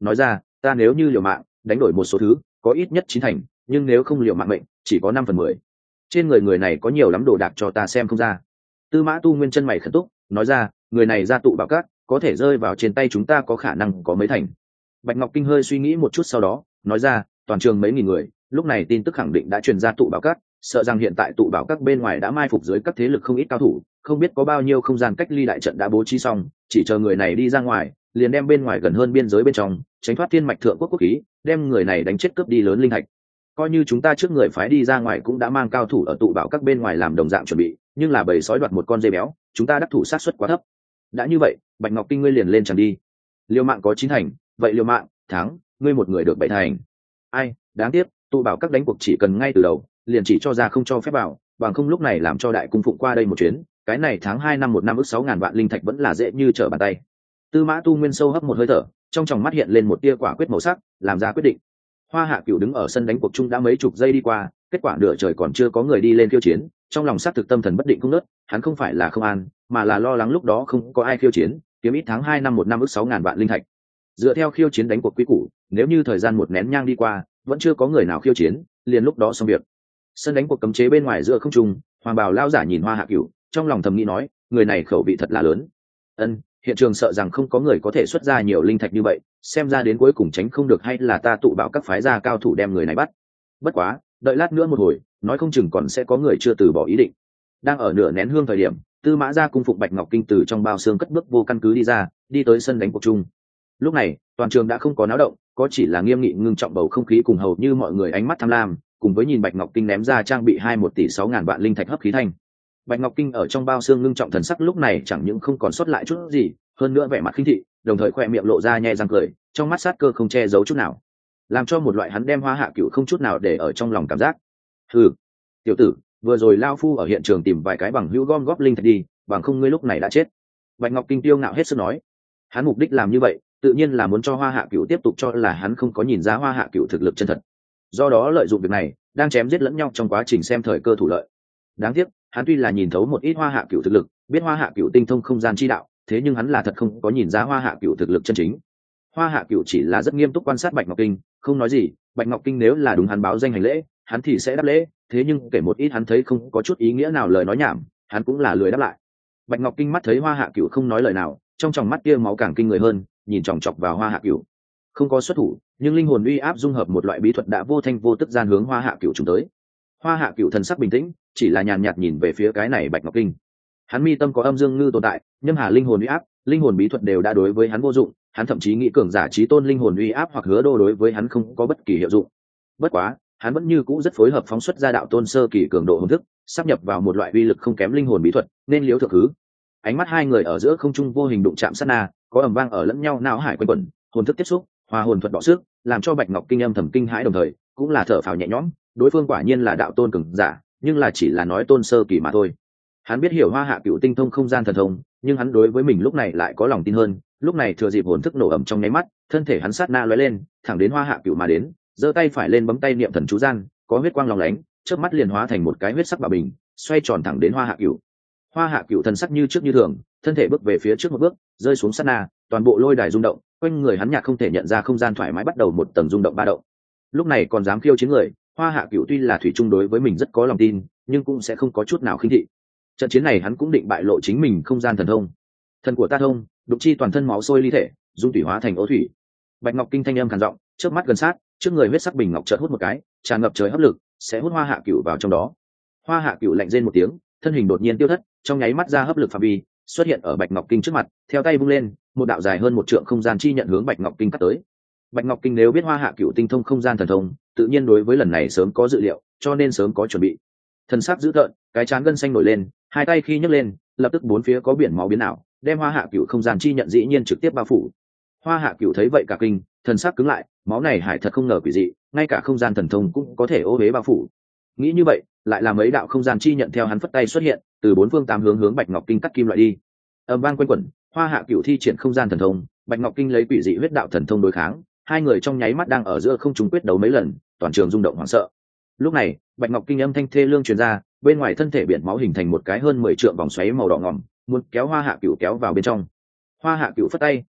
nói ra, ta nếu như liều mạng đánh đổi một số thứ có ít nhất 9 thành, nhưng nếu không liều mạng mệnh chỉ có 5/10. Trên người này có nhiều lắm đồ đạc cho ta xem không ra. Tư Mã Tu Nguyên chân mày khẩn túc nói ra, người này ra tụ bảo các có thể rơi vào trên tay chúng ta có khả năng có mấy thành. Bạch Ngọc Kinh hơi suy nghĩ một chút sau đó nói ra, toàn trường mấy nghìn người, lúc này tin tức khẳng định đã truyền ra tụ bảo các, sợ rằng hiện tại tụ bảo các bên ngoài đã mai phục dưới các thế lực không ít cao thủ, không biết có bao nhiêu không gian cách ly đại trận đã bố trí xong, chỉ chờ người này đi ra ngoài liền đem bên ngoài gần hơn biên giới bên trong tránh thoát thiên mạch thượng quốc quốc khí, đem người này đánh chết cướp đi lớn linh thạch. Coi như chúng ta trước người phái đi ra ngoài cũng đã mang cao thủ ở tụ bảo các bên ngoài làm đồng dạng chuẩn bị, nhưng là bầy sói đoạt một con dê béo, chúng ta đắc thủ sát suất quá thấp. Đã như vậy, Bạch Ngọc Kinh ngươi liền lên chẳng đi. Liều mạng có 9 thành, vậy liều mạng thắng, ngươi một người được 7 thành. Ai, đáng tiếc, tụ bảo các đánh cuộc chỉ cần ngay từ đầu liền chỉ cho ra không cho phép vào, bằng không lúc này làm cho đại cung phụng qua đây một chuyến, cái này tháng 2 năm 1 năm ước 6.000 vạn linh thạch vẫn là dễ như trở bàn tay. Tư Mã Tu Nguyên sâu hấp một hơi thở, trong tròng mắt hiện lên một tia quả quyết màu sắc, làm ra quyết định. Hoa Hạ Cửu đứng ở sân đánh cuộc chung đã mấy chục giây đi qua, kết quả nửa trời còn chưa có người đi lên khiêu chiến, trong lòng xác thực tâm thần bất định không nớt, hắn không phải là không an, mà là lo lắng lúc đó không có ai khiêu chiến, kiếm ít tháng 2 năm 1 năm ước 6.000 vạn linh thạch. Dựa theo khiêu chiến đánh cuộc quy củ, nếu như thời gian một nén nhang đi qua, vẫn chưa có người nào khiêu chiến, liền lúc đó xong việc. Sân đánh cuộc cấm chế bên ngoài giữa không trung, Hoàng Bào lão giả nhìn Hoa Hạ Cửu, trong lòng thầm nghĩ nói, người này khẩu vị thật là lớn. Hiện trường sợ rằng không có người có thể xuất ra nhiều linh thạch như vậy, xem ra đến cuối cùng tránh không được, hay là ta tụ bảo các phái gia cao thủ đem người này bắt. Bất quá, đợi lát nữa một hồi, nói không chừng còn sẽ có người chưa từ bỏ ý định. Đang ở nửa nén hương thời điểm, Tư Mã gia cung phụng Bạch Ngọc Kinh từ trong bao xương cất bước vô căn cứ đi ra, đi tới sân đánh cuộc chung. Lúc này, toàn trường đã không có náo động, có chỉ là nghiêm nghị ngưng trọng bầu không khí cùng hầu như mọi người ánh mắt tham lam, cùng với nhìn Bạch Ngọc Kinh ném ra trang bị 1 tỷ 6.000 vạn linh thạch hấp khí thanh. Bạch Ngọc Kinh ở trong bao xương ngưng trọng thần sắc lúc này chẳng những không còn sót lại chút gì, hơn nữa vẻ mặt khinh thị, đồng thời khoe miệng lộ ra nhẹ răng cười, trong mắt sát cơ không che giấu chút nào, làm cho một loại hắn đem Hoa Hạ Cửu không chút nào để ở trong lòng cảm giác. Hừ, tiểu tử, vừa rồi lao phu ở hiện trường tìm vài cái bằng hữu gom góp linh thạch đi, bằng không ngươi lúc này đã chết. Bạch Ngọc Kinh tiêu ngạo hết sức nói. Hắn mục đích làm như vậy, tự nhiên là muốn cho Hoa Hạ Cửu tiếp tục cho là hắn không có nhìn ra Hoa Hạ Cửu thực lực chân thật, do đó lợi dụng việc này đang chém giết lẫn nhau trong quá trình xem thời cơ thủ lợi. Đáng tiếc, hắn tuy là nhìn thấu một ít Hoa Hạ Cửu thực lực, biết Hoa Hạ Cửu tinh thông không gian chi đạo, thế nhưng hắn là thật không có nhìn ra Hoa Hạ Cửu thực lực chân chính. Hoa Hạ Cửu chỉ là rất nghiêm túc quan sát Bạch Ngọc Kinh, không nói gì. Bạch Ngọc Kinh nếu là đúng hắn báo danh hành lễ, hắn thì sẽ đáp lễ, thế nhưng kể một ít hắn thấy không có chút ý nghĩa nào lời nói nhảm, hắn cũng là lười đáp lại. Bạch Ngọc Kinh mắt thấy Hoa Hạ Cửu không nói lời nào, trong tròng mắt kia máu càng kinh người hơn, nhìn chòng chọc vào Hoa Hạ Cửu. Không có xuất thủ, nhưng linh hồn uy áp dung hợp một loại bí thuật đã vô thanh vô tức gian hướng Hoa Hạ Cửu trùng tới. Hoa Hạ Cửu thần sắc bình tĩnh, chỉ là nhàn nhạt nhìn về phía cái này Bạch Ngọc Kinh. Hắn mi tâm có âm dương ngư tồn tại, nhâm hà linh hồn uy áp, linh hồn bí thuật đều đã đối với hắn vô dụng, hắn thậm chí nghĩ cường giả chí tôn linh hồn uy áp hoặc hứa đô đối với hắn không có bất kỳ hiệu dụng. Bất quá, hắn vẫn như cũ rất phối hợp phóng xuất ra đạo tôn sơ kỳ cường độ hồn thức, sắp nhập vào một loại uy lực không kém linh hồn bí thuật, nên liếu thượng thứ. Ánh mắt hai người ở giữa không trung vô hình đụng chạm sát na, có ầm vang ở lẫn nhau não hải quanh quẩn, hồn thức tiếp xúc, hòa hồn thuật đọ sức, làm cho Bạch Ngọc Kinh âm thầm kinh hãi, đồng thời cũng là thở phào nhẹ nhõm, đối phương quả nhiên là đạo tôn cường giả, nhưng là chỉ là nói tôn sơ kỳ mà thôi. Hắn biết hiểu Hoa Hạ Cửu tinh thông không gian thần thông, nhưng hắn đối với mình lúc này lại có lòng tin hơn, lúc này thừa dịp hồn thức nổ ầm trong nháy mắt, thân thể hắn sát na lóe lên, thẳng đến Hoa Hạ Cửu mà đến, giơ tay phải lên bấm tay niệm thần chú gian, có huyết quang lóng lánh, chớp mắt liền hóa thành một cái huyết sắc bảo bình, xoay tròn thẳng đến Hoa Hạ Cửu. Hoa Hạ Cửu thần sắc như trước như thường, thân thể bước về phía trước một bước, rơi xuống sát na, toàn bộ lôi đài rung động, quanh người hắn nhạt không thể nhận ra không gian thoải mái bắt đầu một tầng rung động ba động. Lúc này còn dám khiêu chiến người, Hoa Hạ Cửu tuy là thủy chung đối với mình rất có lòng tin, nhưng cũng sẽ không có chút nào khinh thị. Trận chiến này hắn cũng định bại lộ chính mình không gian thần thông. Thần của ta thông, đục chi toàn thân máu sôi ly thể, dung thủy hóa thành ô thủy. Bạch Ngọc Kinh thanh âm khàn giọng, trước mắt gần sát, trước người huyết sắc bình ngọc chợt hút một cái, tràn ngập trời hấp lực, sẽ hút Hoa Hạ Cửu vào trong đó. Hoa Hạ Cửu lạnh rên một tiếng, thân hình đột nhiên tiêu thất, trong nháy mắt ra hấp lực phạm vi, xuất hiện ở Bạch Ngọc Kinh trước mặt, theo tay vung lên, một đạo dài hơn 1 trượng không gian chi nhận hướng Bạch Ngọc Kinh cắt tới. Bạch Ngọc Kinh nếu biết Hoa Hạ Cửu tinh thông không gian thần thông, tự nhiên đối với lần này sớm có dự liệu, cho nên sớm có chuẩn bị. Thần sắc dữ tợn, cái trán gân xanh nổi lên, hai tay khi nhấc lên, lập tức bốn phía có biển máu biến ảo, đem Hoa Hạ Cửu không gian chi nhận dĩ nhiên trực tiếp bao phủ. Hoa Hạ Cửu thấy vậy cả kinh, thần sắc cứng lại, máu này hải thật không ngờ quỷ dị, ngay cả không gian thần thông cũng có thể ô uế bao phủ. Nghĩ như vậy, lại là mấy đạo không gian chi nhận theo hắn phất tay xuất hiện, từ 4 phương 8 hướng hướng Bạch Ngọc Kinh cắt kim loại đi. Ầm vang quanh quẩn, Hoa Hạ Cửu thi triển không gian thần thông, Bạch Ngọc Kinh lấy quỷ dị huyết đạo thần thông đối kháng, hai người trong nháy mắt đang ở giữa không trung quyết đấu mấy lần, toàn trường rung động hoảng sợ. Lúc này, Bạch Ngọc Kinh âm thanh thê lương truyền ra, bên ngoài thân thể biển máu hình thành một cái hơn 10 trượng vòng xoáy màu đỏ ngòm, muốn kéo Hoa Hạ Cửu kéo vào bên trong. Hoa Hạ Cửu phất tay,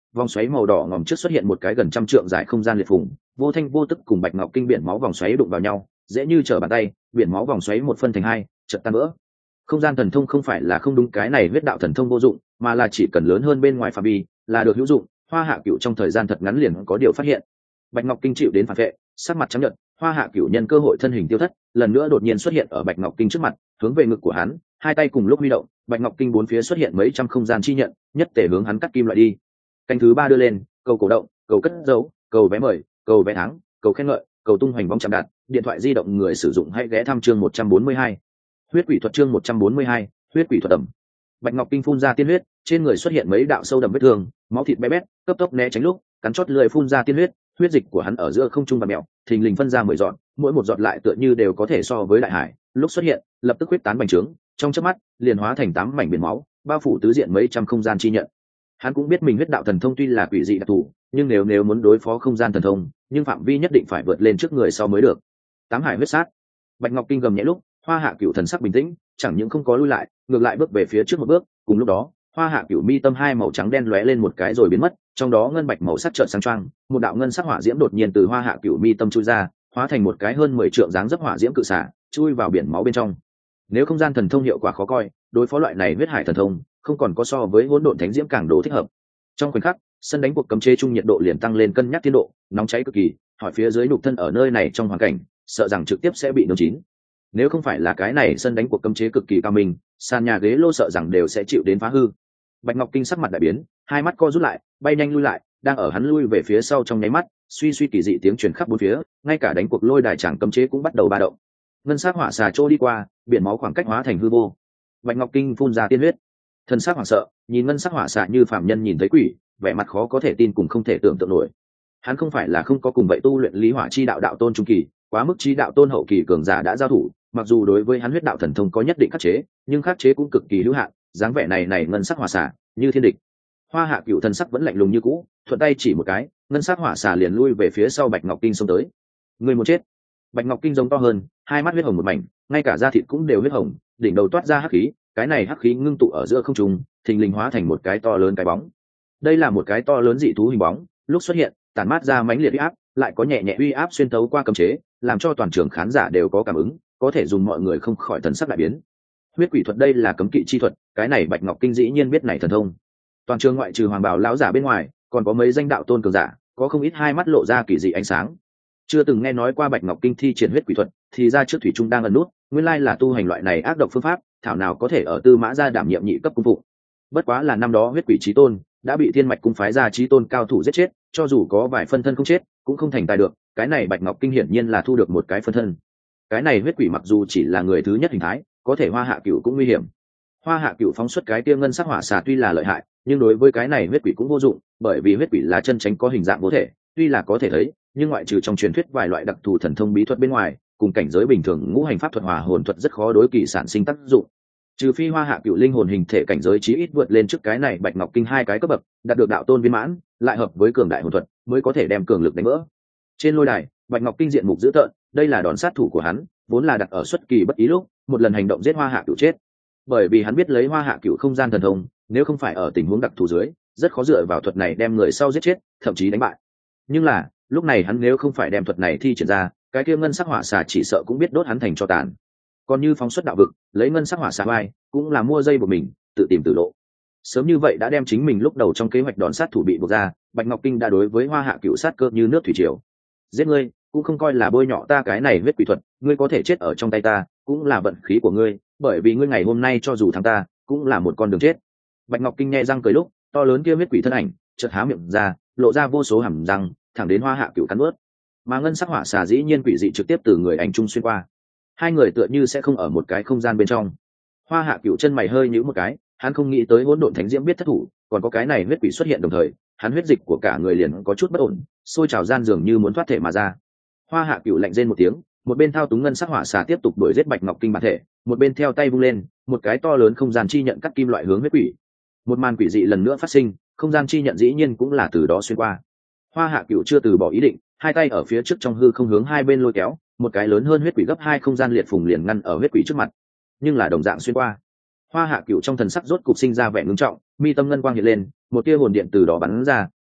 vòng xoáy màu đỏ ngòm trước xuất hiện một cái gần trăm trượng dài không gian liệt phùng, vô thanh vô tức cùng bạch ngọc kinh biển máu vòng xoáy đụng vào nhau, dễ như trở bàn tay, biển máu vòng xoáy một phân thành hai, chợt tan vỡ. Không gian thần thông không phải là không đúng, cái này huyết đạo thần thông vô dụng, mà là chỉ cần lớn hơn bên ngoài phạm vi là được hữu dụng. Hoa Hạ Cửu trong thời gian thật ngắn liền có điều phát hiện. Bạch Ngọc Kinh chịu đến phản vệ, sắc mặt trắng nhợt, Hoa Hạ Cửu nhân cơ hội thân hình tiêu thất, lần nữa đột nhiên xuất hiện ở Bạch Ngọc Kinh trước mặt, hướng về ngực của hắn, hai tay cùng lúc huy động, Bạch Ngọc Kinh bốn phía xuất hiện mấy trăm không gian chi nhận, nhất tề hướng hắn cắt kim loại đi. Canh thứ ba đưa lên, cầu cổ động, cầu cất dấu, cầu vé mời, cầu vé thắng, cầu khen ngợi, cầu tung hoành bóng chạm đạt, điện thoại di động người sử dụng hãy ghé thăm chương 142. Huyết quỷ thuật chương 142, huyết quỷ thuật ẩm. Bạch Ngọc Kinh phun ra tiên huyết, trên người xuất hiện mấy đạo sâu đậm vết thương, máu thịt bé bét, cấp tốc né tránh lúc, cắn chót lưỡi phun ra tiên huyết, huyết dịch của hắn ở giữa không trung và mèo, thình lình phân ra 10 giọt, mỗi một giọt lại tựa như đều có thể so với đại hải, lúc xuất hiện, lập tức huyết tán bành trướng, trong chớp mắt, liền hóa thành 8 mảnh biển máu, bao phủ tứ diện mấy trăm không gian chi nhận. Hắn cũng biết mình huyết đạo thần thông tuy là quỷ dị đặc thù, nhưng nếu muốn đối phó không gian thần thông, nhưng phạm vi nhất định phải vượt lên trước người sau mới được. Tám hải huyết sát. Bạch Ngọc Kinh gầm nhẹ lúc, Hoa Hạ Cửu thần sắc bình tĩnh, chẳng những không có lui lại, ngược lại bước về phía trước một bước, cùng lúc đó, Hoa Hạ Cửu mi tâm hai màu trắng đen lóe lên một cái rồi biến mất, trong đó ngân bạch màu sắc chợt sáng choang, một đạo ngân sắc hỏa diễm đột nhiên từ Hoa Hạ Cửu mi tâm chui ra, hóa thành một cái hơn 10 trượng dáng dấp hỏa diễm cự xả, chui vào biển máu bên trong. Nếu không gian thần thông hiệu quả khó coi, đối phó loại này huyết hải thần thông, không còn có so với hỗn độn thánh diễm càng đồ thích hợp. Trong khoảnh khắc, sân đánh cuộc cấm chế trung nhiệt độ liền tăng lên, cân nhắc tiến độ, nóng cháy cực kỳ, hỏi phía dưới nhục thân ở nơi này trong hoàn cảnh, sợ rằng trực tiếp sẽ bị nướng chín. Nếu không phải là cái này sân đánh cuộc cấm chế cực kỳ cao minh, sàn nhà ghế lô sợ rằng đều sẽ chịu đến phá hư. Bạch Ngọc Kinh sắc mặt đại biến, hai mắt co rút lại, bay nhanh lui lại, đang ở hắn lui về phía sau trong nháy mắt, suy kỳ dị tiếng truyền khắp bốn phía, ngay cả đánh cuộc lôi đài chẳng cấm chế cũng bắt đầu ba động. Ngân sắc hỏa xà trôi đi qua, biển máu khoảng cách hóa thành hư vô. Bạch Ngọc Kinh phun ra tiên huyết, thân sắc hoảng sợ, nhìn ngân sắc hỏa xà như phàm nhân nhìn thấy quỷ, vẻ mặt khó có thể tin cùng không thể tưởng tượng nổi. Hắn không phải là không có cùng vậy tu luyện lý hỏa chi đạo đạo tôn trung kỳ, quá mức chi đạo tôn hậu kỳ cường giả đã giao thủ, mặc dù đối với hắn huyết đạo thần thông có nhất định khắc chế, nhưng khắc chế cũng cực kỳ hữu hạn, dáng vẻ này ngân sắc hỏa xà như thiên địch. Hoa Hạ Cửu thần sắc vẫn lạnh lùng như cũ, thuận tay chỉ một cái, ngân sắc hỏa xà liền lui về phía sau Bạch Ngọc Kinh xông tới. Người muốn chết. Bạch Ngọc Kinh giống to hơn, hai mắt huyết hồng một mảnh, ngay cả da thịt cũng đều huyết hồng, đỉnh đầu toát ra hắc khí, cái này hắc khí ngưng tụ ở giữa không trung, thình lình hóa thành một cái to lớn cái bóng. Đây là một cái to lớn dị thú hình bóng, lúc xuất hiện, tản mát ra mãnh liệt uy áp, lại có nhẹ nhẹ uy áp xuyên thấu qua cấm chế, làm cho toàn trường khán giả đều có cảm ứng, có thể dùng mọi người không khỏi thần sắc đại biến. Huyết quỷ thuật đây là cấm kỵ chi thuật, cái này Bạch Ngọc Kinh dĩ nhiên biết này thần thông. Toàn trường ngoại trừ Hoàng Bảo lão giả bên ngoài, còn có mấy danh đạo tôn cường giả, có không ít hai mắt lộ ra kỳ dị ánh sáng. Chưa từng nghe nói qua Bạch Ngọc Kinh thi triển huyết quỷ thuật, thì ra trước thủy trung đang ẩn nút, nguyên lai là tu hành loại này ác độc phương pháp, thảo nào có thể ở Tư Mã gia đảm nhiệm nhị cấp cung phụ. Bất quá là năm đó huyết quỷ chí tôn đã bị Thiên Mạch cung phái ra chí tôn cao thủ giết chết, cho dù có vài phân thân không chết, cũng không thành tài được, cái này Bạch Ngọc Kinh hiển nhiên là thu được một cái phân thân. Cái này huyết quỷ mặc dù chỉ là người thứ nhất hình thái, có thể Hoa Hạ Cửu cũng nguy hiểm. Hoa Hạ Cửu phóng xuất cái tia ngân sắc hỏa xà tuy là lợi hại, nhưng đối với cái này huyết quỷ cũng vô dụng, bởi vì huyết quỷ là chân tránh có hình dạng vô thể, tuy là có thể thấy, nhưng ngoại trừ trong truyền thuyết vài loại đặc thù thần thông bí thuật bên ngoài, cùng cảnh giới bình thường ngũ hành pháp thuật hòa hồn thuật rất khó đối kỳ sản sinh tác dụng. Trừ phi Hoa Hạ Cửu linh hồn hình thể cảnh giới chí ít vượt lên trước cái này Bạch Ngọc Kinh hai cái cấp bậc, đạt được đạo tôn viên mãn, lại hợp với cường đại hồn thuật, mới có thể đem cường lực đánh vỡ. Trên lôi đài, Bạch Ngọc Kinh diện mục dữ tợn, đây là đòn sát thủ của hắn, vốn là đặt ở xuất kỳ bất ý lúc, một lần hành động giết Hoa Hạ Cửu chết. Bởi vì hắn biết lấy Hoa Hạ Cửu không gian thần thông, nếu không phải ở tình huống đặc thù dưới, rất khó dựa vào thuật này đem người sau giết chết, thậm chí đánh bại. Nhưng là, lúc này hắn nếu không phải đem thuật này thi triển ra, cái kia ngân sắc hỏa xà chỉ sợ cũng biết đốt hắn thành tro tàn. Còn như phóng xuất đạo vực, lấy ngân sắc hỏa xà vai, cũng là mua dây của mình, tự tìm tự lộ. Sớm như vậy đã đem chính mình lúc đầu trong kế hoạch đòn sát thủ bị buộc ra, Bạch Ngọc Kinh đã đối với Hoa Hạ Cửu sát cơ như nước thủy triều. Giết ngươi, cũng không coi là bôi nhọ ta cái này huyết quỷ thuật, ngươi có thể chết ở trong tay ta, cũng là vận khí của ngươi, bởi vì ngươi ngày hôm nay cho dù thắng ta, cũng là một con đường chết. Bạch Ngọc Kinh nhẹ răng cười lúc, to lớn kia huyết quỷ thân ảnh, chợt há miệng ra, lộ ra vô số hàm răng, thẳng đến Hoa Hạ Cửu cắn nuốt. Mà ngân sắc hỏa xà dĩ nhiên quỷ dị trực tiếp từ người ảnh trung xuyên qua. Hai người tựa như sẽ không ở một cái không gian bên trong. Hoa Hạ Cửu chân mày hơi nhíu một cái, hắn không nghĩ tới hỗn độn thánh diễm biết thất thủ, còn có cái này huyết quỷ xuất hiện đồng thời, hắn huyết dịch của cả người liền có chút bất ổn, sôi trào gian dường như muốn thoát thể mà ra. Hoa Hạ Cửu lạnh rên một tiếng, một bên thao túng ngân sắc hỏa xà tiếp tục đuổi giết Bạch Ngọc Kinh bản thể, một bên theo tay vung lên, một cái to lớn không gian chi nhận cắt kim loại hướng huyết quỷ. Một màn quỷ dị lần nữa phát sinh, không gian chi nhận dĩ nhiên cũng là từ đó xuyên qua. Hoa Hạ Cửu chưa từ bỏ ý định, hai tay ở phía trước trong hư không hướng hai bên lôi kéo, một cái lớn hơn huyết quỷ gấp hai không gian liệt phùng liền ngăn ở huyết quỷ trước mặt, nhưng là đồng dạng xuyên qua. Hoa Hạ Cửu trong thần sắc rốt cục sinh ra vẻ ngưng trọng, mi tâm ngân quang hiện lên, một tia hồn điện từ đó bắn ra,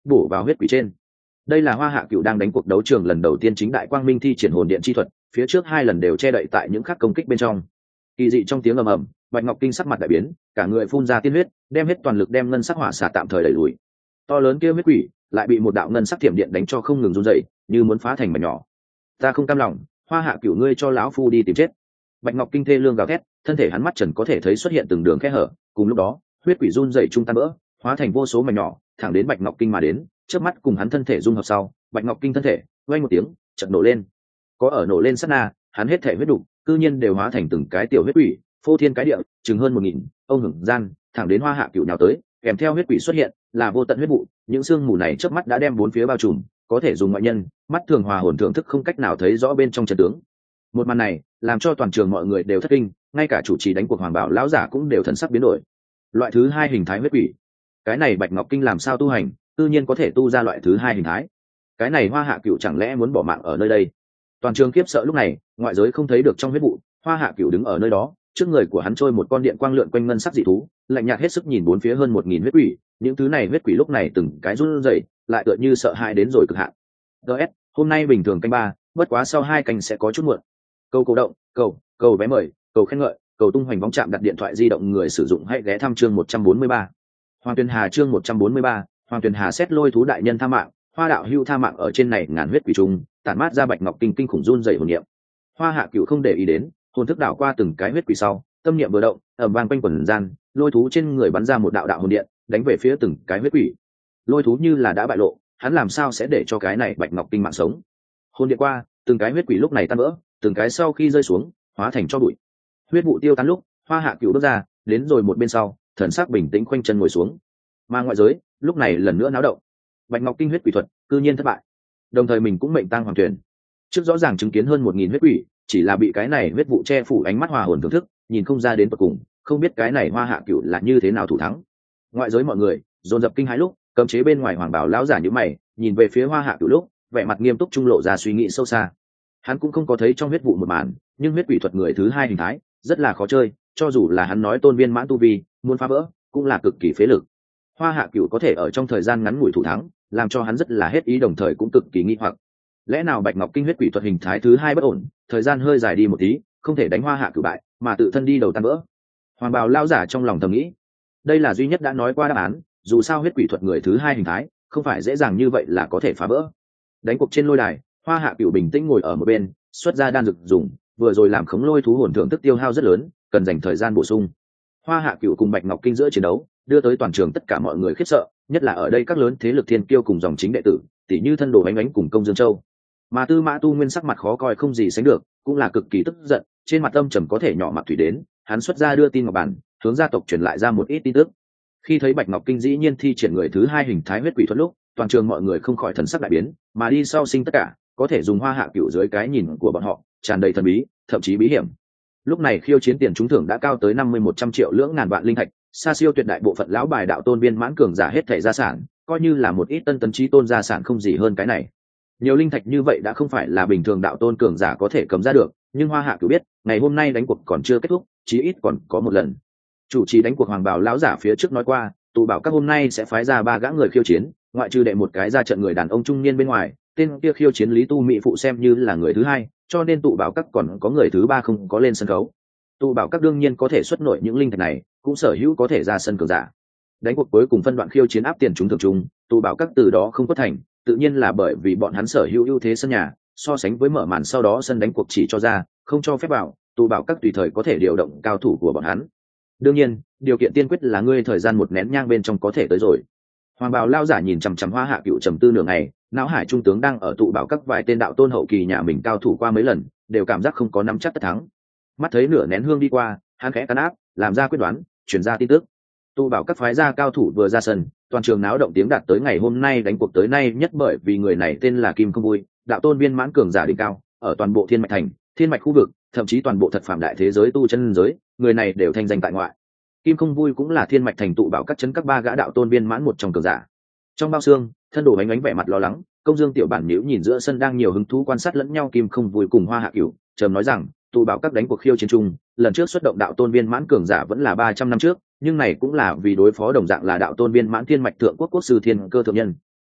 bổ vào huyết quỷ trên. Đây là Hoa Hạ Cựu đang đánh cuộc đấu trường lần đầu tiên chính đại quang minh thi triển hồn điện chi thuật, phía trước hai lần đều che đậy tại những khắc công kích bên trong. Kỳ dị trong tiếng ầm ầm, Bạch Ngọc Kinh sắc mặt đại biến, cả người phun ra tiên huyết, đem hết toàn lực đem ngân sắc hỏa xà tạm thời đẩy lùi. To lớn kia huyết quỷ lại bị một đạo ngân sắc thiểm điện đánh cho không ngừng run rẩy, như muốn phá thành mảnh nhỏ. Ta không cam lòng, Hoa Hạ Cựu ngươi cho lão phu đi tìm chết. Bạch Ngọc Kinh thê lương gào thét, thân thể hắn mắt trần có thể thấy xuất hiện từng đường kẽ hở, cùng lúc đó, huyết quỷ run rẩy trung tan vỡ, hóa thành vô số mảnh nhỏ, thẳng đến Bạch Ngọc Kinh mà đến, chớp mắt cùng hắn thân thể dung hợp sau, Bạch Ngọc Kinh thân thể vang một tiếng, chợt nổ lên. Có ở nổ lên sát na, hắn hết thể huyết đủ, cư nhiên đều hóa thành từng cái tiểu huyết quỷ, phô thiên cái địa, chừng hơn 1000, ông hưởng gian, thẳng đến Hoa Hạ Cựu nhào tới, kèm theo huyết quỷ xuất hiện, là vô tận huyết vụ, những xương mù này chớp mắt đã đem bốn phía bao trùm, có thể dùng ngoại nhân, mắt thường hòa hồn thưởng thức không cách nào thấy rõ bên trong trận tướng. Một màn này, làm cho toàn trường mọi người đều thất kinh, ngay cả chủ trì đánh cuộc Hoàng Bảo lão giả cũng đều thần sắc biến đổi. Loại thứ hai hình thái huyết quỷ, cái này Bạch Ngọc Kinh làm sao tu hành, tự nhiên có thể tu ra loại thứ hai hình thái. Cái này Hoa Hạ Cựu chẳng lẽ muốn bỏ mạng ở nơi đây? Toàn trường khiếp sợ lúc này, ngoại giới không thấy được trong huyết vụ, Hoa Hạ Cựu đứng ở nơi đó, trước người của hắn trôi một con điện quang lượn quanh ngân sắc dị thú, lạnh nhạt hết sức nhìn bốn phía hơn 1000 huyết quỷ, những thứ này huyết quỷ lúc này từng cái run rẩy, lại tựa như sợ hãi đến rồi cực hạn. DS, hôm nay bình thường canh 3, bất quá sau 2 canh sẽ có chút muộn. Câu cổ động, cầu vé mời, cầu khen ngợi, cầu tung hoành bóng chạm đặt điện thoại di động người sử dụng hãy ghé thăm chương 143. Hoàng Tuyền Hà chương 143, Hoàng Tuyền Hà xét lôi thú đại nhân tha mạng, Hoa đạo hưu tha mạng ở trên này ngàn huyết quỷ trùng, tản mát ra Bạch Ngọc Kinh kinh khủng run rẩy hồn niệm. Hoa Hạ Cựu không để ý đến, hồn thức đảo qua từng cái huyết quỷ sau, tâm niệm vừa động, ầm vang quanh quần gian, lôi thú trên người bắn ra một đạo đạo hồn điện, đánh về phía từng cái huyết quỷ. Lôi thú như là đã bại lộ, hắn làm sao sẽ để cho cái này Bạch Ngọc Kinh mạng sống? Hồn điện qua, từng cái huyết quỷ lúc này tan vỡ, từng cái sau khi rơi xuống, hóa thành tro bụi. Huyết vụ tiêu tán lúc, Hoa Hạ Cựu bước ra, đến rồi một bên sau, thần sắc bình tĩnh khoanh chân ngồi xuống. Mà ngoại giới, lúc này lần nữa náo động. Bạch Ngọc Kinh huyết quỷ thuật, cư nhiên thất bại. Đồng thời mình cũng mệnh tang hoàng tuyển. Trước rõ ràng chứng kiến hơn 1000 huyết quỷ, chỉ là bị cái này huyết vụ che phủ ánh mắt hòa hồn thưởng thức, nhìn không ra đến tận cùng, không biết cái này Hoa Hạ Cựu là như thế nào thủ thắng. Ngoại giới mọi người dồn dập kinh hãi lúc, cấm chế bên ngoài Hoàng Bảo lão giả nhíu mày, nhìn về phía Hoa Hạ Cựu lúc, vẻ mặt nghiêm túc trung lộ ra suy nghĩ sâu xa. Hắn cũng không có thấy trong huyết vụ một màn, nhưng huyết quỷ thuật người thứ hai hình thái rất là khó chơi, cho dù là hắn nói tôn viên mãn tu vi, muốn phá vỡ cũng là cực kỳ phế lực. Hoa Hạ Cựu có thể ở trong thời gian ngắn ngủi thủ thắng, làm cho hắn rất là hết ý, đồng thời cũng cực kỳ nghi hoặc. Lẽ nào Bạch Ngọc Kinh huyết quỷ thuật hình thái thứ hai bất ổn, thời gian hơi dài đi một tí, không thể đánh Hoa Hạ Cựu bại, mà tự thân đi đầu tan vỡ. Hoàng Bào lão giả trong lòng thầm nghĩ, đây là duy nhất đã nói qua đáp án, dù sao huyết quỷ thuật người thứ hai hình thái không phải dễ dàng như vậy là có thể phá vỡ. Đánh cuộc trên lôi đài, Hoa Hạ Cựu bình tĩnh ngồi ở một bên, xuất ra đan dược dùng, vừa rồi làm khống lôi thú hồn thượng thức tiêu hao rất lớn, cần dành thời gian bổ sung. Hoa Hạ Cựu cùng Bạch Ngọc Kinh giữa chiến đấu, đưa tới toàn trường tất cả mọi người khiếp sợ, nhất là ở đây các lớn thế lực thiên kiêu cùng dòng chính đệ tử, tỷ như thân đồ ánh ánh cùng công Dương Châu. Mà Tư Mã Tu Nguyên sắc mặt khó coi không gì sánh được, cũng là cực kỳ tức giận, trên mặt âm trầm có thể nhỏ mặt thủy đến, hắn xuất ra đưa tin ngọc bản, hướng gia tộc truyền lại ra một ít tin tức. Khi thấy Bạch Ngọc Kinh dĩ nhiên thi triển người thứ hai hình thái huyết quỷ thuật lúc, toàn trường mọi người không khỏi thần sắc đại biến, mà đi sau sinh tất cả, có thể dùng Hoa Hạ Cựu dưới cái nhìn của bọn họ, tràn đầy thần bí, thậm chí bí hiểm. Lúc này khiêu chiến tiền trúng thưởng đã cao tới 50-100 triệu lưỡng ngàn vạn linh thạch, xa siêu tuyệt đại bộ phận lão bài đạo tôn viên mãn cường giả hết thảy gia sản, coi như là một ít tân tấn trí tôn gia sản không gì hơn cái này. Nhiều linh thạch như vậy đã không phải là bình thường đạo tôn cường giả có thể cầm ra được, nhưng Hoa Hạ Cựu biết, ngày hôm nay đánh cuộc còn chưa kết thúc, chí ít còn có một lần. Chủ trì đánh cuộc Hoàng Bảo lão giả phía trước nói qua, tụ bảo các hôm nay sẽ phái ra 3 gã người khiêu chiến, ngoại trừ đệ một cái ra trận người đàn ông trung niên bên ngoài, tên kia khiêu chiến Lý Tu Mỹ phụ xem như là người thứ hai, cho nên tụ bảo các còn có người thứ 3 không có lên sân khấu. Tụ bảo các đương nhiên có thể xuất nội những linh thạch này, cũng sở hữu có thể ra sân cường giả. Đánh cuộc cuối cùng phân đoạn khiêu chiến áp tiền trúng thưởng chung, tụ bảo các từ đó không có thành, tự nhiên là bởi vì bọn hắn sở hữu ưu thế sân nhà, so sánh với mở màn sau đó sân đánh cuộc chỉ cho ra, không cho phép vào, tụ bảo các tùy thời có thể điều động cao thủ của bọn hắn. Đương nhiên, điều kiện tiên quyết là ngươi thời gian một nén nhang bên trong có thể tới rồi. Hoàng Bào lao giả nhìn chằm chằm Hoa Hạ Cựu trầm tư nửa ngày, não hải trung tướng đang ở tụ bảo các vài tên đạo tôn hậu kỳ nhà mình cao thủ qua mấy lần, đều cảm giác không có nắm chắc tất thắng. Mắt thấy nửa nén hương đi qua, hắn khẽ cắn áp, làm ra quyết đoán, truyền ra tin tức. Tụ bảo các phái gia cao thủ vừa ra sân, toàn trường náo động tiếng đạt tới ngày hôm nay đánh cuộc tới nay nhất, bởi vì người này tên là Kim Không Vui, đạo tôn viên mãn cường giả đỉnh cao, ở toàn bộ Thiên Mạch thành, Thiên Mạch khu vực, thậm chí toàn bộ thật phàm đại thế giới tu chân giới, người này đều thanh danh tại ngoại. Kim Không Vui cũng là Thiên Mạch thành tụ bảo các chấn các 3 gã đạo tôn viên mãn một trong cường giả. Trong bao xương, thân đồ ánh ánh vẻ mặt lo lắng, công dương tiểu bản nhíu nhìn giữa sân đang nhiều hứng thú quan sát lẫn nhau Kim Không Vui cùng Hoa Hạ Cựu, trầm nói rằng, tụ bảo các đánh cuộc khiêu chiến chung, lần trước xuất động đạo tôn viên mãn cường giả vẫn là 300 năm trước, nhưng này cũng là vì đối phó đồng dạng là đạo tôn viên mãn Thiên Mạch thượng quốc quốc sư Thiên Cơ thượng nhân.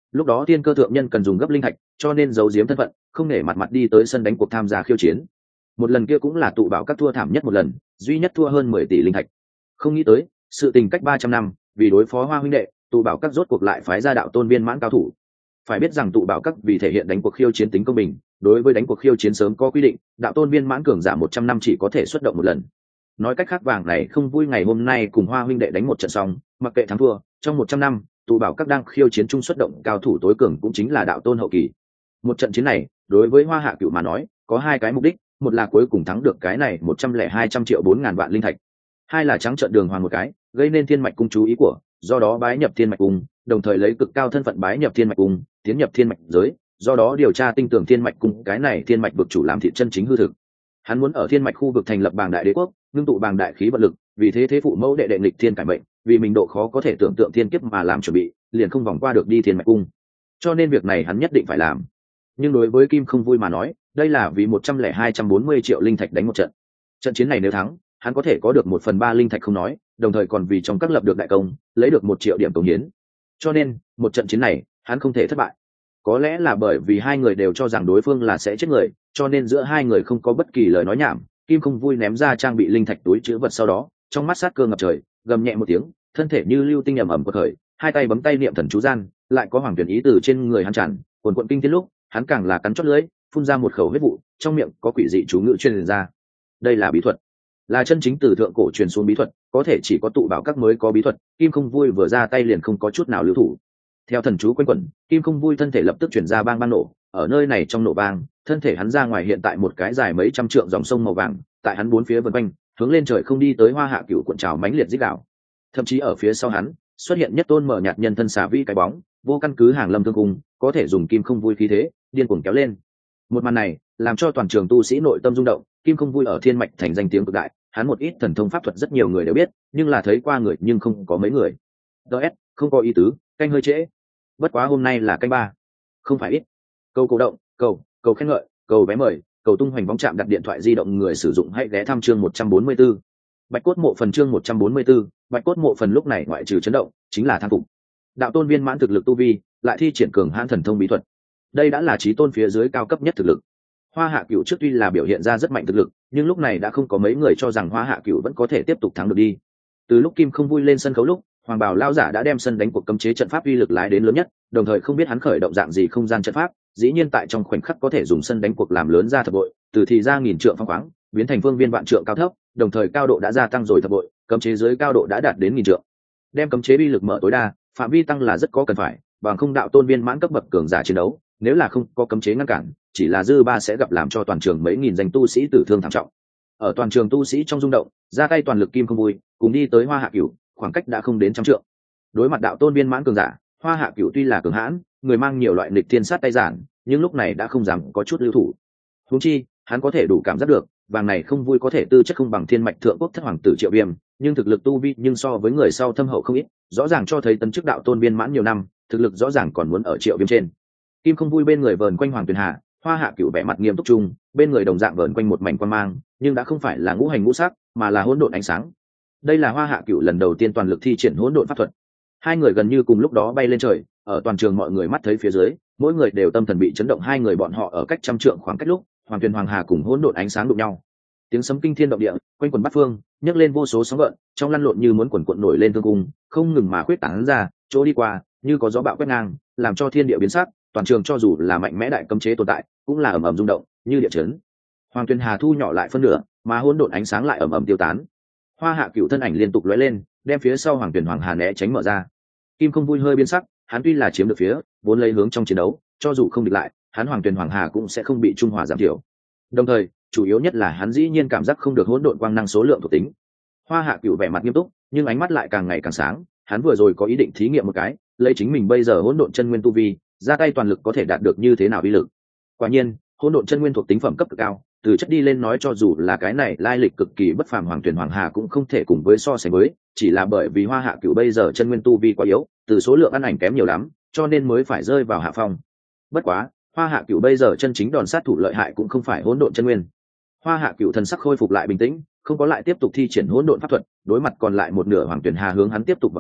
lúc đó thiên cơ thượng nhân cần dùng gấp linh thạch, cho nên giấu giếm thân phận, không nể mặt mặt đi tới sân đánh cuộc tham gia khiêu chiến. Một lần kia cũng là tụ bảo các thua thảm nhất một lần, duy nhất thua hơn 10 tỷ linh thạch. Không nghĩ tới sự tình cách 300 năm, vì đối phó Hoa huynh đệ, tụ bảo các rốt cuộc lại phái ra đạo tôn viên mãn cao thủ. Phải biết rằng tụ bảo các vì thể hiện đánh cuộc khiêu chiến tính công bình, đối với đánh cuộc khiêu chiến sớm có quy định, đạo tôn viên mãn cường giả 100 năm chỉ có thể xuất động một lần. Nói cách khác, vàng này không vui ngày hôm nay cùng Hoa huynh đệ đánh một trận xong, mặc kệ thắng thua, trong 100 năm, tụ bảo các đang khiêu chiến chung xuất động cao thủ tối cường cũng chính là đạo tôn hậu kỳ. Một trận chiến này, đối với Hoa Hạ Cựu mà nói, có hai cái mục đích, một là cuối cùng thắng được cái này 102 triệu 4.000 vạn linh thạch, hai là trắng trợn đường hoàng một cái, gây nên Thiên Mạch cung chú ý của, do đó bái nhập Thiên Mạch cung, đồng thời lấy cực cao thân phận bái nhập Thiên Mạch cung, tiến nhập Thiên Mạch giới, do đó điều tra tinh tường Thiên Mạch cung cái này Thiên Mạch vực chủ làm thị chân chính hư thực. Hắn muốn ở Thiên Mạch khu vực thành lập Bàng Đại Đế quốc, ngưng tụ Bàng Đại khí vận lực, vì thế thế phụ mẫu đệ đệ nghịch thiên cải mệnh, vì mình độ khó có thể tưởng tượng thiên kiếp mà làm chuẩn bị, liền không vòng qua được đi Thiên Mạch cung. Cho nên việc này hắn nhất định phải làm. Nhưng đối với Kim Không Vui mà nói, đây là vì 10240 triệu linh thạch đánh một trận. Trận chiến này nếu thắng, hắn có thể có được 1/3 linh thạch không nói, đồng thời còn vì trong các lập được đại công, lấy được 1 triệu điểm cống hiến. Cho nên, một trận chiến này, hắn không thể thất bại. Có lẽ là bởi vì hai người đều cho rằng đối phương là sẽ chết người, cho nên giữa hai người không có bất kỳ lời nói nhảm. Kim Không Vui ném ra trang bị linh thạch túi trữ vật, sau đó trong mắt sát cơ ngập trời, gầm nhẹ một tiếng, thân thể như lưu tinh ầm ầm quật khởi, hai tay bấm tay niệm thần chú gian, lại có hoàng tuyển ý từ trên người hắn tràn, cuồn cuộn kinh thiên lúc, hắn càng là cắn chót lưỡi, phun ra một khẩu huyết vụ, trong miệng có quỷ dị chú ngữ truyền ra. Đây là bí thuật, là chân chính từ thượng cổ truyền xuống bí thuật, có thể chỉ có tụ bảo các mới có bí thuật. Kim Không Vui vừa ra tay liền không có chút nào lưu thủ. Theo thần chú quanh quẩn, Kim Không Vui thân thể lập tức chuyển ra bang bang nổ, ở nơi này trong nổ bang, thân thể hắn ra ngoài hiện tại một cái dài mấy trăm trượng dòng sông màu vàng, tại hắn bốn phía vần quanh, hướng lên trời không đi tới Hoa Hạ Cửu cuộn trào mãnh liệt rít gào. Thậm chí ở phía sau hắn, xuất hiện nhất tôn mở nhạt nhân thân xà vi cái bóng, vô căn cứ hàng lâm thương cung, có thể dùng Kim Không Vui khí thế điên cuồng kéo lên. Một màn này làm cho toàn trường tu sĩ nội tâm rung động. Kim Không Vui ở Thiên Mạch thành danh tiếng cực đại, hắn một ít thần thông pháp thuật rất nhiều người đều biết, nhưng là thấy qua người nhưng không có mấy người. DS không có ý tứ, canh hơi trễ. Bất quá hôm nay là canh 3, không phải ít. Câu cổ động, cầu khen ngợi, cầu vé mời, cầu tung hoành bóng chạm đặt điện thoại di động người sử dụng hãy ghé thăm chương 144. Bạch cốt mộ phần chương 144, Bạch cốt mộ phần lúc này ngoại trừ chấn động, chính là thang phục. Đạo tôn viên mãn thực lực tu vi, lại thi triển cường hãn thần thông bí thuật. Đây đã là chí tôn phía dưới cao cấp nhất thực lực. Hoa Hạ Cửu trước tuy là biểu hiện ra rất mạnh thực lực, nhưng lúc này đã không có mấy người cho rằng Hoa Hạ Cửu vẫn có thể tiếp tục thắng được đi. Từ lúc Kim Không Vui lên sân khấu lúc, Hoàng Bảo lão giả đã đem sân đánh cuộc cấm chế trận pháp uy lực lái đến lớn nhất, đồng thời không biết hắn khởi động dạng gì không gian trận pháp, dĩ nhiên tại trong khoảnh khắc có thể dùng sân đánh cuộc làm lớn ra thập bội, từ thì ra 1000 trượng phong khoáng, biến thành phương viên vạn trượng cao thấp, đồng thời cao độ đã gia tăng rồi thập bội, cấm chế dưới cao độ đã đạt đến 1000 trượng. Đem cấm chế uy lực mở tối đa, phạm vi tăng là rất có cần phải, bằng không đạo tôn viên mãn cấp bậc cường giả chiến đấu, nếu là không có cấm chế ngăn cản, chỉ là dư ba sẽ gặp làm cho toàn trường mấy nghìn danh tu sĩ tử thương thảm trọng. Ở toàn trường tu sĩ trong rung động, ra tay toàn lực Kim Không Vui, cùng đi tới Hoa Hạ Cửu, khoảng cách đã không đến trăm trượng. Đối mặt đạo tôn viên mãn cường giả, Hoa Hạ Cửu tuy là cường hãn, người mang nhiều loại nghịch thiên sát tay giản, nhưng lúc này đã không dám có chút lưu thủ. Huống chi, hắn có thể đủ cảm giác được, vàng này Không Vui có thể tư chất không bằng Thiên Mạch thượng quốc thất hoàng tử Triệu Viêm, nhưng thực lực tu vi nhưng so với người sau thâm hậu không ít, rõ ràng cho thấy tấn chức đạo tôn viên mãn nhiều năm, thực lực rõ ràng còn muốn ở Triệu Viêm trên. Kim Không Vui bên người vờn quanh Hoàng Tuyền Hà, Hoa Hạ Cửu vẻ mặt nghiêm túc chung, bên người đồng dạng vờn quanh một mảnh quang mang, nhưng đã không phải là ngũ hành ngũ sắc, mà là hỗn độn ánh sáng. Đây là Hoa Hạ Cửu lần đầu tiên toàn lực thi triển hỗn độn pháp thuật. Hai người gần như cùng lúc đó bay lên trời, ở toàn trường mọi người mắt thấy phía dưới, mỗi người đều tâm thần bị chấn động. Hai người bọn họ ở cách trăm trượng khoảng cách lúc, Hoàng Tuyền Hoàng Hà cùng hỗn độn ánh sáng đụng nhau. Tiếng sấm kinh thiên động địa, quanh quần bát phương, nhấc lên vô số sóng gợn, trong lăn lộn như muốn quần cuộn nổi lên thương cung, không ngừng mà khuyết tán ra, chỗ đi qua, như có gió bão quét ngang, làm cho thiên địa biến sắc. Toàn trường cho dù là mạnh mẽ đại cấm chế tồn tại, cũng là ầm ầm rung động, như địa chấn. Hoàng Tuyền Hà thu nhỏ lại phân nửa, mà hỗn độn ánh sáng lại ầm ầm tiêu tán. Hoa Hạ Cửu thân ảnh liên tục lóe lên, đem phía sau Hoàng Tuyền Hoàng Hà né tránh mở ra. Kim Không Vui hơi biến sắc, hắn tuy là chiếm được phía, vốn lấy hướng trong chiến đấu, cho dù không địch lại, hắn Hoàng Tuyền Hoàng Hà cũng sẽ không bị trung hòa giảm thiểu. Đồng thời, chủ yếu nhất là hắn dĩ nhiên cảm giác không được hỗn độn quang năng số lượng thuộc tính. Hoa Hạ Cửu vẻ mặt nghiêm túc, nhưng ánh mắt lại càng ngày càng sáng, hắn vừa rồi có ý định thí nghiệm một cái, lấy chính mình bây giờ hỗn độn chân nguyên tu vi, ra tay toàn lực có thể đạt được như thế nào uy lực. Quả nhiên, hỗn độn chân nguyên thuộc tính phẩm cấp cực cao, từ chất đi lên nói cho dù là cái này lai lịch cực kỳ bất phàm Hoàng Tuyền Hoàng Hà cũng không thể cùng với so sánh với, chỉ là bởi vì Hoa Hạ Cửu bây giờ chân nguyên tu vi quá yếu, từ số lượng ăn ảnh kém nhiều lắm, cho nên mới phải rơi vào hạ phong. Bất quá, Hoa Hạ Cửu bây giờ chân chính đòn sát thủ lợi hại cũng không phải hỗn độn chân nguyên. Hoa Hạ Cửu thần sắc khôi phục lại bình tĩnh, không có lại tiếp tục thi triển hỗn độn pháp thuật, đối mặt còn lại một nửa Hoàng Tuyền Hà hướng hắn tiếp tục vào tới,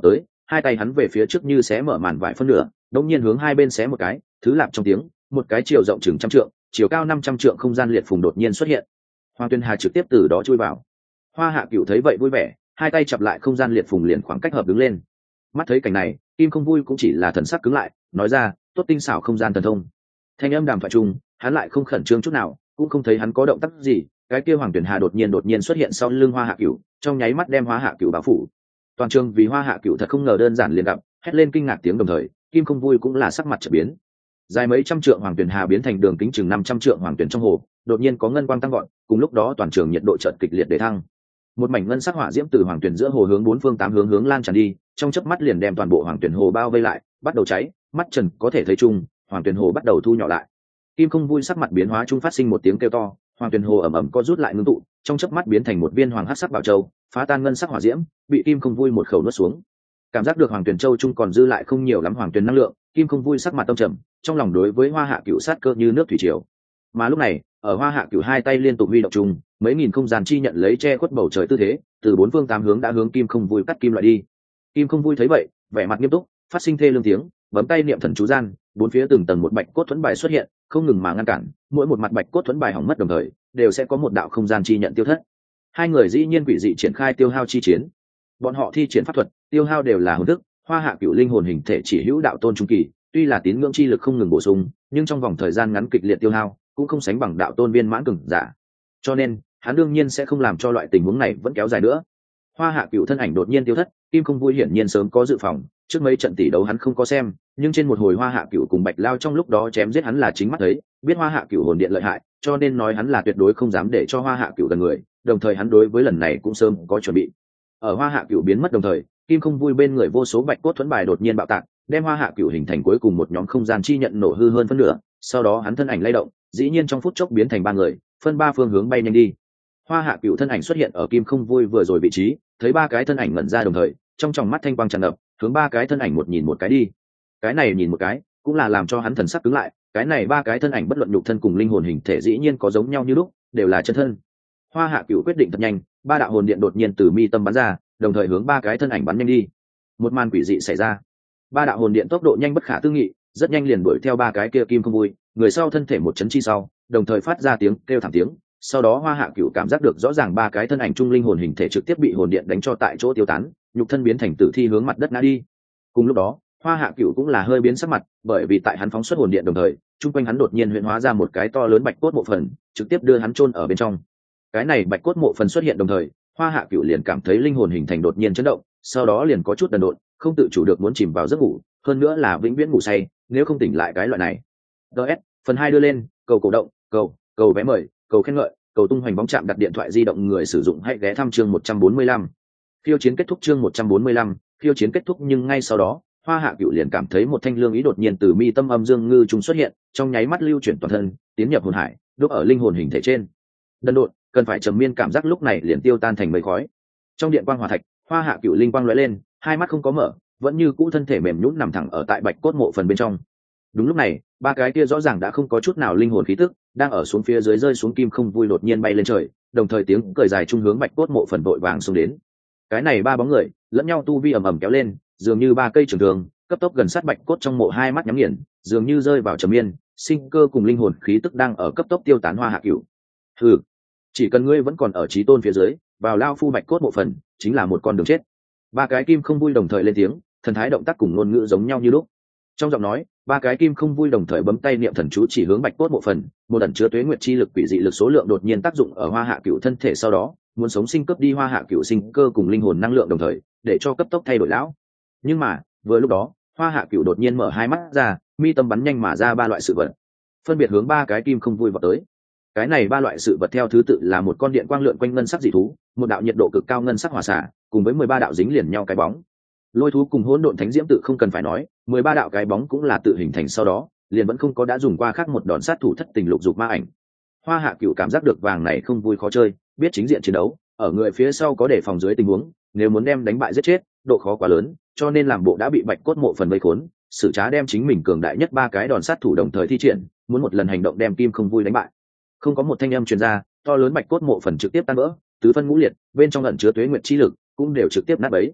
hai tay hắn về phía trước như xé mở màn vải phân nửa, đống nhiên hướng hai bên xé một cái, thứ lạp trong tiếng, một cái chiều rộng chừng 100 trượng, chiều cao 500 trượng không gian liệt phùng đột nhiên xuất hiện. Hoàng Tuyền Hà trực tiếp từ đó chui vào. Hoa Hạ Cửu thấy vậy vui vẻ, hai tay chập lại không gian liệt phùng liền khoảng cách hợp đứng lên. Mắt thấy cảnh này, Kim Không Vui cũng chỉ là thần sắc cứng lại, nói ra, tốt tinh xảo không gian thần thông. Thanh âm đàm thoại chung, hắn lại không khẩn trương chút nào, cũng không thấy hắn có động tác gì, cái kia Hoàng Tuyền Hà đột nhiên xuất hiện sau lưng Hoa Hạ Cửu, trong nháy mắt đem Hoa Hạ Cửu bao phủ. Toàn trường vì Hoa Hạ Cửu thật không ngờ đơn giản liền gặp, hét lên kinh ngạc tiếng đồng thời, Kim Không Vui cũng là sắc mặt chợt biến. Dài mấy trăm trượng Hoàng Tuyền Hà biến thành đường kính chừng 500 trượng hoàng tuyền trong hồ, đột nhiên có ngân quang tăng gọn, cùng lúc đó toàn trường nhiệt độ chợt kịch liệt để thăng. Một mảnh ngân sắc hỏa diễm từ hoàng tuyền giữa hồ hướng bốn phương tám hướng lan tràn đi, trong chớp mắt liền đem toàn bộ hoàng tuyền hồ bao vây lại, bắt đầu cháy, mắt trần có thể thấy chung, hoàng tuyền hồ bắt đầu thu nhỏ lại. Kim Không Vui sắc mặt biến hóa chung phát sinh một tiếng kêu to, hoàng tuyền hồ ẩm ẩm co rút lại ngưng tụ, trong chớp mắt biến thành một viên hoàng hắc sắc bảo châu, phá tan ngân sắc hỏa diễm, bị Kim Không Vui một khẩu nuốt xuống. Cảm giác được hoàng tuyền châu chung còn dư lại không nhiều lắm hoàng tuyền năng lượng, Kim Không Vui sắc mặt tâm trầm, trong lòng đối với Hoa Hạ Cửu sát cơ như nước thủy triều. Mà lúc này, ở Hoa Hạ Cửu hai tay liên tục huy động chung, mấy nghìn không gian chi nhận lấy che khuất bầu trời tư thế, từ bốn phương tám hướng đã hướng Kim Không Vui cắt kim loại đi. Kim Không Vui thấy vậy, vẻ mặt nghiêm túc, phát sinh thê lương tiếng, bấm tay niệm thần chú gian, bốn phía từng tầng một bạch cốt thuẫn bài xuất hiện, không ngừng mà ngăn cản, mỗi một mặt bạch cốt thuẫn bài hỏng mất đồng thời, đều sẽ có một đạo không gian chi nhận tiêu thất. Hai người dĩ nhiên quỷ dị triển khai tiêu hao chi chiến. Bọn họ thi triển pháp thuật, tiêu hao đều là hồn thức, Hoa Hạ Cửu linh hồn hình thể chỉ hữu đạo tôn trung kỳ, tuy là tín ngưỡng chi lực không ngừng bổ sung, nhưng trong vòng thời gian ngắn kịch liệt tiêu hao, cũng không sánh bằng đạo tôn viên mãn cường giả. Cho nên, hắn đương nhiên sẽ không làm cho loại tình huống này vẫn kéo dài nữa. Hoa Hạ Cửu thân ảnh đột nhiên tiêu thất, Kim Không Vui hiển nhiên sớm có dự phòng, trước mấy trận tỷ đấu hắn không có xem, nhưng trên một hồi Hoa Hạ Cửu cùng Bạch Lao trong lúc đó chém giết hắn là chính mắt thấy, biết Hoa Hạ Cửu hồn điện lợi hại, cho nên nói hắn là tuyệt đối không dám để cho Hoa Hạ Cửu gần người, đồng thời hắn đối với lần này cũng sớm có chuẩn bị. Ở Hoa Hạ Cửu biến mất đồng thời, Kim Không Vui bên người vô số bạch cốt thuẫn bài đột nhiên bạo tạc, đem Hoa Hạ Cửu hình thành cuối cùng một nhóm không gian chi nhận nổ hư hơn phân nửa, sau đó hắn thân ảnh lay động, dĩ nhiên trong phút chốc biến thành ba người, phân ba phương hướng bay nhanh đi. Hoa Hạ Cửu thân ảnh xuất hiện ở Kim Không Vui vừa rồi vị trí, thấy ba cái thân ảnh ngẩn ra đồng thời, trong tròng mắt thanh quang tràn ngập, hướng ba cái thân ảnh một nhìn một cái đi. Cái này nhìn một cái, cũng là làm cho hắn thần sắc cứng lại, cái này ba cái thân ảnh bất luận nhục thân cùng linh hồn hình thể dĩ nhiên có giống nhau như lúc, đều là chân thân. Hoa Hạ Cửu quyết định thật nhanh, ba đạo hồn điện đột nhiên từ mi tâm bắn ra, đồng thời hướng ba cái thân ảnh bắn nhanh đi. Một màn quỷ dị xảy ra, ba đạo hồn điện tốc độ nhanh bất khả tư nghị, rất nhanh liền đuổi theo ba cái kia Kim Không Vui, người sau thân thể một chấn chi sau, đồng thời phát ra tiếng kêu thảm tiếng. Sau đó Hoa Hạ Cửu cảm giác được rõ ràng ba cái thân ảnh trung linh hồn hình thể trực tiếp bị hồn điện đánh cho tại chỗ tiêu tán, nhục thân biến thành tử thi hướng mặt đất ngã đi. Cùng lúc đó, Hoa Hạ Cửu cũng là hơi biến sắc mặt, bởi vì tại hắn phóng xuất hồn điện đồng thời, trung quanh hắn đột nhiên huyễn hóa ra một cái to lớn bạch cốt mộ phần, trực tiếp đưa hắn chôn ở bên trong. Cái này bạch cốt mộ phần xuất hiện đồng thời, Hoa Hạ Cửu liền cảm thấy linh hồn hình thành đột nhiên chấn động, sau đó liền có chút đần độn, không tự chủ được muốn chìm vào giấc ngủ, hơn nữa là vĩnh viễn ngủ say, nếu không tỉnh lại cái loại này. DS, phần 2 đưa lên, cầu cổ động, cầu vé mời, cầu khen ngợi, cầu tung hoành bóng chạm đặt điện thoại di động người sử dụng hãy ghé thăm chương 145. Khiêu chiến kết thúc chương 145, khiêu chiến kết thúc nhưng ngay sau đó, Hoa Hạ Cửu liền cảm thấy một thanh lương ý đột nhiên từ mi tâm âm dương ngư trung xuất hiện, trong nháy mắt lưu chuyển toàn thân, tiến nhập hồn hải, đúc ở linh hồn hình thể trên. Đần độn, cần phải trầm miên cảm giác lúc này liền tiêu tan thành mây khói. Trong điện quang hỏa thạch, Hoa Hạ Cửu linh quang lóe lên, hai mắt không có mở, vẫn như cũ thân thể mềm nhũn nằm thẳng ở tại bạch cốt mộ phần bên trong. Đúng lúc này, ba cái kia rõ ràng đã không có chút nào linh hồn khí tức, đang ở xuống phía dưới rơi xuống Kim Không Vui đột nhiên bay lên trời, đồng thời tiếng cười dài trung hướng bạch cốt mộ phần vội vàng xông đến. Cái này ba bóng người, lẫn nhau tu vi ầm ầm kéo lên, dường như ba cây trường thường, cấp tốc gần sát bạch cốt trong mộ, hai mắt nhắm nghiền, dường như rơi vào trầm miên, sinh cơ cùng linh hồn khí tức đang ở cấp tốc tiêu tán. Hoa Hạ Cửu, hừ, chỉ cần ngươi vẫn còn ở chí tôn phía dưới, vào lao phu bạch cốt mộ phần, chính là một con đường chết. Ba cái Kim Không Vui đồng thời lên tiếng, thần thái động tác cùng ngôn ngữ giống nhau như lúc. Trong giọng nói, ba cái Kim Không Vui đồng thời bấm tay niệm thần chú chỉ hướng bạch cốt mộ phần, một ẩn chứa tuế nguyệt chi lực quỷ dị lực số lượng đột nhiên tác dụng ở Hoa Hạ Cửu thân thể, sau đó muốn sống sinh cướp đi Hoa Hạ Cửu sinh cơ cùng linh hồn năng lượng đồng thời, để cho cấp tốc thay đổi lão. Nhưng mà, vừa lúc đó, Hoa Hạ Cửu đột nhiên mở hai mắt ra, mi tâm bắn nhanh mà ra ba loại sự vật, phân biệt hướng ba cái Kim Không Vui vào tới. Cái này ba loại sự vật theo thứ tự là một con điện quang lượn quanh ngân sắc dị thú, một đạo nhiệt độ cực cao ngân sắc hỏa xả, cùng với 13 đạo dính liền nhau cái bóng. Lôi thú cùng hỗn độn thánh diễm tự không cần phải nói, 13 đạo cái bóng cũng là tự hình thành sau đó, liền vẫn không có đã dùng qua khác một đòn sát thủ thất tình lục dục ma ảnh. Hoa Hạ Cửu cảm giác được vàng này không vui khó chơi, biết chính diện chiến đấu, ở người phía sau có đề phòng dưới tình huống, nếu muốn đem đánh bại giết chết, độ khó quá lớn, cho nên làm bộ đã bị bạch cốt mộ phần vây khốn, sử trá đem chính mình cường đại nhất ba cái đòn sát thủ đồng thời thi triển, muốn một lần hành động đem Kim Không Vui đánh bại. Không có một thanh âm truyền ra, to lớn bạch cốt mộ phần trực tiếp tan vỡ, tứ phân ngũ liệt, bên trong ẩn chứa tuế nguyệt chi lực cũng đều trực tiếp nát bấy.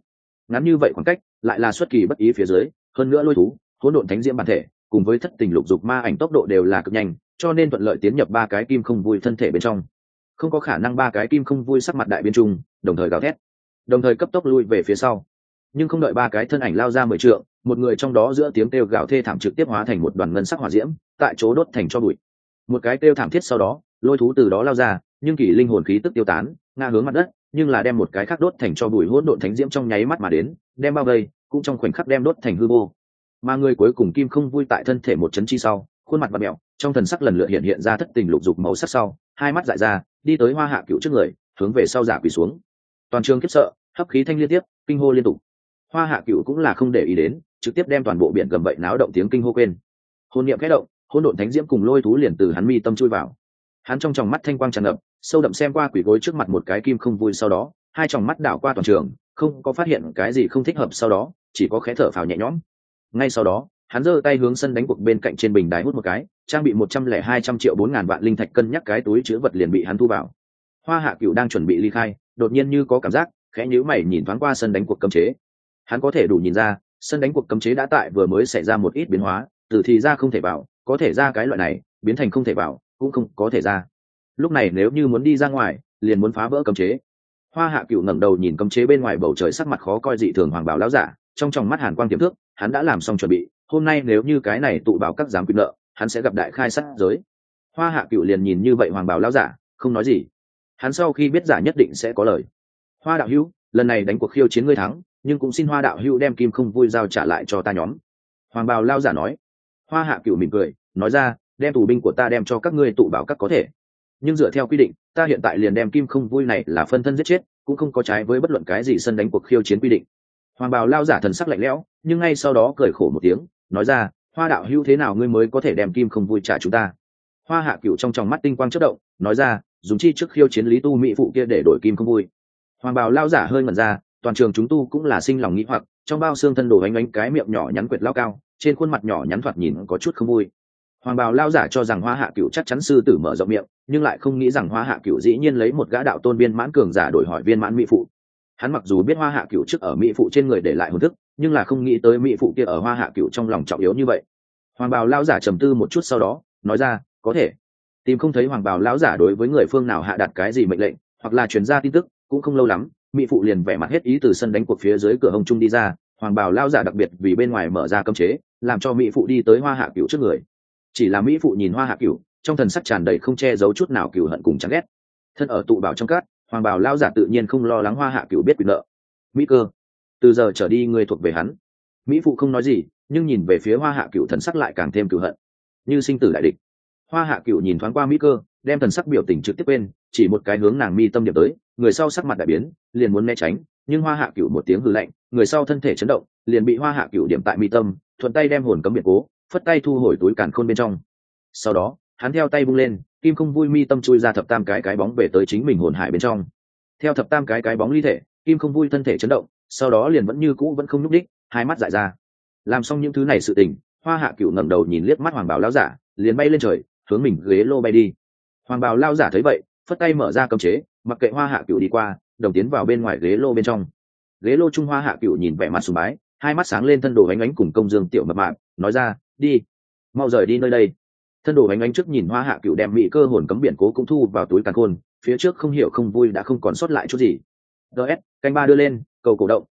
ngắn như vậy khoảng cách lại là xuất kỳ bất ý phía dưới, hơn nữa lôi thú hỗn độn thánh diễm bản thể cùng với thất tình lục dục ma ảnh tốc độ đều là cực nhanh, cho nên thuận lợi tiến nhập ba cái kim không vui thân thể bên trong. Không có khả năng ba cái kim không vui sắc mặt đại biến trung đồng thời gào thét, đồng thời cấp tốc lui về phía sau. Nhưng không đợi ba cái thân ảnh lao ra 10 trượng, một người trong đó giữa tiếng kêu gào thê thảm trực tiếp hóa thành một đoàn ngân sắc hỏa diễm, tại chỗ đốt thành tro bụi. Một cái kêu thảm thiết sau đó, lôi thú từ đó lao ra, nhưng kỳ linh hồn khí tức tiêu tán, ngã hướng mặt đất, nhưng là đem một cái khác đốt thành tro bụi hỗn độn thánh diễm trong nháy mắt mà đến, đem bao vây, cũng trong khoảnh khắc đem đốt thành hư vô. Mà người cuối cùng kim không vui tại thân thể một chấn chi sau, khuôn mặt vặn mèo, trong thần sắc lần lượt hiện ra thất tình lục dục màu sắc sau, hai mắt dại ra, đi tới Hoa Hạ Cửu trước người, hướng về sau giả quỳ xuống. Toàn trường khiếp sợ, hấp khí thanh liên tiếp, kinh hô liên tục. Hoa Hạ Cửu cũng là không để ý đến, trực tiếp đem toàn bộ biển gầm vậy náo động tiếng kinh hô quên. Hồn niệm khẽ động, hỗn độn thánh diễm cùng lôi thú liền từ hắn mi tâm chui vào. Hắn trong tròng mắt thanh quang tràn ngập, sâu đậm xem qua quỷ gối trước mặt một cái kim không vui, sau đó hai tròng mắt đảo qua toàn trường, không có phát hiện cái gì không thích hợp, sau đó chỉ có khẽ thở phào nhẹ nhõm. Ngay sau đó hắn giơ tay hướng sân đánh cuộc bên cạnh trên bình đài hút một cái, trang bị 102 triệu 4.000 vạn linh thạch cân nhắc cái túi chứa vật liền bị hắn thu vào. Hoa Hạ Cửu đang chuẩn bị ly khai, đột nhiên như có cảm giác, khẽ nhíu mày nhìn thoáng qua sân đánh cuộc cấm chế. Hắn có thể đủ nhìn ra, sân đánh cuộc cấm chế đã tại vừa mới xảy ra một ít biến hóa, từ thì ra không thể vào, có thể ra cái loại này, biến thành không thể vào, cũng không có thể ra. Lúc này nếu như muốn đi ra ngoài, liền muốn phá vỡ cấm chế. Hoa Hạ Cửu ngẩng đầu nhìn cấm chế bên ngoài bầu trời, sắc mặt khó coi dị thường, hoàng bào lão giả, trong tròng mắt hàn quang tiềm thước, hắn đã làm xong chuẩn bị, hôm nay nếu như cái này tụ bảo các dám quy nợ, hắn sẽ gặp đại khai sát giới. Hoa Hạ Cửu liền nhìn như vậy hoàng bào lão giả, không nói gì. Hắn sau khi biết giả nhất định sẽ có lời. Hoa đạo hữu, lần này đánh cuộc khiêu chiến ngươi thắng, nhưng cũng xin Hoa đạo hữu đem kim không vui giao trả lại cho ta nhóm. Hoàng bào lão giả nói. Hoa Hạ Cửu mỉm cười, nói ra, đem tù binh của ta đem cho các ngươi tụ bảo các có thể, nhưng dựa theo quy định, ta hiện tại liền đem kim không vui này là phân thân giết chết, cũng không có trái với bất luận cái gì sân đánh cuộc khiêu chiến quy định. Hoàng bào lão giả thần sắc lạnh lẽo, nhưng ngay sau đó cười khổ một tiếng, nói ra, Hoa đạo hữu thế nào ngươi mới có thể đem kim không vui trả chúng ta? Hoa Hạ Cửu trong tròng mắt tinh quang chớp động, nói ra, dùng chi trước khiêu chiến lý tu mỹ phụ kia để đổi kim không vui. Hoàng bào lão giả hơi ngẩn ra, toàn trường chúng tu cũng là sinh lòng nghĩ hoặc, trong bao xương thân đồ ánh ánh cái miệng nhỏ nhắn quyệt lao cao, trên khuôn mặt nhỏ nhắn thoạt nhìn có chút không vui. Hoàng bào lão giả cho rằng Hoa Hạ Cửu chắc chắn sư tử mở rộng miệng, nhưng lại không nghĩ rằng Hoa Hạ Cửu dĩ nhiên lấy một gã đạo tôn viên mãn cường giả đổi hỏi viên mãn mỹ phụ. Hắn mặc dù biết Hoa Hạ Cửu trước ở mỹ phụ trên người để lại hồn thức, nhưng là không nghĩ tới mỹ phụ kia ở Hoa Hạ Cửu trong lòng trọng yếu như vậy. Hoàng bào lão giả trầm tư một chút sau đó nói ra, có thể. Tìm không thấy hoàng bào lão giả đối với người phương nào hạ đặt cái gì mệnh lệnh, hoặc là truyền ra tin tức, cũng không lâu lắm mỹ phụ liền vẻ mặt hết ý từ sân đánh cuộc phía dưới cửa hông trung đi ra. Hoàng bào lão giả đặc biệt vì bên ngoài mở ra cấm chế, làm cho mỹ phụ đi tới Hoa Hạ Cửu trước người. Chỉ là mỹ phụ nhìn Hoa Hạ Cửu, trong thần sắc tràn đầy không che giấu chút nào cừu hận cùng chán ghét. Thân ở tụ bảo trong cát, hoàng bào lão giả tự nhiên không lo lắng Hoa Hạ Cửu biết quyền nợ. Mỹ cơ, từ giờ trở đi người thuộc về hắn. Mỹ phụ không nói gì, nhưng nhìn về phía Hoa Hạ Cửu thần sắc lại càng thêm cừu hận, như sinh tử đại địch. Hoa Hạ Cửu nhìn thoáng qua mỹ cơ, đem thần sắc biểu tình trực tiếp quên, chỉ một cái hướng nàng mi tâm điểm tới, người sau sắc mặt đại biến, liền muốn né tránh, nhưng Hoa Hạ Cửu một tiếng hừ lạnh, người sau thân thể chấn động, liền bị Hoa Hạ Cửu điểm tại mi tâm, thuận tay đem hồn cấm biệt cố, phất tay thu hồi túi càn khôn bên trong. Sau đó hắn theo tay bung lên, kim không vui mi tâm chui ra thập tam cái bóng về tới chính mình hồn hải bên trong. Theo thập tam cái bóng ly thể, kim không vui thân thể chấn động, sau đó liền vẫn như cũ vẫn không nhúc đích, hai mắt dại ra. Làm xong những thứ này sự tình, Hoa Hạ Cửu ngẩng đầu nhìn liếc mắt hoàng bào lão giả, liền bay lên trời, hướng mình ghế lô bay đi. Hoàng bào lão giả thấy vậy, phất tay mở ra cấm chế, mặc kệ Hoa Hạ Cửu đi qua, đồng tiến vào bên ngoài ghế lô bên trong. Ghế lô trung Hoa Hạ Cửu nhìn vẻ mặt sùng bái, hai mắt sáng lên thân đồ ánh ánh cùng công dương tiểu mập mạp, nói ra, đi, mau rời đi nơi đây. Thân đồ ánh ánh trước nhìn Hoa Hạ Cửu đem mỹ cơ hồn cấm biển cố cũng thu vào túi càn khôn, phía trước không hiểu không vui đã không còn sót lại chút gì. ds canh ba đưa lên, cầu cổ động,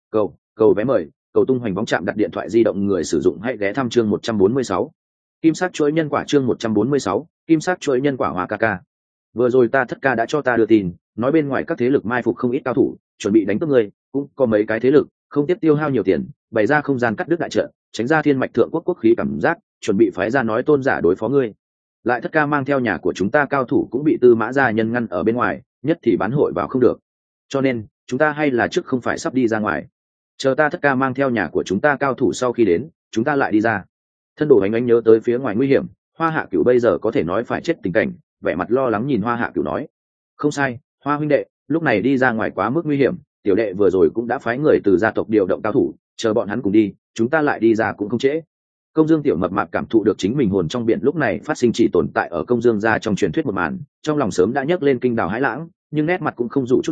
cầu vé mời, cầu tung hoành bóng chạm đặt điện thoại di động người sử dụng hãy ghé thăm chương 146. Kim sắc chuỗi nhân quả chương 146, kim sắc chuỗi nhân quả Hoa ca ca. Vừa rồi ta thất ca đã cho ta đưa tin, nói bên ngoài các thế lực mai phục không ít cao thủ, chuẩn bị đánh cướp ngươi, cũng có mấy cái thế lực không tiếp tiêu hao nhiều tiền, bày ra không gian cắt đứt đại trận, tránh ra thiên mạch thượng quốc quốc khí cảm giác, chuẩn bị phái ra nói tôn giả đối phó ngươi. Lại thất ca mang theo nhà của chúng ta cao thủ cũng bị Tư Mã gia nhân ngăn ở bên ngoài, nhất thì bán hội vào không được. Cho nên chúng ta hay là trước không phải sắp đi ra ngoài, chờ ta thất ca mang theo nhà của chúng ta cao thủ sau khi đến, chúng ta lại đi ra. Thân đồ ánh ánh nhớ tới phía ngoài nguy hiểm, Hoa Hạ Cửu bây giờ có thể nói phải chết tình cảnh, vẻ mặt lo lắng nhìn Hoa Hạ Cửu nói, không sai, Hoa huynh đệ, lúc này đi ra ngoài quá mức nguy hiểm, tiểu đệ vừa rồi cũng đã phái người từ gia tộc điều động cao thủ, chờ bọn hắn cùng đi, chúng ta lại đi ra cũng không trễ. Công Dương tiểu mập mạp cảm thụ được chính mình hồn trong biển lúc này phát sinh chỉ tồn tại ở Công Dương gia trong truyền thuyết một màn, trong lòng sớm đã nhấc lên kinh đào hãi lãng, nhưng nét mặt cũng không dụ chút nào,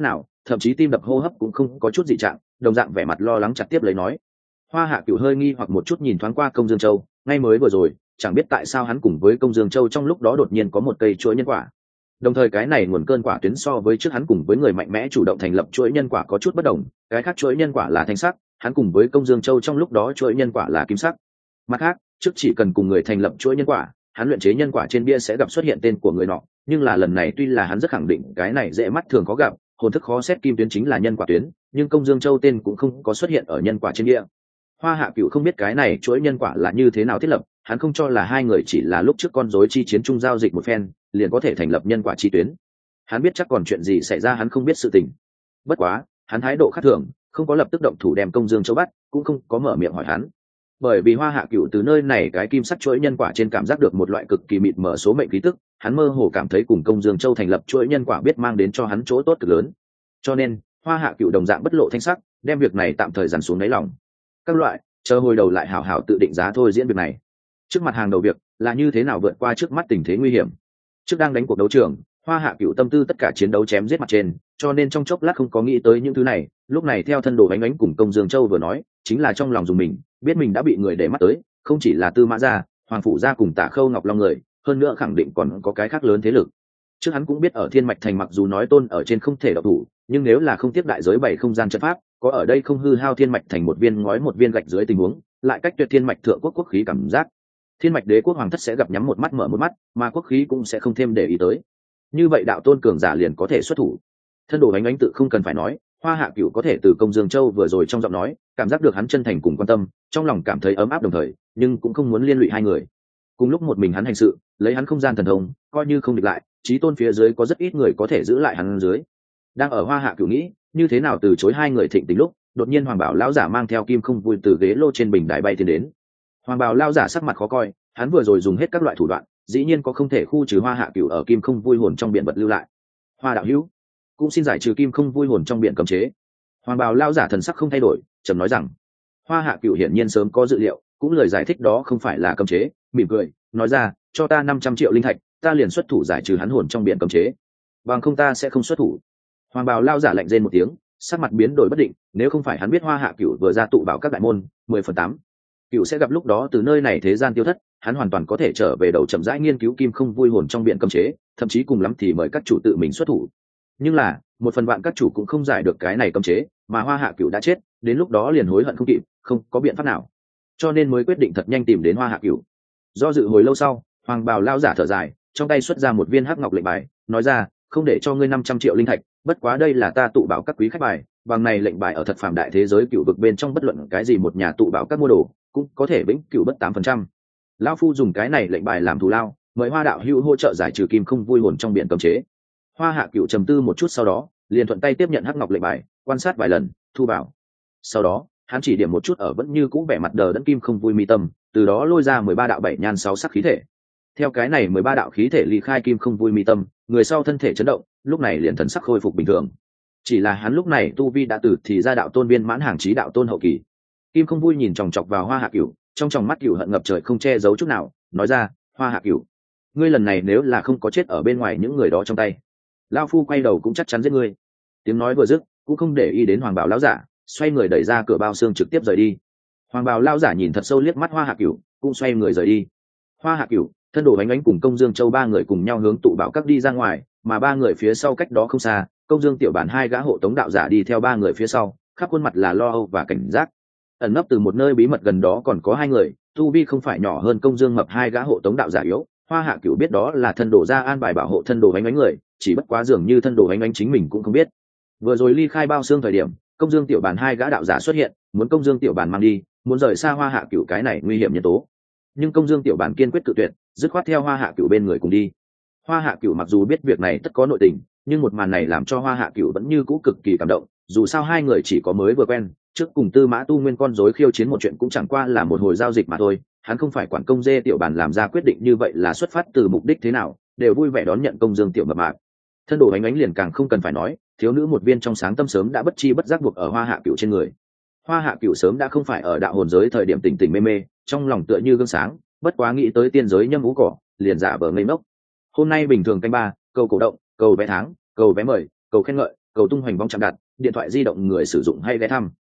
thậm chí tim đập hô hấp cũng không có chút dị trạng, đồng dạng vẻ mặt lo lắng chặt tiếp lấy nói. Hoa Hạ Cửu hơi nghi hoặc một chút nhìn thoáng qua Công Dương Châu, ngay mới vừa rồi chẳng biết tại sao hắn cùng với Công Dương Châu trong lúc đó đột nhiên có một cây chuỗi nhân quả, đồng thời cái này nguồn cơn quả tuyến so với trước hắn cùng với người mạnh mẽ chủ động thành lập chuỗi nhân quả có chút bất đồng, cái khác chuỗi nhân quả là thanh sắc, hắn cùng với Công Dương Châu trong lúc đó chuỗi nhân quả là kim sắc. Mặt khác, trước chỉ cần cùng người thành lập chuỗi nhân quả, hắn luyện chế nhân quả trên bia sẽ gặp xuất hiện tên của người nọ, nhưng là lần này tuy là hắn rất khẳng định cái này dễ mắt thường có gặp, hồn thức khó xét kim tuyến chính là nhân quả tuyến, nhưng Công Dương Châu tên cũng không có xuất hiện ở nhân quả trên bia. Hoa Hạ Cửu không biết cái này chuỗi nhân quả là như thế nào thiết lập, hắn không cho là hai người chỉ là lúc trước con rối chi chiến chung giao dịch một phen liền có thể thành lập nhân quả chi tuyến. Hắn biết chắc còn chuyện gì xảy ra hắn không biết sự tình. Bất quá hắn thái độ khác thường, không có lập tức động thủ đem Công Dương Châu bắt, cũng không có mở miệng hỏi hắn, bởi vì Hoa Hạ Cửu từ nơi này cái kim sắc chuỗi nhân quả trên cảm giác được một loại cực kỳ mịt mờ số mệnh khí tức, hắn mơ hồ cảm thấy cùng Công Dương Châu thành lập chuỗi nhân quả biết mang đến cho hắn chỗ tốt cực lớn, cho nên Hoa Hạ Cửu đồng dạng bất lộ thanh sắc, đem việc này tạm thời dằn xuống đáy lòng. Các loại chờ hồi đầu lại hảo hảo tự định giá thôi diễn việc này. Trước mặt hàng đầu việc là như thế nào vượt qua trước mắt tình thế nguy hiểm. Trước đang đánh cuộc đấu trường, Hoa Hạ Cửu tâm tư tất cả chiến đấu chém giết mặt trên, cho nên trong chốc lát không có nghĩ tới những thứ này. Lúc này theo thân đồ ánh ánh cùng Công Dương Châu vừa nói, chính là trong lòng dùng mình, biết mình đã bị người để mắt tới, không chỉ là Tư Mã gia, Hoàng phủ gia cùng Tả Khâu Ngọc Long người, hơn nữa khẳng định còn có cái khác lớn thế lực. Trước hắn cũng biết ở Thiên Mạch Thành mặc dù nói tôn ở trên không thể độc thủ, nhưng nếu là không tiếp đại giới bảy không gian trận pháp, có ở đây không hư hao Thiên Mạch Thành một viên ngói một viên gạch dưới tình huống, lại cách tuyệt Thiên Mạch thượng quốc quốc khí cảm giác, Thiên Mạch đế quốc hoàng thất sẽ gặp nhắm một mắt mở một mắt, mà quốc khí cũng sẽ không thêm để ý tới. Như vậy đạo tôn cường giả liền có thể xuất thủ. Thân đồ ánh ánh tự không cần phải nói, Hoa Hạ Cửu có thể từ Công Dương Châu vừa rồi trong giọng nói cảm giác được hắn chân thành cùng quan tâm, trong lòng cảm thấy ấm áp đồng thời, nhưng cũng không muốn liên lụy hai người. Cùng lúc một mình hắn hành sự, lấy hắn không gian thần thông, coi như không địch lại, chí tôn phía dưới có rất ít người có thể giữ lại hắn dưới. Đang ở Hoa Hạ Cửu nghĩ như thế nào từ chối hai người thịnh tình lúc, đột nhiên Hoàng Bảo lão giả mang theo kim không vui từ ghế lô trên bình đài bay tiến đến. Hoàng Bảo lão giả sắc mặt khó coi, hắn vừa rồi dùng hết các loại thủ đoạn, dĩ nhiên có không thể khu trừ Hoa Hạ Cửu ở kim không vui hồn trong biển vật lưu lại. Hoa đạo hữu, cũng xin giải trừ kim không vui hồn trong biển cấm chế. Hoàng Bảo lão giả thần sắc không thay đổi, trầm nói rằng. Hoa Hạ Cửu hiển nhiên sớm có dự liệu, cũng lời giải thích đó không phải là cấm chế, mỉm cười nói ra, cho ta 500 triệu linh thạch, ta liền xuất thủ giải trừ hắn hồn trong biển cấm chế. Bằng không ta sẽ không xuất thủ. Hoàng Bảo lão giả lạnh rên một tiếng, sắc mặt biến đổi bất định, nếu không phải hắn biết Hoa Hạ Cửu vừa ra tụ bảo các đại môn 10/8 Cửu sẽ gặp lúc đó từ nơi này thế gian tiêu thất, hắn hoàn toàn có thể trở về đầu chậm rãi nghiên cứu kim không vui hồn trong biển cấm chế, thậm chí cùng lắm thì mời các chủ tự mình xuất thủ. Nhưng là 1/1000 các chủ cũng không giải được cái này cấm chế, mà Hoa Hạ Cửu đã chết, đến lúc đó liền hối hận không kịp, không có biện pháp nào, cho nên mới quyết định thật nhanh tìm đến Hoa Hạ Cửu. Do dự hồi lâu sau, Hoàng Bào lão giả thở dài, trong tay xuất ra một viên hắc ngọc lệnh bài, nói ra, không để cho ngươi 500 triệu linh thạch, bất quá đây là ta tụ bảo các quý khách bài, bằng này lệnh bài ở thật phàm đại thế giới cựu vực bên trong bất luận cái gì một nhà tụ bảo các mua đồ cũng có thể vĩnh cửu bất 8%. Lão phu dùng cái này lệnh bài làm thù lao, mời Hoa đạo hữu hỗ trợ giải trừ kim không vui hồn trong biển cấm chế. Hoa Hạ Cửu trầm tư một chút sau đó, liền thuận tay tiếp nhận hắc ngọc lệnh bài, quan sát vài lần, thu vào. Sau đó, hắn chỉ điểm một chút ở vẫn như cũ vẻ mặt đờ đẫn kim không vui mi tâm, từ đó lôi ra 13 đạo bảy nhan 6 sắc khí thể. Theo cái này 13 đạo khí thể ly khai kim không vui mi tâm, người sau thân thể chấn động, lúc này liền thần sắc khôi phục bình thường. Chỉ là hắn lúc này tu vi đã từ thì ra đạo tôn viên mãn hàng chí đạo tôn hậu kỳ. Kim không vui nhìn chòng chọc vào Hoa Hạ Cửu, trong tròng mắt cửu hận ngập trời không che giấu chút nào, nói ra, Hoa Hạ Cửu, ngươi lần này nếu là không có chết ở bên ngoài những người đó trong tay, lão phu quay đầu cũng chắc chắn giết ngươi. Tiếng nói vừa dứt, cũng không để ý đến Hoàng Bảo lão giả, xoay người đẩy ra cửa bao xương trực tiếp rời đi. Hoàng Bảo lão giả nhìn thật sâu liếc mắt Hoa Hạ Cửu, cũng xoay người rời đi. Hoa Hạ Cửu, thân đồ ánh ánh cùng Công Dương Châu ba người cùng nhau hướng tụ bảo các đi ra ngoài, mà ba người phía sau cách đó không xa, Công Dương Tiểu Bản hai gã hộ tống đạo giả đi theo ba người phía sau, khắp khuôn mặt là lo âu và cảnh giác. Ẩn nấp từ một nơi bí mật gần đó còn có hai người, tu vi không phải nhỏ hơn Công Dương Mập hai gã hộ tống đạo giả yếu. Hoa Hạ Cửu biết đó là thân đồ gia an bài bảo hộ thân đồ ánh ánh người, chỉ bất quá dường như thân đồ ánh ánh chính mình cũng không biết. Vừa rồi ly khai bao xương thời điểm, Công Dương Tiểu Bản hai gã đạo giả xuất hiện, muốn Công Dương Tiểu Bản mang đi, muốn rời xa Hoa Hạ Cửu cái này nguy hiểm nhân tố. Nhưng Công Dương Tiểu Bản kiên quyết cự tuyệt, dứt khoát theo Hoa Hạ Cửu bên người cùng đi. Hoa Hạ Cửu mặc dù biết việc này tất có nội tình, nhưng một màn này làm cho Hoa Hạ Cửu vẫn như cũ cực kỳ cảm động, dù sao hai người chỉ có mới vừa quen, trước cùng Tư Mã Tu Nguyên con rối khiêu chiến một chuyện cũng chẳng qua là một hồi giao dịch mà thôi, hắn không phải quản Công Dê Tiểu Bản làm ra quyết định như vậy là xuất phát từ mục đích thế nào, đều vui vẻ đón nhận Công Dương Tiểu Mập Mạp. Thân đồ ánh ánh liền càng không cần phải nói, thiếu nữ một viên trong sáng tâm sớm đã bất chi bất giác buộc ở Hoa Hạ Cửu trên người. Hoa Hạ Cửu sớm đã không phải ở đạo hồn giới thời điểm tỉnh tỉnh mê mê, trong lòng tựa như gương sáng, bất quá nghĩ tới tiên giới nhâm ú cỏ, liền giả vờ ngây ngốc. Hôm nay bình thường canh ba, cầu cổ động, cầu vé tháng, cầu vé mời, cầu khen ngợi, cầu tung hoành bóng chạm đặt, điện thoại di động người sử dụng hay ghé thăm.